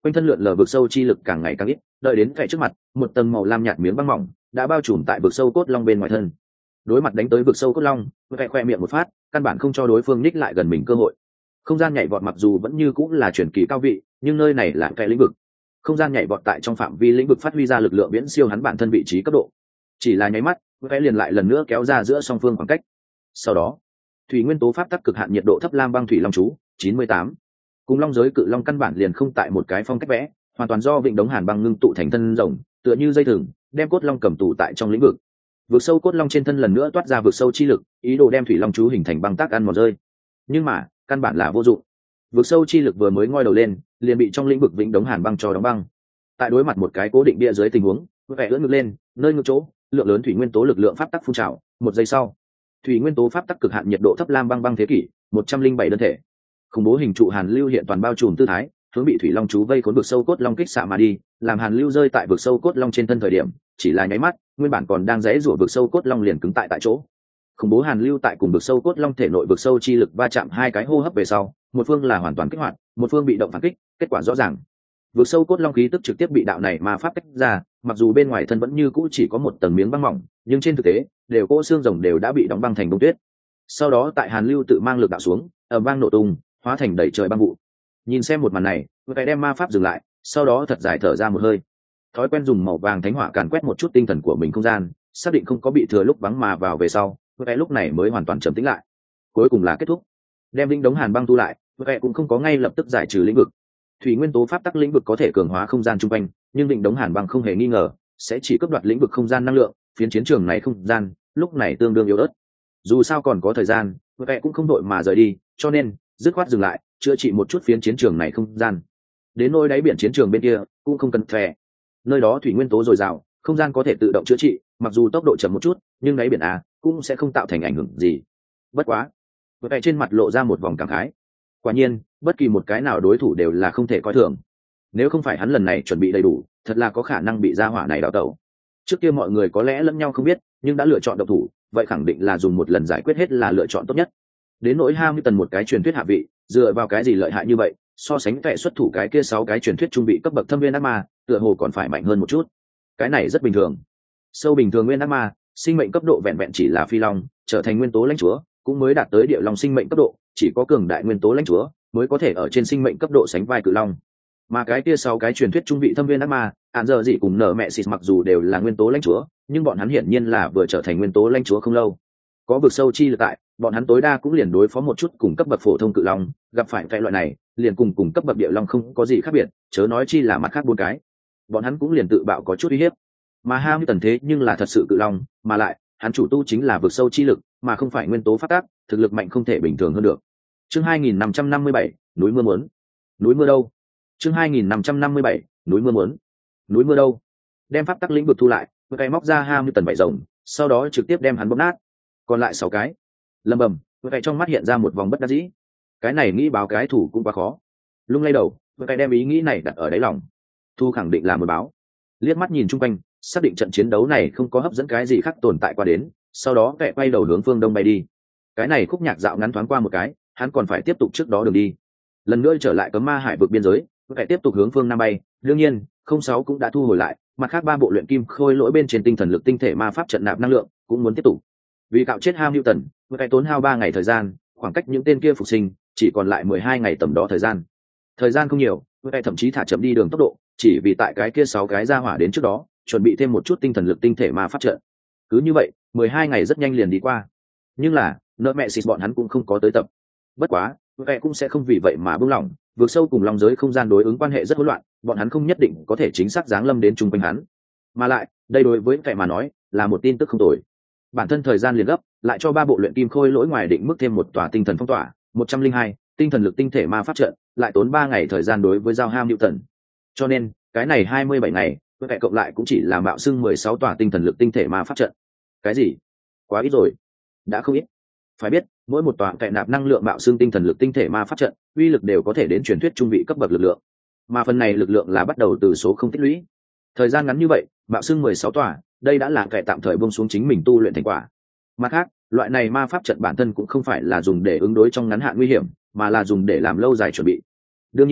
quanh thân lượn lờ vực sâu chi lực càng ngày càng ít, đợi đến vẻ trước mặt một tầng màu lam nhạt miếng băng mỏng đã bao trùm tại vực sâu cốt long bên ngoài thân. Đối mặt đánh tới vực sâu cốt long, vẻ khoe miệng một phát, căn bản không cho đối phương ních lại gần mình cơ hội. Không gian nhảy vọt mặc dù vẫn như cũng là truyền kỳ cao vị, nhưng nơi này là cái lĩnh vực. Không gian nhảy vọt tại trong phạm vi lĩnh vực phát huy ra lực lượng viễn siêu hắn bản thân vị trí cấp độ. Chỉ là nháy mắt, vẻ liền lại lần nữa kéo ra giữa song phương khoảng cách. Sau đó, thủy nguyên tố pháp tắc cực hạn nhiệt độ thấp lam băng thủy long chú chín mươi tám, cùng long giới cự long căn bản liền không tại một cái phong cách vẽ, hoàn toàn do vịnh đống hàn băng ngưng tụ thành thân rồng, tựa như dây thừng đem cốt long cầm tù tại trong lĩnh vực. Vực sâu cốt long trên thân lần nữa toát ra vực sâu chi lực, ý đồ đem thủy long chú hình thành băng tác ăn mòn rơi, nhưng mà căn bản là vô dụng. Vực sâu chi lực vừa mới ngoi đầu lên, liền bị trong lĩnh vực vịnh đống hàn băng cho đóng băng. Tại đối mặt một cái cố định địa dưới tình huống, vẻ ưỡn ngực lên, nơi ngực chỗ lượng lớn thủy nguyên tố lực lượng pháp tắc phun trào. Một giây sau, thủy nguyên tố pháp tắc cực hạn nhiệt độ thấp lam băng băng thế kỷ một trăm linh bảy đơn thể, khủng bố hình trụ hàn lưu hiện toàn bao trùm tư thái, hướng bị thủy long chú vây cuốn vực sâu cốt long kích xạ mà đi, làm hàn lưu rơi tại vực sâu cốt long trên thân thời điểm, chỉ là nháy mắt, nguyên bản còn đang rẽ rủa vực sâu cốt long liền cứng tại tại chỗ. Khủng bố hàn lưu tại cùng vực sâu cốt long thể nội vực sâu chi lực va chạm hai cái hô hấp về sau, một phương là hoàn toàn kích hoạt, một phương bị động phản kích, kết quả rõ ràng. Vực sâu cốt long khí tức trực tiếp bị đạo này mà pháp tách ra, mặc dù bên ngoài thân vẫn như cũ chỉ có một tầng miếng băng mỏng, nhưng trên thực tế, đều cỗ xương rồng đều đã bị đóng băng thành bông tuyết. Sau đó tại hàn lưu tự mang lực đạo xuống, ầm vang nổ tung, hóa thành đầy trời băng vụ. Nhìn xem một màn này, vừa cái đem ma pháp dừng lại, sau đó thật dài thở ra một hơi. Thói quen dùng màu vàng thánh hỏa càn quét một chút tinh thần của mình không gian, xác định không có bị thừa lúc vắng mà vào về sau, vừa cái lúc này mới hoàn toàn trầm tĩnh lại. Cuối cùng là kết thúc. Đem vĩnh đống hàn băng tu lại, vừa cái cũng không có ngay lập tức giải trừ lĩnh vực. Thủy nguyên tố pháp tắc lĩnh vực có thể cường hóa không gian chung quanh, nhưng vĩnh đống hàn băng không hề nghi ngờ sẽ chỉ cướp đoạt lĩnh vực không gian năng lượng, phiến chiến trường này không gian lúc này tương đương yếu ớt. Dù sao còn có thời gian, vừa cái cũng không đội mà rời đi, cho nên dứt khoát dừng lại, chữa trị một chút phiến chiến trường này không gian. Đến nơi đáy biển chiến trường bên kia cũng không cần thè, nơi đó thủy nguyên tố dồi dào, không gian có thể tự động chữa trị, mặc dù tốc độ chậm một chút, nhưng đáy biển à cũng sẽ không tạo thành ảnh hưởng gì. Bất quá, vừa cái trên mặt lộ ra một vòng cảm khái. Quả nhiên, bất kỳ một cái nào đối thủ đều là không thể coi thường. Nếu không phải hắn lần này chuẩn bị đầy đủ, thật là có khả năng bị gia hỏa này đào tẩu. Trước kia mọi người có lẽ lẫn nhau không biết, nhưng đã lựa chọn độc thủ, vậy khẳng định là dùng một lần giải quyết hết là lựa chọn tốt nhất. Đến nỗi Hamilton một cái truyền thuyết hạ vị, dựa vào cái gì lợi hại như vậy, so sánh kẻ xuất thủ cái kia sáu cái truyền thuyết trung vị cấp bậc thâm viên ác ma, tựa hồ còn phải mạnh hơn một chút. Cái này rất bình thường. Sâu bình thường nguyên ác ma, sinh mệnh cấp độ vẹn vẹn chỉ là phi long, trở thành nguyên tố lãnh chúa, cũng mới đạt tới địa long sinh mệnh cấp độ, chỉ có cường đại nguyên tố lãnh chúa mới có thể ở trên sinh mệnh cấp độ sánh vai cự long. Mà cái kia sáu cái truyền thuyết trung vị thâm viên ác ma, án giờ gì cùng nở mẹ xịt mặc dù đều là nguyên tố lãnh chúa, nhưng bọn hắn hiển nhiên là vừa trở thành nguyên tố lãnh chúa không lâu. Có vực sâu chi lực tại, bọn hắn tối đa cũng liền đối phó một chút cùng cấp bậc phổ thông cự long, gặp phải cái loại này, liền cùng cùng cấp bậc địa long không có gì khác biệt, chớ nói chi là mặt khác bốn cái. Bọn hắn cũng liền tự bạo có chút uy hiếp. Mà Hamilton thế nhưng là thật sự cự long, mà lại, hắn chủ tu chính là vực sâu chi lực, mà không phải nguyên tố phát tác, thực lực mạnh không thể bình thường hơn được. Chương hai nghìn năm trăm năm mươi bảy, núi mưa muốn. Núi mưa đâu? Chương hai nghìn năm trăm năm mươi bảy, núi mưa muốn. Núi mưa đâu? Đem pháp tắc lĩnh vực thu lại, vừa cái móc ra Hamilton bảy rồng, sau đó trực tiếp đem hắn bóp nát. Còn lại sáu cái. Lầm bầm, vừa cái trong mắt hiện ra một vòng bất đắc dĩ. Cái này nghĩ báo cái thủ cũng quá khó. Lung lay đầu, vừa cái đem ý nghĩ này đặt ở đáy lòng. Thu khẳng định là một báo. Liếc mắt nhìn chung quanh, xác định trận chiến đấu này không có hấp dẫn cái gì khác tồn tại qua đến, sau đó kẹ quay đầu hướng phương đông bay đi. Cái này khúc nhạc dạo ngắn thoáng qua một cái, hắn còn phải tiếp tục trước đó đường đi. Lần nữa trở lại cấm ma hải vực biên giới, phải tiếp tục hướng phương nam bay. Đương nhiên, không sáu cũng đã thu hồi lại, mặt khác ba bộ luyện kim khôi lỗi bên trên tinh thần lực tinh thể ma pháp trận nạp năng lượng cũng muốn tiếp tục. Vì cạo chết Hamilton, phải tốn hao ba ngày thời gian, khoảng cách những tên kia phục sinh chỉ còn lại mười hai ngày tầm đó thời gian. Thời gian không nhiều, phải thậm chí thả chậm đi đường tốc độ, chỉ vì tại cái kia sáu cái ra hỏa đến trước đó, chuẩn bị thêm một chút tinh thần lực tinh thể ma pháp trận. Cứ như vậy, mười hai ngày rất nhanh liền đi qua. Nhưng là, nợ mẹ xịt bọn hắn cũng không có tới tập. Bất quá, vậy cũng sẽ không vì vậy mà buông lỏng, vượt sâu cùng long giới không gian đối ứng quan hệ rất hỗn loạn, bọn hắn không nhất định có thể chính xác giáng lâm đến chung quanh hắn. Mà lại, đây đối với vậy mà nói, là một tin tức không tồi. Bản thân thời gian liền gấp, lại cho ba bộ luyện kim khôi lỗi ngoài định mức thêm một tòa tinh thần phong tỏa, một trăm linh hai, tinh thần lực tinh thể ma pháp trận, lại tốn ba ngày thời gian đối với giao Hamilton. Cho nên, cái này hai mươi bảy ngày, vậy cộng lại cũng chỉ là mạo xưng mười sáu tòa tinh thần lực tinh thể ma pháp trận. Cái gì? Quá ít rồi. Đã không ít. Phải biết, mỗi một tòa cậy nạp năng lượng mạo xương tinh thần lực tinh thể ma pháp trận, uy lực đều có thể đến truyền thuyết trung vị cấp bậc lực lượng. Mà phần này lực lượng là bắt đầu từ số không tích lũy. Thời gian ngắn như vậy, mạo xương mười sáu tòa, đây đã là cậy tạm thời buông xuống chính mình tu luyện thành quả. Mặt khác, loại này ma pháp trận bản thân cũng không phải là dùng để ứng đối trong ngắn hạn nguy hiểm, mà là dùng để làm lâu dài chuẩn bị. Đương nhiên,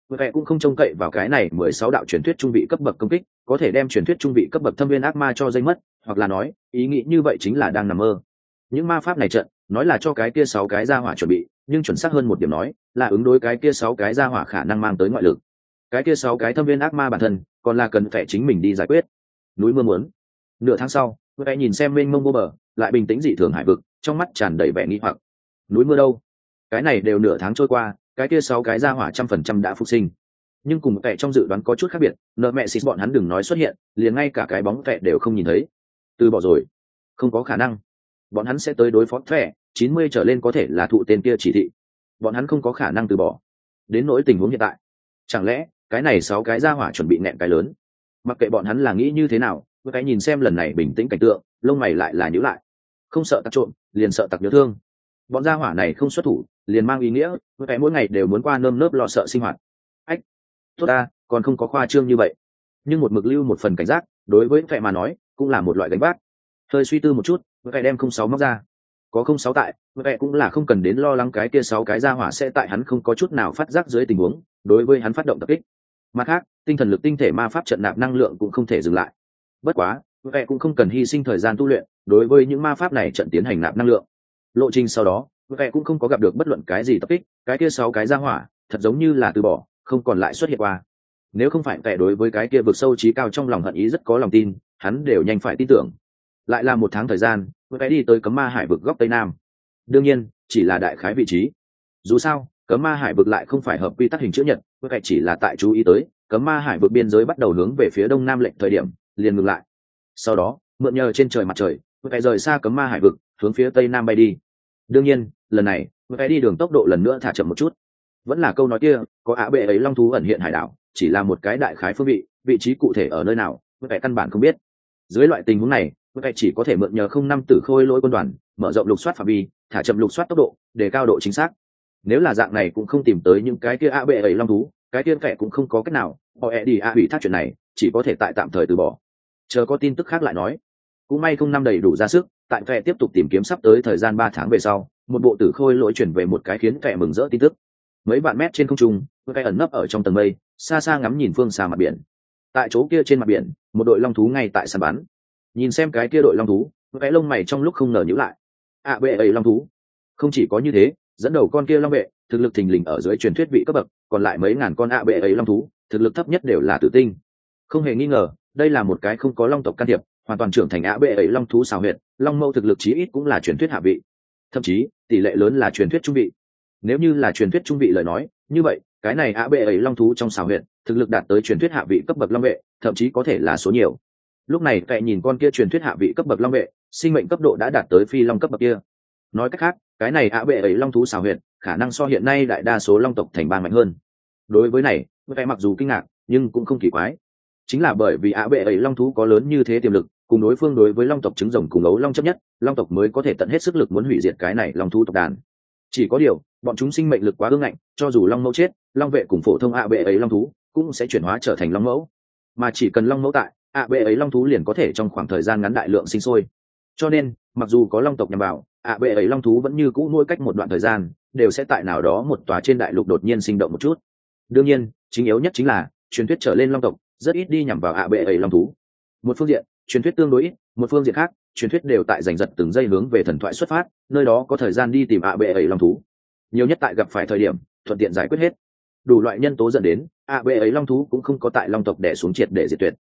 Vẽ cũng không trông cậy vào cái này mười sáu đạo truyền thuyết trung vị cấp bậc công kích có thể đem truyền thuyết trung vị cấp bậc thâm viên ác ma cho dây mất, hoặc là nói ý nghĩ như vậy chính là đang nằm mơ. Những ma pháp này trận nói là cho cái kia sáu cái gia hỏa chuẩn bị, nhưng chuẩn xác hơn một điểm nói là ứng đối cái kia sáu cái gia hỏa khả năng mang tới ngoại lực. Cái kia sáu cái thâm viên ác ma bản thân còn là cần phải chính mình đi giải quyết. Núi mưa muốn. Nửa tháng sau, Vẽ nhìn xem mênh mông vô bờ lại bình tĩnh dị thường hải vực, trong mắt tràn đầy vẻ nghi hoặc. Núi mưa đâu? Cái này đều nửa tháng trôi qua, cái kia sáu cái gia hỏa trăm phần trăm đã phục sinh, nhưng cùng Vẽ trong dự đoán có chút khác biệt. Nợ mẹ xịt bọn hắn đừng nói xuất hiện, liền ngay cả cái bóng Vẽ đều không nhìn thấy. Từ bỏ rồi? Không có khả năng. Bọn hắn sẽ tới đối phó Vẽ, chín mươi trở lên có thể là thụ tên kia chỉ thị. Bọn hắn không có khả năng từ bỏ. Đến nỗi tình huống hiện tại, chẳng lẽ cái này sáu cái gia hỏa chuẩn bị nẹn cái lớn? Mặc kệ bọn hắn là nghĩ như thế nào, Vẽ nhìn xem lần này bình tĩnh cảnh tượng, lông mày lại là nhíu lại. Không sợ tặc trộm, liền sợ tặc nhớ thương. Bọn gia hỏa này không xuất thủ, liền mang ý nghĩa Vẽ mỗi ngày đều muốn qua nơm nớp lo sợ sinh hoạt. Ách, tốt ta, còn không có khoa trương như vậy. Nhưng một mực lưu một phần cảnh giác, đối với Vẽ mà nói, cũng là một loại gánh vác. Hơi suy tư một chút, Vẽ đem không sáu móc ra. Có không sáu tại, Vẽ cũng là không cần đến lo lắng cái kia sáu cái gia hỏa sẽ tại hắn không có chút nào phát giác dưới tình huống, đối với hắn phát động tập kích. Mặt khác, tinh thần lực tinh thể ma pháp trận nạp năng lượng cũng không thể dừng lại. Bất quá, Vẽ cũng không cần hy sinh thời gian tu luyện, đối với những ma pháp này trận tiến hành nạp năng lượng. Lộ trình sau đó, Vẽ cũng không có gặp được bất luận cái gì tập kích, cái kia sáu cái gia hỏa, thật giống như là từ bỏ, không còn lại xuất hiện qua. Nếu không phải Vẽ đối với cái kia vực sâu trí cao trong lòng hận ý rất có lòng tin, hắn đều nhanh phải tin tưởng. Lại là một tháng thời gian, Vẽ đi tới cấm ma hải vực góc tây nam. Đương nhiên, chỉ là đại khái vị trí. Dù sao, cấm ma hải vực lại không phải hợp quy tắc hình chữ nhật, Vẽ chỉ là tại chú ý tới, cấm ma hải vực biên giới bắt đầu hướng về phía đông nam lệnh thời điểm, liền ngừng lại. Sau đó, mượn nhờ trên trời mặt trời, Vẽ rời xa cấm ma hải vực, hướng phía tây nam bay đi. Đương nhiên, lần này, Vẽ đi đường tốc độ lần nữa thả chậm một chút. Vẫn là câu nói kia, có ạ bệ ấy long thú ẩn hiện hải đảo, chỉ là một cái đại khái phương vị, vị trí cụ thể ở nơi nào, Vẽ căn bản không biết. Dưới loại tình huống này, Vẽ chỉ có thể mượn nhờ không năm tử khôi lỗi quân đoàn, mở rộng lục soát phạm vi, thả chậm lục soát tốc độ, để cao độ chính xác. Nếu là dạng này cũng không tìm tới những cái kia ạ bệ ấy long thú, cái kia Vẽ cũng không có cách nào, họ e đi ạ ủy thác chuyện này, chỉ có thể tại tạm thời từ bỏ. Chờ có tin tức khác lại nói. Cũng may không năm đầy đủ ra sức, tại Vẽ tiếp tục tìm kiếm sắp tới thời gian ba tháng về sau, một bộ tử khôi lỗi chuyển về một cái khiến Vẽ mừng rỡ tin tức. Mấy vạn mét trên không trung, Vẽ ẩn nấp ở trong tầng mây, xa xa ngắm nhìn phương xa mặt biển. Tại chỗ kia trên mặt biển, một đội long thú ngay tại săn bắn. Nhìn xem cái kia đội long thú, Vẽ lông mày trong lúc không ngờ nhíu lại. À bệ ấy long thú. Không chỉ có như thế, dẫn đầu con kia long vệ, thực lực thình lình ở dưới truyền thuyết vị cấp bậc, còn lại mấy ngàn con ạ bệ ấy long thú, thực lực thấp nhất đều là tử tinh. Không hề nghi ngờ, đây là một cái không có long tộc can thiệp, hoàn toàn trưởng thành ạ bệ ấy long thú xào huyệt, long mâu thực lực chí ít cũng là truyền thuyết hạ vị, thậm chí tỷ lệ lớn là truyền thuyết trung vị. Nếu như là truyền thuyết trung vị lời nói, như vậy cái này ạ bệ ấy long thú trong xào huyệt, thực lực đạt tới truyền thuyết hạ vị cấp bậc long vệ, thậm chí có thể là số nhiều. Lúc này Vẽ nhìn con kia truyền thuyết hạ vị cấp bậc long vệ, sinh mệnh cấp độ đã đạt tới phi long cấp bậc kia. Nói cách khác, cái này ạ bệ ấy long thú xào huyệt, khả năng so hiện nay đại đa số long tộc thành bang mạnh hơn. Đối với này, Vẽ mặc dù kinh ngạc, nhưng cũng không kỳ quái. Chính là bởi vì ạ bệ ấy long thú có lớn như thế tiềm lực, cùng đối phương đối với long tộc trứng rồng cùng ấu long chấp nhất, long tộc mới có thể tận hết sức lực muốn hủy diệt cái này long thú tộc đàn. Chỉ có điều, bọn chúng sinh mệnh lực quá ương ngạnh, cho dù long mẫu chết, long vệ cùng phổ thông ạ bệ ấy long thú cũng sẽ chuyển hóa trở thành long mẫu. Mà chỉ cần long mẫu tại, ạ bệ ấy long thú liền có thể trong khoảng thời gian ngắn đại lượng sinh sôi. Cho nên, mặc dù có long tộc nhằm vào, ạ bệ ấy long thú vẫn như cũ nuôi cách một đoạn thời gian, đều sẽ tại nào đó một tòa trên đại lục đột nhiên sinh động một chút. Đương nhiên, chính yếu nhất chính là truyền thuyết trở lên long tộc rất ít đi nhằm vào ạ bệ ấy long thú. Một phương diện, truyền thuyết tương đối ít, một phương diện khác, truyền thuyết đều tại giành giật từng giây hướng về thần thoại xuất phát, nơi đó có thời gian đi tìm ạ bệ ấy long thú. Nhiều nhất tại gặp phải thời điểm, thuận tiện giải quyết hết. Đủ loại nhân tố dẫn đến, ạ bệ ấy long thú cũng không có tại long tộc đè xuống triệt để diệt tuyệt.